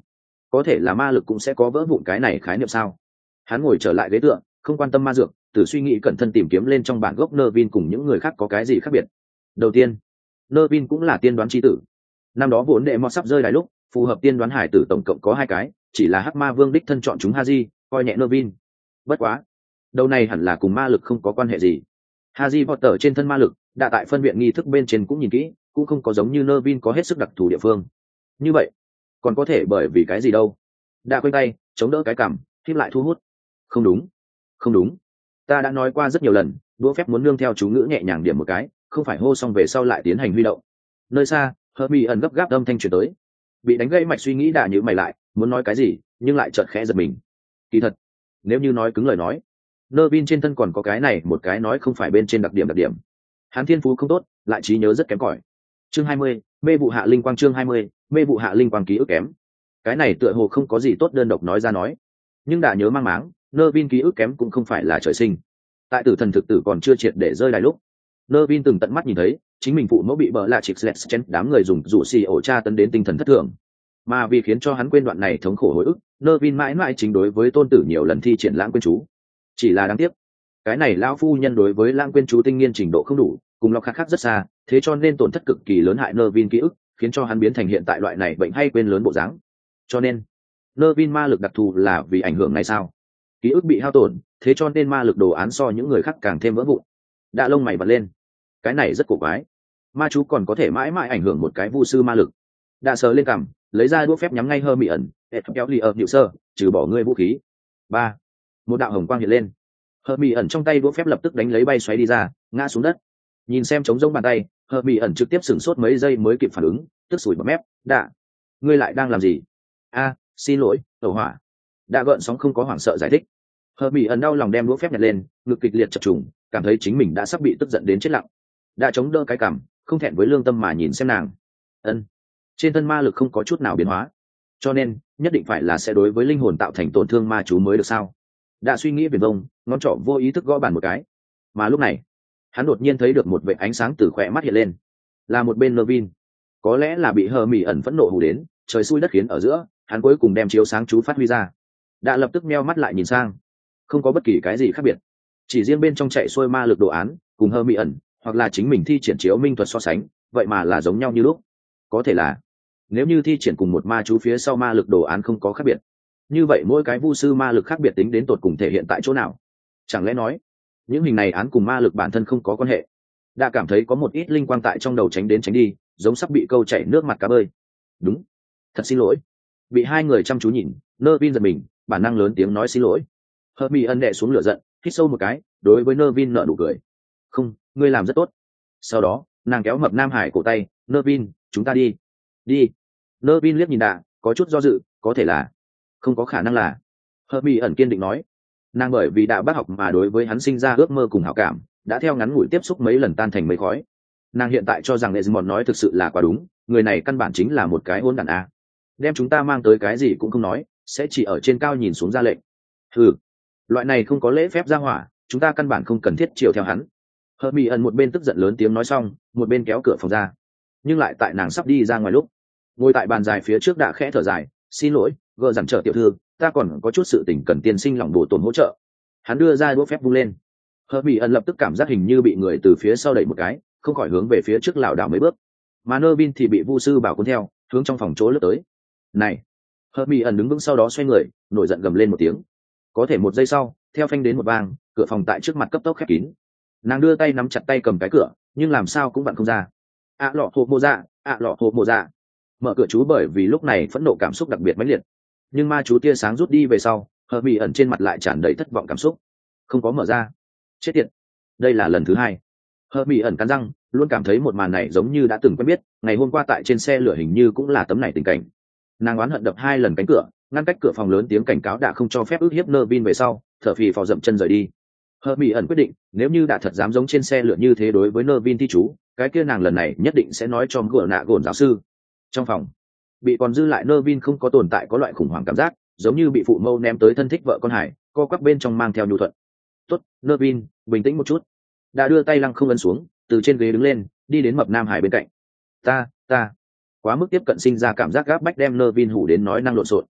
có thể là ma lực cũng sẽ có vỡ vụn cái này khái niệm sao? Hắn ngồi trở lại ghế tựa, không quan tâm ma dược, từ suy nghĩ cẩn thận tìm kiếm lên trong bản gốc Nervin cùng những người khác có cái gì khác biệt. Đầu tiên, Nervin cũng là tiên đoán chi tử. Năm đó vốn đệ mọt sắp rơi đài lúc, phù hợp tiên đoán hải tử tổng cộng có 2 cái, chỉ là Hắc Ma Vương đích thân chọn chúng Haji, coi nhẹ Nervin. Bất quá, đầu này hẳn là cùng ma lực không có quan hệ gì. Haji Potter trên thân ma lực, đã tại phân viện nghi thức bên trên cũng nhìn kỹ, cũng không có giống như Nervin có hết sức đặc thù địa phương. Như vậy, còn có thể bởi vì cái gì đâu? Đã quay tay, chống đỡ cái cằm, khép lại thu hút. Không đúng, không đúng. Ta đã nói qua rất nhiều lần, đũa phép muốn nương theo chú ngữ nhẹ nhàng điểm một cái, không phải hô xong về sau lại tiến hành huy động. Nơi xa, Hermione gấp gáp âm thanh truyền tới. Bị đánh gãy mạch suy nghĩ đã nhíu mày lại, muốn nói cái gì, nhưng lại chợt khẽ giật mình. Kỳ thật, nếu như nói cứng lời nói, Nervin trên thân còn có cái này một cái nói không phải bên trên đặc điểm. Hắn thiên phú không tốt, lại trí nhớ rất kém cỏi. Chương 20, mê vụ hạ linh quang. Chương 20, mê vụ hạ linh quang ký ức kém. Cái này tựa hồ không có gì tốt đơn độc nói ra nói, nhưng đã nhớ mang máng, Nervin ký ức kém cũng không phải là trời sinh. Tại tử thần thực tử còn chưa triệt để rơi đài lúc, Nervin từng tận mắt nhìn thấy chính mình phụ mẫu bị bỡ lạ chịp chen đám người dùng rủ xì ổ tra tấn đến tinh thần thất thường, mà vì khiến cho hắn quên đoạn này thống khổ hồi ức, Nervin mãi mãi chính đối với tôn tử nhiều lần thi triển lãng quên chú. Chỉ là đáng tiếc, cái này lão phu nhân đối với lãng quên chú tinh nghiên trình độ không đủ, cùng lọc khác rất xa, thế cho nên tổn thất cực kỳ lớn hại Nervin ký ức, khiến cho hắn biến thành hiện tại loại này bệnh hay quên lớn bộ dáng. Cho nên Nervin ma lực đặc thù là vì ảnh hưởng này sao? Ký ức bị hao tổn, thế cho nên ma lực đồ án so những người khác càng thêm vỡ vụn. Đã lông mày bật lên, cái này rất cổ quái. Ma chú còn có thể mãi mãi ảnh hưởng một cái vu sư ma lực. Đã sờ lên cằm, lấy ra đũa phép nhắm ngay Hermione, kéo lì nhịu sơ, trừ bỏ ngươi vũ khí. 3. Một đạo hồng quang hiện lên. Hermione trong tay đũa phép lập tức đánh lấy bay xoáy đi ra, ngã xuống đất. Nhìn xem trống rỗng bàn tay, Hermione trực tiếp sửng sốt mấy giây mới kịp phản ứng, tức sủi bọt mép, "Đã, ngươi lại đang làm gì?" "A, xin lỗi, tẩu hỏa." Đã gợn sóng không có hoảng sợ giải thích. Hermione đau lòng đem đũa phép nhặt lên, ngực kịch liệt chập trùng, cảm thấy chính mình đã sắp bị tức giận đến chết lặng. Đã chống đỡ cái cằm, không thẹn với lương tâm mà nhìn xem nàng. Ân, trên thân ma lực không có chút nào biến hóa, cho nên nhất định phải là sẽ đối với linh hồn tạo thành tổn thương ma chú mới được sao? Đã suy nghĩ viển vông, ngón trỏ vô ý thức gõ bàn một cái. Mà lúc này, hắn đột nhiên thấy được một vệt ánh sáng từ khỏe mắt hiện lên, là một bên Nervin. Có lẽ là bị Hermione phẫn nộ hù đến, trời xui đất khiến ở giữa, hắn cuối cùng đem chiếu sáng chú phát huy ra. Đã lập tức meo mắt lại nhìn sang, không có bất kỳ cái gì khác biệt, chỉ riêng bên trong chạy xuôi ma lực đồ án cùng Hermione hoặc là chính mình thi triển chiếu minh thuật so sánh, vậy mà là giống nhau như lúc. Có thể là nếu như thi triển cùng một ma chú phía sau ma lực đồ án không có khác biệt, như vậy mỗi cái vu sư ma lực khác biệt tính đến tột cùng thể hiện tại chỗ nào? Chẳng lẽ nói những hình này án cùng ma lực bản thân không có quan hệ? Đã cảm thấy có một ít linh quang tại trong đầu tránh đến tránh đi, giống sắp bị câu chảy nước mặt cá bơi. Đúng, thật xin lỗi. Bị hai người chăm chú nhìn, Nervin giật mình, bản năng lớn tiếng nói xin lỗi. Hermione đè xuống lửa giận, hít sâu một cái, đối với Nervin nở nụ cười. "Không, ngươi làm rất tốt." Sau đó, nàng kéo mập Nam Hải cổ tay, "Nervin, chúng ta đi." "Đi." Nervin liếc nhìn Đạ, có chút do dự, có thể là, không có khả năng là. Hermione kiên định nói. Nàng bởi vì Đạ bác học mà đối với hắn sinh ra ước mơ cùng hảo cảm, đã theo ngắn ngủi tiếp xúc mấy lần tan thành mây khói. Nàng hiện tại cho rằng Desmond nói thực sự là quá đúng, người này căn bản chính là một cái hỗn đản a. Đem chúng ta mang tới cái gì cũng không nói, sẽ chỉ ở trên cao nhìn xuống ra lệnh. Ừ, loại này không có lễ phép ra hỏa, chúng ta căn bản không cần thiết chiều theo hắn. Hermione một bên tức giận lớn tiếng nói xong, một bên kéo cửa phòng ra. Nhưng lại tại nàng sắp đi ra ngoài lúc, ngồi tại bàn dài phía trước đã khẽ thở dài, "Xin lỗi, gợ dằn trở tiểu thư, ta còn có chút sự tình cần tiên sinh lòng bổ tổn hỗ trợ." Hắn đưa ra đũa phép vung lên. Hermione lập tức cảm giác hình như bị người từ phía sau đẩy một cái, không khỏi hướng về phía trước lảo đảo mấy bước. Mà Nervin thì bị vu sư bảo cuốn theo, hướng trong phòng chỗ lướt tới. "Này!" Hermione đứng vững sau đó xoay người, nổi giận gầm lên một tiếng. Có thể một giây sau, theo phanh đến một vang, cửa phòng tại trước mặt cấp tốc khép kín. Nàng đưa tay nắm chặt tay cầm cái cửa, nhưng làm sao cũng vặn không ra. Lọ hộp mộ dạ, lọ hộp mộ dạ. Mở cửa chú bởi vì lúc này phẫn nộ cảm xúc đặc biệt mãnh liệt. Nhưng ma chú tia sáng rút đi về sau, Hermione trên mặt lại tràn đầy thất vọng cảm xúc. Không có mở ra. Chết tiệt. Đây là lần thứ 2. Hermione cắn răng, luôn cảm thấy một màn này giống như đã từng quen biết, ngày hôm qua tại trên xe lửa hình như cũng là tấm này tình cảnh. Nàng oán hận đập 2 lần cánh cửa, ngăn cách cửa phòng lớn tiếng cảnh cáo đã không cho phép ức hiếp Nervin về sau, thở phì phò dậm chân rời đi. Hermione quyết định, nếu như đã thật dám giống trên xe lửa như thế đối với Nervin thi chú, cái kia nàng lần này nhất định sẽ nói cho gỡ nạ gồn giáo sư. Trong phòng, bị còn dư lại Nervin không có tồn tại có loại khủng hoảng cảm giác, giống như bị phụ mâu ném tới thân thích vợ con hải, co quắp bên trong mang theo nhu thuận. "Tốt, Nervin, bình tĩnh một chút." Đã đưa tay lăng không ấn xuống, từ trên ghế đứng lên, đi đến mập Nam Hải bên cạnh. Ta, quá mức tiếp cận sinh ra cảm giác gáp bách đem Nervin hủ đến nói năng lộn xộn.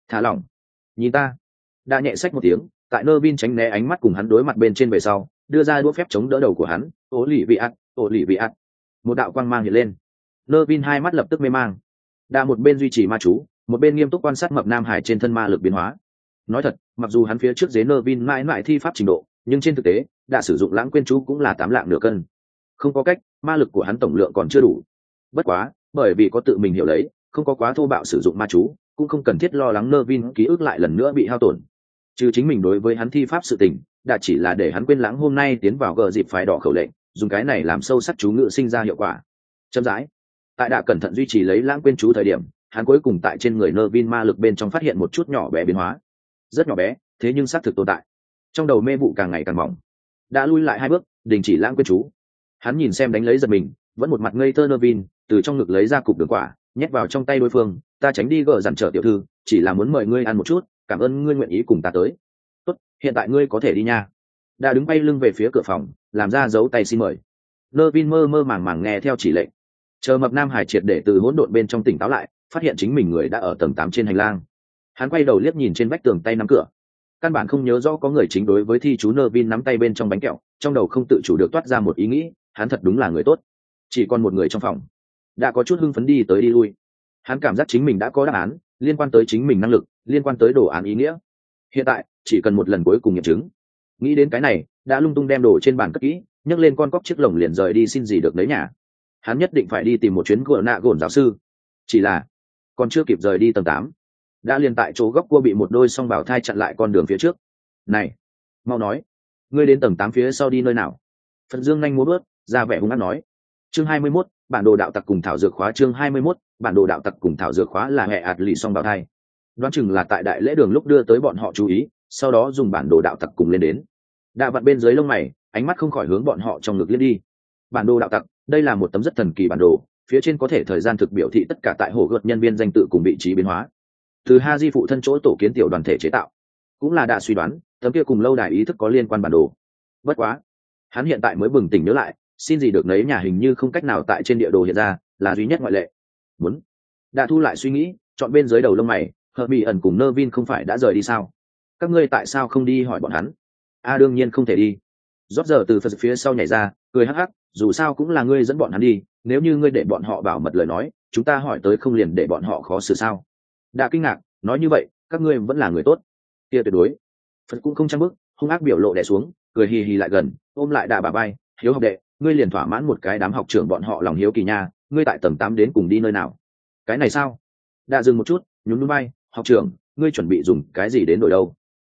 thả lỏng, nhìn ta. Đã nhẹ xách một tiếng, tại nơ vin tránh né ánh mắt cùng hắn đối mặt bên trên về sau, đưa ra đũa phép chống đỡ đầu của hắn. Ố lì vị ạt, ố lì vị ạt. Một đạo quang mang hiện lên, nơ vin hai mắt lập tức mê mang. Đã một bên duy trì ma chú, một bên nghiêm túc quan sát mập nam hải trên thân ma lực biến hóa. Nói thật, mặc dù hắn phía trước dế nơ vin mãi mãi thi pháp trình độ, nhưng trên thực tế đã sử dụng lãng quên chú cũng là 8 lạng nửa cân. Không có cách, ma lực của hắn tổng lượng còn chưa đủ. Bất quá, bởi vì có tự mình hiểu lấy, không có quá thô bạo sử dụng ma chú, cũng không cần thiết lo lắng nơ vin ký ức lại lần nữa bị hao tổn. Trừ chính mình đối với hắn thi pháp sự tình, đã chỉ là để hắn quên lãng hôm nay tiến vào gờ dịp phải đỏ khẩu lệnh, dùng cái này làm sâu sắc chú ngự sinh ra hiệu quả. Chậm rãi, tại đã cẩn thận duy trì lấy lãng quên chú thời điểm, hắn cuối cùng tại trên người nơ vin ma lực bên trong phát hiện một chút nhỏ bé biến hóa. Rất nhỏ bé, thế nhưng xác thực tồn tại. Trong đầu mê vụ càng ngày càng mỏng. Đã lui lại 2 bước, đình chỉ lãng quên chú. Hắn nhìn xem đánh lấy giật mình, vẫn một mặt ngây thơ nơ vin, từ trong ngực lấy ra cục đường quả, nhét vào trong tay đối phương. Ta tránh đi gờ dằn trở tiểu thư, chỉ là muốn mời ngươi ăn một chút, cảm ơn ngươi nguyện ý cùng ta tới. Tốt, hiện tại ngươi có thể đi nha. Đã đứng bay lưng về phía cửa phòng, làm ra dấu tay xin mời. Nơ vin mơ mơ màng màng nghe theo chỉ lệnh. Chờ mập nam hải triệt để từ hỗn độn bên trong tỉnh táo lại, phát hiện chính mình người đã ở tầng 8 trên hành lang. Hắn quay đầu liếc nhìn trên vách tường tay nắm cửa, căn bản không nhớ rõ có người chính đối với thi chú nơ vin nắm tay bên trong bánh kẹo, trong đầu không tự chủ được toát ra một ý nghĩ, hắn thật đúng là người tốt. Chỉ còn một người trong phòng. Đã có chút hưng phấn đi tới đi lui. Hắn cảm giác chính mình đã có đáp án liên quan tới chính mình năng lực, liên quan tới đồ án ý nghĩa. Hiện tại chỉ cần một lần cuối cùng nghiệm chứng. Nghĩ đến cái này, đã lung tung đem đồ trên bàn cất kỹ, nhấc lên con cóc chiếc lồng liền rời đi xin gì được lấy nhà. Hắn nhất định phải đi tìm một chuyến của nạ gồn giáo sư. Chỉ là còn chưa kịp rời đi tầng 8, đã liền tại chỗ góc cua bị một đôi song bảo thai chặn lại con đường phía trước. Này, mau nói, ngươi đến tầng 8 phía sau đi nơi nào? Phật Dương nhanh múa bước ra vẻ hung ác nói. Chương 21, bản đồ đạo tặc cùng thảo dược khóa. Chương 21, bản đồ đạo tặc cùng thảo dược khóa là hệ ạt lì song bảo thai. Đoán chừng là tại đại lễ đường lúc đưa tới bọn họ chú ý, sau đó dùng bản đồ đạo tặc cùng lên đến. Đạ vặn bên dưới lông mày, ánh mắt không khỏi hướng bọn họ trong ngực liếc đi. Bản đồ đạo tặc, đây là một tấm rất thần kỳ bản đồ, phía trên có thể thời gian thực biểu thị tất cả tại hồ gợt nhân viên danh tự cùng vị trí biến hóa. Từ Haji phụ thân chỗ tổ kiến tiểu đoàn thể chế tạo, cũng là đã suy đoán tấm kia cùng lâu đài ý thức có liên quan bản đồ. Bất quá, hắn hiện tại mới bừng tỉnh nhớ lại, xin gì được nấy nhà hình như không cách nào tại trên địa đồ hiện ra, là duy nhất ngoại lệ. Muốn đã thu lại suy nghĩ, chọn bên dưới đầu lông mày, Herbie ẩn cùng Nervin không phải đã rời đi sao? Các ngươi tại sao không đi hỏi bọn hắn? Đương nhiên không thể đi. Rót giờ từ phía sau nhảy ra, cười hắc hắc, dù sao cũng là ngươi dẫn bọn hắn đi, nếu như ngươi để bọn họ bảo mật lời nói, chúng ta hỏi tới không liền để bọn họ khó xử sao? Đã kinh ngạc, nói như vậy, các ngươi vẫn là người tốt. Kia tuyệt đối. Phật cũng không trang bức, hung ác biểu lộ đè xuống, cười hì hì lại gần, ôm lại Đà bà bay, hiếu học đệ, ngươi liền thỏa mãn một cái đám học trưởng bọn họ lòng hiếu kỳ nha, ngươi tại tầng 8 đến cùng đi nơi nào? Cái này sao? Đã dừng một chút, nhún nhún vai, học trưởng, ngươi chuẩn bị dùng cái gì đến đổi đâu?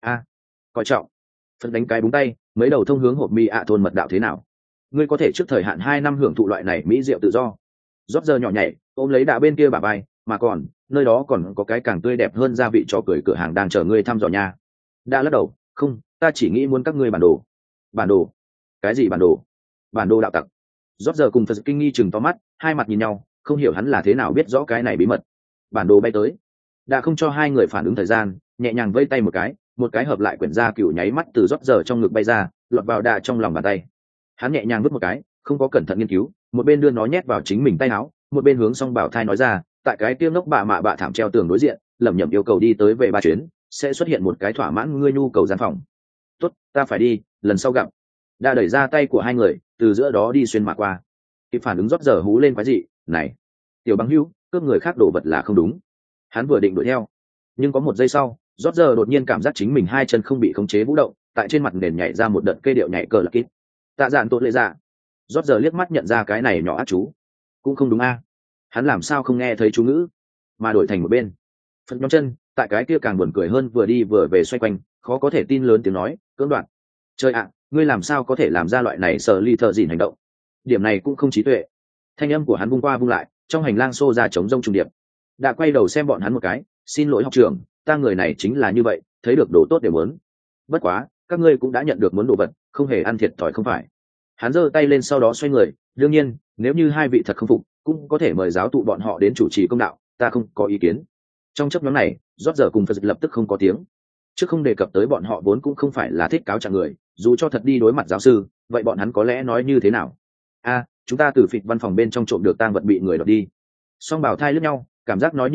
Coi trọng. Phật đánh cái búng tay, mấy đầu thông hướng hộp mi thôn mật đạo thế nào? Ngươi có thể trước thời hạn 2 năm hưởng thụ loại này mỹ diệu tự do. Rót giờ nhỏ nhảy, ôm lấy Đà bên kia bà bay, mà còn nơi đó còn có cái càng tươi đẹp hơn gia vị trò cười cửa hàng đang chờ ngươi thăm dò nha. Đã lắc đầu, không, ta chỉ nghĩ muốn các ngươi bản đồ. Bản đồ? Cái gì bản đồ? Bản đồ đạo tặc. Rót giờ cùng Phật kinh nghi chừng to mắt, hai mặt nhìn nhau, không hiểu hắn là thế nào biết rõ cái này bí mật. Bản đồ bay tới. Đã không cho hai người phản ứng thời gian, nhẹ nhàng vây tay một cái hợp lại quyển da cựu nháy mắt từ rót giờ trong ngực bay ra, lọt vào Đà trong lòng bàn tay. Hắn nhẹ nhàng vứt một cái, không có cẩn thận nghiên cứu, một bên đưa nó nhét vào chính mình tay áo, một bên hướng song bảo thai nói ra, tại cái tiêm ngốc bạ thảm treo tường đối diện, lẩm nhẩm yêu cầu đi tới về 3 chuyến, sẽ xuất hiện một cái thỏa mãn ngươi nhu cầu gian phòng. Tốt, ta phải đi, lần sau gặp. Đã đẩy ra tay của hai người, từ giữa đó đi xuyên mà qua. Kịp phản ứng rót giờ hú lên quái dị, này, tiểu băng hữu, cướp người khác đồ vật là không đúng. Hắn vừa định đuổi theo, nhưng có một giây sau, rót giờ đột nhiên cảm giác chính mình hai chân không bị khống chế vũ động, tại trên mặt nền nhảy ra một đợt cây điệu nhảy cờ lạc kít. Tạ dạn tốt lệ dạ. Rót giờ liếc mắt nhận ra cái này nhỏ ác chú, cũng không đúng a. Hắn làm sao không nghe thấy chú ngữ, mà đổi thành một bên. Phật nhóm chân, tại cái kia càng buồn cười hơn, vừa đi vừa về xoay quanh, khó có thể tin lớn tiếng nói, cưỡng đoạt. Trời ạ, ngươi làm sao có thể làm ra loại này sờ ly thợ dìn hành động? Điểm này cũng không trí tuệ. Thanh âm của hắn vung qua vung lại, trong hành lang xô ra chống rông trùng điệp. Đã quay đầu xem bọn hắn một cái, xin lỗi học trưởng, ta người này chính là như vậy, thấy được đồ tốt đều muốn. Bất quá, các ngươi cũng đã nhận được muốn đồ vật, không hề ăn thiệt thòi không phải. Hắn giơ tay lên sau đó xoay người, đương nhiên, nếu như hai vị thật không phục, cũng có thể mời giáo tụ bọn họ đến chủ trì công đạo, ta không có ý kiến. Trong chấp nhóm này, rót giờ cùng Phật lập tức không có tiếng. Chứ không đề cập tới bọn họ vốn cũng không phải là thích cáo trạng người, dù cho thật đi đối mặt giáo sư, vậy bọn hắn có lẽ nói như thế nào? Chúng ta từ phịch văn phòng bên trong trộm được tang vật bị người đọt đi. Song bảo thai lướt nhau, cảm giác nói như vậy,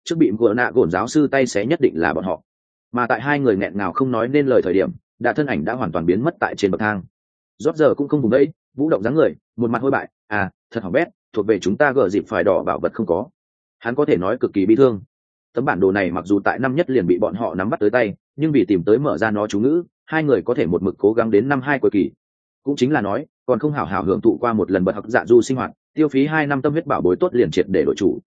trước bị gỡ nạ gồn giáo sư tay xé nhất định là bọn họ. Mà tại hai người nghẹn ngào không nói nên lời thời điểm, đã thân ảnh đã hoàn toàn biến mất tại trên bậc thang. Rót giờ cũng không vùng đấy, vũ động dáng người, một mặt hôi bại, thật hỏng bét, thuộc về chúng ta gỡ dịp phải đỏ bảo vật không có. Hắn có thể nói cực kỳ bi thương. Tấm bản đồ này mặc dù tại năm nhất liền bị bọn họ nắm bắt tới tay, nhưng vì tìm tới mở ra nó chú ngữ, hai người có thể một mực cố gắng đến năm hai cuối kỳ. Cũng chính là nói, còn không hảo hảo hưởng thụ qua một lần bật học dạ du sinh hoạt, tiêu phí 2 năm tâm huyết bảo bối tốt liền triệt để đổi chủ.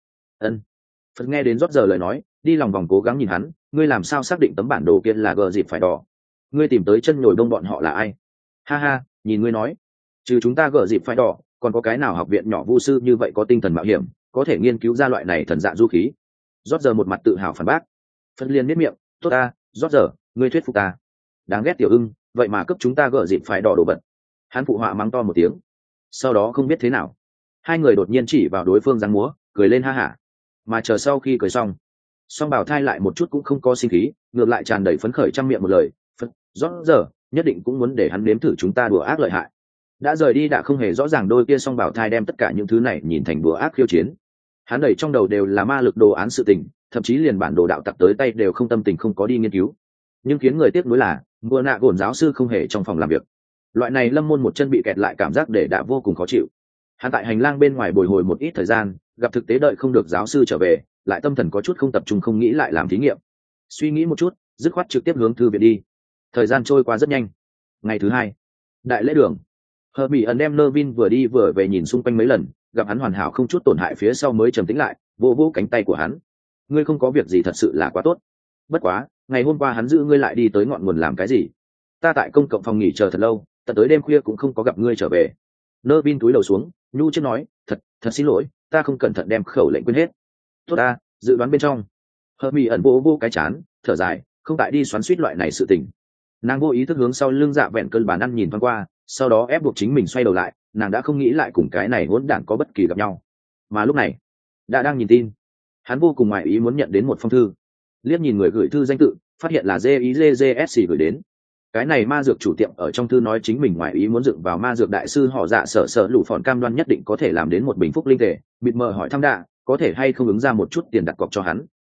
Phật nghe đến rót giờ lời nói, đi lòng vòng cố gắng nhìn hắn, ngươi làm sao xác định tấm bản đồ kia là gờ dịp phải đỏ? Ngươi tìm tới chân nhồi bông bọn họ là ai? Ha ha, nhìn ngươi nói, trừ chúng ta gờ dịp phải đỏ, còn có cái nào học viện nhỏ vu sư như vậy có tinh thần mạo hiểm, có thể nghiên cứu ra loại này thần dạ du khí? Rót giờ một mặt tự hào phản bác. Phật liền miết miệng, tốt ta, rót giờ, ngươi thuyết phục ta. Đáng ghét tiểu ưng, vậy mà cấp chúng ta gờ dịp phải đỏ đồ vật. Hắn phụ họa mắng to một tiếng. Sau đó không biết thế nào, hai người đột nhiên chỉ vào đối phương giáng múa, cười lên ha hả. Mà chờ sau khi cười xong, song bảo thai lại một chút cũng không có sinh khí, ngược lại tràn đầy phấn khởi trong miệng một lời, Phật, rót giờ, nhất định cũng muốn để hắn nếm thử chúng ta đùa ác lợi hại. Đã rời đi đã không hề rõ ràng đôi kia song bảo thai đem tất cả những thứ này nhìn thành đùa ác khiêu chiến. Hắn đẩy trong đầu đều là ma lực đồ án sự tình, thậm chí liền bản đồ đạo tặc tới tay đều không tâm tình không có đi nghiên cứu. Nhưng khiến người tiếc nuối là, mùa nạ gồn giáo sư không hề trong phòng làm việc. Loại này lâm môn một chân bị kẹt lại cảm giác để đã vô cùng khó chịu. Hắn tại hành lang bên ngoài bồi hồi một ít thời gian, gặp thực tế đợi không được giáo sư trở về, lại tâm thần có chút không tập trung không nghĩ lại làm thí nghiệm. Suy nghĩ một chút, dứt khoát trực tiếp hướng thư viện đi. Thời gian trôi qua rất nhanh. Ngày thứ hai, đại lễ đường. Hermione đem Nervin vừa đi vừa về nhìn xung quanh mấy lần, gặp hắn hoàn hảo không chút tổn hại phía sau mới trầm tĩnh lại, vỗ vỗ cánh tay của hắn. Ngươi không có việc gì thật sự là quá tốt. Bất quá, ngày hôm qua hắn giữ ngươi lại đi tới ngọn nguồn làm cái gì? Ta tại công cộng phòng nghỉ chờ thật lâu, tận tới đêm khuya cũng không có gặp ngươi trở về. Nervin túi đầu xuống, nhu trước nói, thật xin lỗi, ta không cẩn thận đem khẩu lệnh quên hết. Tốt ta, dự đoán bên trong. Hermione vô cái chán, thở dài, không tại đi xoắn suýt loại này sự tình. Nàng vô ý thức hướng sau lưng Dạ Vẹn cơn bàn ăn nhìn thoáng qua, sau đó ép buộc chính mình xoay đầu lại, nàng đã không nghĩ lại cùng cái này hỗn đản có bất kỳ gặp nhau. Mà lúc này, đã đang nhìn tin, hắn vô cùng ngoại ý muốn nhận đến một phong thư. Liếc nhìn người gửi thư danh tự, phát hiện là JIJJSC gửi đến. Cái này ma dược chủ tiệm ở trong thư nói chính mình ngoại ý muốn dựng vào ma dược đại sư họ Dạ sở lũ phòn cam đoan nhất định có thể làm đến một bình phúc linh thể, bịt mờ hỏi thăm đạ, có thể hay không ứng ra một chút tiền đặt cọc cho hắn.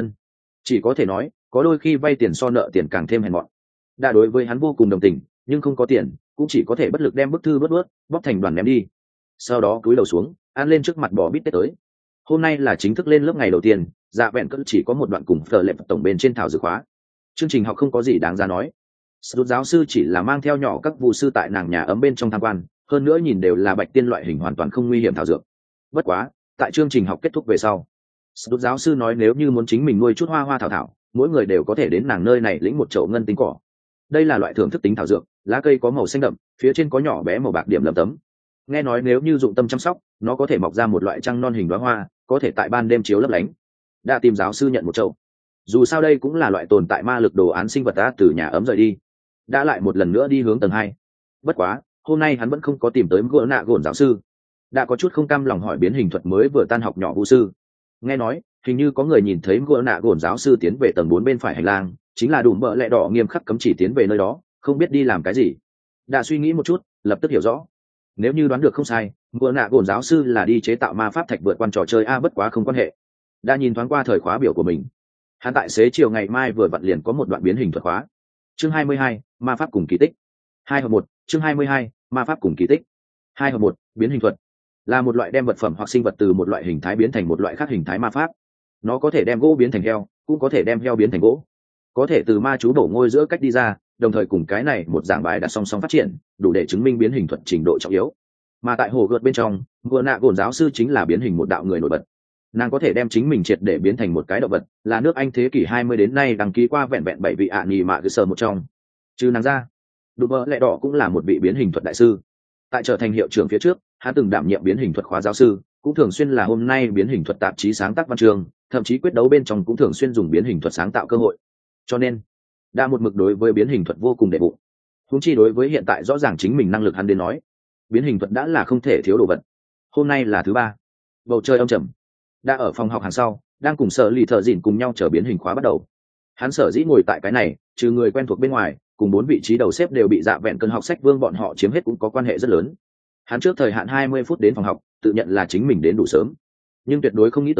Chỉ có thể nói, có đôi khi vay tiền so nợ tiền càng thêm hèn mọn. Đạ đối với hắn vô cùng đồng tình, nhưng không có tiền, cũng chỉ có thể bất lực đem bức thư bớt bóc thành đoàn ném đi. Sau đó cúi đầu xuống, ăn lên trước mặt bò bít tết tới. Hôm nay là chính thức lên lớp ngày đầu tiên, Dạ Vẹn cỡ chỉ có một đoạn cùng phở lệ tổng bên trên thảo dược khóa. Chương trình học không có gì đáng ra nói. Sút giáo sư chỉ là mang theo nhỏ các vụ sư tại nàng nhà ấm bên trong tham quan, hơn nữa nhìn đều là bạch tiên loại hình hoàn toàn không nguy hiểm thảo dược. Bất quá, tại chương trình học kết thúc về sau, Sút giáo sư nói nếu như muốn chính mình nuôi chút hoa thảo, mỗi người đều có thể đến nàng nơi này lĩnh một chậu ngân tính cỏ. Đây là loại thưởng thức tính thảo dược, lá cây có màu xanh đậm, phía trên có nhỏ bé màu bạc điểm lấm tấm. Nghe nói nếu như dụng tâm chăm sóc, nó có thể mọc ra một loại trăng non hình đóa hoa, có thể tại ban đêm chiếu lấp lánh. Đã tìm giáo sư nhận một chậu. Dù sao đây cũng là loại tồn tại ma lực đồ án sinh vật đã từ nhà ấm rời đi. Đã lại một lần nữa đi hướng tầng 2. Bất quá, hôm nay hắn vẫn không có tìm tới gỡ nạ gồn giáo sư. Đã có chút không cam lòng hỏi biến hình thuật mới vừa tan học nhỏ vũ sư. Nghe nói, hình như có người nhìn thấy gỡ nạ gồn giáo sư tiến về tầng 4 bên phải hành lang, chính là đùm bợ lẹ đỏ nghiêm khắc cấm chỉ tiến về nơi đó, không biết đi làm cái gì. Đã suy nghĩ một chút, lập tức hiểu rõ. Nếu như đoán được không sai, gỡ nạ gồn giáo sư là đi chế tạo ma pháp thạch vượt qua trò chơi bất quá không quan hệ. Đã nhìn thoáng qua thời khóa biểu của mình. Hắn tại xế chiều ngày mai vừa vặn liền có một đoạn biến hình thuật khóa. Chương 22, ma pháp cùng kỳ tích. 2/1, chương 22, ma pháp cùng kỳ tích. 2/1, biến hình thuật là một loại đem vật phẩm hoặc sinh vật từ một loại hình thái biến thành một loại khác hình thái ma pháp. Nó có thể đem gỗ biến thành heo, cũng có thể đem heo biến thành gỗ. Có thể từ ma chú đổ ngôi giữa cách đi ra, đồng thời cùng cái này một dạng bài đặt song song phát triển, đủ để chứng minh biến hình thuật trình độ trọng yếu. Mà tại hồ gợt bên trong, vừa nạ gồn giáo sư chính là biến hình một đạo người nổi bật. Nàng có thể đem chính mình triệt để biến thành một cái động vật, là nước Anh thế kỷ 20 đến nay đăng ký qua vẹn 7 vị ạ nhì mạ cơ sở một trong. Trừ nàng ra, đùm bợ lẹ đỏ cũng là một vị biến hình thuật đại sư. Tại trở thành hiệu trưởng phía trước, hắn từng đảm nhiệm biến hình thuật khóa giáo sư, cũng thường xuyên là hôm nay biến hình thuật tạp chí sáng tác văn chương, thậm chí quyết đấu bên trong cũng thường xuyên dùng biến hình thuật sáng tạo cơ hội. Cho nên, đã một mực đối với biến hình thuật vô cùng đệ bụng. Huống chi đối với hiện tại rõ ràng chính mình năng lực hắn đến nói, biến hình thuật đã là không thể thiếu đồ vật. Hôm nay là thứ 3. Bầu trời âm trầm. Đã ở phòng học hàng sau, đang cùng Sở Lì Thợ Dìn cùng nhau chờ biến hình khóa bắt đầu. Hắn sở dĩ ngồi tại cái này, trừ người quen thuộc bên ngoài, cùng 4 vị trí đầu xếp đều bị Dạ Vẹn cơn học sách vương bọn họ chiếm hết cũng có quan hệ rất lớn. Hắn trước thời hạn 20 phút đến phòng học, tự nhận là chính mình đến đủ sớm, nhưng tuyệt đối không nghĩ tới,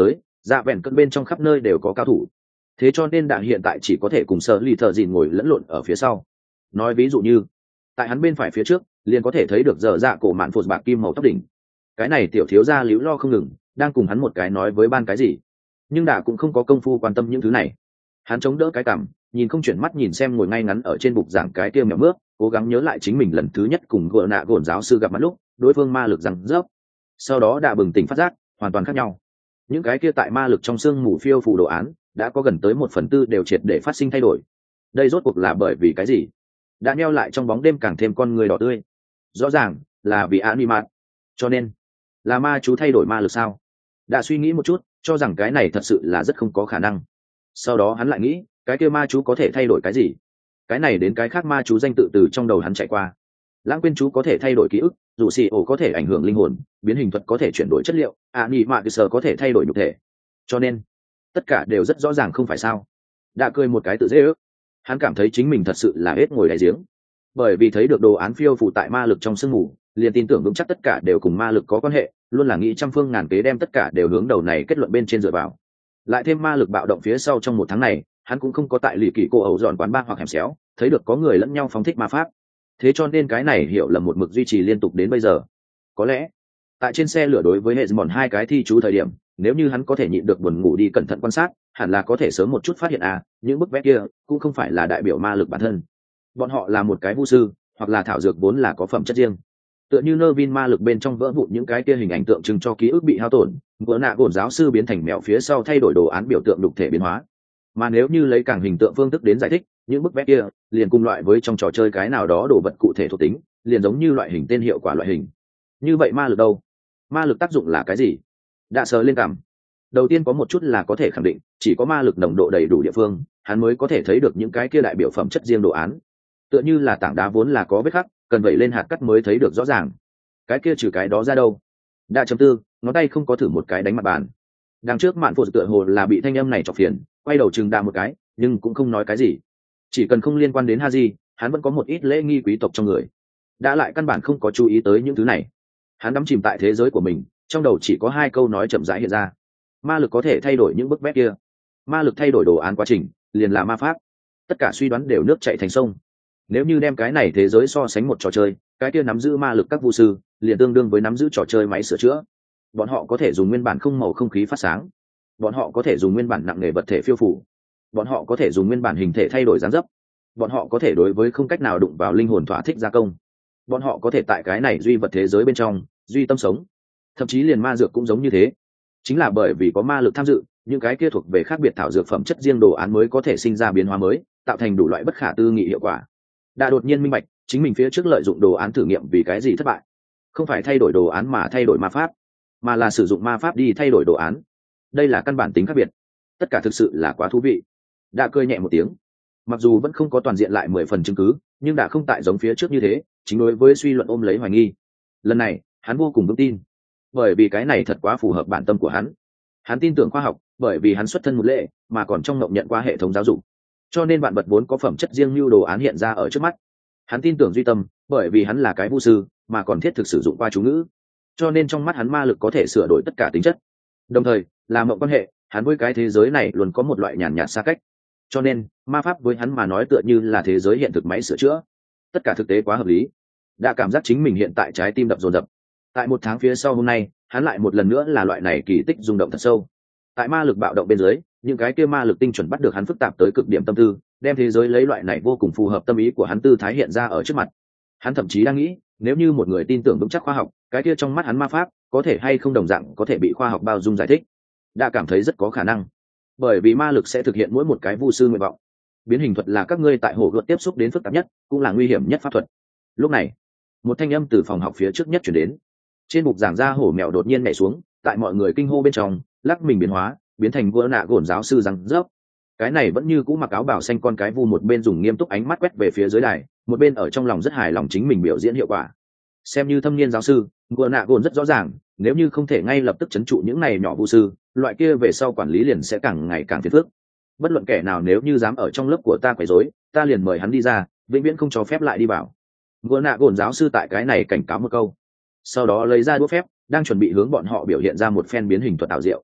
Dạ vẹn cận bên trong khắp nơi đều có cao thủ, thế cho nên đạ hiện tại chỉ có thể cùng sợ lì thợ dìn ngồi lẫn lộn ở phía sau. Nói ví dụ như tại hắn bên phải phía trước liền có thể thấy được dở dạ cổ mạn phột bạc kim màu tóc đỉnh, cái này tiểu thiếu gia líu lo không ngừng đang cùng hắn một cái nói với ban cái gì, nhưng đạ cũng không có công phu quan tâm những thứ này. Hắn chống đỡ cái cằm, nhìn không chuyển mắt nhìn xem ngồi ngay ngắn ở trên bục giảng cái kia mèo mướp, cố gắng nhớ lại chính mình lần thứ nhất cùng gợ nạ gồn giáo sư gặp mặt lúc đối phương ma lực rằng rớp. Sau đó đạ bừng tỉnh phát giác hoàn toàn khác nhau. Những cái kia tại ma lực trong xương mù phiêu phù đồ án đã có gần tới 1/4 đều triệt để phát sinh thay đổi. Đây rốt cuộc là bởi vì cái gì? Đã neo lại trong bóng đêm càng thêm con người đỏ tươi. Rõ ràng là vì animat. Cho nên là ma chú thay đổi ma lực sao? Đã suy nghĩ một chút, cho rằng cái này thật sự là rất không có khả năng. Sau đó hắn lại nghĩ, cái kia ma chú có thể thay đổi cái gì? Cái này đến cái khác ma chú danh tự từ trong đầu hắn chạy qua. Lãng quên chú có thể thay đổi ký ức, dù xì ổ có thể ảnh hưởng linh hồn, biến hình thuật có thể chuyển đổi chất liệu, nhị mạ cơ sở có thể thay đổi nhục thể. Cho nên tất cả đều rất rõ ràng không phải sao? Đã cười một cái tự dễ ước. Hắn cảm thấy chính mình thật sự là hết ngồi đáy giếng, bởi vì thấy được đồ án phiêu phù tại ma lực trong sương mù, liền tin tưởng vững chắc tất cả đều cùng ma lực có quan hệ, luôn là nghĩ trăm phương ngàn kế đem tất cả đều hướng đầu này kết luận bên trên dựa vào. Lại thêm ma lực bạo động phía sau trong 1 tháng này, hắn cũng không có tại lì kỳ cô ẩu dọn quán bar hoặc hẻm xéo thấy được có người lẫn nhau phóng thích ma pháp, thế cho nên cái này hiểu lầm một mực duy trì liên tục đến bây giờ. Có lẽ tại trên xe lửa đối với hệ mòn 2 cái thi chú thời điểm, nếu như hắn có thể nhịn được buồn ngủ đi cẩn thận quan sát, hẳn là có thể sớm một chút phát hiện những bức vẽ kia cũng không phải là đại biểu ma lực bản thân, bọn họ là một cái vu sư hoặc là thảo dược vốn là có phẩm chất riêng. Tựa như nơ vin ma lực bên trong vỡ vụn những cái kia hình ảnh tượng trưng cho ký ức bị hao tổn, vỡ nạ gồn giáo sư biến thành mèo phía sau thay đổi đồ án biểu tượng đục thể biến hóa. Mà nếu như lấy càng hình tượng phương thức đến giải thích, những bức vẽ kia liền cùng loại với trong trò chơi cái nào đó đồ vật cụ thể thuộc tính, liền giống như loại hình tên hiệu quả loại hình. Như vậy ma lực đâu? Ma lực tác dụng là cái gì? Đã sờ lên cảm. Đầu tiên có một chút là có thể khẳng định, chỉ có ma lực nồng độ đầy đủ địa phương, hắn mới có thể thấy được những cái kia đại biểu phẩm chất riêng đồ án. Tựa như là tảng đá vốn là có vết khắc, cần vậy lên hạt cắt mới thấy được rõ ràng. Cái kia trừ cái đó ra đâu? Đã chấm tư, ngón tay không có thử một cái đánh mặt bàn. Đằng trước mạn phụ tựa hồ là bị thanh âm này chọc phiền, quay đầu chừng đà một cái, nhưng cũng không nói cái gì. Chỉ cần không liên quan đến Haji, hắn vẫn có một ít lễ nghi quý tộc trong người. Đã lại căn bản không có chú ý tới những thứ này. Hắn đắm chìm tại thế giới của mình, trong đầu chỉ có 2 câu nói chậm rãi hiện ra. Ma lực có thể thay đổi những bức vẽ kia. Ma lực thay đổi đồ án quá trình, liền là ma pháp. Tất cả suy đoán đều nước chảy thành sông. Nếu như đem cái này thế giới so sánh một trò chơi, cái kia nắm giữ ma lực các vu sư liền tương đương với nắm giữ trò chơi máy sửa chữa. Bọn họ có thể dùng nguyên bản không màu không khí phát sáng, bọn họ có thể dùng nguyên bản nặng nề vật thể phiêu phủ, bọn họ có thể dùng nguyên bản hình thể thay đổi dáng dấp, bọn họ có thể đối với không cách nào đụng vào linh hồn thỏa thích gia công, bọn họ có thể tại cái này duy vật thế giới bên trong duy tâm sống. Thậm chí liền ma dược cũng giống như thế, chính là bởi vì có ma lực tham dự, những cái kia thuộc về khác biệt thảo dược phẩm chất riêng đồ án mới có thể sinh ra biến hóa mới, tạo thành đủ loại bất khả tư nghị hiệu quả. Đã đột nhiên minh bạch chính mình phía trước lợi dụng đồ án thử nghiệm vì cái gì thất bại, không phải thay đổi đồ án mà thay đổi ma pháp, mà là sử dụng ma pháp đi thay đổi đồ án. Đây là căn bản tính khác biệt. Tất cả thực sự là quá thú vị. Đã cười nhẹ một tiếng. Mặc dù vẫn không có toàn diện lại 10 phần chứng cứ, nhưng đã không tại giống phía trước như thế, chính đối với suy luận ôm lấy hoài nghi. Lần này hắn vô cùng vững tin, bởi vì cái này thật quá phù hợp bản tâm của hắn. Hắn tin tưởng khoa học, bởi vì hắn xuất thân một lệ, mà còn trong ngộng nhận qua hệ thống giáo dục, cho nên vạn vật vốn có phẩm chất riêng như đồ án hiện ra ở trước mắt. Hắn tin tưởng duy tâm, bởi vì hắn là cái vu sư, mà còn thiết thực sử dụng qua chú ngữ, cho nên trong mắt hắn ma lực có thể sửa đổi tất cả tính chất. Đồng thời là mộng quan hệ, hắn với cái thế giới này luôn có một loại nhàn nhạt xa cách, cho nên ma pháp với hắn mà nói tựa như là thế giới hiện thực máy sửa chữa. Tất cả thực tế quá hợp lý. Đã cảm giác chính mình hiện tại trái tim đập dồn dập. Tại 1 tháng phía sau hôm nay, hắn lại một lần nữa là loại này kỳ tích rung động thật sâu. Tại ma lực bạo động bên dưới, những cái kia ma lực tinh chuẩn bắt được hắn phức tạp tới cực điểm tâm tư, đem thế giới lấy loại này vô cùng phù hợp tâm ý của hắn tư thái hiện ra ở trước mặt. Hắn thậm chí đang nghĩ, nếu như một người tin tưởng vững chắc khoa học, cái kia trong mắt hắn ma pháp có thể hay không đồng dạng có thể bị khoa học bao dung giải thích. Đã cảm thấy rất có khả năng, bởi vì ma lực sẽ thực hiện mỗi một cái vu sư nguyện vọng. Biến hình thuật là các ngươi tại hồ luật tiếp xúc đến phức tạp nhất, cũng là nguy hiểm nhất pháp thuật. Lúc này một thanh âm từ phòng học phía trước nhất chuyển đến. Trên bục giảng ra hổ mèo đột nhiên nhảy xuống, tại mọi người kinh hô bên trong lắc mình biến hóa, biến thành vỡ nạ gồn giáo sư răng rớp. Cái này vẫn như cũ mặc áo bào xanh con cái vu một bên dùng nghiêm túc ánh mắt quét về phía dưới đài, một bên ở trong lòng rất hài lòng chính mình biểu diễn hiệu quả. Xem như thâm niên giáo sư, vỡ nạ gồn rất rõ ràng, nếu như không thể ngay lập tức trấn trụ những này nhỏ vu sư, loại kia về sau quản lý liền sẽ càng ngày càng phiền phức. Bất luận kẻ nào nếu như dám ở trong lớp của ta quấy rối, ta liền mời hắn đi ra, vĩnh viễn không cho phép lại đi vào. Vỡ nạ gồn giáo sư tại cái này cảnh cáo một câu, sau đó lấy ra đũa phép, đang chuẩn bị hướng bọn họ biểu hiện ra một phen biến hình thuật ảo diệu.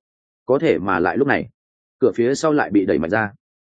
có thể mà lại lúc này cửa phía sau lại bị đẩy mạnh ra.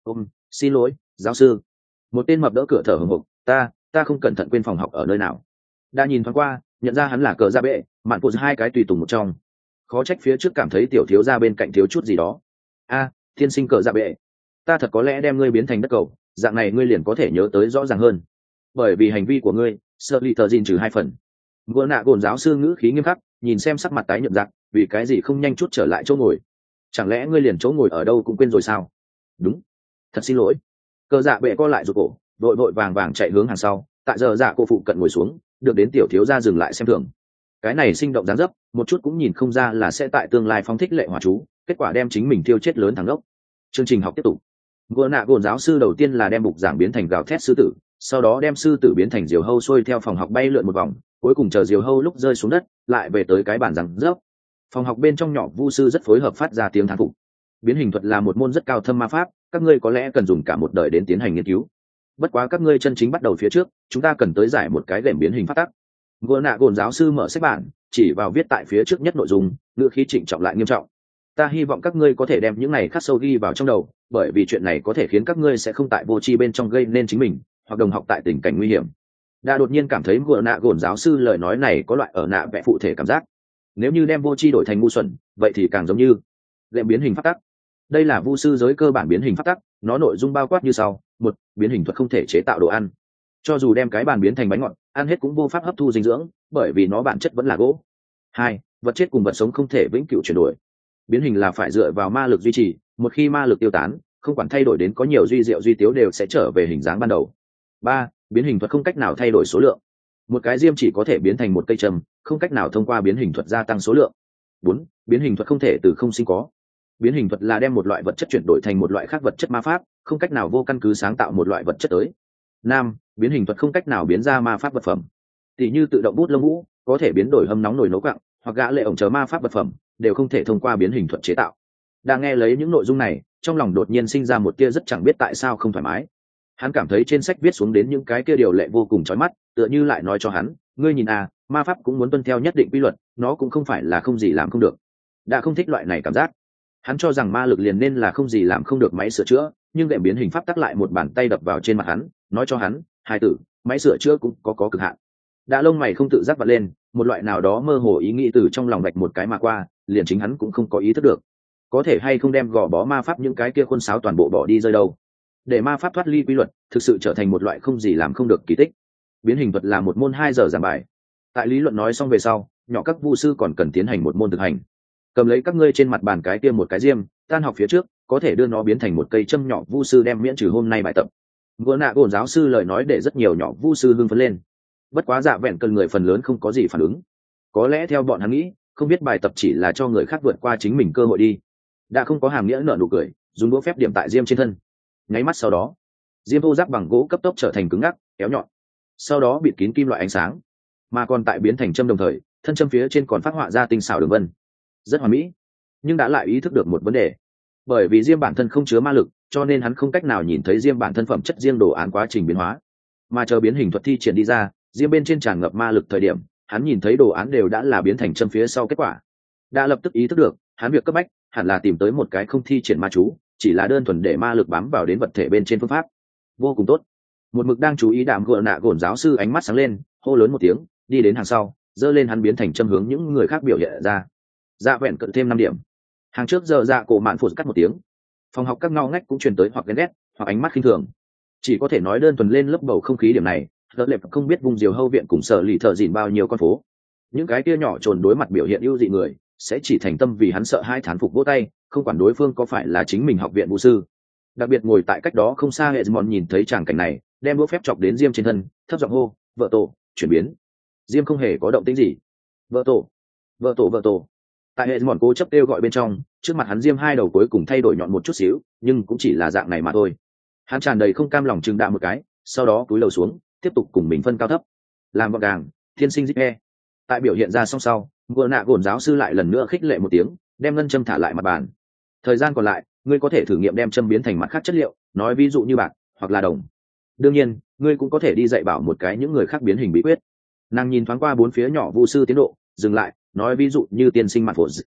Xin lỗi giáo sư. Một tên mập đỡ cửa thở hổn hộc. Ta không cẩn thận quên phòng học ở nơi nào. Đã nhìn thoáng qua, nhận ra hắn là cờ ra bệ, mạn phụ hai cái tùy tùng một trong. Khó trách phía trước cảm thấy tiểu thiếu ra bên cạnh thiếu chút gì đó. Thiên sinh cờ ra bệ, ta thật có lẽ đem ngươi biến thành đất cầu, dạng này ngươi liền có thể nhớ tới rõ ràng hơn. Bởi vì hành vi của ngươi, sợ lì tờ gìn trừ 2 phần. Vừa nạ gồn giáo sư ngữ khí nghiêm khắc, nhìn xem sắc mặt tái nhợt giặc, vì cái gì không nhanh chút trở lại chỗ ngồi? Chẳng lẽ ngươi liền chỗ ngồi ở đâu cũng quên rồi sao? Đúng, thật xin lỗi. Cờ dạ bệ co lại rụt cổ, vội vàng chạy hướng hàng sau, tại giờ dạ cô phụ cận ngồi xuống, được đến tiểu thiếu gia dừng lại xem thường. Cái này sinh động dáng dấp, một chút cũng nhìn không ra là sẽ tại tương lai phóng thích lệ hỏa chú, kết quả đem chính mình tiêu chết lớn thằng đốc. Chương trình học tiếp tục. Vừa nạ gồn giáo sư đầu tiên là đem bục giảng biến thành gào thét sư tử, sau đó đem sư tử biến thành diều hâu xuôi theo phòng học bay lượn một vòng, cuối cùng chờ diều hâu lúc rơi xuống đất, lại về tới cái bàn rằng rớp. Phòng học bên trong nhỏ vu sư rất phối hợp phát ra tiếng thán phục. Biến hình thuật là một môn rất cao thâm ma pháp, các ngươi có lẽ cần dùng cả một đời đến tiến hành nghiên cứu. Bất quá các ngươi chân chính bắt đầu phía trước, chúng ta cần tới giải một cái gệm biến hình pháp tắc. Vừa nạ gồn giáo sư mở sách bản, chỉ vào viết tại phía trước nhất nội dung, ngữ khí trịnh trọng lại nghiêm trọng. Ta hy vọng các ngươi có thể đem những này khắc sâu ghi vào trong đầu, bởi vì chuyện này có thể khiến các ngươi sẽ không tại vô tri bên trong gây nên chính mình hoặc đồng học tại tình cảnh nguy hiểm. Đã đột nhiên cảm thấy vừa nạ gồn giáo sư lời nói này có loại ở nạ vẽ phụ thể cảm giác. Nếu như đem vô tri đổi thành ngu xuẩn, vậy thì càng giống như gệm biến hình pháp tắc. Đây là vu sư giới cơ bản biến hình pháp tắc, nó nội dung bao quát như sau: 1. Biến hình thuật không thể chế tạo đồ ăn. Cho dù đem cái bàn biến thành bánh ngọt, ăn hết cũng vô pháp hấp thu dinh dưỡng, bởi vì nó bản chất vẫn là gỗ. 2. Vật chết cùng vật sống không thể vĩnh cửu chuyển đổi. Biến hình là phải dựa vào ma lực duy trì, một khi ma lực tiêu tán, không quản thay đổi đến có nhiều duy diệu duy tiếu đều sẽ trở về hình dáng ban đầu. 3. Biến hình thuật không cách nào thay đổi số lượng. Một cái diêm chỉ có thể biến thành một cây trầm, không cách nào thông qua biến hình thuật gia tăng số lượng. 4. Biến hình thuật không thể từ không sinh có. Biến hình thuật là đem một loại vật chất chuyển đổi thành một loại khác vật chất ma pháp, không cách nào vô căn cứ sáng tạo một loại vật chất tới. 5. Biến hình thuật không cách nào biến ra ma pháp vật phẩm. Tỷ như tự động bút lông vũ, có thể biến đổi hâm nóng nồi nấu quặng, hoặc gã lệ ổng chờ ma pháp vật phẩm, đều không thể thông qua biến hình thuật chế tạo. Đang nghe lấy những nội dung này, trong lòng đột nhiên sinh ra một tia rất chẳng biết tại sao không thoải mái. Hắn cảm thấy trên sách viết xuống đến những cái kia điều lệ vô cùng chói mắt, tựa như lại nói cho hắn, ngươi nhìn ma pháp cũng muốn tuân theo nhất định quy luật, nó cũng không phải là không gì làm không được. Đã không thích loại này cảm giác. Hắn cho rằng ma lực liền nên là không gì làm không được máy sửa chữa, nhưng đệm biến hình pháp tắc lại một bàn tay đập vào trên mặt hắn, nói cho hắn, hài tử, máy sửa chữa cũng có cực hạn. Đã lông mày không tự giác vặn lên, một loại nào đó mơ hồ ý nghĩ từ trong lòng vạch một cái mà qua, liền chính hắn cũng không có ý thức được. Có thể hay không đem gò bó ma pháp những cái kia khuôn sáo toàn bộ bỏ đi rơi đâu. Để ma pháp thoát ly quy luật, thực sự trở thành một loại không gì làm không được kỳ tích. Biến hình thuật là một môn 2 giờ giảng bài. Tại lý luận nói xong về sau, nhỏ các vu sư còn cần tiến hành một môn thực hành. Cầm lấy các ngươi trên mặt bàn cái kia một cái diêm, tan học phía trước, có thể đưa nó biến thành một cây châm nhỏ, vu sư đem miễn trừ hôm nay bài tập. Vừa nạ gồn giáo sư lời nói để rất nhiều nhỏ vu sư hưng phấn lên. Bất quá dạ vẹn cần người phần lớn không có gì phản ứng. Có lẽ theo bọn hắn nghĩ, không biết bài tập chỉ là cho người khác vượt qua chính mình cơ hội đi. Đã không có hàm nghĩa nở nụ cười, dùng đũa phép điểm tại diêm trên thân. Nháy mắt sau đó, diêm thô giáp bằng gỗ cấp tốc trở thành cứng ngắc, kéo nhọn. Sau đó bịt kín kim loại ánh sáng, mà còn tại biến thành châm đồng thời, thân châm phía trên còn phát họa ra tinh xảo đường vân. Rất hoàn mỹ. Nhưng đã lại ý thức được một vấn đề. Bởi vì diêm bản thân không chứa ma lực, cho nên hắn không cách nào nhìn thấy diêm bản thân phẩm chất riêng đồ án quá trình biến hóa. Mà chờ biến hình thuật thi triển đi ra, diêm bên trên tràn ngập ma lực thời điểm, hắn nhìn thấy đồ án đều đã là biến thành châm phía sau kết quả. Đã lập tức ý thức được, hắn việc cấp bách hẳn là tìm tới một cái không thi triển ma chú, chỉ là đơn thuần để ma lực bám vào đến vật thể bên trên phương pháp. Vô cùng tốt. Một mực đang chú ý đạm gượng nạ gồn giáo sư ánh mắt sáng lên, hô lớn một tiếng, đi đến hàng sau, giơ lên hắn biến thành châm hướng những người khác biểu hiện ra. Dạ vẹn cận thêm 5 điểm. Hàng trước giờ dạ cổ mạn phụt cắt một tiếng. Phòng học các ngao ngách cũng truyền tới hoặc ghen ghét hoặc ánh mắt khinh thường. Chỉ có thể nói đơn thuần lên lớp bầu không khí điểm này, đỡ lệp không biết vùng diều hâu viện cùng sở lì thợ dìn bao nhiêu con phố. Những cái kia nhỏ trồn đối mặt biểu hiện ưu dị người, sẽ chỉ thành tâm vì hắn sợ hai thán phục vỗ tay, không quản đối phương có phải là chính mình học viện vũ sư. Đặc biệt ngồi tại cách đó không xa hệ mòn nhìn thấy tràng cảnh này, đem đũa phép chọc đến diêm trên thân, thấp giọng hô, vợ tổ, chuyển biến. Diêm không hề có động tĩnh gì. Vợ tổ, vợ tổ, vợ tổ. Tại hệ mòn cố chấp kêu gọi bên trong, trước mặt hắn diêm hai đầu cuối cùng thay đổi nhọn một chút xíu, nhưng cũng chỉ là dạng này mà thôi. Hắn tràn đầy không cam lòng chừng đạm một cái, sau đó cúi đầu xuống, tiếp tục cùng mình phân cao thấp. Làm gọn gàng, thiên sinh dích e. Tại biểu hiện ra xong sau, vừa nạ gồn giáo sư lại lần nữa khích lệ một tiếng, đem ngân châm thả lại mặt bàn. Thời gian còn lại, ngươi có thể thử nghiệm đem châm biến thành mặt khác chất liệu, nói ví dụ như bạc hoặc là đồng. Đương nhiên, ngươi cũng có thể đi dạy bảo một cái những người khác biến hình bí quyết. Nàng nhìn thoáng qua bốn phía nhỏ vu sư tiến độ, dừng lại, nói ví dụ như tiên sinh mặt phổ.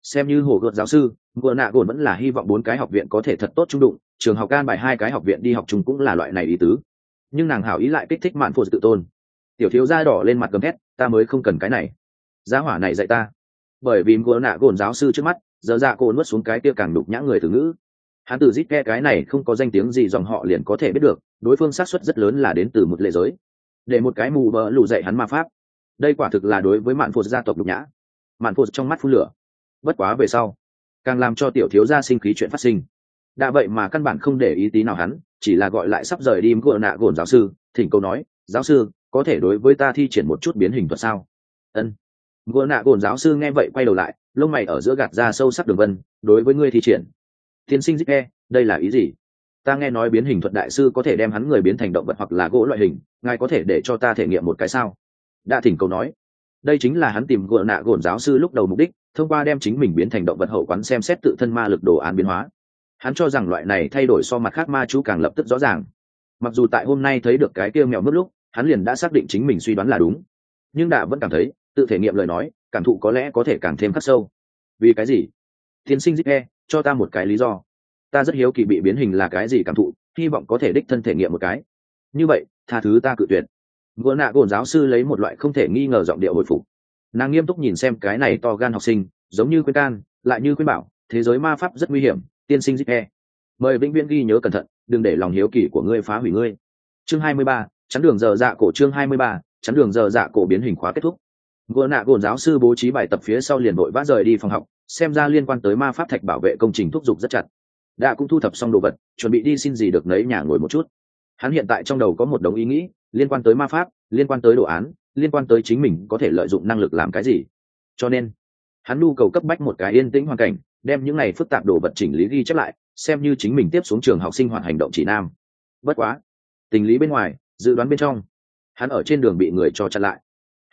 xem như hồ gợt giáo sư, vừa nạ gồn vẫn là hy vọng 4 cái học viện có thể thật tốt trung đụng, trường học can bài 2 cái học viện đi học chung cũng là loại này ý tứ. Nhưng nàng hảo ý lại kích thích mạn phụ tự tôn. Tiểu thiếu gia đỏ lên mặt gầm thét, ta mới không cần cái này, giá hỏa này dạy ta. Bởi vì vừa nạ gồn giáo sư trước mắt, giờ dạ cô nuốt xuống cái kia càng đục nhã người từ ngữ. Hắn từ rít cái này không có danh tiếng gì dòng họ liền có thể biết được, đối phương xác suất rất lớn là đến từ một lệ giới. Để một cái mù bờ lù dạy hắn ma pháp, đây quả thực là đối với mạn phụ gia tộc đục nhã. Mạn phụ trong mắt phun lửa. Bất quá về sau, càng làm cho tiểu thiếu gia sinh khí chuyện phát sinh. Đã vậy mà căn bản không để ý tí nào hắn, chỉ là gọi lại sắp rời đi vừa nạ gồn giáo sư, thỉnh cầu nói, giáo sư có thể đối với ta thi triển một chút biến hình thuật sao? Ân. Vừa nạ gồn giáo sư nghe vậy quay đầu lại, lông mày ở giữa gạt ra sâu sắc đường vân, đối với ngươi thi triển. Tiên sinh Zip, đây là ý gì? Ta nghe nói biến hình thuật đại sư có thể đem hắn người biến thành động vật hoặc là gỗ loại hình, ngài có thể để cho ta thể nghiệm một cái sao? Đã thỉnh cầu nói, đây chính là hắn tìm vừa nạ gồn giáo sư lúc đầu mục đích, thông qua đem chính mình biến thành động vật hậu quán xem xét tự thân ma lực đồ án biến hóa. Hắn cho rằng loại này thay đổi so mặt khác ma chú càng lập tức rõ ràng. Mặc dù tại hôm nay thấy được cái kia mèo mất lúc, hắn liền đã xác định chính mình suy đoán là đúng, nhưng đã vẫn cảm thấy tự thể nghiệm lời nói cảm thụ có lẽ có thể càng thêm khắc sâu. Vì cái gì? Tiên sinh Zip, cho ta một cái lý do. Ta rất hiếu kỳ bị biến hình là cái gì cảm thụ, hy vọng có thể đích thân thể nghiệm một cái. Như vậy tha thứ ta cự tuyệt. Vừa nạ gồn giáo sư lấy một loại không thể nghi ngờ giọng điệu hồi phục. Nàng nghiêm túc nhìn xem cái này to gan học sinh, giống như khuyên can lại như khuyên bảo, thế giới ma pháp rất nguy hiểm, tiên sinh Zip, mời vĩnh viễn ghi nhớ cẩn thận, đừng để lòng hiếu kỳ của ngươi phá hủy ngươi. Chương 23, chắn đường giờ dạ cổ. Chương 23, chắn đường giờ dạ cổ biến hình khóa kết thúc. Vừa nạ gồn giáo sư bố trí bài tập phía sau liền vội vã rời đi phòng học, xem ra liên quan tới ma pháp thạch bảo vệ công trình thúc giục rất chặt. Đã cũng thu thập xong đồ vật, chuẩn bị đi xin gì được nấy nhà ngồi một chút. Hắn hiện tại trong đầu có một đống ý nghĩ liên quan tới ma pháp, liên quan tới đồ án, liên quan tới chính mình có thể lợi dụng năng lực làm cái gì. Cho nên hắn nhu cầu cấp bách một cái yên tĩnh hoàn cảnh, đem những này phức tạp đồ vật chỉnh lý ghi chép lại, xem như chính mình tiếp xuống trường học sinh hoạt hành động chỉ nam. Bất quá tình lý bên ngoài, dự đoán bên trong, hắn ở trên đường bị người cho chặn lại.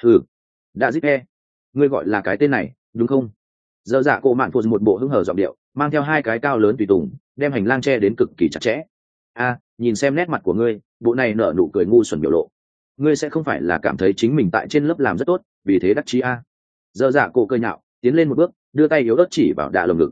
Đã Zip, ngươi gọi là cái tên này đúng không? Giờ dạ cổ mạn phụ một bộ hứng hở giọng điệu, mang theo 2 cái cao lớn tùy tùng, đem hành lang che đến cực kỳ chặt chẽ. Nhìn xem nét mặt của ngươi, bộ này nở nụ cười ngu xuẩn biểu lộ, ngươi sẽ không phải là cảm thấy chính mình tại trên lớp làm rất tốt, vì thế đắc chí Giờ dạ cổ cười nhạo, tiến lên một bước, đưa tay yếu ớt chỉ vào Đạ lồng ngực.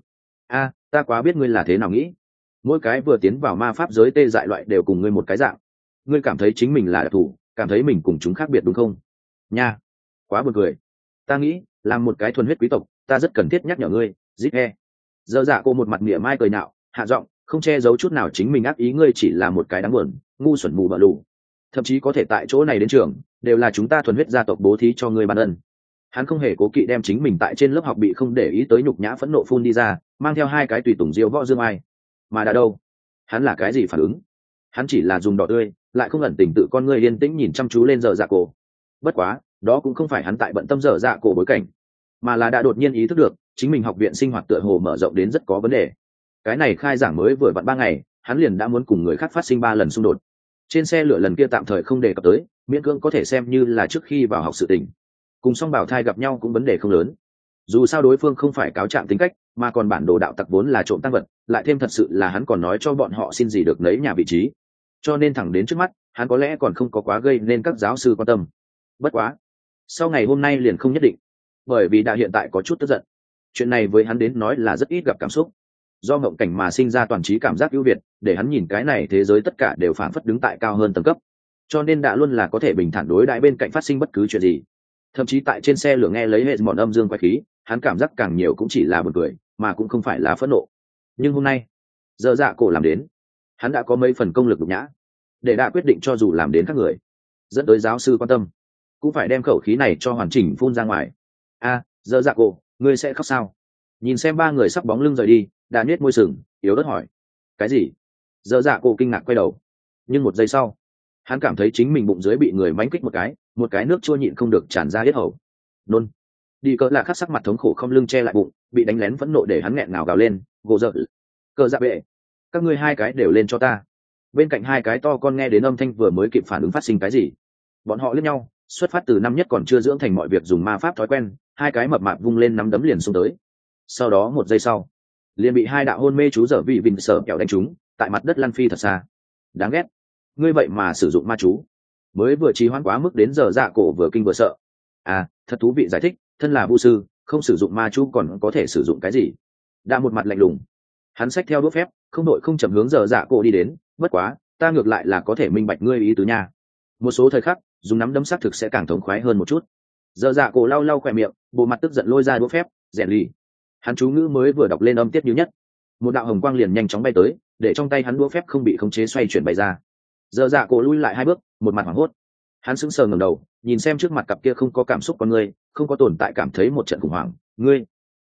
Ta quá biết ngươi là thế nào nghĩ. Mỗi cái vừa tiến vào ma pháp giới tê dại loại đều cùng ngươi một cái dạng. Ngươi cảm thấy chính mình là đặc thù, cảm thấy mình cùng chúng khác biệt đúng không? Nha, quá buồn cười. Ta nghĩ làm một cái thuần huyết quý tộc, ta rất cần thiết nhắc nhở ngươi, Zip. Giờ dạ cô một mặt mỉa mai cười nhạo, hạ giọng, không che giấu chút nào chính mình ác ý, ngươi chỉ là một cái đáng buồn, ngu xuẩn mù bợ lù. Thậm chí có thể tại chỗ này đến trường, đều là chúng ta thuần huyết gia tộc bố thí cho ngươi ban ân. Hắn không hề cố kỵ đem chính mình tại trên lớp học bị không để ý tới nhục nhã phẫn nộ phun đi ra, mang theo 2 cái tùy tùng diêu võ dương ai. Mà đã đâu, hắn là cái gì phản ứng? Hắn chỉ là dùng đỏ tươi, lại không ẩn tình tự con ngươi yên tĩnh nhìn chăm chú lên giờ dạ cổ. Bất quá đó cũng không phải hắn tại bận tâm giờ dạ cổ bối cảnh, mà là đã đột nhiên ý thức được chính mình học viện sinh hoạt tựa hồ mở rộng đến rất có vấn đề. Cái này khai giảng mới vừa vặn 3 ngày, hắn liền đã muốn cùng người khác phát sinh 3 lần xung đột. Trên xe lửa lần kia tạm thời không đề cập tới, miễn cưỡng có thể xem như là trước khi vào học sự tình. Cùng song bảo thai gặp nhau cũng vấn đề không lớn, dù sao đối phương không phải cáo trạng tính cách, mà còn bản đồ đạo tặc vốn là trộm tăng vật, lại thêm thật sự là hắn còn nói cho bọn họ xin gì được nấy nhà vị trí, cho nên thẳng đến trước mắt hắn có lẽ còn không có quá gây nên các giáo sư quan tâm. Bất quá sau ngày hôm nay liền không nhất định, bởi vì đã hiện tại có chút tức giận. Chuyện này với hắn đến nói là rất ít gặp cảm xúc, do ngộng cảnh mà sinh ra toàn trí cảm giác ưu việt, để hắn nhìn cái này thế giới tất cả đều phảng phất đứng tại cao hơn tầng cấp, cho nên đã luôn là có thể bình thản đối đãi bên cạnh phát sinh bất cứ chuyện gì. Thậm chí tại trên xe lửa nghe lấy hệ mọn âm dương quái khí, hắn cảm giác càng nhiều cũng chỉ là buồn cười, mà cũng không phải là phẫn nộ. Nhưng hôm nay giờ dạ cổ làm đến, hắn đã có mấy phần công lực nhục nhã, để đã quyết định cho dù làm đến các người dẫn tới giáo sư quan tâm, cũng phải đem khẩu khí này cho hoàn chỉnh phun ra ngoài. Giờ dạ cổ, ngươi sẽ khóc sao? Nhìn xem 3 người sắp bóng lưng rời đi, đã nhếch môi sừng yếu ớt hỏi. Cái gì? Giờ dạ cổ kinh ngạc quay đầu, nhưng một giây sau hắn cảm thấy chính mình bụng dưới bị người mánh kích một cái nước chua nhịn không được tràn ra hết hầu. Nôn. Đi cỡ là khắc sắc mặt thống khổ không lưng che lại bụng, bị đánh lén phẫn nộ để hắn nghẹn ngào gào lên, gồ dợ. Cờ dạ bệ, các ngươi 2 cái đều lên cho ta. Bên cạnh 2 cái to con nghe đến âm thanh vừa mới kịp phản ứng phát sinh cái gì, bọn họ liếc nhau, xuất phát từ năm nhất còn chưa dưỡng thành mọi việc dùng ma pháp thói quen, 2 cái mập mạp vung lên nắm đấm liền xông tới. Sau đó một giây sau liền bị 2 đạo hôn mê chú dở vị vinh sở kẹo đánh trúng, tại mặt đất lăn phi thật xa. Đáng ghét, ngươi vậy mà sử dụng ma chú. Mới vừa trì hoãn quá mức đến giờ dạ cổ vừa kinh vừa sợ. Thật thú vị giải thích, thân là vu sư không sử dụng ma chú còn có thể sử dụng cái gì? Đã một mặt lạnh lùng, hắn xách theo đũa phép, không đội không chậm hướng giờ dạ cổ đi đến. Bất quá, ta ngược lại là có thể minh bạch ngươi ý tứ nha. Một số thời khắc, dùng nắm đấm xác thực sẽ càng thống khoái hơn một chút. Giờ dạ cổ lau lau khỏe miệng, bộ mặt tức giận lôi ra đũa phép, rèn lì. Hắn chú ngữ mới vừa đọc lên âm tiết như nhất, một đạo hồng quang liền nhanh chóng bay tới, để trong tay hắn đũa phép không bị khống chế xoay chuyển bay ra. Giờ dạ cổ lui lại 2 bước, một mặt hoảng hốt. Hắn sững sờ ngẩng đầu, nhìn xem trước mặt cặp kia không có cảm xúc con người, không có tồn tại, cảm thấy một trận khủng hoảng. Ngươi,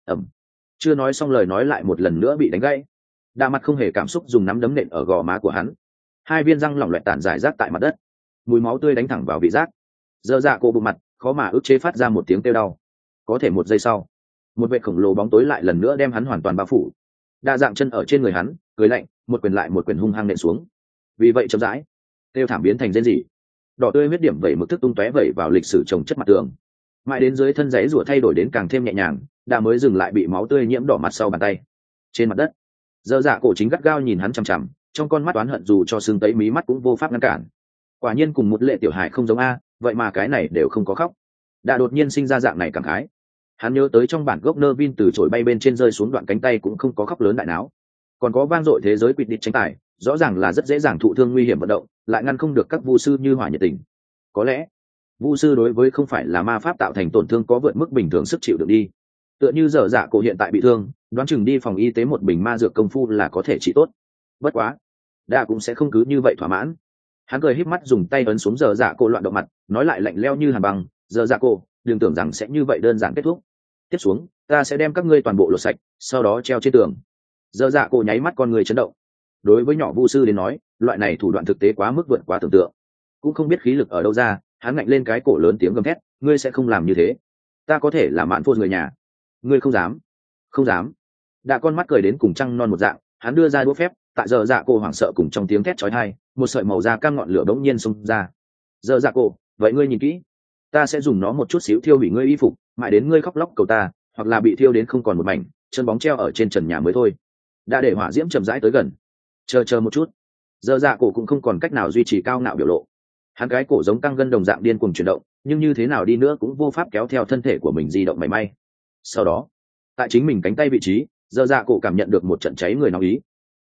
chưa nói xong lời nói lại một lần nữa bị đánh gãy. Đa mặt không hề cảm xúc dùng nắm đấm nện ở gò má của hắn, 2 viên răng lỏng loẹt tản rải rác tại mặt đất, mùi máu tươi đánh thẳng vào vị giác. Giờ dạ cổ bụng mặt khó mà ức chế phát ra một tiếng kêu đau. Có thể một giây sau, một vệt khổng lồ bóng tối lại lần nữa đem hắn hoàn toàn bao phủ. Đa dạng chân ở trên người hắn, cười lạnh, một quyền lại một quyền hung hăng nện xuống. Vì vậy chậm rãi, kêu thảm biến thành rên rỉ. Đỏ tươi huyết điểm vẩy mực thức tung tóe vẩy vào lịch sử trồng chất mặt tường. Mãi đến dưới thân giấy rủa thay đổi đến càng thêm nhẹ nhàng, đã mới dừng lại bị máu tươi nhiễm đỏ mặt sau bàn tay. Trên mặt đất, giờ dạ cổ chính gắt gao nhìn hắn chằm chằm, trong con mắt oán hận dù cho sưng tấy mí mắt cũng vô pháp ngăn cản. Quả nhiên cùng một lệ tiểu hài không giống a, vậy mà cái này đều không có khóc. Đã đột nhiên sinh ra dạng này cảm khái. Hắn nhớ tới trong bản gốc nơ vin từ trội bay bên trên rơi xuống đoạn cánh tay cũng không có khóc lớn đại náo. Còn có vang dội thế giới quỵt địch tranh tài, rõ ràng là rất dễ dàng thụ thương nguy hiểm vận động, lại ngăn không được các vu sư như hỏa nhiệt tình. Có lẽ vu sư đối với không phải là ma pháp tạo thành tổn thương có vượt mức bình thường sức chịu đựng đi. Tựa như giờ dạ cổ hiện tại bị thương, đoán chừng đi phòng y tế một bình ma dược công phu là có thể trị tốt. Bất quá, Đa cũng sẽ không cứ như vậy thỏa mãn. Hắn cười híp mắt dùng tay ấn xuống giờ dạ cổ loạn động mặt, nói lại lạnh lẽo như hàn băng, giờ dạ cổ, đừng tưởng rằng sẽ như vậy đơn giản kết thúc. Tiếp xuống, ta sẽ đem các ngươi toàn bộ lột sạch, sau đó treo trên tường. Giờ dạ cổ nháy mắt con người chấn động. Đối với nhỏ vu sư đến nói, loại này thủ đoạn thực tế quá mức vượt quá tưởng tượng. Cũng không biết khí lực ở đâu ra, hắn ngạnh lên cái cổ lớn tiếng gầm thét, ngươi sẽ không làm như thế. Ta có thể là mạn phô người nhà. Ngươi không dám. Không dám. Đã con mắt cười đến cùng trăng non một dạng, hắn đưa ra đũa phép, tại giờ dạ cổ hoảng sợ cùng trong tiếng thét chói tai, một sợi màu da cam ngọn lửa bỗng nhiên xông ra. Giờ dạ cổ, vậy ngươi nhìn kỹ, ta sẽ dùng nó một chút xíu thiêu hủy ngươi y phục, mãi đến ngươi khóc lóc cầu ta, hoặc là bị thiêu đến không còn một mảnh, chân bóng treo ở trên trần nhà mới thôi. Đã để hỏa diễm chậm rãi tới gần. Chờ một chút. Giờ dạ cổ cũng không còn cách nào duy trì cao ngạo biểu lộ. Hắn cái cổ giống căng gân đồng dạng điên cuồng chuyển động, nhưng như thế nào đi nữa cũng vô pháp kéo theo thân thể của mình di động mảy may. Sau đó, tại chính mình cánh tay vị trí, giờ dạ cổ cảm nhận được một trận cháy người nóng ý.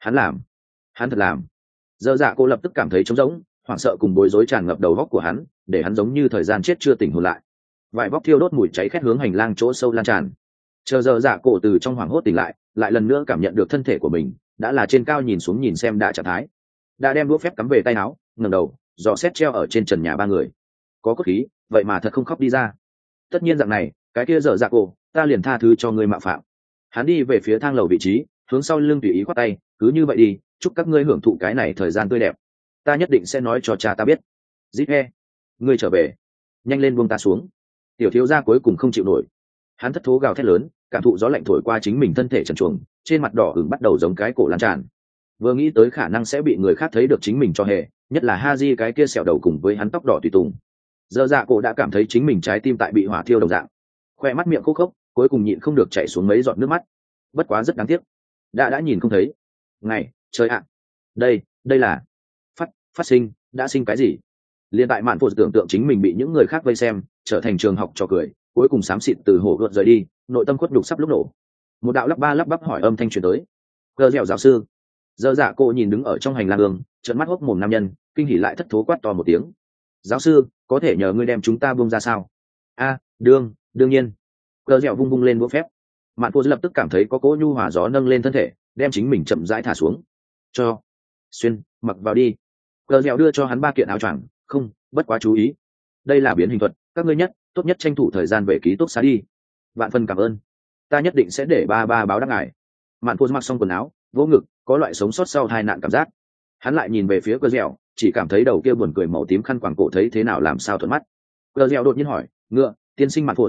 Hắn thật làm. Giờ dạ cổ lập tức cảm thấy trống rỗng, hoảng sợ cùng bối rối tràn ngập đầu óc của hắn, để hắn giống như thời gian chết chưa tỉnh hồn lại. Vài vóc thiêu đốt mùi cháy khét hướng hành lang chỗ sâu lan tràn. Chờ giờ dạ cổ từ trong hoảng hốt tỉnh lại, lại lần nữa cảm nhận được thân thể của mình đã là trên cao nhìn xuống nhìn xem đã trạng thái. Đã đem đũa phép cắm về tay áo, ngẩng đầu, dò xét treo ở trên trần nhà 3 người. Có cốt khí, vậy mà thật không khóc đi ra. Tất nhiên dạng này, cái kia giờ dạ cổ, ta liền tha thứ cho ngươi mạo phạm. Hắn đi về phía thang lầu vị trí, hướng sau lưng tùy ý khoát tay, cứ như vậy đi, chúc các ngươi hưởng thụ cái này thời gian tươi đẹp. Ta nhất định sẽ nói cho cha ta biết. Dít he, ngươi trở về, nhanh lên buông ta xuống. Tiểu thiếu gia cuối cùng không chịu nổi. Hắn thất thố gào thét lớn, cảm thụ gió lạnh thổi qua chính mình thân thể trần truồng, trên mặt đỏ ửng bắt đầu giống cái cổ lan tràn. Vừa nghĩ tới khả năng sẽ bị người khác thấy được chính mình cho hề, nhất là Haji cái kia sẹo đầu cùng với hắn tóc đỏ tùy tùng. Giờ dạ cổ đã cảm thấy chính mình trái tim tại bị hỏa thiêu đồng dạng, khoe mắt miệng khô khốc, cuối cùng nhịn không được chảy xuống mấy giọt nước mắt. Bất quá rất đáng tiếc, đã nhìn không thấy. Ngày, trời ạ, đây là phát sinh, đã sinh cái gì? Liên tại mạn phụ tưởng tượng chính mình bị những người khác vây xem, trở thành trường học trò cười, cuối cùng xám xịt từ hổ gợt rời đi, nội tâm khuất nhục sắp lúc nổ. Một đạo lắp ba lắp bắp hỏi âm thanh truyền tới. Cờ dẻo giáo sư. Giờ dạ cô nhìn đứng ở trong hành lang đường, trợn mắt hốc mồm nam nhân, kinh hỉ lại thất thố quát to một tiếng. Giáo sư, có thể nhờ ngươi đem chúng ta buông ra sao? A, đương nhiên. Cờ dẻo vung vung lên đũa phép. Mạn phụ lập tức cảm thấy có cỗ nhu hòa gió nâng lên thân thể, đem chính mình chậm rãi thả xuống. Cho xuyên, mặc vào đi. Cờ dẻo đưa cho hắn 3 kiện áo choàng, không, bất quá chú ý. Đây là biến hình thuật, các ngươi tốt nhất tranh thủ thời gian về ký túc xá đi. Vạn phân cảm ơn. Ta nhất định sẽ để ba báo đáp ngài. Mạn phụ mặc xong quần áo, vỗ ngực, có loại sống sót sau tai nạn cảm giác. Hắn lại nhìn về phía Cờ dẻo, chỉ cảm thấy đầu kia buồn cười màu tím khăn quàng cổ thấy thế nào làm sao thuận mắt. Cờ dẻo đột nhiên hỏi, ngựa, tiên sinh Mạn phụ,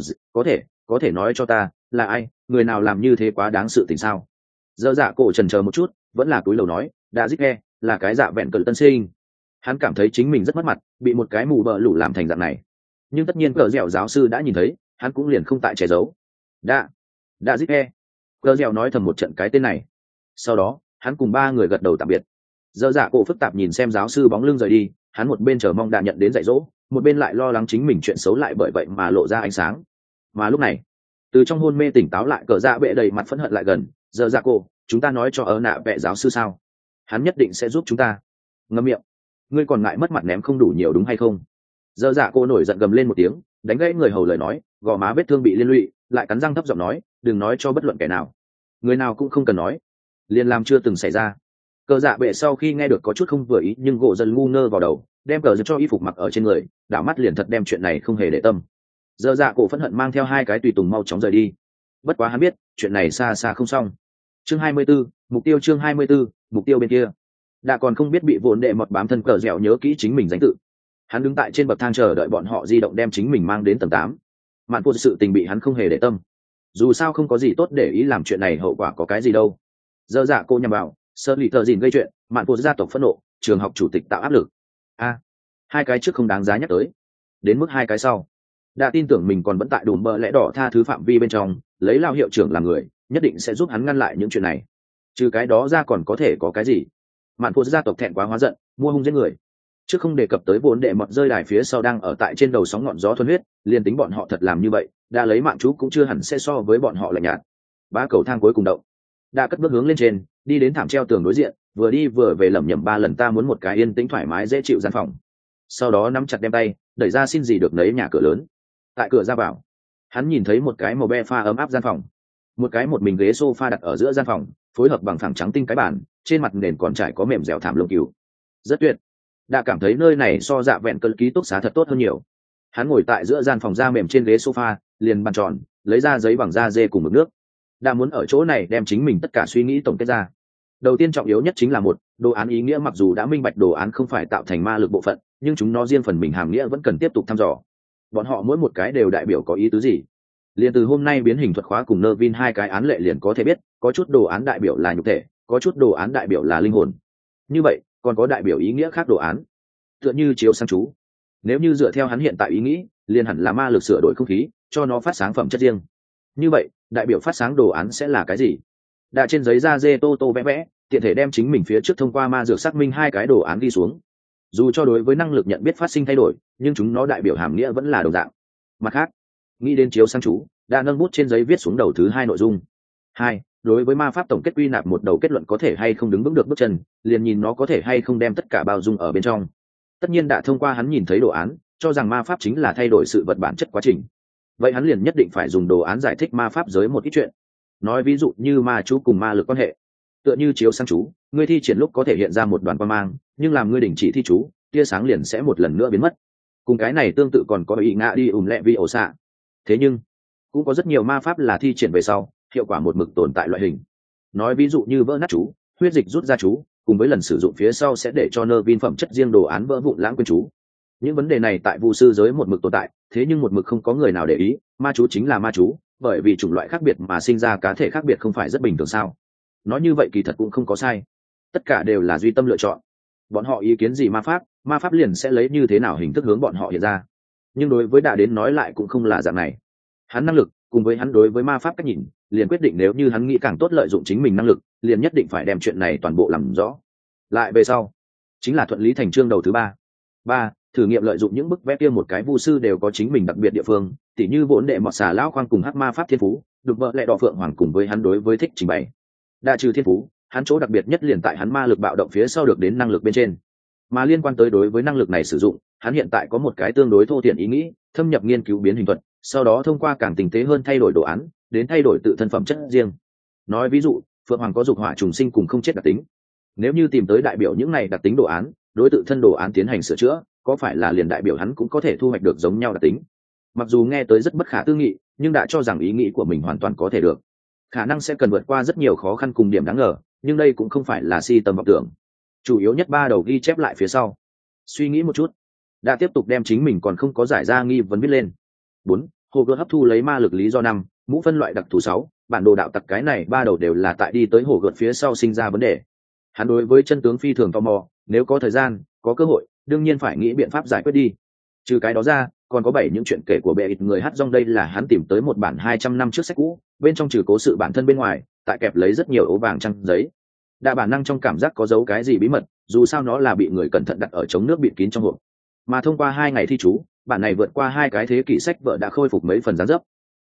có thể nói cho ta là ai, người nào làm như thế quá đáng sự tình sao? Dơ dạ cổ chần chờ một chút, vẫn là cúi đầu nói, đã dít nghe, là cái dạ vẹn cờ tân sinh. Hắn cảm thấy chính mình rất mất mặt, bị một cái mù bờ lủ làm thành dạng này. Nhưng tất nhiên cờ dẻo giáo sư đã nhìn thấy, hắn cũng liền không tại che giấu. Đã dít nghe. Cờ dẻo nói thầm một trận cái tên này. Sau đó, hắn cùng 3 người gật đầu tạm biệt. Dơ dạ cổ phức tạp nhìn xem giáo sư bóng lưng rời đi, hắn một bên chờ mong đã nhận đến dạy dỗ, một bên lại lo lắng chính mình chuyện xấu lại bởi vậy mà lộ ra ánh sáng. Mà lúc này, Từ trong hôn mê tỉnh táo lại, cờ dạ bệ đầy mặt phẫn hận lại gần. Giờ dạ cô, chúng ta nói cho nạ vẽ giáo sư sao? Hắn nhất định sẽ giúp chúng ta. Ngậm miệng, ngươi còn ngại mất mặt ném không đủ nhiều đúng hay không? Giờ dạ cô nổi giận gầm lên một tiếng, đánh gãy người hầu lời nói, gò má vết thương bị liên lụy, lại cắn răng thấp giọng nói, đừng nói cho bất luận kẻ nào, người nào cũng không cần nói, liền làm chưa từng xảy ra. Cờ dạ bệ sau khi nghe được có chút không vừa ý, nhưng gỗ dần ngu ngơ vào đầu, đem cờ cho y phục mặc ở trên người, đảo mắt liền thật đem chuyện này không hề để tâm. Giờ dạ cổ phẫn hận mang theo hai cái tùy tùng mau chóng rời đi. Bất quá hắn biết chuyện này xa xa không xong. Chương 24, mục tiêu. Chương 24, mục tiêu bên kia đã còn không biết bị vốn đệ mọt bám thân cờ dẻo nhớ kỹ chính mình danh tự. Hắn đứng tại trên bậc thang chờ đợi bọn họ di động đem chính mình mang đến tầng 8. Mạn phụ sự tình bị hắn không hề để tâm, dù sao không có gì tốt để ý, làm chuyện này hậu quả có cái gì đâu. Dơ dạ cô nhằm vào sơ lì thợ dìn gây chuyện, mạn phụ gia tộc phẫn nộ, trường học chủ tịch tạo áp lực. Hai cái trước không đáng giá nhắc tới, đến mức hai cái sau đã tin tưởng mình còn vẫn tại đùm bơ lẽ đỏ tha thứ phạm vi bên trong, lấy lao hiệu trưởng làm người nhất định sẽ giúp hắn ngăn lại những chuyện này. Trừ cái đó ra còn có thể có cái gì? Mạn phụ gia tộc thẹn quá hóa giận, mua hung giết người. Trước không đề cập tới vốn đệ mọt rơi đài phía sau đang ở tại trên đầu sóng ngọn gió thuần huyết, liền tính bọn họ thật làm như vậy, đã lấy mạng chú cũng chưa hẳn sẽ so với bọn họ lạnh nhạt. Ba cầu thang cuối cùng động, đã cất bước hướng lên trên, đi đến thảm treo tường đối diện, vừa đi vừa về lẩm nhẩm 3 lần ta muốn một cái yên tĩnh thoải mái dễ chịu gian phòng. Sau đó nắm chặt đem tay đẩy ra xin gì được nấy nhà cửa lớn. Tại cửa ra vào, hắn nhìn thấy một cái màu be pha ấm áp gian phòng, một cái một mình ghế sofa đặt ở giữa gian phòng, phối hợp bằng phẳng trắng tinh cái bàn, trên mặt nền còn trải có mềm dẻo thảm lông cừu, rất tuyệt. Đã cảm thấy nơi này so dạ vẹn cơn ký túc xá thật tốt hơn nhiều. Hắn ngồi tại giữa gian phòng da mềm trên ghế sofa, liền bàn tròn, lấy ra giấy bằng da dê cùng mực nước. Đã muốn ở chỗ này đem chính mình tất cả suy nghĩ tổng kết ra. Đầu tiên trọng yếu nhất chính là một đồ án ý nghĩa, mặc dù đã minh bạch đồ án không phải tạo thành ma lực bộ phận, nhưng chúng nó riêng phần mình hàm nghĩa vẫn cần tiếp tục thăm dò. Bọn họ mỗi một cái đều đại biểu có ý tứ gì. Liền từ hôm nay biến hình thuật khóa cùng nơ vin hai cái án lệ liền có thể biết, có chút đồ án đại biểu là nhục thể, có chút đồ án đại biểu là linh hồn. Như vậy còn có đại biểu ý nghĩa khác đồ án, tựa như chiếu sáng chú. Nếu như dựa theo hắn hiện tại ý nghĩ, liền hẳn là ma lực sửa đổi không khí, cho nó phát sáng phẩm chất riêng. Như vậy đại biểu phát sáng đồ án sẽ là cái gì? Đã trên giấy da dê tô vẽ vẽ, tiện thể đem chính mình phía trước thông qua ma dược xác minh hai cái đồ án đi xuống. Dù cho đối với năng lực nhận biết phát sinh thay đổi, nhưng chúng nó đại biểu hàm nghĩa vẫn là đồng dạng. Mặt khác, nghĩ đến chiếu sáng chú, đã nâng bút trên giấy viết xuống đầu thứ 2 nội dung. 2. Đối với ma pháp tổng kết quy nạp một đầu kết luận có thể hay không đứng vững được bước chân, liền nhìn nó có thể hay không đem tất cả bao dung ở bên trong. Tất nhiên đã thông qua hắn nhìn thấy đồ án, cho rằng ma pháp chính là thay đổi sự vật bản chất quá trình. Vậy hắn liền nhất định phải dùng đồ án giải thích ma pháp giới một ít chuyện. Nói ví dụ như ma chú cùng ma lực quan hệ. Tựa như chiếu sáng chú, ngươi thi triển lúc có thể hiện ra một đoàn quang mang, nhưng làm ngươi đình chỉ thi chú, tia sáng liền sẽ một lần nữa biến mất. Cùng cái này tương tự còn có ý ngạ đi lẹ vi ổ xạ. Thế nhưng cũng có rất nhiều ma pháp là thi triển về sau hiệu quả một mực tồn tại loại hình. Nói ví dụ như vỡ nát chú, huyết dịch rút ra chú, cùng với lần sử dụng phía sau sẽ để cho nơ vin phẩm chất riêng đồ án vỡ vụn lãng quên chú. Những vấn đề này tại vu sư giới một mực tồn tại, thế nhưng một mực không có người nào để ý. Ma chú chính là ma chú, bởi vì chủng loại khác biệt mà sinh ra cá thể khác biệt không phải rất bình thường sao? Nói như vậy kỳ thật cũng không có sai, tất cả đều là duy tâm lựa chọn. Bọn họ ý kiến gì ma pháp liền sẽ lấy như thế nào hình thức hướng bọn họ hiện ra. Nhưng đối với đã đến nói lại cũng không là dạng này. Hắn năng lực cùng với hắn đối với ma pháp cách nhìn, liền quyết định nếu như hắn nghĩ càng tốt lợi dụng chính mình năng lực, liền nhất định phải đem chuyện này toàn bộ làm rõ. Lại về sau chính là thuận lý thành chương đầu thứ 3. Thử nghiệm lợi dụng những bức vẽ kia. Một cái vu sư đều có chính mình đặc biệt địa phương, tỉ như vốn đệ mọt xà lão khoang cùng hắc ma pháp thiên phú, được vợ lẽ đỏ phượng hoàng cùng với hắn đối với thích trình bày. Đa trừ thiên phú, hắn chỗ đặc biệt nhất liền tại hắn ma lực bạo động phía sau được đến năng lực bên trên. Mà liên quan tới đối với năng lực này sử dụng, hắn hiện tại có một cái tương đối thô thiển ý nghĩ, thâm nhập nghiên cứu biến hình thuật, sau đó thông qua càng tinh tế hơn thay đổi đồ án, đến thay đổi tự thân phẩm chất riêng. Nói ví dụ, phượng hoàng có dục hỏa trùng sinh cùng không chết đặc tính. Nếu như tìm tới đại biểu những này đặc tính đồ án, đối tự thân đồ án tiến hành sửa chữa, có phải là liền đại biểu hắn cũng có thể thu hoạch được giống nhau đặc tính? Mặc dù nghe tới rất bất khả tư nghị, nhưng đã cho rằng ý nghĩ của mình hoàn toàn có thể được. Khả năng sẽ cần vượt qua rất nhiều khó khăn cùng điểm đáng ngờ, nhưng đây cũng không phải là si tầm vọng tưởng. Chủ yếu nhất 3 đầu ghi chép lại phía sau. Suy nghĩ một chút, đã tiếp tục đem chính mình còn không có giải ra nghi vấn viết lên. 4. Hồ gợt hấp thu lấy ma lực lý do 5, mũ phân loại đặc thù 6, bản đồ đạo tặc. Cái này 3 đầu đều là tại đi tới hồ gợt phía sau sinh ra vấn đề. Hắn đối với chân tướng phi thường tò mò, nếu có thời gian, có cơ hội, đương nhiên phải nghĩ biện pháp giải quyết đi. Trừ cái đó ra, còn có 7 những chuyện kể của bệ ít người hát rong. Đây là hắn tìm tới một bản 200 năm trước sách cũ, bên trong trừ cố sự bản thân bên ngoài, tại kẹp lấy rất nhiều ố vàng trăng giấy. Đa bản năng trong cảm giác có giấu cái gì bí mật, dù sao nó là bị người cẩn thận đặt ở chống nước bịt kín trong hộp. Mà thông qua 2 ngày thi chú, bản này vượt qua 2 cái thế kỷ sách vợ đã khôi phục mấy phần dáng dấp.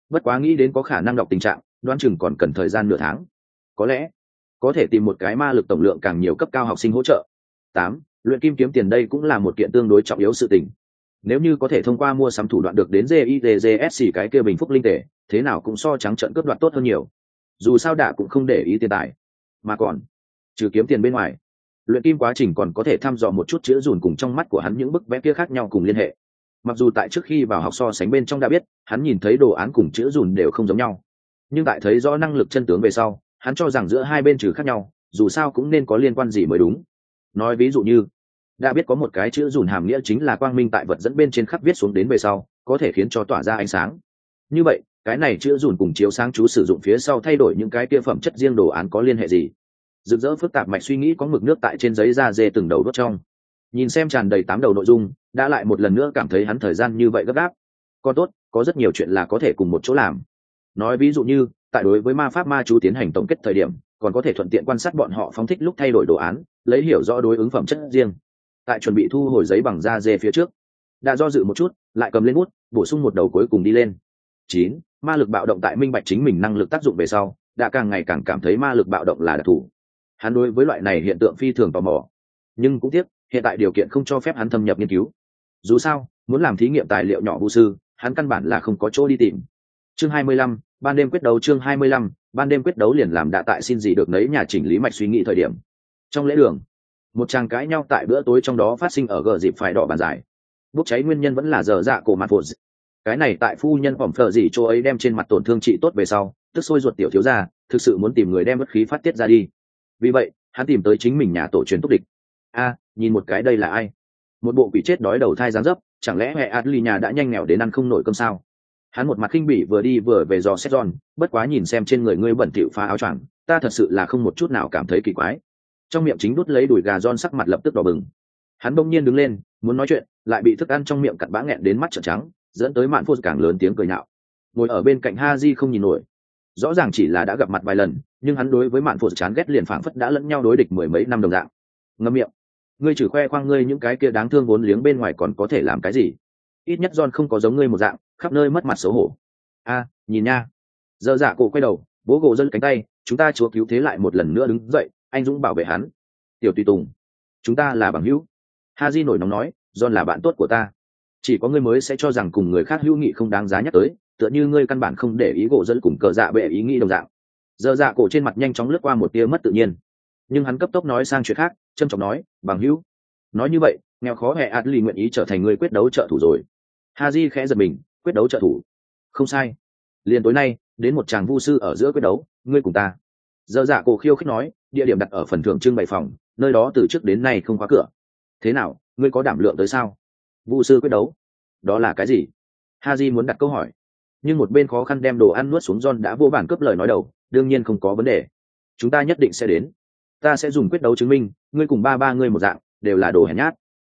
bất quá nghĩ đến có khả năng đọc tình trạng, đoán chừng còn cần thời gian nửa tháng. Có lẽ có thể tìm một cái ma lực tổng lượng càng nhiều cấp cao học sinh hỗ trợ. 8. Luyện kim kiếm tiền đây cũng là một kiện tương đối trọng yếu sự tình. Nếu như có thể thông qua mua sắm thủ đoạn được đến GITGSC cái kia bình phúc linh tệ, thế nào cũng so trắng trợn cướp đoạt tốt hơn nhiều. Dù sao đã cũng không để ý tiền tài, mà còn trừ kiếm tiền bên ngoài, luyện kim quá trình còn có thể thăm dò một chút chữ dùn cùng trong mắt của hắn những bức vẽ kia khác nhau cùng liên hệ. Mặc dù tại trước khi vào học so sánh bên trong đã biết, hắn nhìn thấy đồ án cùng chữ dùn đều không giống nhau, nhưng tại thấy rõ năng lực chân tướng về sau, hắn cho rằng giữa hai bên trừ khác nhau, dù sao cũng nên có liên quan gì mới đúng. Nói ví dụ như, đã biết có một cái chữ dùn hàm nghĩa chính là quang minh tại vật dẫn bên trên khắc viết xuống đến về sau, có thể khiến cho tỏa ra ánh sáng. Như vậy, cái này chữ dùn cùng chiếu sáng chú sử dụng phía sau thay đổi những cái kia phẩm chất riêng đồ án có liên hệ gì? Rực rỡ phức tạp mạch suy nghĩ có mực nước tại trên giấy da dê từng đầu đốt trong. Nhìn xem tràn đầy 8 đầu nội dung, đã lại một lần nữa cảm thấy hắn thời gian như vậy gấp gáp. Còn tốt, có rất nhiều chuyện là có thể cùng một chỗ làm. Nói ví dụ như, tại đối với ma pháp ma chú tiến hành tổng kết thời điểm, còn có thể thuận tiện quan sát bọn họ phóng thích lúc thay đổi đồ án, lấy hiểu rõ đối ứng phẩm chất riêng. Tại chuẩn bị thu hồi giấy bằng da dê phía trước, đã do dự một chút, lại cầm lên bút, bổ sung một đầu cuối cùng đi lên. 9. Ma lực bạo động tại minh bạch chính mình năng lực tác dụng về sau, đã càng ngày càng cảm thấy ma lực bạo động là đặc thù. Hắn đối với loại này hiện tượng phi thường tò mò, nhưng cũng tiếc hiện tại điều kiện không cho phép hắn thâm nhập nghiên cứu. Dù sao, muốn làm thí nghiệm tài liệu nhỏ vu sư, hắn căn bản là không có chỗ đi tìm. Chương 25, ban đêm quyết đấu. Chương 25, ban đêm quyết đấu liền làm đã tại xin gì được nấy nhà chỉnh lý mạch suy nghĩ thời điểm. Trong lễ đường, một tràng cãi nhau tại bữa tối trong đó phát sinh ở gờ dịp phải đỏ bàn giải. Bốc cháy nguyên nhân vẫn là dở dạ cổ mặt phột. Cái này tại phu nhân phỏng phở gì chỗ ấy đem trên mặt tổn thương trị tốt về sau, tức sôi ruột tiểu thiếu gia, thực sự muốn tìm người đem bất khí phát tiết ra đi. Vì vậy, hắn tìm tới chính mình nhà tổ truyền túc địch. Nhìn một cái đây là ai? Một bộ quỷ chết đói đầu thai dáng dấp, chẳng lẽ mẹ Adli nhà đã nhanh nghèo đến ăn không nổi cơm sao? Hắn một mặt khinh bỉ vừa đi vừa về dò xét John, bất quá nhìn xem trên người ngươi bẩn thỉu phá áo choàng, ta thật sự là không một chút nào cảm thấy kỳ quái. Trong miệng chính đút lấy đùi gà, John sắc mặt lập tức đỏ bừng. Hắn bỗng nhiên đứng lên, muốn nói chuyện, lại bị thức ăn trong miệng cặn bã nghẹn đến mắt trợn trắng, dẫn tới Mạn Phô càng lớn tiếng cười nhạo. Ngồi ở bên cạnh Haji không nhìn nổi. Rõ ràng chỉ là đã gặp mặt vài lần, nhưng hắn đối với Mạn Phô chán ghét liền phảng phất đã lẫn nhau đối địch mười mấy năm đồng dạng. Ngậm miệng, ngươi chỉ khoe khoang ngươi những cái kia đáng thương vốn liếng bên ngoài còn có thể làm cái gì? Ít nhất John không có giống ngươi một dạng, khắp nơi mất mặt xấu hổ. Nhìn nha. Giờ dạ cổ quay đầu, bố gỗ giơ cánh tay, chúng ta chúa cứu thế lại một lần nữa đứng dậy, anh dũng bảo vệ hắn. Tiểu tùy tùng, chúng ta là bằng hữu. Haji nổi nóng nói, John là bạn tốt của ta. Chỉ có ngươi mới sẽ cho rằng cùng người khác hữu nghị không đáng giá nhắc tới, tựa như ngươi căn bản không để ý gỗ dẫn cùng cờ dạ bệ ý nghĩ đồng dạng. Giờ dạ cổ trên mặt nhanh chóng lướt qua một tia mất tự nhiên, nhưng hắn cấp tốc nói sang chuyện khác, trân trọng nói, bằng hữu. Nói như vậy, nghèo khó hệ Adli nguyện ý trở thành người quyết đấu trợ thủ rồi. Haji khẽ giật mình, quyết đấu trợ thủ? Không sai. Liền tối nay, đến một chàng vu sư ở giữa quyết đấu, ngươi cùng ta. Giờ dạ cổ khiêu khích nói, địa điểm đặt ở phần thưởng trưng bày phòng, nơi đó từ trước đến nay không khóa cửa. Thế nào, ngươi có đảm lượng tới sao? Vu sư quyết đấu? Đó là cái gì? Haji muốn đặt câu hỏi, nhưng một bên khó khăn đem đồ ăn nuốt xuống, John đã vô bản cướp lời nói đầu, đương nhiên không có vấn đề. Chúng ta nhất định sẽ đến. Ta sẽ dùng quyết đấu chứng minh, ngươi cùng ba ngươi một dạng, đều là đồ hèn nhát.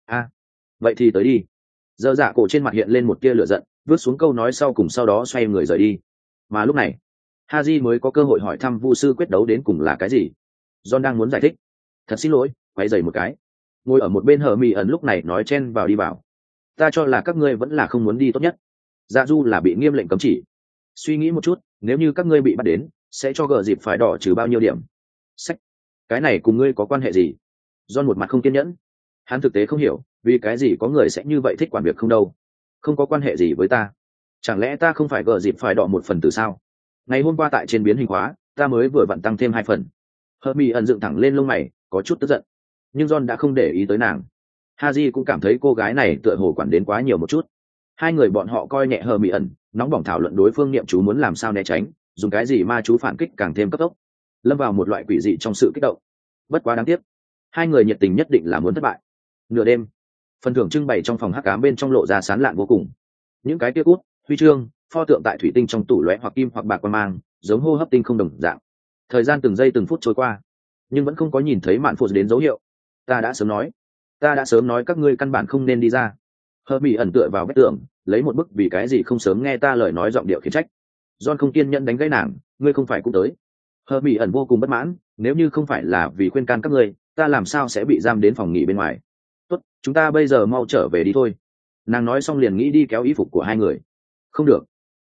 Vậy thì tới đi. Giờ dạ cổ trên mặt hiện lên một tia lửa giận, vứt xuống câu nói sau cùng, sau đó xoay người rời đi. Mà lúc này, Haji mới có cơ hội hỏi thăm vu sư quyết đấu đến cùng là cái gì. John đang muốn giải thích, thật xin lỗi, quay giày một cái. Ngồi ở một bên hờ mì ẩn lúc này nói chen vào đi vào. Ta cho là các ngươi vẫn là không muốn đi tốt nhất. Dạ du là bị nghiêm lệnh cấm chỉ. Suy nghĩ một chút, nếu như các ngươi bị bắt đến, sẽ cho gờ dịp phải đỏ trừ bao nhiêu điểm. Sách, cái này cùng ngươi có quan hệ gì? John một mặt không kiên nhẫn. Hắn thực tế không hiểu, vì cái gì có người sẽ như vậy thích quản việc không đâu. Không có quan hệ gì với ta. Chẳng lẽ ta không phải gờ dịp phải đỏ một phần từ sao? Ngày hôm qua tại trên biến hình hóa, ta mới vừa vặn tăng thêm 2 phần. Hermione ẩn dựng thẳng lên lông mày, có chút tức giận. Nhưng John đã không để ý tới nàng. Haji cũng cảm thấy cô gái này tựa hồ quản đến quá nhiều một chút. Hai người bọn họ coi nhẹ Hermione ẩn, nóng bỏng thảo luận đối phương niệm chú muốn làm sao né tránh, dùng cái gì ma chú phản kích càng thêm cấp tốc, lâm vào một loại quỷ dị trong sự kích động. Bất quá đáng tiếc, hai người nhiệt tình nhất định là muốn thất bại. Nửa đêm, phần thưởng trưng bày trong phòng hắc ám bên trong lộ ra sán lạn vô cùng. Những cái kia cút, huy chương, pho tượng tại thủy tinh trong tủ lóe hoặc kim hoặc bạc quang mang, giống hô hấp tinh không đồng dạng. Thời gian từng giây từng phút trôi qua, nhưng vẫn không có nhìn thấy Mạn Phô đến dấu hiệu. Ta đã sớm nói các ngươi căn bản không nên đi ra. Hermione ẩn tựa vào vách tường, lấy một bức vì cái gì không sớm nghe ta lời nói giọng điệu khiển trách. John không kiên nhẫn đánh gãy nàng, ngươi không phải cũng tới. Hermione ẩn vô cùng bất mãn, nếu như không phải là vì khuyên can các ngươi, ta làm sao sẽ bị giam đến phòng nghỉ bên ngoài. Tốt, chúng ta bây giờ mau trở về đi thôi. Nàng nói xong liền nghĩ đi kéo y phục của hai người. Không được.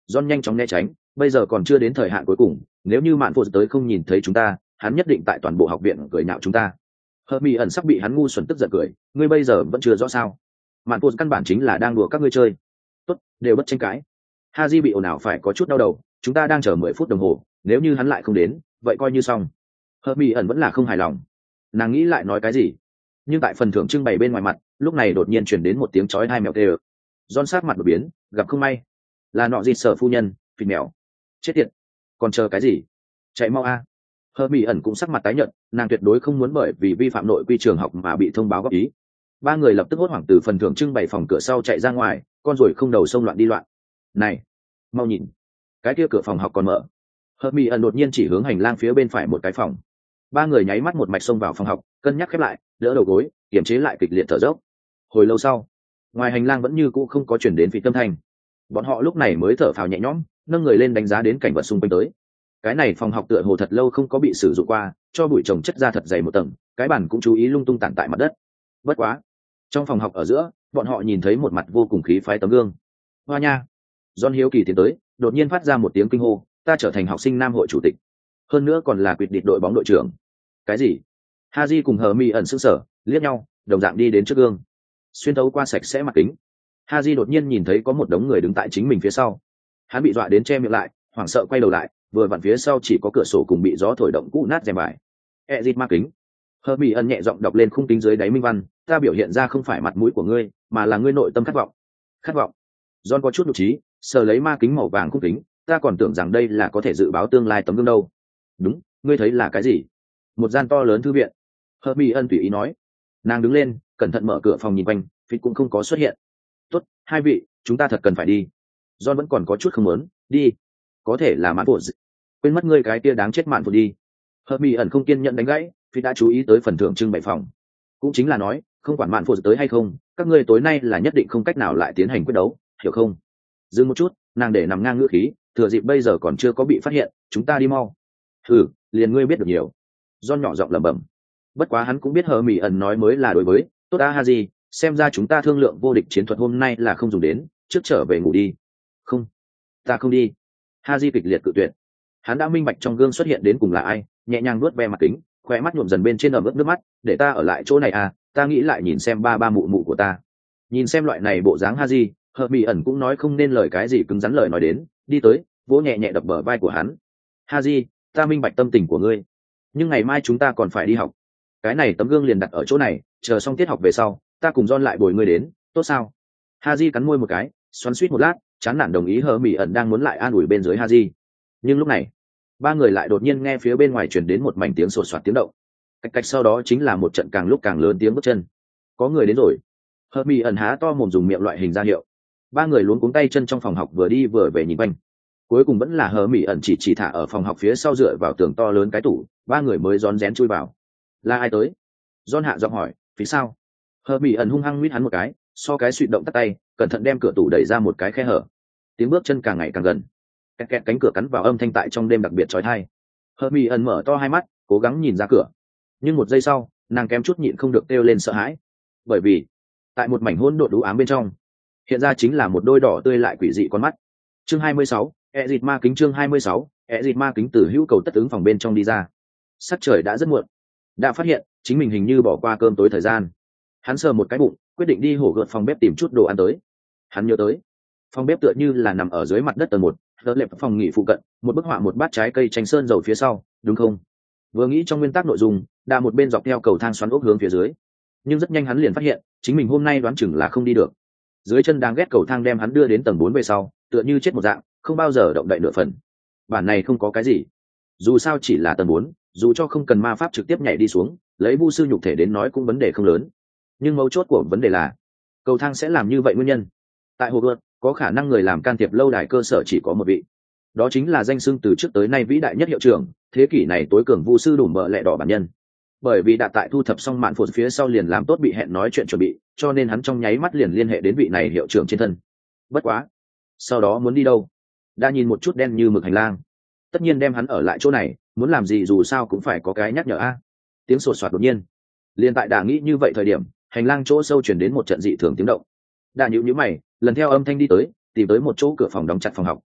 John nhanh chóng né tránh, bây giờ còn chưa đến thời hạn cuối cùng, nếu như mạn phụ tới không nhìn thấy chúng ta, hắn nhất định tại toàn bộ học viện cười nhạo chúng ta. Hermione ẩn sắp bị hắn ngu xuẩn tức giận cười, ngươi bây giờ vẫn chưa rõ sao? Mạn phụ căn bản chính là đang đùa các ngươi chơi. Tốt, đều bất tranh cãi. Haji bị ồn ào phải có chút đau đầu, chúng ta đang chờ 10 phút đồng hồ, nếu như hắn lại không đến, vậy coi như xong. Hermione ẩn vẫn là không hài lòng. Nàng nghĩ lại nói cái gì, nhưng tại phần thưởng trưng bày bên ngoài mặt, lúc này đột nhiên truyền đến một tiếng chói tai mèo kêu. John sát mặt đột biến, gặp không may, là nọ gì sở phu nhân, phì mèo. Chết tiệt, còn chờ cái gì? Chạy mau a! Hermione ẩn cũng sắc mặt tái nhợt, nàng tuyệt đối không muốn bởi vì vi phạm nội quy trường học mà bị thông báo góp ý. Ba người lập tức hốt hoảng từ phần thưởng trưng bày phòng cửa sau chạy ra ngoài, con ruồi không đầu xông loạn đi loạn. Này, mau nhìn, cái kia cửa phòng học còn mở. Hermione ẩn đột nhiên chỉ hướng hành lang phía bên phải một cái phòng. Ba người nháy mắt một mạch xông vào phòng học, cân nhắc khép lại, đỡ đầu gối, kiềm chế lại kịch liệt thở dốc. Hồi lâu sau, ngoài hành lang vẫn như cũ không có chuyển đến phì tâm thanh. Bọn họ lúc này mới thở phào nhẹ nhõm, nâng người lên đánh giá đến cảnh vật xung quanh tới. Cái này phòng học tựa hồ thật lâu không có bị sử dụng qua, cho bụi trồng chất ra thật dày một tầng, cái bàn cũng chú ý lung tung tản tại mặt đất. Bất quá, trong phòng học ở giữa, bọn họ nhìn thấy một mặt vô cùng khí phái tấm gương. Hoa nha! John hiếu kỳ tiến tới, đột nhiên phát ra một tiếng kinh hô, ta trở thành học sinh nam hội chủ tịch, hơn nữa còn là quyết định đội bóng đội trưởng. Cái gì? Haji cùng Hermione ẩn sững sờ, liếc nhau, đồng dạng đi đến trước gương. Xuyên thấu qua sạch sẽ mặt kính, Haji đột nhiên nhìn thấy có một đống người đứng tại chính mình phía sau. Hắn bị dọa đến che miệng lại, hoảng sợ quay đầu lại, vừa vặn phía sau chỉ có cửa sổ cùng bị gió thổi động cũ nát rèm bài. Ezit ma kính. Hermione ẩn nhẹ giọng đọc lên khung kính dưới đáy minh văn, ta biểu hiện ra không phải mặt mũi của ngươi, mà là ngươi nội tâm khát vọng. Khát vọng. John có chút nhục trí, sờ lấy ma kính màu vàng khung kính, ta còn tưởng rằng đây là có thể dự báo tương lai tấm gương đâu. Đúng, ngươi thấy là cái gì? Một gian to lớn thư viện. Hermione ẩn tùy ý nói. Nàng đứng lên, cẩn thận mở cửa phòng nhìn quanh, Phít cũng không có xuất hiện. Tốt, hai vị, chúng ta thật cần phải đi. John vẫn còn có chút không muốn, đi. Có thể là mạn phụ, quên mất ngươi cái kia đáng chết mạn phụ đi. Hermione ẩn không kiên nhẫn đánh gãy, Phít đã chú ý tới phần thưởng trưng bày phòng. Cũng chính là nói, không quản mạn phụ tới hay không, các ngươi tối nay là nhất định không cách nào lại tiến hành quyết đấu, hiểu không? Dừng một chút, nàng để nằm ngang ngữ khí, thừa dịp bây giờ còn chưa có bị phát hiện, chúng ta đi mau. Liền ngươi biết được nhiều. John nhỏ giọng lẩm bẩm. Bất quá hắn cũng biết Hermione ẩn nói mới là đối với, tốt đã Haji, xem ra chúng ta thương lượng vô địch chiến thuật hôm nay là không dùng đến, trước trở về ngủ đi. Không, ta không đi. Haji kịch liệt cự tuyệt. Hắn đã minh bạch trong gương xuất hiện đến cùng là ai, nhẹ nhàng nuốt ve mặt kính, khóe mắt nhuộm dần bên trên ẩm ướt nước mắt, để ta ở lại chỗ này à, ta nghĩ lại nhìn xem ba mụ mụ của ta. Nhìn xem loại này bộ dáng Haji, Hermione ẩn cũng nói không nên lời cái gì cứng rắn lời nói đến, đi tới, vỗ nhẹ nhẹ đập bờ vai của hắn. Haji, ta minh bạch tâm tình của ngươi, nhưng ngày mai chúng ta còn phải đi học. Cái này tấm gương liền đặt ở chỗ này, chờ xong tiết học về sau, ta cùng John lại bồi ngươi đến, tốt sao? Haji cắn môi một cái, xoắn xuýt một lát, chán nản đồng ý. Hermione ẩn đang muốn lại an ủi bên dưới Haji, nhưng lúc này, ba người lại đột nhiên nghe phía bên ngoài truyền đến một mảnh tiếng sột soạt tiếng động. Cách cách sau đó chính là một trận càng lúc càng lớn tiếng bước chân. Có người đến rồi. Hermione ẩn há to mồm dùng miệng loại hình ra hiệu. Ba người luống cuống tay chân trong phòng học vừa đi vừa về nhìn quanh. Cuối cùng vẫn là Hermione ẩn chỉ thả ở phòng học phía sau dựa vào tường to lớn cái tủ, ba người mới rón rén chui vào. Là ai tới? John hạ giọng hỏi. Phía sau. Hermione ẩn hung hăng huýt hắn một cái, so cái suy động tắt tay, cẩn thận đem cửa tủ đẩy ra một cái khe hở. Tiếng bước chân càng ngày càng gần. Kẹt kẹt cánh cửa cắn vào âm thanh tại trong đêm đặc biệt chói tai. Hermione ẩn mở to hai mắt, cố gắng nhìn ra cửa. Nhưng một giây sau, nàng kém chút nhịn không được kêu lên sợ hãi. Bởi vì, tại một mảnh hỗn độn u ám bên trong, hiện ra chính là một đôi đỏ tươi lại quỷ dị con mắt. Chương 26, Ezit ma kính. Chương 26, Ezit ma kính. Từ hữu cầu tất ứng phòng bên trong đi ra. Sắc trời đã rất muộn. Đã phát hiện chính mình hình như bỏ qua cơm tối thời gian. Hắn sờ một cái bụng, quyết định đi hổ gợt phòng bếp tìm chút đồ ăn tới. Hắn nhớ tới, phòng bếp tựa như là nằm ở dưới mặt đất tầng 1, đỡ lệp phòng nghỉ phụ cận, một bức họa một bát trái cây chanh sơn dầu phía sau, đúng không? Vừa nghĩ trong nguyên tắc nội dung, đã một bên dọc theo cầu thang xoắn ốc hướng phía dưới. Nhưng rất nhanh hắn liền phát hiện, chính mình hôm nay đoán chừng là không đi được. Dưới chân đáng ghét cầu thang đem hắn đưa đến tầng 4 về sau, tựa như chết một dạng, không bao giờ động đậy nửa phần. Bản này không có cái gì. Dù sao chỉ là tầng 4, dù cho không cần ma pháp trực tiếp nhảy đi xuống, lấy vu sư nhục thể đến nói cũng vấn đề không lớn. Nhưng mấu chốt của vấn đề là, cầu thang sẽ làm như vậy nguyên nhân. Tại Hogwarts, có khả năng người làm can thiệp lâu đài cơ sở chỉ có một vị. Đó chính là danh xưng từ trước tới nay vĩ đại nhất hiệu trưởng, thế kỷ này tối cường vu sư đủ mỡ lẹ đỏ bản nhân. Bởi vì đã tại thu thập xong mạn phụt phía sau liền làm tốt bị hẹn nói chuyện chuẩn bị, cho nên hắn trong nháy mắt liền liên hệ đến vị này hiệu trưởng trên thân. Bất quá, sau đó muốn đi đâu? Đã nhìn một chút đen như mực hành lang, tất nhiên đem hắn ở lại chỗ này, muốn làm gì dù sao cũng phải có cái nhắc nhở a. Tiếng sột soạt đột nhiên, liền tại Đà nghĩ như vậy thời điểm, hành lang chỗ sâu chuyển đến một trận dị thường tiếng động. Đà nhíu nhíu mày, lần theo âm thanh đi tới, tìm tới một chỗ cửa phòng đóng chặt phòng học.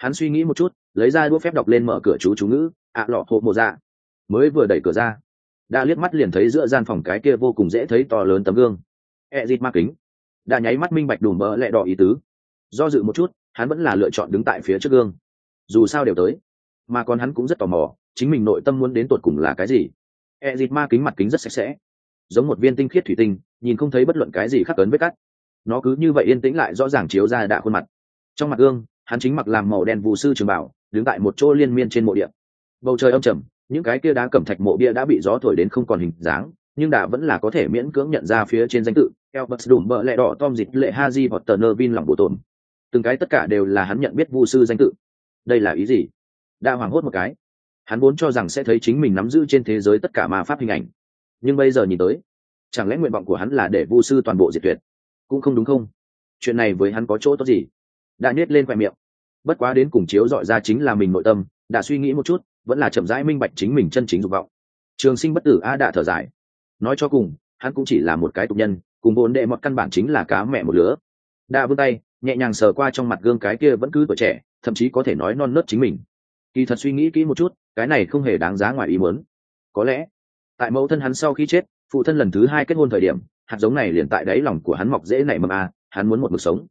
Hắn suy nghĩ một chút, lấy ra đũa phép đọc lên mở cửa chú ngữ, ạ lọ hộ mộ dạ. Mới vừa đẩy cửa ra, đã liếc mắt liền thấy giữa gian phòng cái kia vô cùng dễ thấy to lớn tấm gương. Ezit ma kính. Đã nháy mắt minh bạch đùm bỡ lẹ đỏ ý tứ. Do dự một chút, hắn vẫn là lựa chọn đứng tại phía trước gương. Dù sao đều tới, mà còn hắn cũng rất tò mò, chính mình nội tâm muốn đến tột cùng là cái gì. Ezit ma kính mặt kính rất sạch sẽ, giống một viên tinh khiết thủy tinh, nhìn không thấy bất luận cái gì khắc ấn vết cắt. Nó cứ như vậy yên tĩnh lại rõ ràng chiếu ra đạ khuôn mặt. Trong mặt gương, hắn chính mặc làm màu đen vụ sư trường bảo, đứng tại một chỗ liên miên trên mộ địa. Bầu trời âm trầm, những cái kia đá cẩm thạch mộ bia đã bị gió thổi đến không còn hình dáng, nhưng đã vẫn là có thể miễn cưỡng nhận ra phía trên danh tự Albert đùm bợ lẹ đỏ Tom dịch lệ Haji Potter Nervin lòng bộ tổn. Từng cái tất cả đều là hắn nhận biết vu sư danh tự. Đây là ý gì? Đã hoảng hốt một cái. Hắn vốn cho rằng sẽ thấy chính mình nắm giữ trên thế giới tất cả ma pháp hình ảnh, nhưng bây giờ nhìn tới, chẳng lẽ nguyện vọng của hắn là để vu sư toàn bộ diệt tuyệt? Cũng không đúng không? Chuyện này với hắn có chỗ tốt gì? Đã nhếch lên khóe miệng. Bất quá đến cùng chiếu dọi ra chính là mình nội tâm. Đã suy nghĩ một chút, vẫn là chậm rãi minh bạch chính mình chân chính dục vọng. Trường sinh bất tử a đã thở dài. Nói cho cùng, hắn cũng chỉ là một cái tục nhân, cùng vốn đệ một căn bản chính là cá mẹ một lứa. Đã vươn tay, nhẹ nhàng sờ qua trong mặt gương cái kia vẫn cứ tuổi trẻ, thậm chí có thể nói non nớt chính mình. Kỳ thật suy nghĩ kỹ một chút, cái này không hề đáng giá ngoài ý muốn. Có lẽ, tại mẫu thân hắn sau khi chết, phụ thân lần thứ hai kết hôn thời điểm, hạt giống này liền tại đáy lòng của hắn mọc dễ nảy mầm a, hắn muốn một mực sống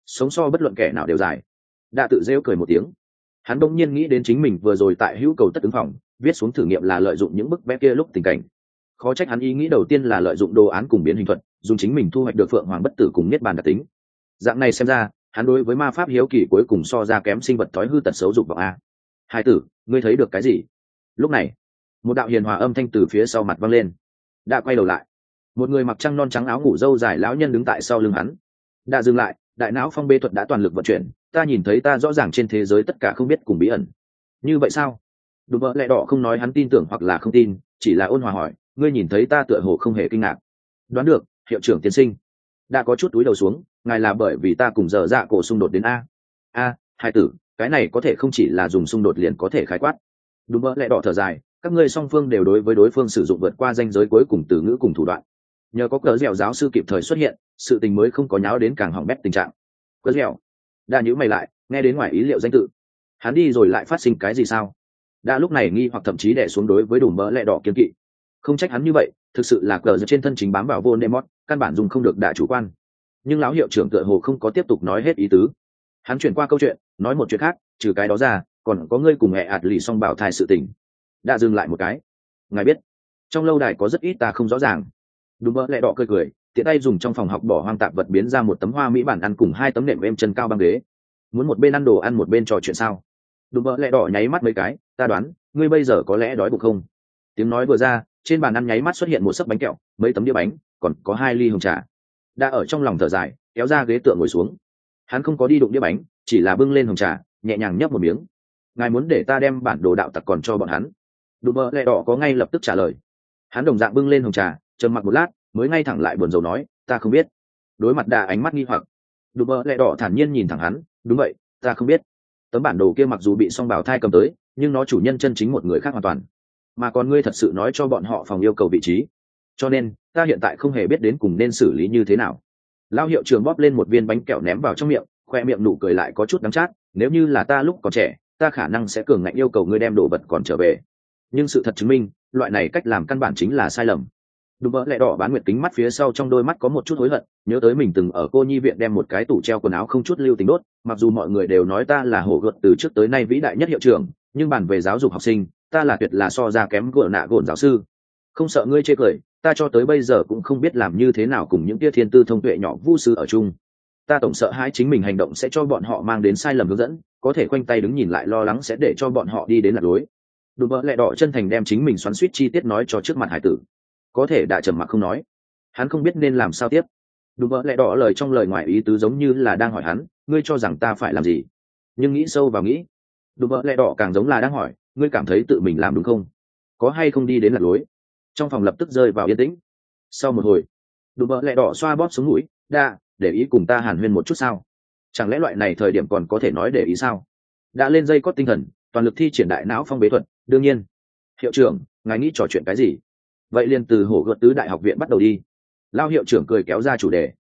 so bất luận kẻ nào đều dài. Đã tự rêu cười một tiếng. Hắn bỗng nhiên nghĩ đến chính mình vừa rồi tại hữu cầu tất ứng phòng viết xuống thử nghiệm là lợi dụng những bức vẽ kia lúc tình cảnh. Khó trách hắn ý nghĩ đầu tiên là lợi dụng đồ án cùng biến hình thuật, dùng chính mình thu hoạch được phượng hoàng bất tử cùng niết bàn đặc tính. Dạng này xem ra, hắn đối với ma pháp hiếu kỳ cuối cùng so ra kém sinh vật thói hư tật xấu dục vọng a. Hai tử, ngươi thấy được cái gì? Lúc này, một đạo hiền hòa âm thanh từ phía sau mặt vang lên. Đã quay đầu lại, một người mặc trăng non trắng áo ngủ râu dài lão nhân đứng tại sau lưng hắn. Đã dừng lại, đại não phong bê thuật đã toàn lực vận chuyển, ta nhìn thấy ta rõ ràng trên thế giới tất cả không biết cùng bí ẩn. Như vậy sao? Đùm bợ lẹ đỏ không nói hắn tin tưởng hoặc là không tin, chỉ là ôn hòa hỏi, ngươi nhìn thấy ta tựa hồ không hề kinh ngạc. Đoán được, hiệu trưởng tiên sinh. Đã có chút túi đầu xuống, ngài là bởi vì ta cùng dở dạ cổ xung đột đến a. Hai tử, cái này có thể không chỉ là dùng xung đột liền có thể khái quát. Đùm bợ lẹ đỏ thở dài, các ngươi song phương đều đối với đối phương sử dụng vượt qua ranh giới cuối cùng từ ngữ cùng thủ đoạn. Nhờ có cớ dẻo giáo sư kịp thời xuất hiện, sự tình mới không có nháo đến càng hỏng bét tình trạng. Cớ dẻo. Đã nhíu mày lại, nghe đến ngoài ý liệu danh tự. Hắn đi rồi lại phát sinh cái gì sao? Đã lúc này nghi hoặc thậm chí đè xuống đối với đùm bợ lẹ đỏ kiên kỵ. Không trách hắn như vậy, thực sự là cờ trên thân chính bám vào Voldemort, căn bản dùng không được đại chủ quan. Nhưng lão hiệu trưởng tựa hồ không có tiếp tục nói hết ý tứ. Hắn chuyển qua câu chuyện, nói một chuyện khác, trừ cái đó ra, còn có ngươi cùng mẹ ạt lì song bảo thai sự tình. Đã dừng lại một cái. Ngài biết, trong lâu đài có rất ít ta không rõ ràng. Đùm bợ lẹ đỏ cười cười, tiện tay dùng trong phòng học bỏ hoang tạp vật biến ra một tấm hoa mỹ bản ăn cùng 2 tấm nệm êm chân cao băng ghế. Muốn một bên ăn đồ ăn một bên trò chuyện sao? Đùm bợ lẹ đỏ nháy mắt mấy cái, ta đoán, ngươi bây giờ có lẽ đói bụng không? Tiếng nói vừa ra, trên bàn ăn nháy mắt xuất hiện một sấp bánh kẹo, mấy tấm đĩa bánh, còn có 2 ly hồng trà. Đã ở trong lòng thở dài, kéo ra ghế tựa ngồi xuống. Hắn không có đi đụng đĩa bánh, chỉ là bưng lên hồng trà, nhẹ nhàng nhấp một miếng. Ngài muốn để ta đem bản đồ đạo tặc còn cho bọn hắn? Đùm bợ lẹ đỏ có ngay lập tức trả lời. Hắn đồng dạng bưng lên hồng trà, trầm mặc một lát, mới ngay thẳng lại buồn rầu nói, ta không biết. Đối mặt Đà ánh mắt nghi hoặc, đùm bợ lẹ đỏ thản nhiên nhìn thẳng hắn, đúng vậy, ta không biết. Tấm bản đồ kia mặc dù bị song bảo thai cầm tới, nhưng nó chủ nhân chân chính một người khác hoàn toàn. Mà còn ngươi thật sự nói cho bọn họ phòng yêu cầu vị trí, cho nên ta hiện tại không hề biết đến cùng nên xử lý như thế nào. Lão hiệu trưởng bóp lên một viên bánh kẹo ném vào trong miệng, khoe miệng nụ cười lại có chút đắng chát. Nếu như là ta lúc còn trẻ, ta khả năng sẽ cường ngạnh yêu cầu ngươi đem đồ vật còn trở về. Nhưng sự thật chứng minh, loại này cách làm căn bản chính là sai lầm. Đùm bợ lẹ đỏ bán nguyệt kính mắt phía sau trong đôi mắt có một chút hối hận, nhớ tới mình từng ở cô nhi viện đem một cái tủ treo quần áo không chút lưu tình đốt. Mặc dù mọi người đều nói ta là hổ gợt từ trước tới nay vĩ đại nhất hiệu trưởng, nhưng bàn về giáo dục học sinh, ta là tuyệt là so ra kém gỡ nạ gồn giáo sư. Không sợ ngươi chê cười, ta cho tới bây giờ cũng không biết làm như thế nào cùng những tia thiên tư thông tuệ nhỏ vu sư ở chung. Ta tổng sợ hãi chính mình hành động sẽ cho bọn họ mang đến sai lầm hướng dẫn, có thể khoanh tay đứng nhìn lại lo lắng sẽ để cho bọn họ đi đến lạc lối. Đùm bợ lẹ đỏ chân thành đem chính mình xoắn xuýt chi tiết nói cho trước mặt hải tử. Có thể đã trầm mặc không nói, hắn không biết nên làm sao tiếp. Đùm bợ lẹ đỏ lời trong lời ngoài ý tứ giống như là đang hỏi hắn, ngươi cho rằng ta phải làm gì? Nhưng nghĩ sâu vào nghĩ, đùm bợ lẹ đỏ càng giống là đang hỏi, ngươi cảm thấy tự mình làm đúng không? Có hay không đi đến lạc lối? Trong phòng lập tức rơi vào yên tĩnh. Sau một hồi, đùm bợ lẹ đỏ xoa bóp xuống mũi, đã để ý cùng ta hàn huyên một chút sao? Chẳng lẽ loại này thời điểm còn có thể nói để ý sao? Đã lên dây cót tinh thần, toàn lực thi triển đại não phong bế thuật. Đương nhiên, hiệu trưởng, ngài nghĩ trò chuyện cái gì? Vậy liền từ hổ gợt tứ đại học viện bắt đầu đi. Lao hiệu trưởng cười kéo ra chủ đề.